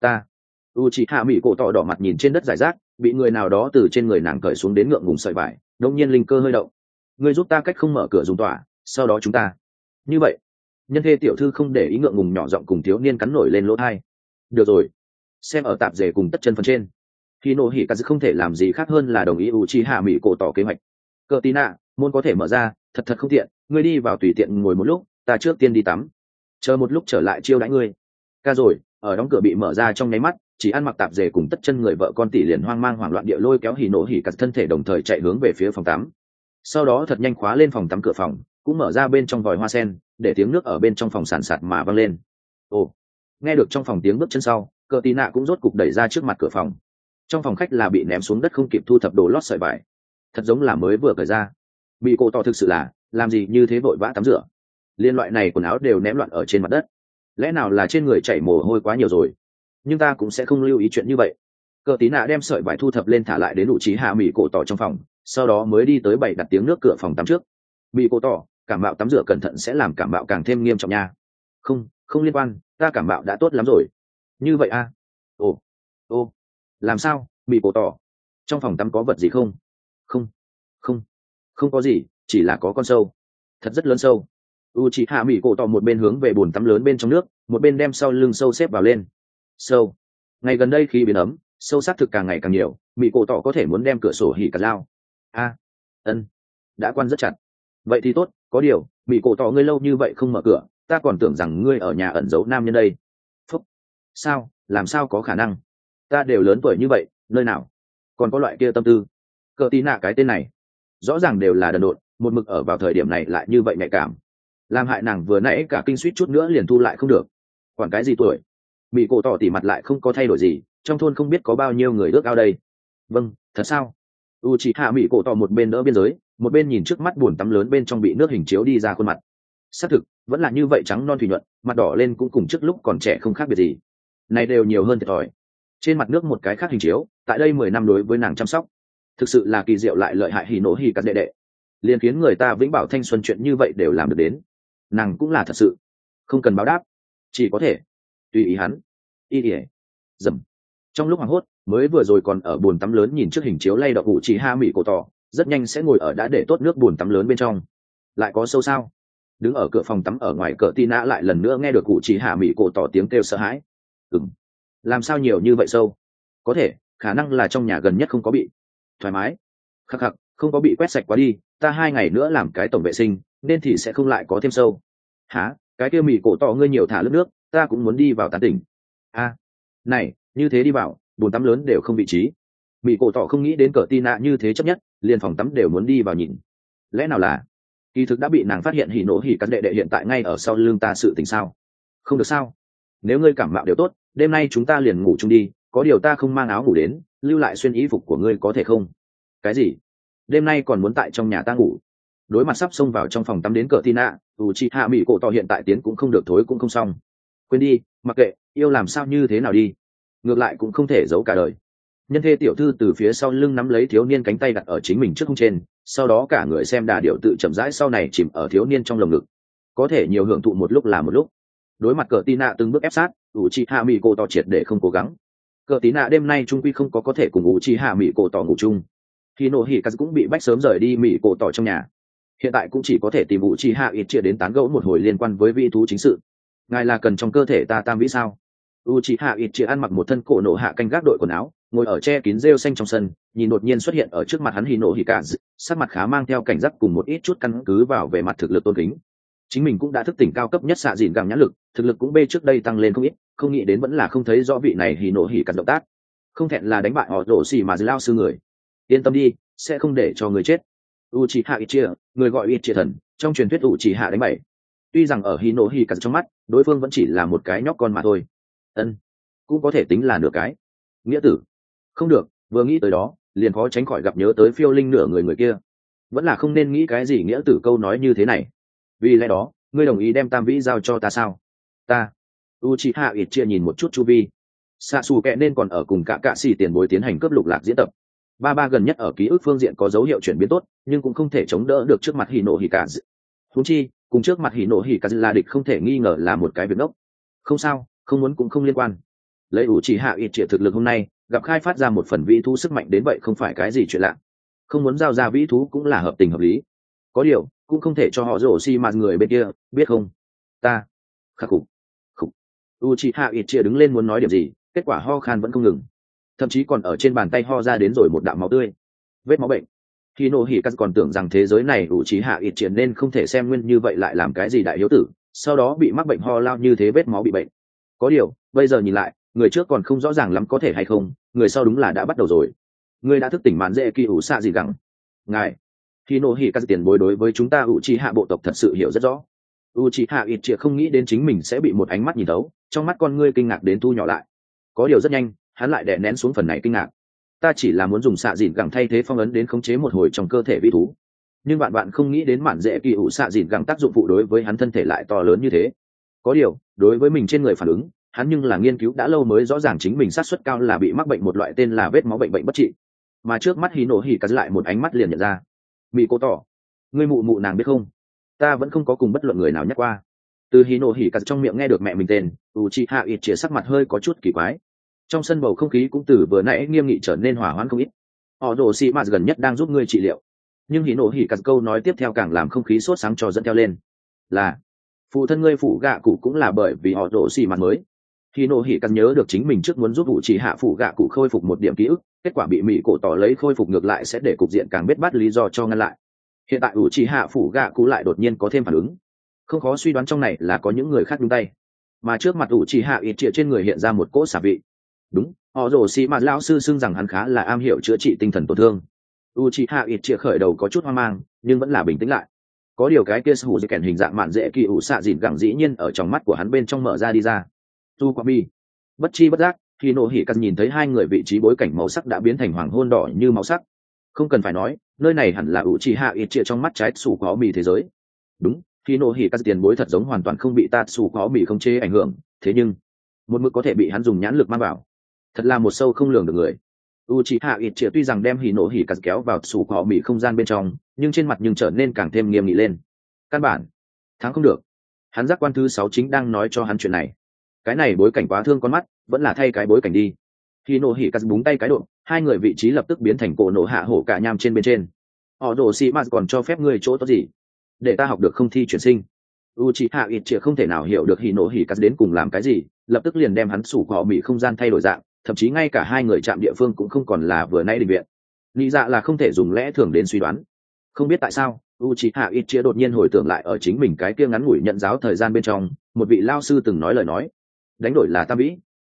U chị hạ mỹ cổ tỏ đỏ mặt nhìn trên đất giải rác bị người nào đó từ trên người nàng cởi xuống đến ngượng ngùng sợi vải, đột nhiên linh cơ hơi động. ngươi giúp ta cách không mở cửa dùng tỏa, sau đó chúng ta như vậy. Nhân thê tiểu thư không để ý ngượng ngùng nhỏ giọng cùng thiếu niên cắn nổi lên lỗ tai. Được rồi, xem ở tạp dề cùng tất chân phần trên. Khi nô hỉ cả không thể làm gì khác hơn là đồng ý Uchiha Mỹ cổ tỏ kế hoạch. Cờ tí nạ, môn có thể mở ra, thật không tiện, ngươi đi vào tùy tiện ngồi một lúc, ta trước tiên đi tắm, chờ một lúc trở lại chiêu đãi ngươi. Ca rồi, ở đóng cửa bị mở ra trong nháy mắt, chỉ ăn mặc tạp dề cùng tất chân người vợ con tỷ liền hoang mang hoảng loạn địa lôi kéo hỉ nổ hỉ cả thân thể đồng thời chạy hướng về phía phòng tắm. Sau đó thật nhanh khóa lên phòng tắm cửa phòng, cũng mở ra bên trong vòi hoa sen, để tiếng nước ở bên trong phòng sàn sạt mà văng lên. Ồ, nghe được trong phòng tiếng bước chân sau, cờ tí nạ cũng rốt cục đẩy ra trước mặt cửa phòng. Trong phòng khách là bị ném xuống đất không kịp thu thập đồ lót sợi vải, thật giống là mới vừa cởi ra. Bị cổ tỏ thực sự là làm gì như thế vội vã tắm rửa, liên loại này quần áo đều ném loạn ở trên mặt đất, lẽ nào là trên người chảy mồ hôi quá nhiều rồi? Nhưng ta cũng sẽ không lưu ý chuyện như vậy. Cờ tí nạ đem sợi vải thu thập lên thả lại đến đủ trí hạ mỹ cổ tỏ trong phòng, sau đó mới đi tới bày đặt tiếng nước cửa phòng tắm trước. Mỹ cổ tỏ, cảm mạo tắm rửa cẩn thận sẽ làm cảm mạo càng thêm nghiêm trọng nha. Không liên quan, ta cảm mạo đã tốt lắm rồi. Như vậy à? Ồ, làm sao? Mỹ cổ tỏ, trong phòng tắm có vật gì không? Không có gì, chỉ là có con sâu, thật rất lớn sâu. Uchiha Mỹ cổ tỏ một bên hướng về bồn tắm lớn bên trong nước, một bên đem sau lưng sâu xếp vào lên. Sâu, ngày gần đây khi biến ấm, sâu xác thực càng ngày càng nhiều, Mỹ cổ tỏ có thể muốn đem cửa sổ hỉ cả lao. Ân, đã quan rất chặt. Vậy thì tốt, có điều Mỹ cổ tỏ ngươi lâu như vậy không mở cửa, ta còn tưởng rằng ngươi ở nhà ẩn giấu nam nhân đây. Phúc, sao, làm sao có khả năng, ta đều lớn tuổi như vậy, nơi nào còn có loại kia tâm tư. Cờ tí nạ cái tên này rõ ràng đều là đần độn, một mực ở vào thời điểm này lại như vậy nhạy cảm, làm hại nàng vừa nãy cả kinh suýt chút nữa liền thu lại không được. Quản cái gì tuổi, Mỹ cổ tỏ tỉ mặt lại không có thay đổi gì, trong thôn không biết có bao nhiêu người ước ao đây. Vâng, thật sao? Uchiha Mỹ cổ tỏ một bên đỡ biên giới, một bên nhìn trước mắt buồn tắm lớn bên trong bị nước hình chiếu đi ra khuôn mặt. Xác thực vẫn là như vậy, trắng non thủy nhuận, mặt đỏ lên cũng cùng trước lúc còn trẻ không khác biệt gì, này đều nhiều hơn thiệt thòi. Trên mặt nước một cái khác hình chiếu, tại đây 10 năm đối với nàng chăm sóc, thực sự là kỳ diệu lại lợi hại. Hỉ nổ hỉ cắt đệ đệ liền khiến người ta vĩnh bảo thanh xuân, chuyện như vậy đều làm được đến, nàng cũng là thật sự không cần báo đáp, chỉ có thể tùy ý hắn. Dầm, trong lúc hoảng hốt, mới vừa rồi còn ở bồn tắm lớn nhìn trước hình chiếu lay động Uchiha Mỹ cổ tỏ, rất nhanh sẽ ngồi ở đã để tốt nước bồn tắm lớn bên trong. Lại có sâu sao? Đứng ở cửa phòng tắm ở ngoài cờ tí nạ lại lần nữa nghe được Uchiha Mỹ cổ tỏ tiếng kêu sợ hãi. Làm sao nhiều như vậy sâu? Có thể khả năng là trong nhà gần nhất không có bị thoải mái, khắc không có bị quét sạch quá đi, ta 2 ngày nữa làm cái tổng vệ sinh nên thì sẽ không lại có thêm sâu. Hả? Cái kia Mỹ cổ tỏ ngươi nhiều thả lớp nước, ta cũng muốn đi vào tán tỉnh. Này, như thế đi vào bồn tắm lớn đều không vị trí. Mỹ cổ tỏ không nghĩ đến cờ tí nạ như thế chấp nhất, liền phòng tắm đều muốn đi vào nhìn. Lẽ nào là kỳ thực đã bị nàng phát hiện hỉ nổ hỉ cắn đệ đệ hiện tại ngay ở sau lưng ta, sự tình sao? Không được sao? Nếu ngươi cảm mạo đều tốt, đêm nay chúng ta liền ngủ chung đi, có điều ta không mang áo ngủ đến, lưu lại xuyên y phục của ngươi có thể không? Cái gì? Đêm nay còn muốn tại trong nhà ta ngủ? Đối mặt sắp xông vào trong phòng tắm đến cờ tí nạ, Uchiha Mỹ cổ tỏ hiện tại tiến cũng không được, thối cũng không xong. Quên đi, mặc kệ, yêu làm sao như thế nào đi, ngược lại cũng không thể giấu cả đời. Nhân thê tiểu thư từ phía sau lưng nắm lấy thiếu niên cánh tay đặt ở chính mình trước hông trên, sau đó cả người xem đà điệu tự chậm rãi sau này chìm ở thiếu niên trong lồng ngực, có thể nhiều hưởng thụ một lúc là một lúc. Đối mặt cờ tí nạ từng bước ép sát, Uchiha Mỹ cổ tỏ triệt để không cố gắng. Cờ tí nạ đêm nay trung quy không có thể cùng Uchiha Mỹ cổ tỏ ngủ chung. Hino Hikazu cũng bị bách sớm rời đi Mỹ cổ tỏ trong nhà, hiện tại cũng chỉ có thể tìm Uchiha Itchia đến tán gẫu một hồi liên quan với vị thú chính sự. Ngài là cần trong cơ thể ta tam vĩ sao? Uchiha Itchia ăn mặc một thân cổ nổ hạ canh gác đội quần áo, ngồi ở che kín rêu xanh trong sân, nhìn đột nhiên xuất hiện ở trước mặt hắn Hino Hikazu, sắc mặt khá mang theo cảnh giác cùng một ít chút căn cứ vào về mặt thực lực tôn kính. Chính mình cũng đã thức tỉnh cao cấp nhất xạ dìn gẳng nhãn lực, thực lực cũng bê trước đây tăng lên không ít, không nghĩ đến vẫn là không thấy rõ vị này Hino Hikazu động tác. Không thẹn là đánh bại họ rổ xì mà lao sư người. Yên tâm đi, sẽ không để cho người chết. Uchiha Itchia, người gọi Itchia thần, trong truyền thuyết Uchiha đánh bại. Tuy rằng ở Hino Hikazu trong mắt, đối phương vẫn chỉ là một cái nhóc con mà thôi. Cũng có thể tính là nửa cái nghĩa tử. Không được, vừa nghĩ tới đó liền khó tránh khỏi gặp nhớ tới phiêu linh nửa người kia. Vẫn là không nên nghĩ cái gì nghĩa tử câu nói như thế này. Vì lẽ đó ngươi đồng ý đem tam vĩ giao cho ta sao? Ta Uchiha Itchia nhìn một chút chu vi. Sasuke nên còn ở cùng cả xì tiền bối tiến hành cướp lục lạc diễn tập. Ba gần nhất ở ký ức phương diện có dấu hiệu chuyển biến tốt, nhưng cũng không thể chống đỡ được trước mặt Hino Hikazu. Huống chi cùng trước mặt Hino Hikazu là địch không thể nghi ngờ là một cái việc ngốc. Không sao, không muốn cũng không liên quan. Lấy Uchiha Itchia thực lực hôm nay, gặp khai phát ra một phần vĩ thú sức mạnh đến vậy không phải cái gì chuyện lạ. Không muốn giao ra vĩ thú cũng là hợp tình hợp lý. có điều cũng không thể cho họ rổ xi mạt người bên kia biết không. Ta khắc phục khục. Uchiha Itchia đứng lên muốn nói điểm gì, kết quả ho khan vẫn không ngừng, thậm chí còn ở trên bàn tay ho ra đến rồi một đạo máu tươi, vết máu bệnh. Hinohikazu còn tưởng rằng thế giới này Uchiha Itchia nên không thể xem nguyên như vậy lại làm cái gì đại hiếu tử, sau đó bị mắc bệnh ho lao như thế vết máu bị bệnh. Có điều bây giờ nhìn lại, người trước còn không rõ ràng lắm có thể hay không, người sau đúng là đã bắt đầu rồi. Người đã thức tỉnh mạn dễ kỳ ủ xạ gì gắng. Ngài Hinohikazu tiền bối đối với chúng ta Uchiha bộ tộc thật sự hiểu rất rõ. Uchiha Itchia không nghĩ đến chính mình sẽ bị một ánh mắt nhìn thấu, trong mắt con ngươi kinh ngạc đến thu nhỏ lại. Có điều rất nhanh, hắn lại đè nén xuống phần này kinh ngạc. Ta chỉ là muốn dùng xạ dịn gẳng thay thế phong ấn đến khống chế một hồi trong cơ thể vĩ thú, nhưng bạn không nghĩ đến mạn dễ kỳ ủ xạ dịn gẳng tác dụng phụ đối với hắn thân thể lại to lớn như thế. Có điều đối với mình trên người phản ứng, hắn nhưng là nghiên cứu đã lâu mới rõ ràng chính mình xác suất cao là bị mắc bệnh một loại tên là vết máu bệnh bất trị. Mà trước mắt Hinohikazu lại một ánh mắt liền nhận ra. Mị cô tỏ, ngươi mụ nàng biết không, ta vẫn không có cùng bất luận người nào nhắc qua. Từ Hinohikazu trong miệng nghe được mẹ mình tên, Uchiha Itchia sắc mặt hơi có chút kỳ quái. Trong sân bầu không khí cũng từ vừa nãy nghiêm nghị trở nên hòa hoãn không ít. Orochimaru gần nhất đang giúp ngươi trị liệu, nhưng Hinohikazu câu nói tiếp theo càng làm không khí sốt sáng cho dẫn theo lên. Là phụ thân ngươi phụ gạ cụ cũng là bởi vì Orochimaru mới. Hinohikazu nhớ được chính mình trước muốn giúp Uchiha phụ gạ cụ khôi phục một điểm ký ức, kết quả bị Mị cổ tỏ lấy khôi phục ngược lại sẽ để cục diện càng biết bắt lý do cho ngăn lại. Hiện tại Uchiha phụ gạ cụ lại đột nhiên có thêm phản ứng, không khó suy đoán trong này là có những người khác nhúng tay. Mà trước mặt Uchiha Itchia trên người hiện ra một cỗ xả vị. Đúng, Orochimaru lão sư xưng rằng hắn khá là am hiểu chữa trị tinh thần tổn thương. Uchiha Itchia khởi đầu có chút hoang mang, nhưng vẫn là bình tĩnh lại. Có điều cái kia sủ dây kèn hình dạng mạn dễ kỳ ủ xạ dịn gẳng dĩ nhiên ở trong mắt của hắn bên trong mở ra đi ra. Tu Kwami, bất chi bất giác, Hinohikazu nhìn thấy hai người vị trí bối cảnh màu sắc đã biến thành hoàng hôn đỏ như máu sắc. Không cần phải nói, nơi này hẳn là Uchiha Itchia trong mắt trái sủ có mì thế giới. Đúng, Hinohikazu tiền bối thật giống hoàn toàn không bị Tatsu có mì không chế ảnh hưởng, thế nhưng một mức có thể bị hắn dùng nhãn lực mang vào, thật là một sâu không lường được người. Uchiha Itchia tuy rằng đem Hinohikazu kéo vào sủ có mì không gian bên trong, nhưng trên mặt trở nên càng thêm nghiêm nghị lên. Căn bản thắng không được. Hắn giác quan thứ 6 chính đang nói cho hắn chuyện này. Cái này bối cảnh quá thương con mắt, vẫn là thay cái bối cảnh đi. Hinohikazu búng tay cái độ, hai người vị trí lập tức biến thành cổ nổ hạ hổ cả nham trên bên trên. Orochimaru còn cho phép ngươi chỗ tốt gì? Để ta học được không thi chuyển sinh. Uchiha Itchia không thể nào hiểu được Hinohikazu đến cùng làm cái gì, lập tức liền đem hắn sủ cỏ mị không gian thay đổi dạng, thậm chí ngay cả hai người chạm địa phương cũng không còn là vừa nãy định viện. Nghĩ dạ là không thể dùng lẽ thường đến suy đoán. Không biết tại sao, Uchiha Itchia đột nhiên hồi tưởng lại ở chính mình cái kia ngắn ngủi nhận giáo thời gian bên trong, một vị lao sư từng nói lời nói, đánh đổi là tam vĩ.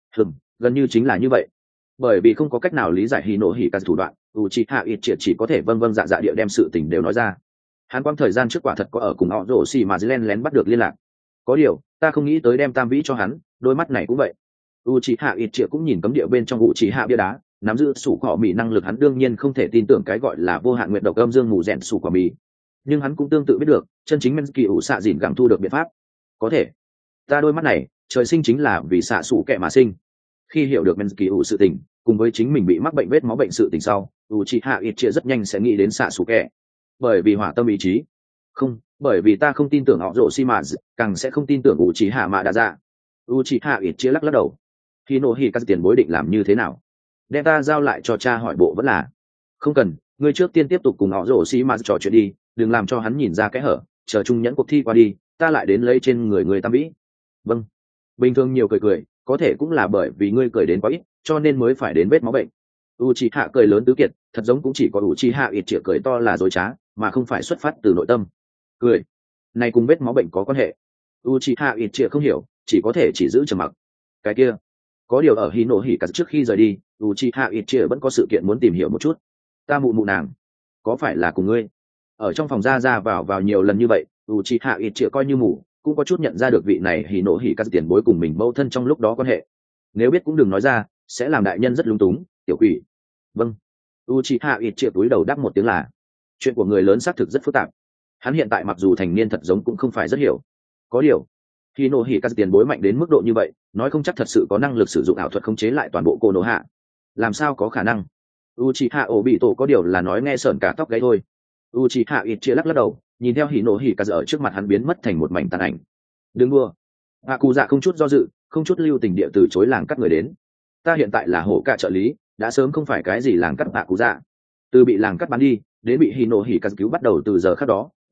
Gần như chính là như vậy. Bởi vì không có cách nào lý giải Hinohikazu thủ đoạn, Uchiha Itchia chỉ có thể vâng dạ địa đem sự tình đều nói ra. Hắn quang thời gian trước quả thật có ở cùng họ rổ xì mà lén bắt được liên lạc. Có điều ta không nghĩ tới đem tam vĩ cho hắn, đôi mắt này cũng vậy. Uchiha Itchia cũng nhìn cấm địa bên trong Uchiha bia đá, nắm giữ sủ cỏ mì năng lực, hắn đương nhiên không thể tin tưởng cái gọi là vô hạn nguyện độc âm dương mù rèn sủ cỏ mì, nhưng hắn cũng tương tự biết được chân chính men kỳ ủ xạ dìn gẳng thu được biện pháp. Có thể ta đôi mắt này trời sinh chính là vì xạ sủ kẹ mà sinh. Khi hiểu được men kỳ ủ sự tình cùng với chính mình bị mắc bệnh vết máu bệnh sự tình sau, Uchiha Itchia rất nhanh sẽ nghĩ đến xạ sủ kẹ. Bởi vì hỏa tâm ý chí, không, bởi vì ta không tin tưởng họ rổ xi mà, càng sẽ không tin tưởng Uchiha mà đã ra. Uchiha Itchia lắc đầu. Hinohikazu tiền bối định làm như thế nào? Đem ta giao lại cho cha hỏi bộ vẫn là không cần. Ngươi trước tiên tiếp tục cùng họ rổ xi mà trò chuyện đi, đừng làm cho hắn nhìn ra cái hở. Chờ chung nhẫn cuộc thi qua đi, ta lại đến lấy trên người tam vĩ. Vâng. Bình thường nhiều cười, có thể cũng là bởi vì ngươi cười đến quá ít, cho nên mới phải đến vết máu bệnh. Uchiha cười lớn tứ kiệt, thật giống cũng chỉ có Uchiha Itchia cười to là dối trá, mà không phải xuất phát từ nội tâm. Cười này cùng vết máu bệnh có quan hệ? Uchiha Itchia không hiểu, chỉ có thể chỉ giữ trầm mặc. Cái kia, có điều ở Hinohikazu trước khi rời đi, Uchiha Itchia vẫn có sự kiện muốn tìm hiểu một chút. Ta mụ nàng, có phải là cùng ngươi ở trong phòng ra vào nhiều lần như vậy? Uchiha Itchia coi như mù, cũng có chút nhận ra được vị này Hinohikazu tiền bối cùng mình mâu thân trong lúc đó quan hệ. Nếu biết cũng đừng nói ra, sẽ làm đại nhân rất lung túng. Tiểu quỷ. Vâng. Uchiha Itchia túi đầu đáp một tiếng là. Chuyện của người lớn xác thực rất phức tạp. Hắn hiện tại mặc dù thành niên thật giống cũng không phải rất hiểu. Có điều, Hinohikazu tiền bối mạnh đến mức độ như vậy, nói không chắc thật sự có năng lực sử dụng ảo thuật khống chế lại toàn bộ Konoha. Làm sao có khả năng? Uchiha Obito có điều là nói nghe sởn cả tóc gáy thôi. Uchiha Itchia lắc đầu, nhìn theo Hinohikazu ở trước mặt hắn biến mất thành một mảnh tàn ảnh. Đừng đua. Akuza không chút do dự, không chút lưu tình địa từ chối làng cắt người đến. Ta hiện tại là hổ cả trợ lý, đã sớm không phải cái gì làng cắt Akuza. Từ bị làng cắt bán đi đến bị Hinohikazu cứu bắt đầu từ giờ khắc đó,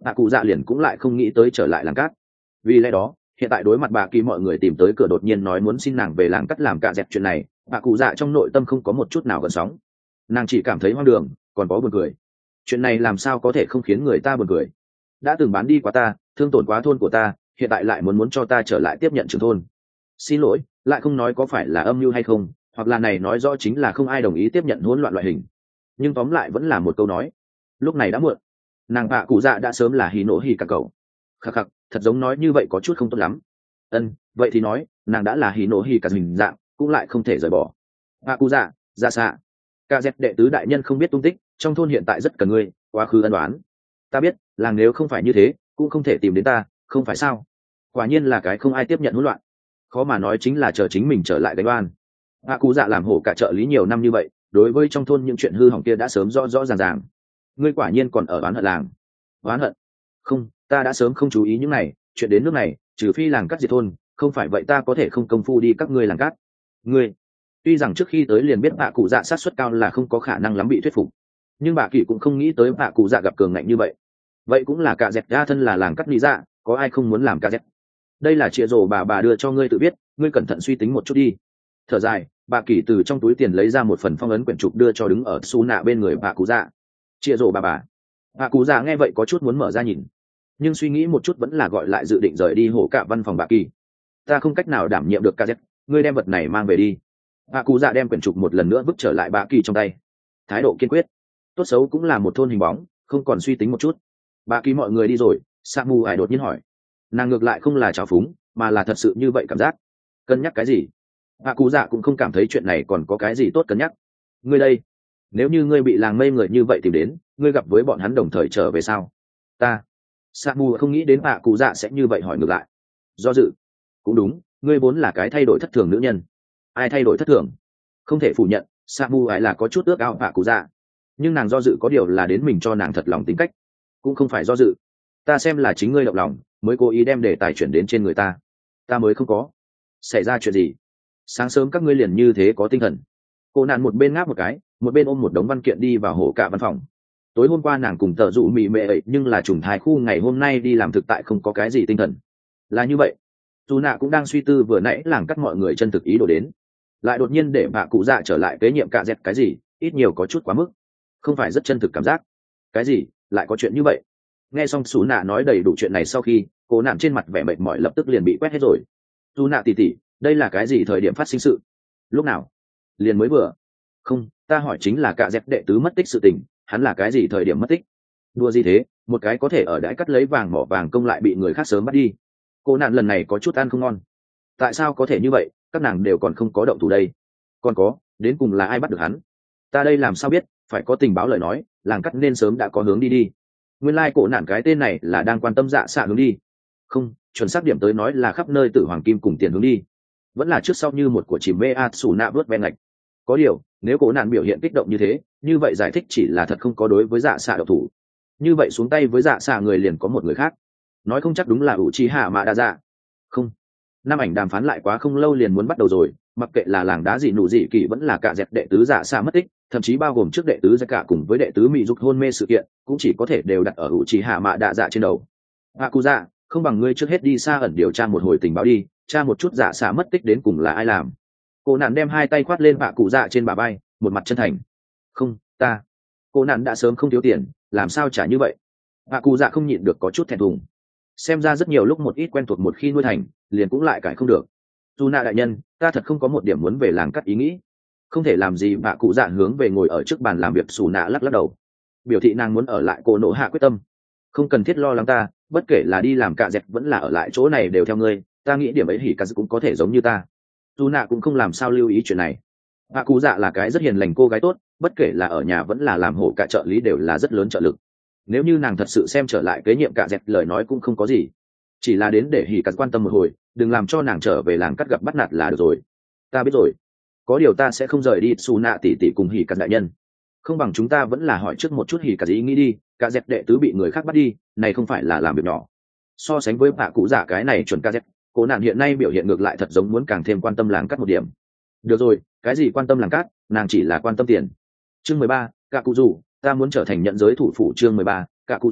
bà cụ dạ liền cũng lại không nghĩ tới trở lại làng cát. Vì lẽ đó hiện tại đối mặt bà kỳ mọi người tìm tới cửa đột nhiên nói muốn xin nàng về làng cát làm cạ dẹt chuyện này, bà cụ dạ trong nội tâm không có một chút nào gợn sóng. Nàng chỉ cảm thấy hoang đường, còn có buồn cười. Chuyện này làm sao có thể không khiến người ta buồn cười. Đã từng bán đi quá ta, thương tổn quá thôn của ta, hiện tại lại muốn cho ta trở lại tiếp nhận trưởng thôn. Xin lỗi, lại không nói có phải là âm mưu hay không, hoặc là này nói rõ chính là không ai đồng ý tiếp nhận hỗn loạn loại hình. Nhưng tóm lại vẫn là một câu nói. Lúc này đã muộn. Nàng bạ cụ dạ đã sớm là hì nổ hì cả cậu. Khắc khắc, thật giống nói như vậy có chút không tốt lắm. Vậy thì nói nàng đã là hì nổ hì cả hình dạng, cũng lại không thể rời bỏ. Bạ cụ dạ, ra xạ. Cả dẹp đệ tứ đại nhân không biết tung tích, trong thôn hiện tại rất cần ngươi, quá khứ ân đoán. Ta biết, làng nếu không phải như thế, cũng không thể tìm đến ta, không phải sao? Quả nhiên là cái không ai tiếp nhận hỗn loạn. Khó mà nói chính là chờ chính mình trở lại đánh oan. Bạ cụ dạ làm hổ cả trợ lý nhiều năm như vậy, đối với trong thôn những chuyện hư hỏng kia đã sớm rõ rõ ràng ràng. Ngươi quả nhiên còn ở oán hận làng. Oán hận? Không, ta đã sớm không chú ý những này, chuyện đến nước này, trừ phi làng cắt diệt thôn, không phải vậy ta có thể không công phu đi các ngươi làng cát. Ngươi, tuy rằng trước khi tới liền biết bạ cụ dạ sát suất cao là không có khả năng lắm bị thuyết phục, nhưng bà kỳ cũng không nghĩ tới bạ cụ dạ gặp cường ngạnh như vậy. Vậy cũng là cả dẹp ra thân là làng cắt lý dạ, có ai không muốn làm cả dẹp? Đây là chĩa rổ bà đưa cho ngươi tự biết, ngươi cẩn thận suy tính một chút đi. Thở dài, bà kỳ từ trong túi tiền lấy ra một phần phong ấn quyển trục đưa cho đứng ở su nạ bên người bạ cụ dạ. Chĩa rổ bà. Bạ cụ dạ nghe vậy có chút muốn mở ra nhìn, nhưng suy nghĩ một chút vẫn là gọi lại dự định rời đi hổ cả văn phòng bà kỳ. Ta không cách nào đảm nhiệm được cả dẹp, ngươi đem vật này mang về đi. Bạ cụ dạ đem quyển trục một lần nữa vứt trở lại bà kỳ trong tay, thái độ kiên quyết. Tốt xấu cũng là một thôn hình bóng, không còn suy tính một chút. Bà kỳ mọi người đi rồi, Samu ải đột nhiên hỏi. Nàng ngược lại không là trào phúng, mà là thật sự như vậy cảm giác. Cân nhắc cái gì? Bà cụ dạ cũng không cảm thấy chuyện này còn có cái gì tốt cân nhắc. Ngươi đây, nếu như ngươi bị làng mây người như vậy tìm đến, ngươi gặp với bọn hắn đồng thời trở về sao? Ta. Samu không nghĩ đến bà cụ dạ sẽ như vậy hỏi ngược lại. Do dự. Cũng đúng, ngươi vốn là cái thay đổi thất thường nữ nhân. Ai thay đổi thất thường? Không thể phủ nhận, Samu ải là có chút ước ao bà cụ dạ. Nhưng nàng do dự có điều là đến mình cho nàng thật lòng tính cách, cũng không phải do dự. Ta xem là chính ngươi động lòng mới cố ý đem đề tài chuyển đến trên người ta. Ta mới không có. Xảy ra chuyện gì? Sáng sớm các ngươi liền như thế có tinh thần. Cô nạn một bên ngáp một cái, một bên ôm một đống văn kiện đi vào hổ cả văn phòng. Tối hôm qua nàng cùng tợ dụ mị mệ ấy, nhưng là trùng thai khu ngày hôm nay đi làm thực tại không có cái gì tinh thần. Là như vậy. Dù nạ cũng đang suy tư vừa nãy làng cắt mọi người chân thực ý đồ đến, lại đột nhiên để bà cụ dạ trở lại kế nhiệm cạ dẹt cái gì, ít nhiều có chút quá mức, không phải rất chân thực cảm giác. Cái gì lại có chuyện như vậy? Nghe xong xù nạ nói đầy đủ chuyện này sau khi, cô nạm trên mặt vẻ mệt mỏi lập tức liền bị quét hết rồi. Xù nạ tỉ tỉ, đây là cái gì thời điểm phát sinh sự? Lúc nào? Liền mới vừa. Không, ta hỏi chính là cạ dẹp đệ tứ mất tích sự tình, hắn là cái gì thời điểm mất tích? Đùa gì thế, một cái có thể ở đãi cắt lấy vàng mỏ vàng công lại bị người khác sớm bắt đi. Cô nạn lần này có chút ăn không ngon. Tại sao có thể như vậy, các nàng đều còn không có động thủ đây? Còn có, đến cùng là ai bắt được hắn? Ta đây làm sao biết, phải có tình báo lời nói, làng cắt nên sớm đã có hướng đi đi. Nguyên lai cổ nạn cái tên này là đang quan tâm dạ xạ hướng đi. Không, chuẩn xác điểm tới nói là khắp nơi tử hoàng kim cùng tiền hướng đi. Vẫn là trước sau như một của chìm mê a xù nạ vớt ven ngạch. Có điều, nếu cổ nạn biểu hiện kích động như thế, như vậy giải thích chỉ là thật không có đối với dạ xạ độc thủ. Như vậy xuống tay với dạ xạ người liền có một người khác. Nói không chắc đúng là Uchiha Mạ Đa Dạ. Không, năm ảnh đàm phán lại quá không lâu liền muốn bắt đầu rồi, mặc kệ là làng đá gì nụ gì kỳ vẫn là cả dẹp đệ tứ dạ xạ mất tích, thậm chí bao gồm trước đệ tứ dạ cả cùng với đệ tứ mỹ dục hôn mê sự kiện, cũng chỉ có thể đều đặt ở Uchiha Mạ Đa Dạ trên đầu. Akuza, không bằng ngươi trước hết đi xa ẩn điều tra một hồi tình báo đi, tra một chút dạ xạ mất tích đến cùng là ai làm. Cô nạn đem hai tay khoát lên Akuza trên bả vai, một mặt chân thành. Không, ta. Cô nạn đã sớm không thiếu tiền, làm sao trả như vậy? Akuza không nhịn được có chút thẹn thùng. Xem ra rất nhiều lúc một ít quen thuộc một khi nuôi thành, liền cũng lại cải không được. Dù nạ đại nhân, ta thật không có một điểm muốn về làng cắt ý nghĩ. Không thể làm gì bà cụ dạ hướng về ngồi ở trước bàn làm việc xù nạ lắc lắc đầu, biểu thị nàng muốn ở lại cô nộ hạ quyết tâm. Không cần thiết lo lắng ta, bất kể là đi làm cạ dẹp vẫn là ở lại chỗ này đều theo ngươi, ta nghĩ điểm ấy hỉ cả cũng có thể giống như ta. Dù nạ cũng không làm sao lưu ý chuyện này. Bà cụ dạ là cái rất hiền lành cô gái tốt, bất kể là ở nhà vẫn là làm hổ cả trợ lý đều là rất lớn trợ lực. Nếu như nàng thật sự xem trở lại kế nhiệm cạ dẹp lời nói cũng không có gì, chỉ là đến để hỉ cả quan tâm một hồi, đừng làm cho nàng trở về làng cắt gặp bắt nạt là được rồi. Ta biết rồi, có điều ta sẽ không rời đi xù nạ tỷ tỷ cùng hỉ cả đại nhân. Không bằng chúng ta vẫn là hỏi trước một chút hỉ cả ý nghĩ đi, cả dẹp đệ tứ bị người khác bắt đi, này không phải là làm việc nhỏ. So sánh với bà cụ giả cái này chuẩn ca dẹp, cô nạn hiện nay biểu hiện ngược lại thật giống muốn càng thêm quan tâm làng cắt một điểm. Được rồi, cái gì quan tâm làng cắt, nàng chỉ là quan tâm tiền. Chương 13, cả cụ rủ, ta muốn trở thành nhận giới thủ phủ. Chương 13, cả cụ rủ,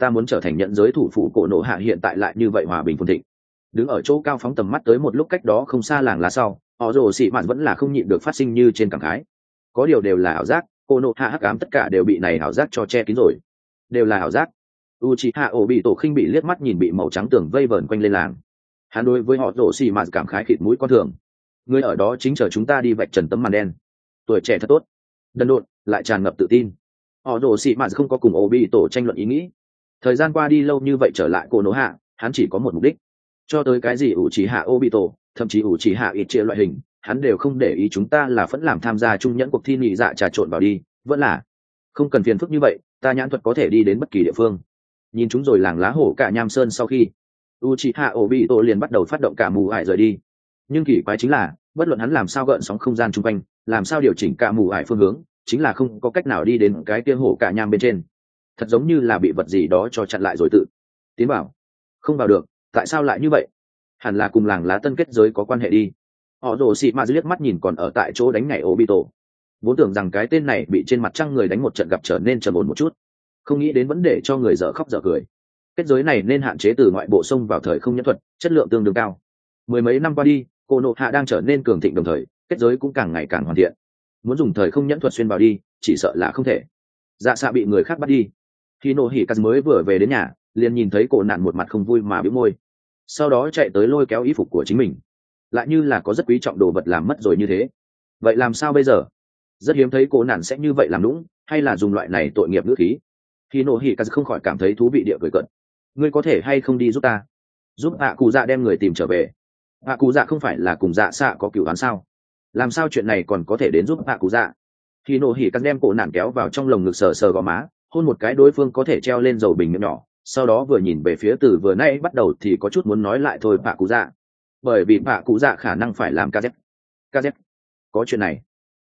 ta muốn trở thành nhận giới thủ phủ cổ nộ hạ hiện tại lại như vậy hòa bình phồn thịnh. Đứng ở chỗ cao phóng tầm mắt tới một lúc cách đó không xa làng lá sau, họ rồ xị mạn vẫn là không nhịn được phát sinh như trên cảm khái. Có điều đều là ảo giác, cổ nộ hạ hắc ám tất cả đều bị này ảo giác cho che kín rồi, đều là ảo giác. Uchiha Obito khinh bị liếc mắt nhìn bị màu trắng tường vây vờn quanh lên làng, hắn đối với họ rồ xị mạn cảm khái khịt mũi con thường. Người ở đó chính chờ chúng ta đi vạch trần tấm màn đen. Tuổi trẻ thật tốt, đần độn lại tràn ngập tự tin. Họ rồ xị mạn không có cùng Obito tranh luận ý nghĩ. Thời gian qua đi lâu như vậy trở lại cổ nộ hạ, hắn chỉ có một mục đích. Cho tới cái gì Uchiha Obito, thậm chí Uchiha Itachi loại hình, hắn đều không để ý. Chúng ta là vẫn làm tham gia chung nhẫn cuộc thi nhị dạ trà trộn vào đi, vẫn là không cần phiền phức như vậy, ta nhãn thuật có thể đi đến bất kỳ địa phương. Nhìn chúng rồi làng lá hổ cả nham sơn sau khi, Uchiha Obito liền bắt đầu phát động cả mù ải rời đi. Nhưng kỳ quái chính là, bất luận hắn làm sao gợn sóng không gian chung quanh, làm sao điều chỉnh cả mù ải phương hướng, chính là không có cách nào đi đến cái kia hổ cả nham bên trên. Thật giống như là bị vật gì đó cho chặn lại rồi tự tiến vào, không vào được. Tại sao lại như vậy? Hẳn là cùng làng lá tân kết giới có quan hệ đi. Họ rồ xị mạt liếc mắt nhìn còn ở tại chỗ đánh nhảy Obito, vốn tưởng rằng cái tên này bị trên mặt trăng người đánh một trận gặp trở nên trầm ổn một chút, không nghĩ đến vẫn để cho người dở khóc dở cười. Kết giới này nên hạn chế từ ngoại bộ xông vào thời không nhẫn thuật, chất lượng tương đương cao. Mười mấy năm qua đi, cổ nộ hạ đang trở nên cường thịnh, đồng thời kết giới cũng càng ngày càng hoàn thiện. Muốn dùng thời không nhẫn thuật xuyên vào đi, chỉ sợ là không thể. Dạ xạ bị người khác bắt đi. Khi nộ hỉ cắt mới vừa về đến nhà, liền nhìn thấy cổ nạn một mặt không vui mà bĩu môi, sau đó chạy tới lôi kéo y phục của chính mình, lại như là có rất quý trọng đồ vật làm mất rồi như thế. Vậy làm sao bây giờ? Rất hiếm thấy cổ nạn sẽ như vậy làm lũng, hay là dùng loại này tội nghiệp ngữ khí. Khi nộ hỉ cắt không khỏi cảm thấy thú vị địa cười cợt. Ngươi có thể hay không đi giúp ta, giúp hạ cụ dạ đem người tìm trở về? Hạ cụ dạ không phải là cùng dạ xạ có cựu án sao? Làm sao chuyện này còn có thể đến giúp hạ cụ dạ? Khi nộ hỉ cắt đem cổ nạn kéo vào trong lồng ngực, sờ sờ gò má, hôn một cái đối phương có thể treo lên dầu bình miệng nhỏ, sau đó vừa nhìn về phía từ vừa nãy bắt đầu thì có chút muốn nói lại thôi hạ cụ dạ, bởi vì hạ cụ dạ khả năng phải làm kz. Có chuyện này?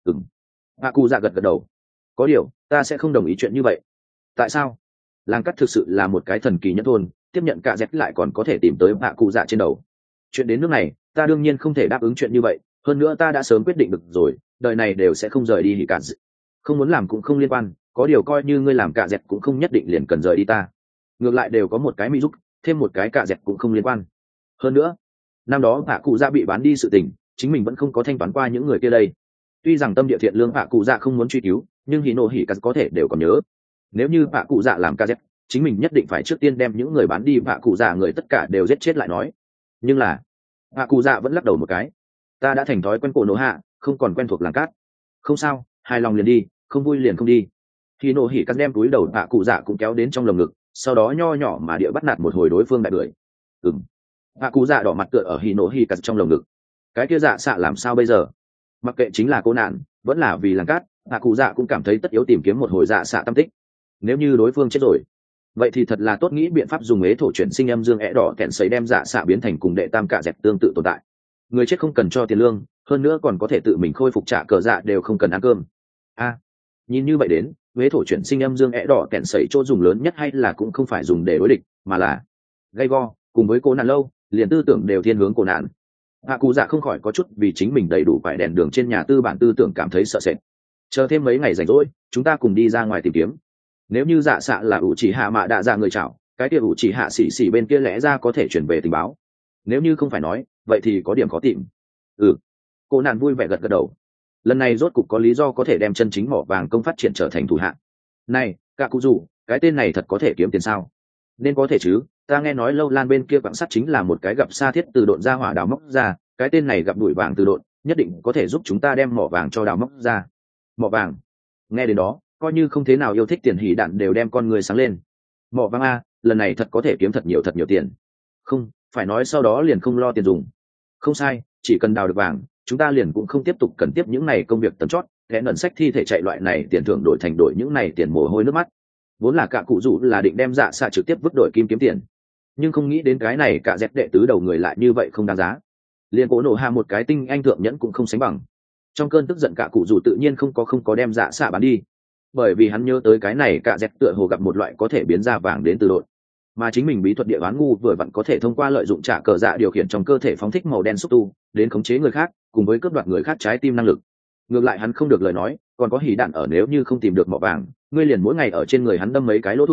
Hạ cụ dạ gật gật đầu. Có điều ta sẽ không đồng ý chuyện như vậy. Tại sao? Làng cắt thực sự là một cái thần kỳ nhất thôn, tiếp nhận cả dép lại còn có thể tìm tới hạ cụ dạ trên đầu. Chuyện đến nước này, ta đương nhiên không thể đáp ứng chuyện như vậy. Hơn nữa ta đã sớm quyết định được rồi, đời này đều sẽ không rời đi hỉ cả. Không muốn làm cũng không liên quan, có điều coi như ngươi làm cả dẹp cũng không nhất định liền cần rời đi ta. Ngược lại đều có một cái mỹ giúp, thêm một cái cả dẹp cũng không liên quan. Hơn nữa, năm đó hạ cụ dạ bị bán đi sự tình, chính mình vẫn không có thanh toán qua những người kia đây. Tuy rằng tâm địa thiện lương hạ cụ dạ không muốn truy cứu, nhưng hỉ nộ hỉ cắt có thể đều còn nhớ. Nếu như hạ cụ dạ làm cả dẹp, chính mình nhất định phải trước tiên đem những người bán đi hạ cụ dạ người tất cả đều giết chết lại nói. Nhưng là hạ cụ dạ vẫn lắc đầu một cái. Ta đã thành thói quen cổ nổ hạ, không còn quen thuộc làng cát. Không sao, hài lòng liền đi, không vui liền không đi. Khi nổ hỉ cắt đem túi đầu hạ cụ dạ cũng kéo đến trong lồng ngực, sau đó nho nhỏ mà địa bắt nạt một hồi đối phương đại bưởi. Hạ cụ dạ đỏ mặt tựa ở hỉ nổ hỉ cắt trong lồng ngực. Cái kia dạ xạ làm sao bây giờ? Mặc kệ chính là cô nạn, vẫn là vì làng cát, hạ cụ dạ cũng cảm thấy tất yếu tìm kiếm một hồi dạ xạ tâm tích. Nếu như đối phương chết rồi, vậy thì thật là tốt nghĩ biện pháp dùng ế thổ chuyển sinh âm dương ẽ đỏ kẹn sấy đem dạ xạ biến thành cùng đệ tam cạ dẹp tương tự tồn tại. Người chết không cần cho tiền lương, hơn nữa còn có thể tự mình khôi phục trả cờ dạ, đều không cần ăn cơm. Nhìn như vậy đến, ế thổ chuyển sinh âm dương ẽ đỏ kẹn sấy chỗ dùng lớn nhất hay là cũng không phải dùng để đối địch, mà là gay go cùng với cô nạn lâu, liền tư tưởng đều thiên hướng cô nạn. Hạ cụ dạ không khỏi có chút vì chính mình đầy đủ phải đèn đường trên nhà tư bản tư tưởng cảm thấy sợ sệt. Chờ thêm mấy ngày rảnh rỗi, chúng ta cùng đi ra ngoài tìm kiếm. Nếu như dạ xạ là ủ chỉ hạ mạ đạ ra người chảo, cái kia ủ chỉ hạ xỉ xỉ bên kia lẽ ra có thể chuyển về tình báo. Nếu như không phải nói, vậy thì có điểm khó tìm. Cô nạn vui vẻ gật gật đầu. Lần này rốt cục có lý do có thể đem chân chính mỏ vàng công phát triển trở thành thủ hạng. Này cả cụ rủ, cái tên này thật có thể kiếm tiền sao? Nên có thể chứ, ta nghe nói lâu lan bên kia quảng sắt chính là một cái gặp xa thiết từ độn ra hỏa đào móc ra, cái tên này gặp đuổi vàng từ độn, nhất định có thể giúp chúng ta đem mỏ vàng cho đào móc ra. Mỏ vàng? Nghe đến đó, coi như không thế nào yêu thích tiền hỉ đạn đều đem con người sáng lên. Mỏ vàng a, lần này thật có thể kiếm thật nhiều tiền. Không, phải nói sau đó liền không lo tiền dùng. Không sai, chỉ cần đào được vàng, chúng ta liền cũng không tiếp tục cần tiếp những này công việc tầm chót, kẽ nần sách thi thể chạy loại này tiền thưởng đổi thành đổi những này tiền mồ hôi nước mắt. Vốn là cả cụ rủ là định đem dạ xạ trực tiếp vứt đổi kim kiếm tiền, nhưng không nghĩ đến cái này cả dẹp đệ tứ đầu người lại như vậy không đáng giá, liền cố nổ hạ một cái tinh anh thượng nhẫn cũng không sánh bằng. Trong cơn tức giận cả cụ rủ tự nhiên không có đem dạ xạ bán đi, bởi vì hắn nhớ tới cái này cả dẹp tựa hồ gặp một loại có thể biến ra vàng đến từ đội, mà chính mình bí thuật địa đoán ngu vừa vặn có thể thông qua lợi dụng trả cờ dạ điều khiển trong cơ thể phóng thích màu đen xúc tu đến khống chế người khác, cùng với cướp đoạt người khác trái tim năng lực. Ngược lại hắn không được lời nói, còn có hỉ đạn ở, nếu như không tìm được mỏ vàng, ngươi liền mỗi ngày ở trên người hắn đâm mấy cái lỗ thủng,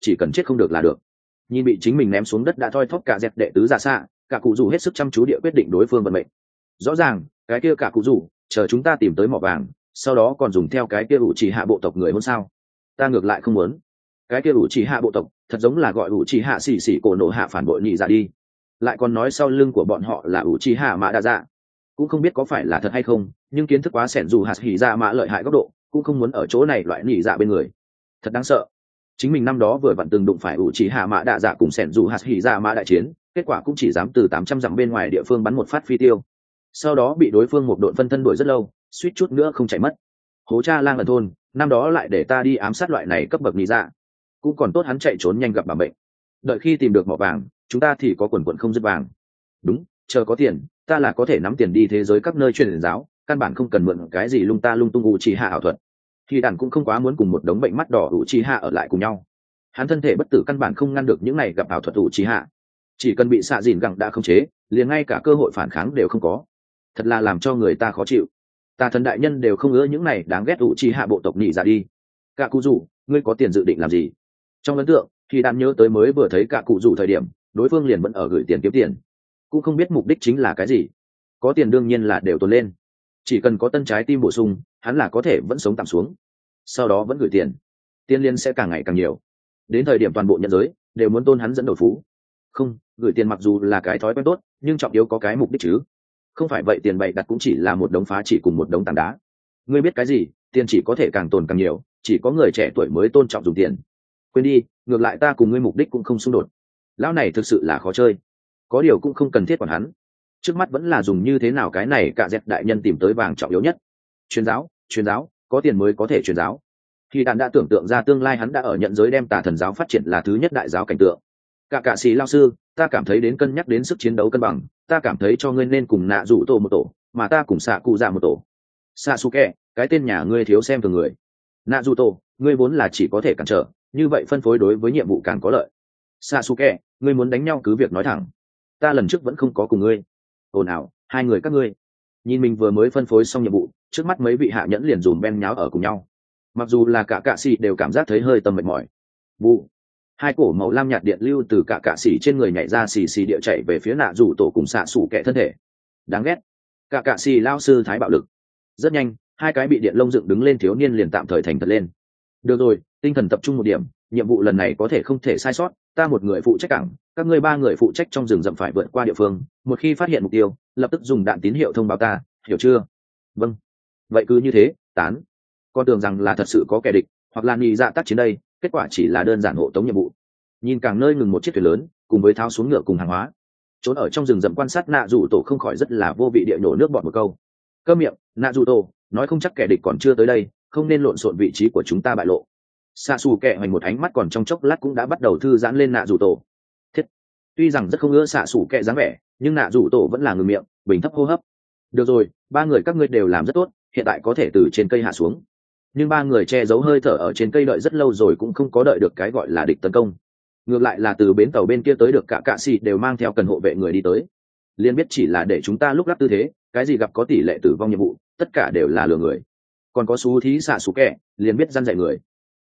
chỉ cần chết không được là được. Nhìn bị chính mình ném xuống đất đã thoi thóp cả dẹp đệ tứ ra xa, cả cụ rủ hết sức chăm chú địa quyết định đối phương vận mệnh. Rõ ràng cái kia cả cụ rủ chờ chúng ta tìm tới mỏ vàng, sau đó còn dùng theo cái kia ủ chỉ hạ bộ tộc người hôn sao? Ta ngược lại không muốn. Cái kia ủ chỉ hạ bộ tộc thật giống là gọi ủ chỉ hạ xỉ xỉ cổ nổ hạ phản bội nhị dạ đi, lại còn nói sau lưng của bọn họ là ủ chỉ hạ mã đa dạ. Cũng không biết có phải là thật hay không, nhưng kiến thức quá sẻn dù hạt hỉ dạ mã lợi hại góc độ, cũng không muốn ở chỗ này loại nhị dạ bên người. Thật đáng sợ. Chính mình năm đó vừa vặn từng đụng phải ủ chỉ hạ mã đa dạ cùng sẻn dù hạt hỉ dạ mã đại chiến, kết quả cũng chỉ dám từ 800 dặm bên ngoài địa phương bắn một phát phi tiêu, sau đó bị đối phương một đội phân thân đuổi rất lâu, suýt chút nữa không chạy mất. Hố cha lang ẩn thôn năm đó lại để ta đi ám sát loại này cấp bậc nhị dạ, cũng còn tốt hắn chạy trốn nhanh gặp bà bệnh. Đợi khi tìm được mỏ vàng, chúng ta thì có quần quần không dứt vàng. Đúng, chờ có tiền, ta là có thể nắm tiền đi thế giới các nơi truyền giáo, căn bản không cần mượn cái gì lung ta lung tung ủ trì hạ ảo thuật. Thì đàn cũng không quá muốn cùng một đống bệnh mắt đỏ ủ trì hạ ở lại cùng nhau. Hắn thân thể bất tử căn bản không ngăn được những này gặp ảo thuật ủ trì hạ, chỉ cần bị xạ dìn gẳng đã khống chế, liền ngay cả cơ hội phản kháng đều không có. Thật là làm cho người ta khó chịu. Ta thần đại nhân đều không ngứa những này đáng ghét ủ trì hạ bộ tộc nhị ra đi. Cả cụ rủ, ngươi có tiền dự định làm gì? Trong ấn tượng, thì đàn nhớ tới mới vừa thấy cả cụ rủ thời điểm, đối phương liền vẫn ở gửi tiền kiếm tiền, cũng không biết mục đích chính là cái gì. Có tiền đương nhiên là đều tồn lên, chỉ cần có tân trái tim bổ sung, hắn là có thể vẫn sống tạm xuống, sau đó vẫn gửi tiền, tiền liên sẽ càng ngày càng nhiều, đến thời điểm toàn bộ nhân giới đều muốn tôn hắn dẫn đầu phú. Không, gửi tiền mặc dù là cái thói quen tốt, nhưng trọng yếu có cái mục đích chứ, không phải vậy tiền bày đặt cũng chỉ là một đống phá chỉ cùng một đống tảng đá. Ngươi biết cái gì, tiền chỉ có thể càng tồn càng nhiều, chỉ có người trẻ tuổi mới tôn trọng dùng tiền. Quên đi, ngược lại ta cùng ngươi mục đích cũng không xung đột. Lão này thực sự là khó chơi, có điều cũng không cần thiết quản hắn, trước mắt vẫn là dùng như thế nào cái này cả dẹp đại nhân tìm tới vàng trọng yếu nhất. Truyền giáo, có tiền mới có thể truyền giáo. Khi đàn đã tưởng tượng ra tương lai hắn đã ở nhận giới đem tà thần giáo phát triển là thứ nhất đại giáo cảnh tượng. Cả sĩ lao sư, ta cảm thấy đến cân nhắc đến sức chiến đấu cân bằng, ta cảm thấy cho ngươi nên cùng nạ rủ tổ một tổ, mà ta cùng xạ cụ dạ một tổ. Sasuke, cái tên nhà ngươi thiếu xem thường người. Nạ rủ tổ, ngươi vốn là chỉ có thể cản trở, như vậy phân phối đối với nhiệm vụ càng có lợi. Sasuke, ngươi muốn đánh nhau cứ việc nói thẳng, ta lần trước vẫn không có cùng ngươi. Ồn ào, hai người các ngươi. Nhìn mình vừa mới phân phối xong nhiệm vụ, trước mắt mấy vị hạ nhẫn liền dùm ben nháo ở cùng nhau. Mặc dù là cả cạ sĩ đều cảm giác thấy hơi tâm mệt mỏi. Vụ. Hai cổ màu lam nhạt điện lưu từ cả cạ sĩ trên người nhảy ra xì xì địa chạy về phía nạ rủ tổ cùng xạ sủ kẻ thân thể. Đáng ghét. Cả cạ sĩ lao sư thái bạo lực. Rất nhanh, hai cái bị điện lông dựng đứng lên thiếu niên liền tạm thời thành thật lên. Được rồi, tinh thần tập trung một điểm, nhiệm vụ lần này có thể không thể sai sót, ta một người phụ trách cảng, các ngươi ba người phụ trách trong rừng rậm phải vượt qua địa phương, một khi phát hiện mục tiêu lập tức dùng đạn tín hiệu thông báo ta, hiểu chưa? Vâng. Vậy cứ như thế, tán. Con tưởng rằng là thật sự có kẻ địch hoặc là nghi dạ tác chiến đây, kết quả chỉ là đơn giản hộ tống nhiệm vụ. Nhìn càng nơi ngừng một chiếc thuyền lớn cùng với tháo xuống ngựa cùng hàng hóa, trốn ở trong rừng rậm quan sát nạ rủ tổ không khỏi rất là vô vị địa nhổ nước bọt một câu. Câm miệng, nạ rủ tổ, nói không chắc kẻ địch còn chưa tới đây, không nên lộn xộn vị trí của chúng ta bại lộ. Xạ xù kẹ hoành một ánh mắt còn trong chốc lát cũng đã bắt đầu thư giãn lên nạ rủ tổ. Thiết. Tuy rằng rất không ưa xạ xù kẹ dáng vẻ, nhưng nạ rủ tổ vẫn là ngừng miệng, bình thấp hô hấp. Được rồi, ba người các ngươi đều làm rất tốt, hiện tại có thể từ trên cây hạ xuống. Nhưng ba người che giấu hơi thở ở trên cây đợi rất lâu rồi cũng không có đợi được cái gọi là địch tấn công. Ngược lại là từ bến tàu bên kia tới được cả cạ xì đều mang theo cần hộ vệ người đi tới. Liên biết chỉ là để chúng ta lúc lắp tư thế, cái gì gặp có tỷ lệ tử vong nhiệm vụ, tất cả đều là lừa người. Còn có xú thí xạ xù kẹ, liền biết răn dạy người.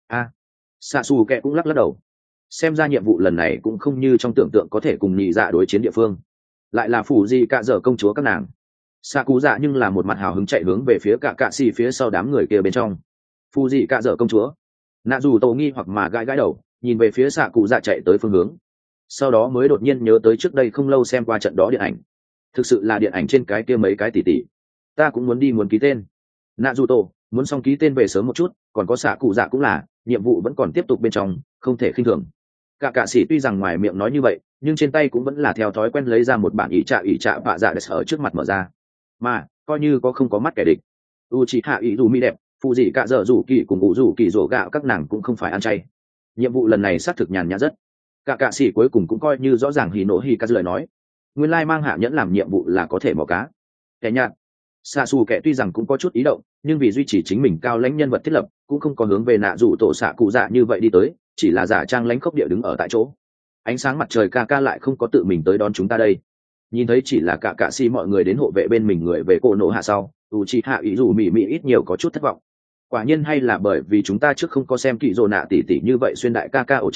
Xạ xù kẹ cũng lắc lắc đầu. Xem ra nhiệm vụ lần này cũng không như trong tưởng tượng có thể cùng nhị dạ đối chiến địa phương, lại là phủ gì cạ dở công chúa các nàng. Xạ cụ dạ nhưng là một mặt hào hứng chạy hướng về phía cả cạ xì phía sau đám người kia bên trong. Phù gì cạ dở công chúa. Nạ dù tổ nghi hoặc mà gãi gãi đầu, nhìn về phía xạ cụ dạ chạy tới phương hướng, sau đó mới đột nhiên nhớ tới trước đây không lâu xem qua trận đó điện ảnh. Thực sự là điện ảnh trên cái kia mấy cái tỷ tỷ. Ta cũng muốn đi muốn ký tên. Nạ dù tổ muốn xong ký tên về sớm một chút, còn có xạ cụ dạ cũng là, nhiệm vụ vẫn còn tiếp tục bên trong, không thể khinh thường. Cả cạ sĩ tuy rằng ngoài miệng nói như vậy, nhưng trên tay cũng vẫn là theo thói quen lấy ra một bản ỷ trạ bạ dạ để ở trước mặt mở ra. Mà coi như có không có mắt kẻ địch, Uchiha Izumi đẹp, phụ gì cả giờ rủ kỳ cùng ngủ rủ kỳ rổ gạo các nàng cũng không phải ăn chay. Nhiệm vụ lần này xác thực nhàn nhã rất. Cả cạ sĩ cuối cùng cũng coi như rõ ràng hỉ nộ hỉ ca lời nói, nguyên lai mang hạ nhẫn làm nhiệm vụ là có thể mò cá. Kẻ nhạt. Xạ xù kẻ tuy rằng cũng có chút ý động, nhưng vì duy trì chính mình cao lãnh nhân vật thiết lập, cũng không có hướng về nạ rủ tổ xạ cụ dạ như vậy đi tới, chỉ là giả trang lãnh khốc địa đứng ở tại chỗ. Ánh sáng mặt trời ca ca lại không có tự mình tới đón chúng ta đây. Nhìn thấy chỉ là cả cạ sĩ mọi người đến hộ vệ bên mình người về cổ nổ hạ sau, Uchiha Izumi ít nhiều có chút thất vọng. Quả nhiên hay là bởi vì chúng ta trước không có xem kỳ rồ nạ tỷ tỷ như vậy xuyên đại ca ca ổ chăn,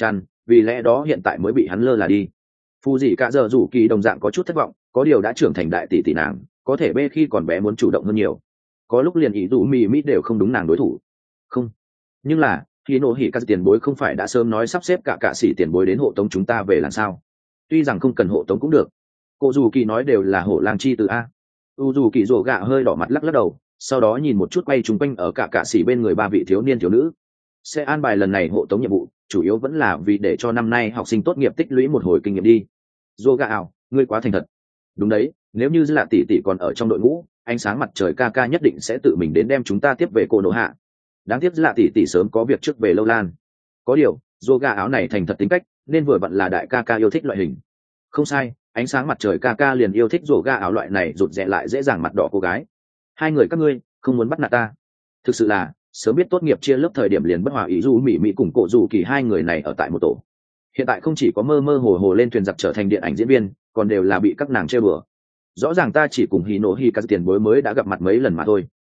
vì lẽ đó hiện tại mới bị hắn lơ là đi. Phù dị cả giờ rủ kỳ đồng dạng có chút thất vọng, có điều đã trưởng thành đại tỷ tỷ nàng, có thể bê khi còn bé muốn chủ động hơn nhiều, có lúc liền ý dù mì mít đều không đúng nàng đối thủ. Không, nhưng là khi nổ hỉ các tiền bối không phải đã sớm nói sắp xếp cả sĩ tiền bối đến hộ tống chúng ta về làm sao? Tuy rằng không cần hộ tống cũng được. Cô dù kỳ nói đều là hổ lang chi từ a. U dù kỳ rổ gạ hơi đỏ mặt lắc lắc đầu, sau đó nhìn một chút quay chung quanh ở cả sĩ bên người ba vị thiếu niên thiếu nữ. Sẽ an bài lần này hộ tống nhiệm vụ chủ yếu vẫn là vì để cho năm nay học sinh tốt nghiệp tích lũy một hồi kinh nghiệm đi. Rổ gạ ảo, ngươi quá thành thật. Đúng đấy, nếu như là tỷ tỷ còn ở trong đội ngũ, ánh sáng mặt trời ca ca nhất định sẽ tự mình đến đem chúng ta tiếp về cô nổ hạ. Đáng tiếc là tỷ tỷ sớm có việc trước về lâu lan. Có điều dô ga áo này thành thật tính cách, nên vừa vặn là đại ca ca yêu thích loại hình. Không sai, ánh sáng mặt trời ca ca liền yêu thích dô ga áo loại này rụt rè lại dễ dàng mặt đỏ cô gái. Hai người các ngươi không muốn bắt nạt ta. Thực sự là sớm biết tốt nghiệp chia lớp thời điểm liền bất hòa ý du mỹ mỹ cùng cổ dù kỳ hai người này ở tại một tổ. Hiện tại không chỉ có mơ mơ hồ hồ lên thuyền giặc trở thành điện ảnh diễn viên, còn đều là bị các nàng trêu đùa. Rõ ràng ta chỉ cùng hì nổ hì các tiền bối mới đã gặp mặt mấy lần mà thôi,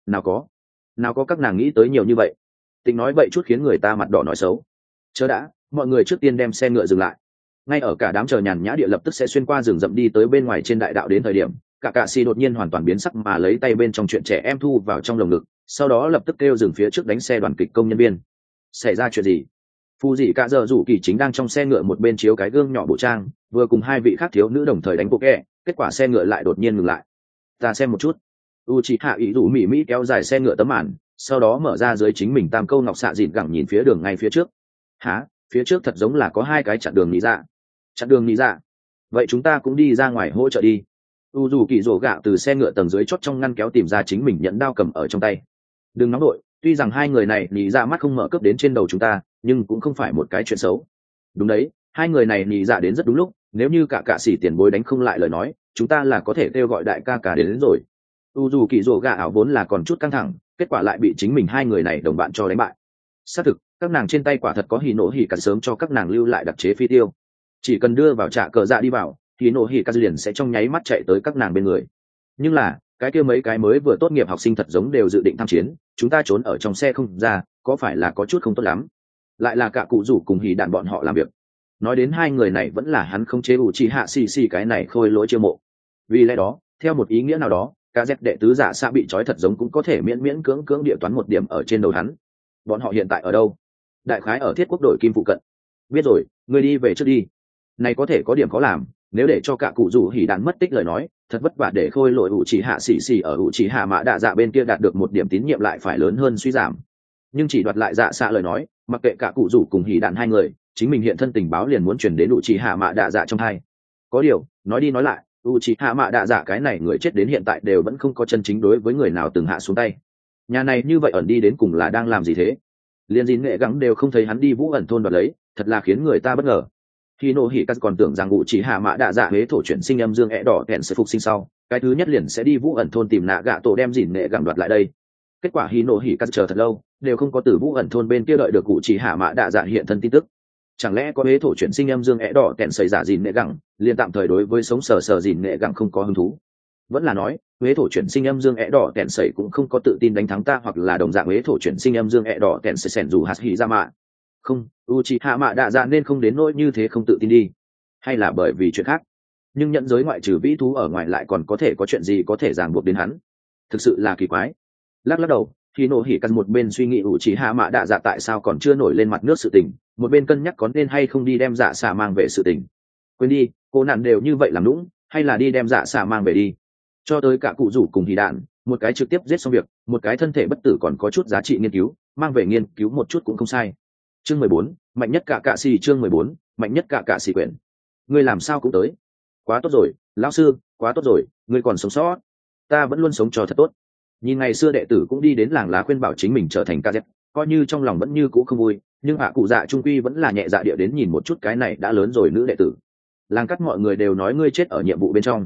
nào có các nàng nghĩ tới nhiều như vậy. Tình nói vậy chút khiến người ta mặt đỏ nói xấu. Chớ đã, mọi người trước tiên đem xe ngựa dừng lại. Ngay ở cả đám chờ nhàn nhã địa lập tức sẽ xuyên qua rừng rậm đi tới bên ngoài trên đại đạo đến thời điểm, cả si đột nhiên hoàn toàn biến sắc mà lấy tay bên trong chuyện trẻ em thu vào trong lồng ngực, sau đó lập tức kêu dừng phía trước đánh xe đoàn kịch công nhân viên. Xảy ra chuyện gì? Phu dị cả giờ rủ kỳ chính đang trong xe ngựa một bên chiếu cái gương nhỏ bộ trang, vừa cùng hai vị khác thiếu nữ đồng thời đánh bộ kẹ, kết quả xe ngựa lại đột nhiên ngừng lại. Ta xem một chút. Uchiha ý rủ mỹ mỹ kéo dài xe ngựa tấm màn, sau đó mở ra dưới chính mình tam câu ngọc xạ dịn gẳng nhìn phía đường ngay phía trước. Hả? Phía trước thật giống là có hai cái chặn đường lý dạ. Chặn đường lý dạ? Vậy chúng ta cũng đi ra ngoài hỗ trợ đi. Dù kỳ rổ gạo từ xe ngựa tầng dưới chót trong ngăn kéo tìm ra chính mình nhẫn đao cầm ở trong tay. Đừng nóng đội, tuy rằng hai người này lý dạ mắt không mở cướp đến trên đầu chúng ta, nhưng cũng không phải một cái chuyện xấu. Đúng đấy, hai người này lý dạ đến rất đúng lúc, nếu như cả sĩ tiền bối đánh không lại lời nói, chúng ta là có thể kêu gọi đại ca cả đến rồi. Dù kỳ rổ gạo vốn là còn chút căng thẳng, kết quả lại bị chính mình hai người này đồng bạn cho đánh bại. Xác thực, các nàng trên tay quả thật có hì nổ hì cắt sớm cho các nàng lưu lại đặc chế phi tiêu, chỉ cần đưa vào trạ cờ dạ đi vào, hì nổ hì cắt liền sẽ trong nháy mắt chạy tới các nàng bên người. Nhưng là cái kia mấy cái mới vừa tốt nghiệp học sinh thật giống đều dự định tham chiến, chúng ta trốn ở trong xe không ra, có phải là có chút không tốt lắm? Lại là cả cụ rủ cùng hì đạn bọn họ làm việc. Nói đến hai người này vẫn là hắn không chế ủ chỉ hạ xì cái này khôi lỗi chiêu mộ. Vì lẽ đó, theo một ý nghĩa nào đó, cả dép đệ tứ giả xa bị trói thật giống cũng có thể miễn miễn cưỡng cưỡng địa toán một điểm ở trên đầu hắn. Bọn họ hiện tại ở đâu? Đại khái ở thiết quốc đội kim phụ cận. Biết rồi, ngươi đi về trước đi. Này có thể có điểm khó làm, nếu để cho cả cụ rủ hỉ đạn mất tích lời nói, thật vất vả để khôi lỗi ủ chỉ hạ xì ở ủ chỉ hạ mã đạ dạ bên kia đạt được một điểm tín nhiệm lại phải lớn hơn suy giảm. Nhưng chỉ đoạt lại dạ xạ lời nói, mặc kệ cả cụ rủ cùng hỉ đạn hai người, chính mình hiện thân tình báo liền muốn chuyển đến ủ chỉ hạ mã đạ dạ trong hai. Có điều, nói đi nói lại, Uchiha Mạ Đạ Dạ cái này người chết đến hiện tại đều vẫn không có chân chính đối với người nào từng hạ xuống tay. Nhà này như vậy ẩn đi đến cùng là đang làm gì thế? Liên Dìn Nghệ Gắng đều không thấy hắn đi Vũ ẩn thôn đoạt lấy, thật là khiến người ta bất ngờ. Hino Hikazu còn tưởng rằng Uchiha Mạ Đạ Dạ huế thổ chuyển sinh âm dương ẻ đỏ kẹn sẽ phục sinh sau, cái thứ nhất liền sẽ đi Vũ ẩn thôn tìm nạ gạ tổ đem Dìn Nghệ Gắng đoạt lại đây. Kết quả Hino Hikazu chờ thật lâu, đều không có từ Vũ ẩn thôn bên kia đợi được Uchiha Mạ Đạ Dạ hiện thân tin tức. Chẳng lẽ có huế thổ chuyển sinh âm dương ẻ đỏ kẹn xảy ra Dìn Nghệ Gắng, liền tạm thời đối với sống sờ Dìn Nghệ Gắng không có hứng thú? Vẫn là nói huế thổ chuyển sinh âm dương ẻ đỏ kẹn sẩy cũng không có tự tin đánh thắng ta, hoặc là đồng dạng huế thổ chuyển sinh âm dương ẻ đỏ kẹn sẩy sẻn dù hạt hỉ ra mạ không, Uchiha Mạ Đạ Dạ nên không đến nỗi như thế không tự tin đi, hay là bởi vì chuyện khác? Nhưng nhận giới ngoại trừ vĩ thú ở ngoài lại còn có thể có chuyện gì có thể ràng buộc đến hắn? Thực sự là kỳ quái. Lắc đầu, khi nổ hỉ căn một bên suy nghĩ Uchiha Mạ Đạ Dạ tại sao còn chưa nổi lên mặt nước sự tình, một bên cân nhắc có nên hay không đi đem dạ xà mang về sự tình. Quên đi, cô nạn đều như vậy làm lũng, hay là đi đem dạ xà mang về đi. Cho tới cả cụ rủ cùng hỉ đạn, một cái trực tiếp giết xong việc, một cái thân thể bất tử còn có chút giá trị nghiên cứu, mang về nghiên cứu một chút cũng không sai. Chương 14, mạnh nhất cả xì. Chương 14, mạnh nhất cả xì quyển. Ngươi làm sao cũng tới? Quá tốt rồi, lão sư, quá tốt rồi, ngươi còn sống sót. Ta vẫn luôn sống cho thật tốt. Nhìn ngày xưa đệ tử cũng đi đến làng lá khuyên bảo chính mình trở thành ca dép, coi như trong lòng vẫn như cũ không vui, nhưng hạ cụ dạ trung quy vẫn là nhẹ dạ địa đến nhìn một chút cái này đã lớn rồi nữ đệ tử. Làng cắt mọi người đều nói ngươi chết ở nhiệm vụ bên trong.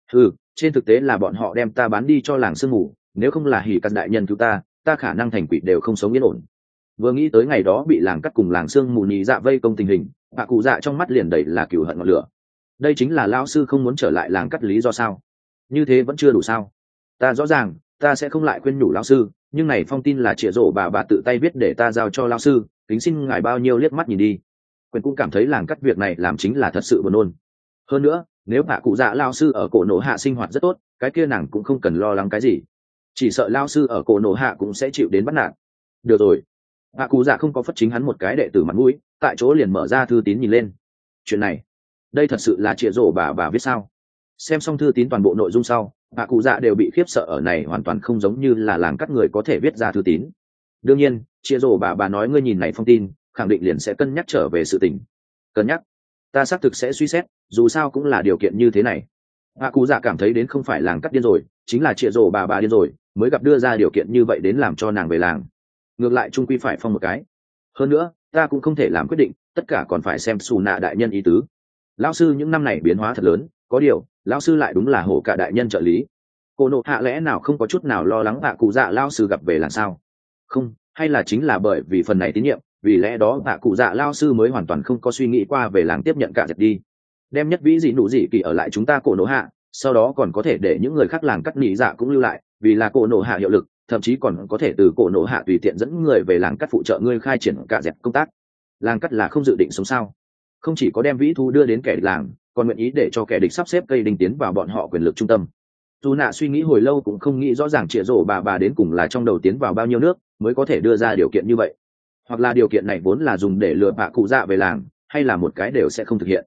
Trên thực tế là bọn họ đem ta bán đi cho làng sương mù, nếu không là hỉ cắt đại nhân cứu ta khả năng thành quỷ đều không sống yên ổn. Vừa nghĩ tới ngày đó bị làng cắt cùng làng sương mù nhị dạ vây công tình hình, hạ cụ dạ trong mắt liền đầy là cừu hận ngọn lửa. Đây chính là lão sư không muốn trở lại làng cắt lý do sao? Như thế vẫn chưa đủ sao? Ta rõ ràng, ta sẽ không lại khuyên nhủ lão sư, nhưng này phong tin là trịa rổ bà tự tay viết để ta giao cho lão sư, kính xin ngài bao nhiêu liếc mắt nhìn đi. quyền cũng cảm thấy làng cắt việc này làm chính là thật sự buồn nôn. Hơn nữa nếu bà cụ dạ lao sư ở cổ nổ hạ sinh hoạt rất tốt, cái kia nàng cũng không cần lo lắng cái gì, chỉ sợ lao sư ở cổ nổ hạ cũng sẽ chịu đến bắt nạt. Được rồi, bà cụ dạ không có phất chính hắn một cái đệ tử mặt mũi, tại chỗ liền mở ra thư tín nhìn lên. Chuyện này, đây thật sự là chĩa rổ bà viết sao? Xem xong thư tín toàn bộ nội dung sau, bà cụ dạ đều bị khiếp sợ, ở này hoàn toàn không giống như là làng cắt người có thể viết ra thư tín. Đương nhiên chĩa rổ bà nói ngươi nhìn này phong tin khẳng định liền sẽ cân nhắc trở về sự tình. Cân nhắc? Ta xác thực sẽ suy xét, dù sao cũng là điều kiện như thế này. Bà cụ dạ cảm thấy đến không phải làng cắt điên rồi, chính là chĩa rổ bà điên rồi mới gặp đưa ra điều kiện như vậy đến làm cho nàng về làng. Ngược lại trung quy phải phong một cái. Hơn nữa ta cũng không thể làm quyết định, tất cả còn phải xem xù nạ đại nhân ý tứ. Lão sư những năm này biến hóa thật lớn, có điều lão sư lại đúng là hổ cả đại nhân trợ lý. Cô nộ hạ lẽ nào không có chút nào lo lắng bà cụ dạ lao sư gặp về làm sao? Không, hay là chính là bởi vì phần này tín nhiệm, vì lẽ đó bà cụ dạ lao sư mới hoàn toàn không có suy nghĩ qua về làng tiếp nhận cả dẹp đi. Đem nhất vĩ dị nụ dị kỳ ở lại chúng ta cổ nộ hạ, sau đó còn có thể để những người khác làng cắt nỉ dạ cũng lưu lại, vì là cổ nộ hạ hiệu lực, thậm chí còn có thể từ cổ nộ hạ tùy tiện dẫn người về làng cắt phụ trợ ngươi khai triển cả dẹp công tác. Làng cắt là không dự định sống sao? Không chỉ có đem vĩ thú đưa đến kẻ địch làng, còn nguyện ý để cho kẻ địch sắp xếp cây đinh tiến vào bọn họ quyền lực trung tâm. Dù nạ suy nghĩ hồi lâu cũng không nghĩ rõ ràng chĩa rổ bà đến cùng là trong đầu tiến vào bao nhiêu nước mới có thể đưa ra điều kiện như vậy, hoặc là điều kiện này vốn là dùng để lừa bà cụ dạ về làng, hay là một cái đều sẽ không thực hiện.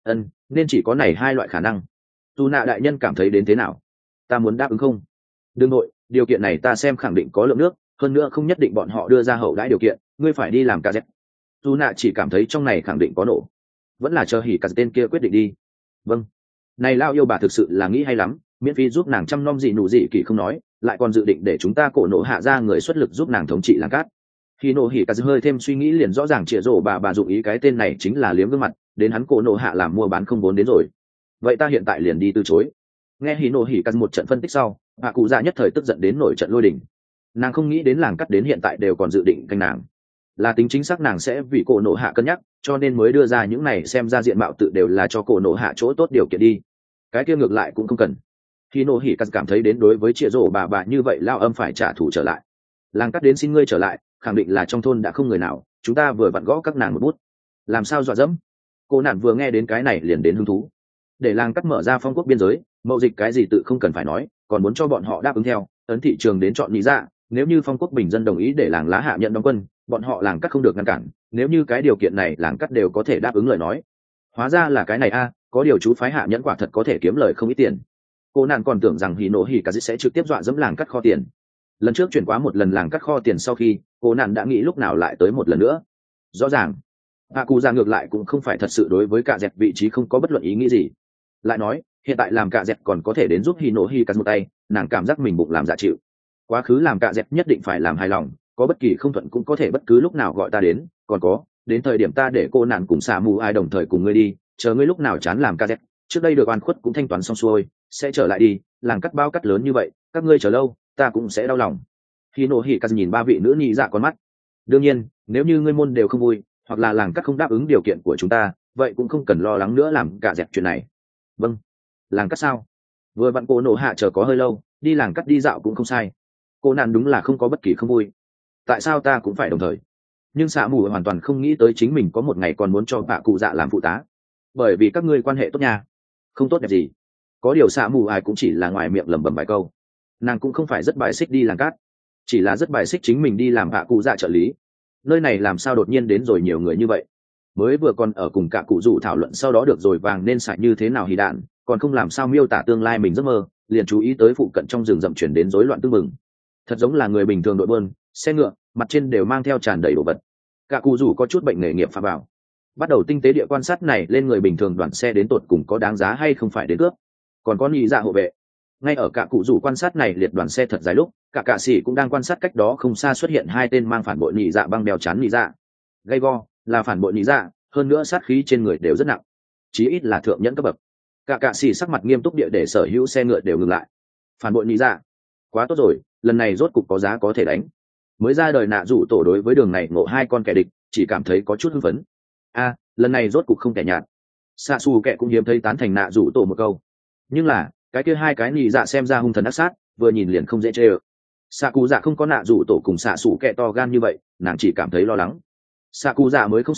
Nên chỉ có này hai loại khả năng. Dù nạ đại nhân cảm thấy đến thế nào? Ta muốn đáp ứng không? Đương nội, điều kiện này ta xem khẳng định có lượng nước, hơn nữa không nhất định bọn họ đưa ra hậu đãi điều kiện, ngươi phải đi làm cả dẹp. Dù nạ chỉ cảm thấy trong này khẳng định có nổ, vẫn là chờ hỉ cả tên kia quyết định đi. Vâng, này lao yêu bà thực sự là nghĩ hay lắm, miễn phí giúp nàng chăm nom gì nụ gì kỳ không nói, lại còn dự định để chúng ta cổ nộ hạ ra người xuất lực giúp nàng thống trị làng cát. Khi nộ hỉ cả hơi thêm suy nghĩ liền rõ ràng chĩa rổ bà dụng ý cái tên này chính là liếm gương mặt, đến hắn cổ nộ hạ làm mua bán không vốn đến rồi. Vậy ta hiện tại liền đi từ chối. Nghe hỉ nộ hỉ cả một trận phân tích sau, bà cụ dạ nhất thời tức giận đến nổi trận lôi đình. Nàng không nghĩ đến làng cát đến hiện tại đều còn dự định canh nàng, là tính chính xác nàng sẽ vì cổ nộ hạ cân nhắc, cho nên mới đưa ra những này xem ra diện mạo tự đều là cho cổ nộ hạ chỗ tốt điều kiện đi. Cái kia ngược lại cũng không cần. Khi nộ hỉ cắt cảm thấy đến đối với chĩa rổ bà như vậy lao âm phải trả thù trở lại. Làng cắt đến xin ngươi trở lại, khẳng định là trong thôn đã không người nào, chúng ta vừa vặn gõ các nàng một bút. Làm sao dọa dẫm? Cô nạn vừa nghe đến cái này liền đến hứng thú. Để làng cắt mở ra phong quốc biên giới, mậu dịch cái gì tự không cần phải nói, còn muốn cho bọn họ đáp ứng theo, ấn thị trường đến chọn lý ra. Nếu như phong quốc bình dân đồng ý để làng lá hạ nhận đóng quân, bọn họ làng cắt không được ngăn cản. Nếu như cái điều kiện này làng cắt đều có thể đáp ứng lời nói, hóa ra là cái này a, có điều chú phái hạ nhẫn quả thật có thể kiếm lời không ít tiền. Cô nàng còn tưởng rằng hỉ nổ hỉ cả sẽ trực tiếp dọa dẫm làng cắt kho tiền. Lần trước chuyển qua một lần làng cắt kho tiền sau khi cô nàng đã nghĩ lúc nào lại tới một lần nữa. Rõ ràng bà cụ ra ngược lại cũng không phải thật sự đối với cả dẹp vị trí không có bất luận ý nghĩ gì. Lại nói hiện tại làm cả dẹp còn có thể đến giúp hỉ nổ hỉ cả một tay, nàng cảm giác mình bụng làm dạ chịu. Quá khứ làm cả dẹp nhất định phải làm hài lòng, có bất kỳ không thuận cũng có thể bất cứ lúc nào gọi ta đến, còn có đến thời điểm ta để cô nàng cùng xả mù ai đồng thời cùng ngươi đi, chờ ngươi lúc nào chán làm cả dẹp, trước đây được oan khuất cũng thanh toán xong xuôi, sẽ trở lại đi. Làng cắt bao cắt lớn như vậy, các ngươi chờ lâu ta cũng sẽ đau lòng. Khi nổ hỉ cắt nhìn ba vị nữ nhị dạ con mắt. Đương nhiên nếu như ngươi môn đều không vui, hoặc là làng cắt không đáp ứng điều kiện của chúng ta, vậy cũng không cần lo lắng nữa làm cả dẹp chuyện này. Vâng. Làng cắt sao? Vừa vặn cô nổ hạ chờ có hơi lâu, đi làng cắt đi dạo cũng không sai. Cô nạn đúng là không có bất kỳ không vui. Tại sao ta cũng phải đồng thời? Nhưng xạ mù hoàn toàn không nghĩ tới chính mình có một ngày còn muốn cho bà cụ dạ làm phụ tá. Bởi vì các ngươi quan hệ tốt nha. Không tốt đẹp gì. Có điều xạ mù ai cũng chỉ là ngoài miệng lẩm bẩm vài câu. Nàng cũng không phải rất bài xích đi làng cát, chỉ là rất bài xích chính mình đi làm bà cụ dạ trợ lý. Nơi này làm sao đột nhiên đến rồi nhiều người như vậy? Mới vừa còn ở cùng cả cụ rủ thảo luận sau đó được rồi vàng nên xài như thế nào hì đạn, còn không làm sao miêu tả tương lai mình giấc mơ, liền chú ý tới phụ cận trong rừng rậm chuyển đến rối loạn tương mừng. Thật giống là người bình thường đội bơn, xe ngựa, mặt trên đều mang theo tràn đầy đồ vật. Cả cụ rủ có chút bệnh nghề nghiệp pha vào, bắt đầu tinh tế địa quan sát này lên người bình thường đoàn xe đến tột cùng có đáng giá hay không phải đến cướp. Còn có nhị dạ hộ vệ. Ngay ở cả cụ rủ quan sát này liệt đoàn xe thật dài lúc, cả cạ sĩ cũng đang quan sát cách đó không xa xuất hiện hai tên mang phản bội nhị dạ băng đeo chán nhị dạ. Gay go là phản bội nhị dạ, hơn nữa sát khí trên người đều rất nặng, chí ít là thượng nhẫn cấp bậc. Cả cạ sĩ sắc mặt nghiêm túc địa để sở hữu xe ngựa đều ngừng lại. Phản bội nhị dạ, quá tốt rồi, lần này rốt cục có giá có thể đánh. Mới ra đời nạ rủ tổ đối với đường này ngộ hai con kẻ địch, chỉ cảm thấy có chút hưng phấn. Lần này rốt cục không kẻ nhạt. Xạ xù kẻ cũng hiếm thấy tán thành nạ rủ tổ một câu. Nhưng là cái kia hai cái nhị dạ xem ra hung thần ác sát, vừa nhìn liền không dễ chê ơ. Xạ cụ dạ không có nạ rủ tổ cùng xạ xù kẻ to gan như vậy, nàng chỉ cảm thấy lo lắng. Xạ cụ dạ mới không sai,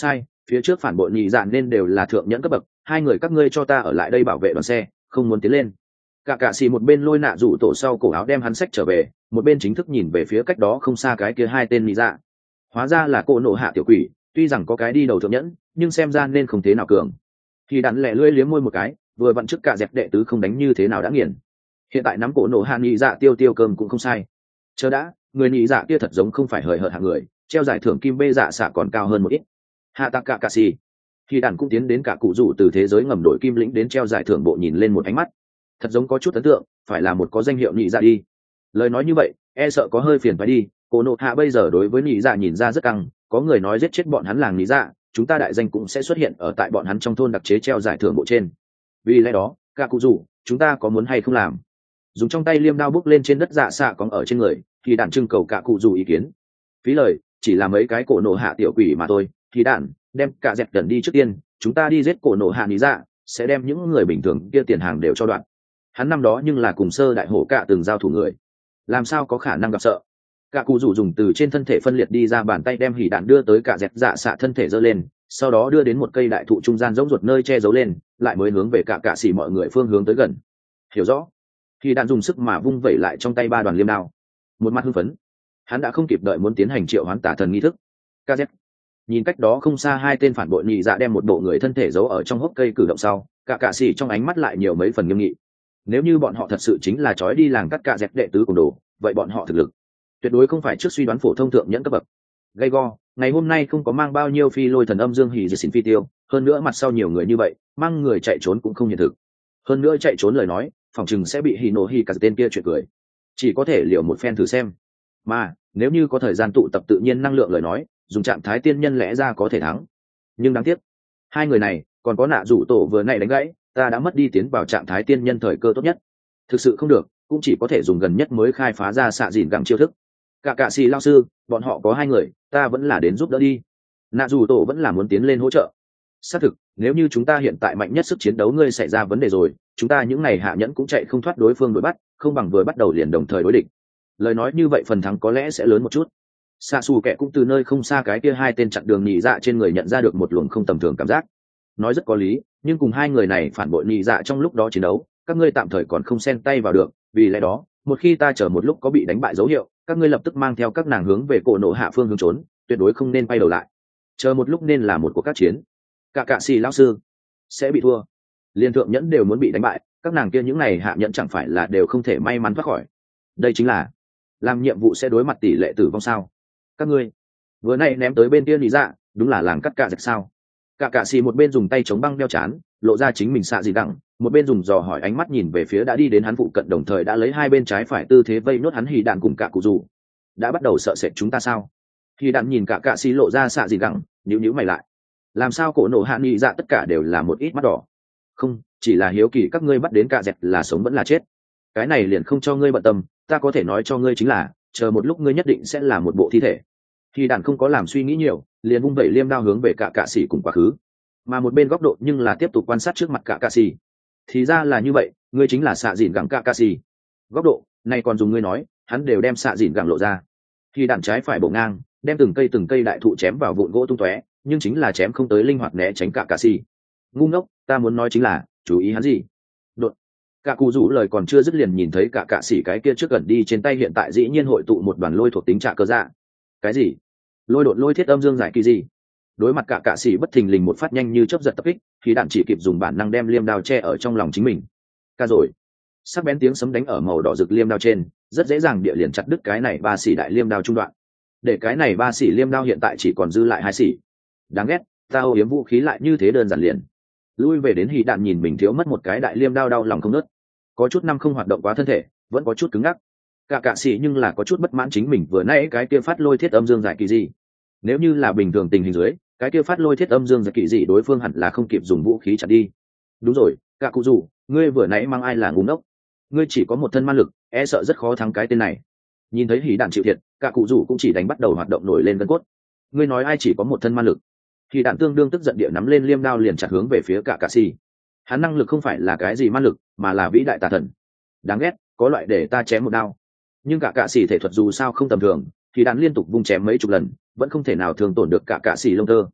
phía trước phản bội nhị dạ nên đều là thượng nhẫn cấp bậc, hai người các ngươi cho ta ở lại đây bảo vệ đoàn xe, không muốn tiến lên. Cả cạ xì một bên lôi nạ rủ tổ sau cổ áo đem hắn sách trở về, một bên chính thức nhìn về phía cách đó không xa cái kia hai tên nhị dạ. Hóa ra là cô nộ hạ tiểu quỷ, tuy rằng có cái đi đầu thượng nhẫn nhưng xem ra nên không thế nào cường. Thì đắn lẹ lưỡi liếm môi một cái, vừa vặn trước cả dẹp đệ tứ không đánh như thế nào đã nghiền. Hiện tại nắm cổ nộ hạ nhị dạ tiêu tiêu cơm cũng không sai. Chờ đã, người nhị dạ kia thật giống không phải hời hợt hạng người, treo giải thưởng kim bê dạ xạ còn cao hơn một ít. Hạ tạc cả cạ xì. Thì đàn cũng tiến đến cả cụ rủ từ thế giới ngầm đổi kim lĩnh đến treo giải thưởng bộ nhìn lên một ánh mắt, thật giống có chút ấn tượng, phải là một có danh hiệu nhị dạ đi. Lời nói như vậy e sợ có hơi phiền phải đi, cổ nộ hạ bây giờ đối với nhị dạ nhìn ra rất căng, có người nói giết chết bọn hắn làng nhị dạ, chúng ta đại danh cũng sẽ xuất hiện ở tại bọn hắn trong thôn đặc chế treo giải thưởng bộ trên. Vì lẽ đó cả cụ rủ, chúng ta có muốn hay không làm? Dùng trong tay liêm đao bước lên trên đất dạ xạ còn ở trên người, thì đạn trưng cầu cả cụ rủ ý kiến. Phí lời, chỉ là mấy cái cổ nộ hạ tiểu quỷ mà thôi. Thì đạn đem cả dẹp đần đi trước tiên, chúng ta đi giết cổ nộ hạ nhị dạ, sẽ đem những người bình thường kia tiền hàng đều cho đoạn. Hắn năm đó nhưng là cùng sơ đại hổ cả từng giao thủ người, làm sao có khả năng gặp sợ. Cả cụ rủ dùng từ trên thân thể phân liệt đi ra bàn tay đem hỉ đạn đưa tới cả dẹp dạ xạ thân thể giơ lên, sau đó đưa đến một cây đại thụ trung gian giống ruột nơi che giấu lên, lại mới hướng về cả xỉ mọi người phương hướng tới gần. Hiểu rõ. Hỉ đạn dùng sức mà vung vẩy lại trong tay ba đoàn liêm đao, một mặt hưng phấn. Hắn đã không kịp đợi muốn tiến hành triệu hoán tả thần nghi thức. Kz nhìn cách đó không xa hai tên phản bội nhị dạ đem một bộ người thân thể giấu ở trong hốc cây cử động sau, cả xỉ trong ánh mắt lại nhiều mấy phần nghiêm nghị. Nếu như bọn họ thật sự chính là trói đi làng cắt cả dẹp đệ tứ cùng đồ, vậy bọn họ thực lực tuyệt đối không phải trước suy đoán phổ thông thượng nhẫn cấp bậc. Gay go, ngày hôm nay không có mang bao nhiêu phi lôi thần âm dương hỉ diệt xỉn phi tiêu, hơn nữa mặt sau nhiều người như vậy, mang người chạy trốn cũng không hiện thực. Hơn nữa chạy trốn lời nói, phòng chừng sẽ bị hỉ nổ hỉ cả tên kia chuyện cười. Chỉ có thể liều một phen thử xem. Mà nếu như có thời gian tụ tập tự nhiên năng lượng lời nói, dùng trạng thái tiên nhân lẽ ra có thể thắng. Nhưng đáng tiếc, hai người này còn có nạ rủ tổ vừa nãy đánh gãy, ta đã mất đi tiến vào trạng thái tiên nhân thời cơ tốt nhất. Thực sự không được, cũng chỉ có thể dùng gần nhất mới khai phá ra xạ dìn gẳng chiêu thức. Cả xì lao sư, bọn họ có hai người, ta vẫn là đến giúp đỡ đi. Nạ rủ tổ vẫn là muốn tiến lên hỗ trợ. Xác thực, nếu như chúng ta hiện tại mạnh nhất sức chiến đấu ngươi xảy ra vấn đề rồi, chúng ta những ngày hạ nhẫn cũng chạy không thoát đối phương đuổi bắt, không bằng vừa bắt đầu liền đồng thời đối địch. Lời nói như vậy phần thắng có lẽ sẽ lớn một chút. Xạ xù kẻ cũng từ nơi không xa cái kia hai tên chặn đường nhị dạ trên người nhận ra được một luồng không tầm thường cảm giác. Nói rất có lý, nhưng cùng hai người này phản bội nhị dạ trong lúc đó chiến đấu, các ngươi tạm thời còn không xen tay vào được, vì lẽ đó một khi ta chờ một lúc có bị đánh bại dấu hiệu, các ngươi lập tức mang theo các nàng hướng về cổ nộ hạ phương hướng trốn, tuyệt đối không nên quay đầu lại. Chờ một lúc nên là một cuộc các chiến. Cả xì lão sư sẽ bị thua, liên thượng nhẫn đều muốn bị đánh bại, các nàng kia những này hạ nhẫn chẳng phải là đều không thể may mắn thoát khỏi. Đây chính là làm nhiệm vụ sẽ đối mặt tỷ lệ tử vong sao? Các ngươi vừa nay ném tới bên kia lý dạ, đúng là làng cắt cạ giặc sao? Cả xì một bên dùng tay chống băng đeo chán, lộ ra chính mình xạ gì đẳng, một bên dùng dò hỏi ánh mắt nhìn về phía đã đi đến hắn phụ cận đồng thời đã lấy hai bên trái phải tư thế vây nốt hắn hì đạn cùng cả cụ dù. Đã bắt đầu sợ sệt chúng ta sao? Hì đạn nhìn cả xì lộ ra xạ gì đẳng, nhíu mày lại. Làm sao cổ nổ hạ nghị dạ tất cả đều là một ít mắt đỏ? Không, chỉ là hiếu kỳ các ngươi bắt đến cạ dẹt là sống vẫn là chết. Cái này liền không cho ngươi bận tâm, ta có thể nói cho ngươi chính là, chờ một lúc ngươi nhất định sẽ là một bộ thi thể. Hì đạn không có làm suy nghĩ nhiều, liền vung vẩy liêm đao hướng về cả xì cùng quá khứ. Mà một bên góc độ nhưng là tiếp tục quan sát trước mặt cả xì. Thì ra là như vậy, ngươi chính là xạ dìn gẳng cả xì. Góc độ này còn dùng ngươi nói, hắn đều đem xạ dìn gẳng lộ ra. Khi đạn trái phải bổ ngang, đem từng cây đại thụ chém vào vụn gỗ tung tóe, nhưng chính là chém không tới linh hoạt né tránh cả xì. Ngu ngốc, ta muốn nói chính là, chú ý hắn gì? Đột. Cả cụ rủ lời còn chưa dứt liền nhìn thấy cả xì cái kia trước gần đi trên tay hiện tại dĩ nhiên hội tụ một đoàn lôi thuộc tính trạ cơ dạ. Cái gì? Lôi đột lôi thiết âm dương giải kỳ gì? Đối mặt cả sĩ bất thình lình một phát nhanh như chớp giật tập kích, thì đạn chỉ kịp dùng bản năng đem liêm đao che ở trong lòng chính mình. Ca rồi, sắc bén tiếng sấm đánh ở màu đỏ rực liêm đao trên, rất dễ dàng địa liền chặt đứt cái này ba xỉ đại liêm đao trung đoạn. Để cái này ba xỉ liêm đao hiện tại chỉ còn dư lại hai xỉ. Đáng ghét, ta ô yếm vũ khí lại như thế đơn giản liền. Lui về đến hì đạn nhìn mình thiếu mất một cái đại liêm đao đau lòng không nớt. Có chút năm không hoạt động quá thân thể, vẫn có chút cứng ngắc. Cả sĩ nhưng là có chút bất mãn chính mình vừa nãy cái kia phát lôi thiết âm dương giải kỳ gì. Nếu như là bình thường tình hình dưới, cái kia phát lôi thiết âm dương giải kỳ dị đối phương hẳn là không kịp dùng vũ khí chặn đi. Đúng rồi, cả cụ dù, ngươi vừa nãy mang ai là ngu ngốc? Ngươi chỉ có một thân man lực, e sợ rất khó thắng cái tên này. Nhìn thấy hỉ đạn chịu thiệt, cả cụ dù cũng chỉ đánh bắt đầu hoạt động nổi lên gân cốt. Ngươi nói ai chỉ có một thân man lực? Hỉ đạn tương đương tức giận địa nắm lên liêm đao liền chặt hướng về phía cả xì. Hắn năng lực không phải là cái gì man lực, mà là vĩ đại tà thần. Đáng ghét, có loại để ta chém một đao. Nhưng cả xì thể thuật dù sao không tầm thường, thì đạn liên tục vung chém mấy chục lần, vẫn không thể nào thường tổn được cả xì lông tơ.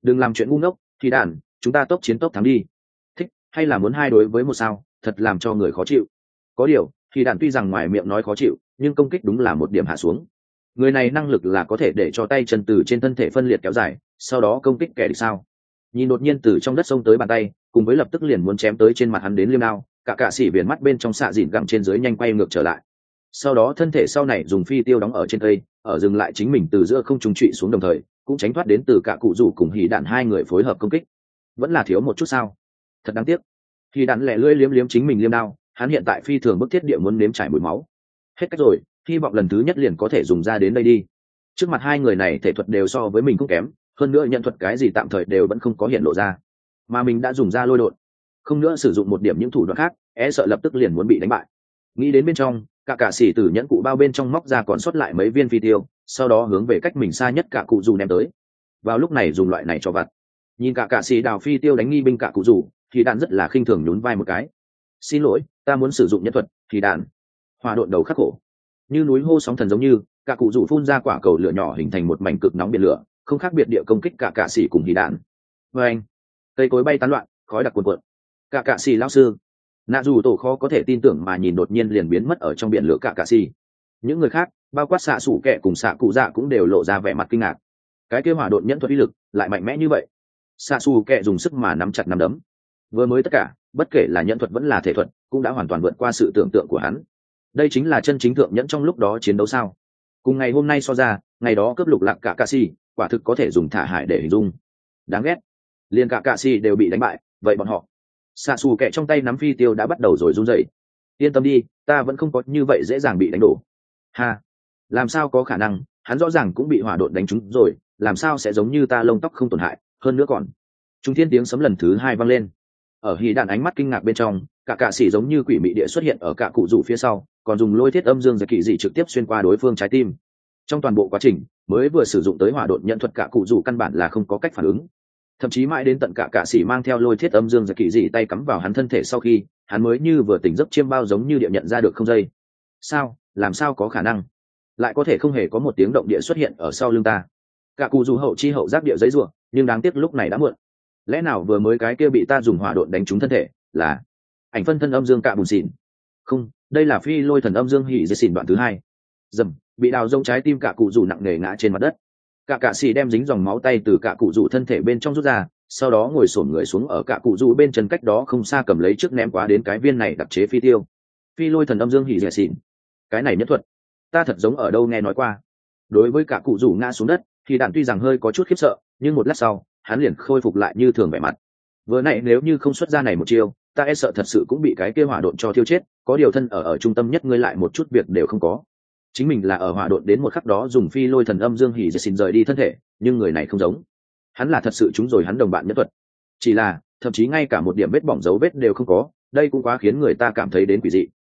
đừng làm chuyện ngu ngốc. Thì đàn, chúng ta tốc chiến tốc thắng đi. Thích hay là muốn 2 đối với 1 sao, thật làm cho người khó chịu. Có điều thì đàn tuy rằng ngoài miệng nói khó chịu, nhưng công kích đúng là một điểm hạ xuống. Người này năng lực là có thể để cho tay chân từ trên thân thể phân liệt kéo dài, sau đó công kích kẻ địch sao. Nhìn đột nhiên từ trong đất sông tới bàn tay, cùng với lập tức liền muốn chém tới trên mặt hắn đến liêm đao, cả sĩ viền mắt bên trong xạ dịn gặm trên dưới nhanh quay ngược trở lại. Sau đó thân thể sau này dùng phi tiêu đóng ở trên cây, ở dừng lại chính mình từ giữa không trung trụy xuống, đồng thời cũng tránh thoát đến từ cả cụ rủ cùng hỉ đạn 2 người phối hợp công kích. Vẫn là thiếu một chút sao, thật đáng tiếc. Hỉ đạn lẻ lưỡi liếm liếm chính mình liêm đao, hắn hiện tại phi thường bức thiết địa muốn nếm trải mùi máu. Hết cách rồi, hy vọng lần thứ nhất liền có thể dùng ra đến đây đi. Trước mặt 2 người này thể thuật đều so với mình cũng kém, hơn nữa nhận thuật cái gì tạm thời đều vẫn không có hiện lộ ra, mà mình đã dùng ra lôi đột, không nữa sử dụng một điểm những thủ đoạn khác, sợ lập tức liền muốn bị đánh bại. Nghĩ đến bên trong, cả sĩ từ nhẫn cụ bao bên trong móc ra còn sót lại mấy viên phi tiêu, sau đó hướng về cách mình xa nhất cả cụ dù ném tới. Vào lúc này dùng loại này cho vặt. Nhìn cả sĩ đào phi tiêu đánh nghi binh cả cụ dù, thì đạn rất là khinh thường nhún vai một cái. Xin lỗi, ta muốn sử dụng nhân thuật. Thì đạn hòa độn đầu khắc khổ, như núi hô sóng thần giống như cả cụ dù phun ra quả cầu lửa nhỏ hình thành một mảnh cực nóng biển lửa, không khác biệt địa công kích cả sĩ cùng thì đạn. Với anh, cây cối bay tán loạn, khói đặc cuồn cuộn. Cả sĩ lão sư, nạ dù tổ khó có thể tin tưởng mà nhìn đột nhiên liền biến mất ở trong biển lửa cả sĩ. Những người khác, bao quát xạ sủ kẹ cùng xạ cụ dạ cũng đều lộ ra vẻ mặt kinh ngạc. Cái kêu hỏa độn nhẫn thuật uy lực lại mạnh mẽ như vậy. Xạ sủ kẹ dùng sức mà nắm chặt nắm đấm. Vừa mới tất cả, bất kể là nhẫn thuật vẫn là thể thuật, cũng đã hoàn toàn vượt qua sự tưởng tượng của hắn. Đây chính là chân chính thượng nhẫn trong lúc đó chiến đấu sao? Cùng ngày hôm nay so ra, ngày đó cướp lục lạc cả sĩ, quả thực có thể dùng thả hải để hình dung. Đáng ghét, liền cả sĩ đều bị đánh bại, vậy bọn họ? Xạ xù kẹ trong tay nắm phi tiêu đã bắt đầu rồi run rẩy. Yên tâm đi, ta vẫn không có như vậy dễ dàng bị đánh đổ. Ha, làm sao có khả năng, hắn rõ ràng cũng bị hỏa độn đánh trúng rồi, làm sao sẽ giống như ta lông tóc không tổn hại, hơn nữa còn. Trung thiên tiếng sấm lần thứ 2 vang lên. Ở hỉ đạn ánh mắt kinh ngạc bên trong, cả sĩ giống như quỷ mị địa xuất hiện ở cả cụ rủ phía sau, còn dùng lôi thiết âm dương giật kỳ dị trực tiếp xuyên qua đối phương trái tim. Trong toàn bộ quá trình, mới vừa sử dụng tới hỏa độn nhận thuật cả cụ rủ căn bản là không có cách phản ứng. Thậm chí mãi đến tận cả sĩ mang theo lôi thiết âm dương giật kỳ dị tay cắm vào hắn thân thể sau khi, hắn mới như vừa tỉnh giấc chiêm bao giống như địa nhận ra được không dây. Sao, làm sao có khả năng? Lại có thể không hề có một tiếng động địa xuất hiện ở sau lưng ta. Cả cụ rủ hậu chi hậu giác địa giấy rủa, nhưng đáng tiếc lúc này đã muộn. Lẽ nào vừa mới cái kia bị ta dùng hỏa độn đánh trúng thân thể là ảnh phân thân âm dương cạ bùn xỉn? Không, đây là phi lôi thần âm dương hỉ dây xỉn đoạn thứ 2. Dầm, bị đào rông trái tim cả cụ rủ nặng nề ngã trên mặt đất. Cả sĩ đem dính dòng máu tay từ cả cụ rủ thân thể bên trong rút ra, sau đó ngồi xổm người xuống ở cả cụ rủ bên chân cách đó không xa cầm lấy trước ném quá đến cái viên này đặc chế phi tiêu. Phi lôi thần âm dương hỉ dây xỉn, cái này nhất thuật, ta thật giống ở đâu nghe nói qua. Đối với cả cụ rủ ngã xuống đất, thì đạn tuy rằng hơi có chút khiếp sợ, nhưng một lát sau hắn liền khôi phục lại như thường vẻ mặt. Vừa nãy nếu như không xuất ra này một chiêu, ta sợ thật sự cũng bị cái kia hỏa độn cho thiêu chết, có điều thân ở trung tâm nhất ngươi lại một chút việc đều không có. Chính mình là ở hỏa độn đến một khắc đó dùng phi lôi thần âm dương hỉ dệt xin rời đi thân thể, nhưng người này không giống, hắn là thật sự trúng rồi hắn đồng bạn nhất thuật. Chỉ là thậm chí ngay cả một điểm vết bỏng dấu vết đều không có, đây cũng quá khiến người ta cảm thấy đến quỷ dị.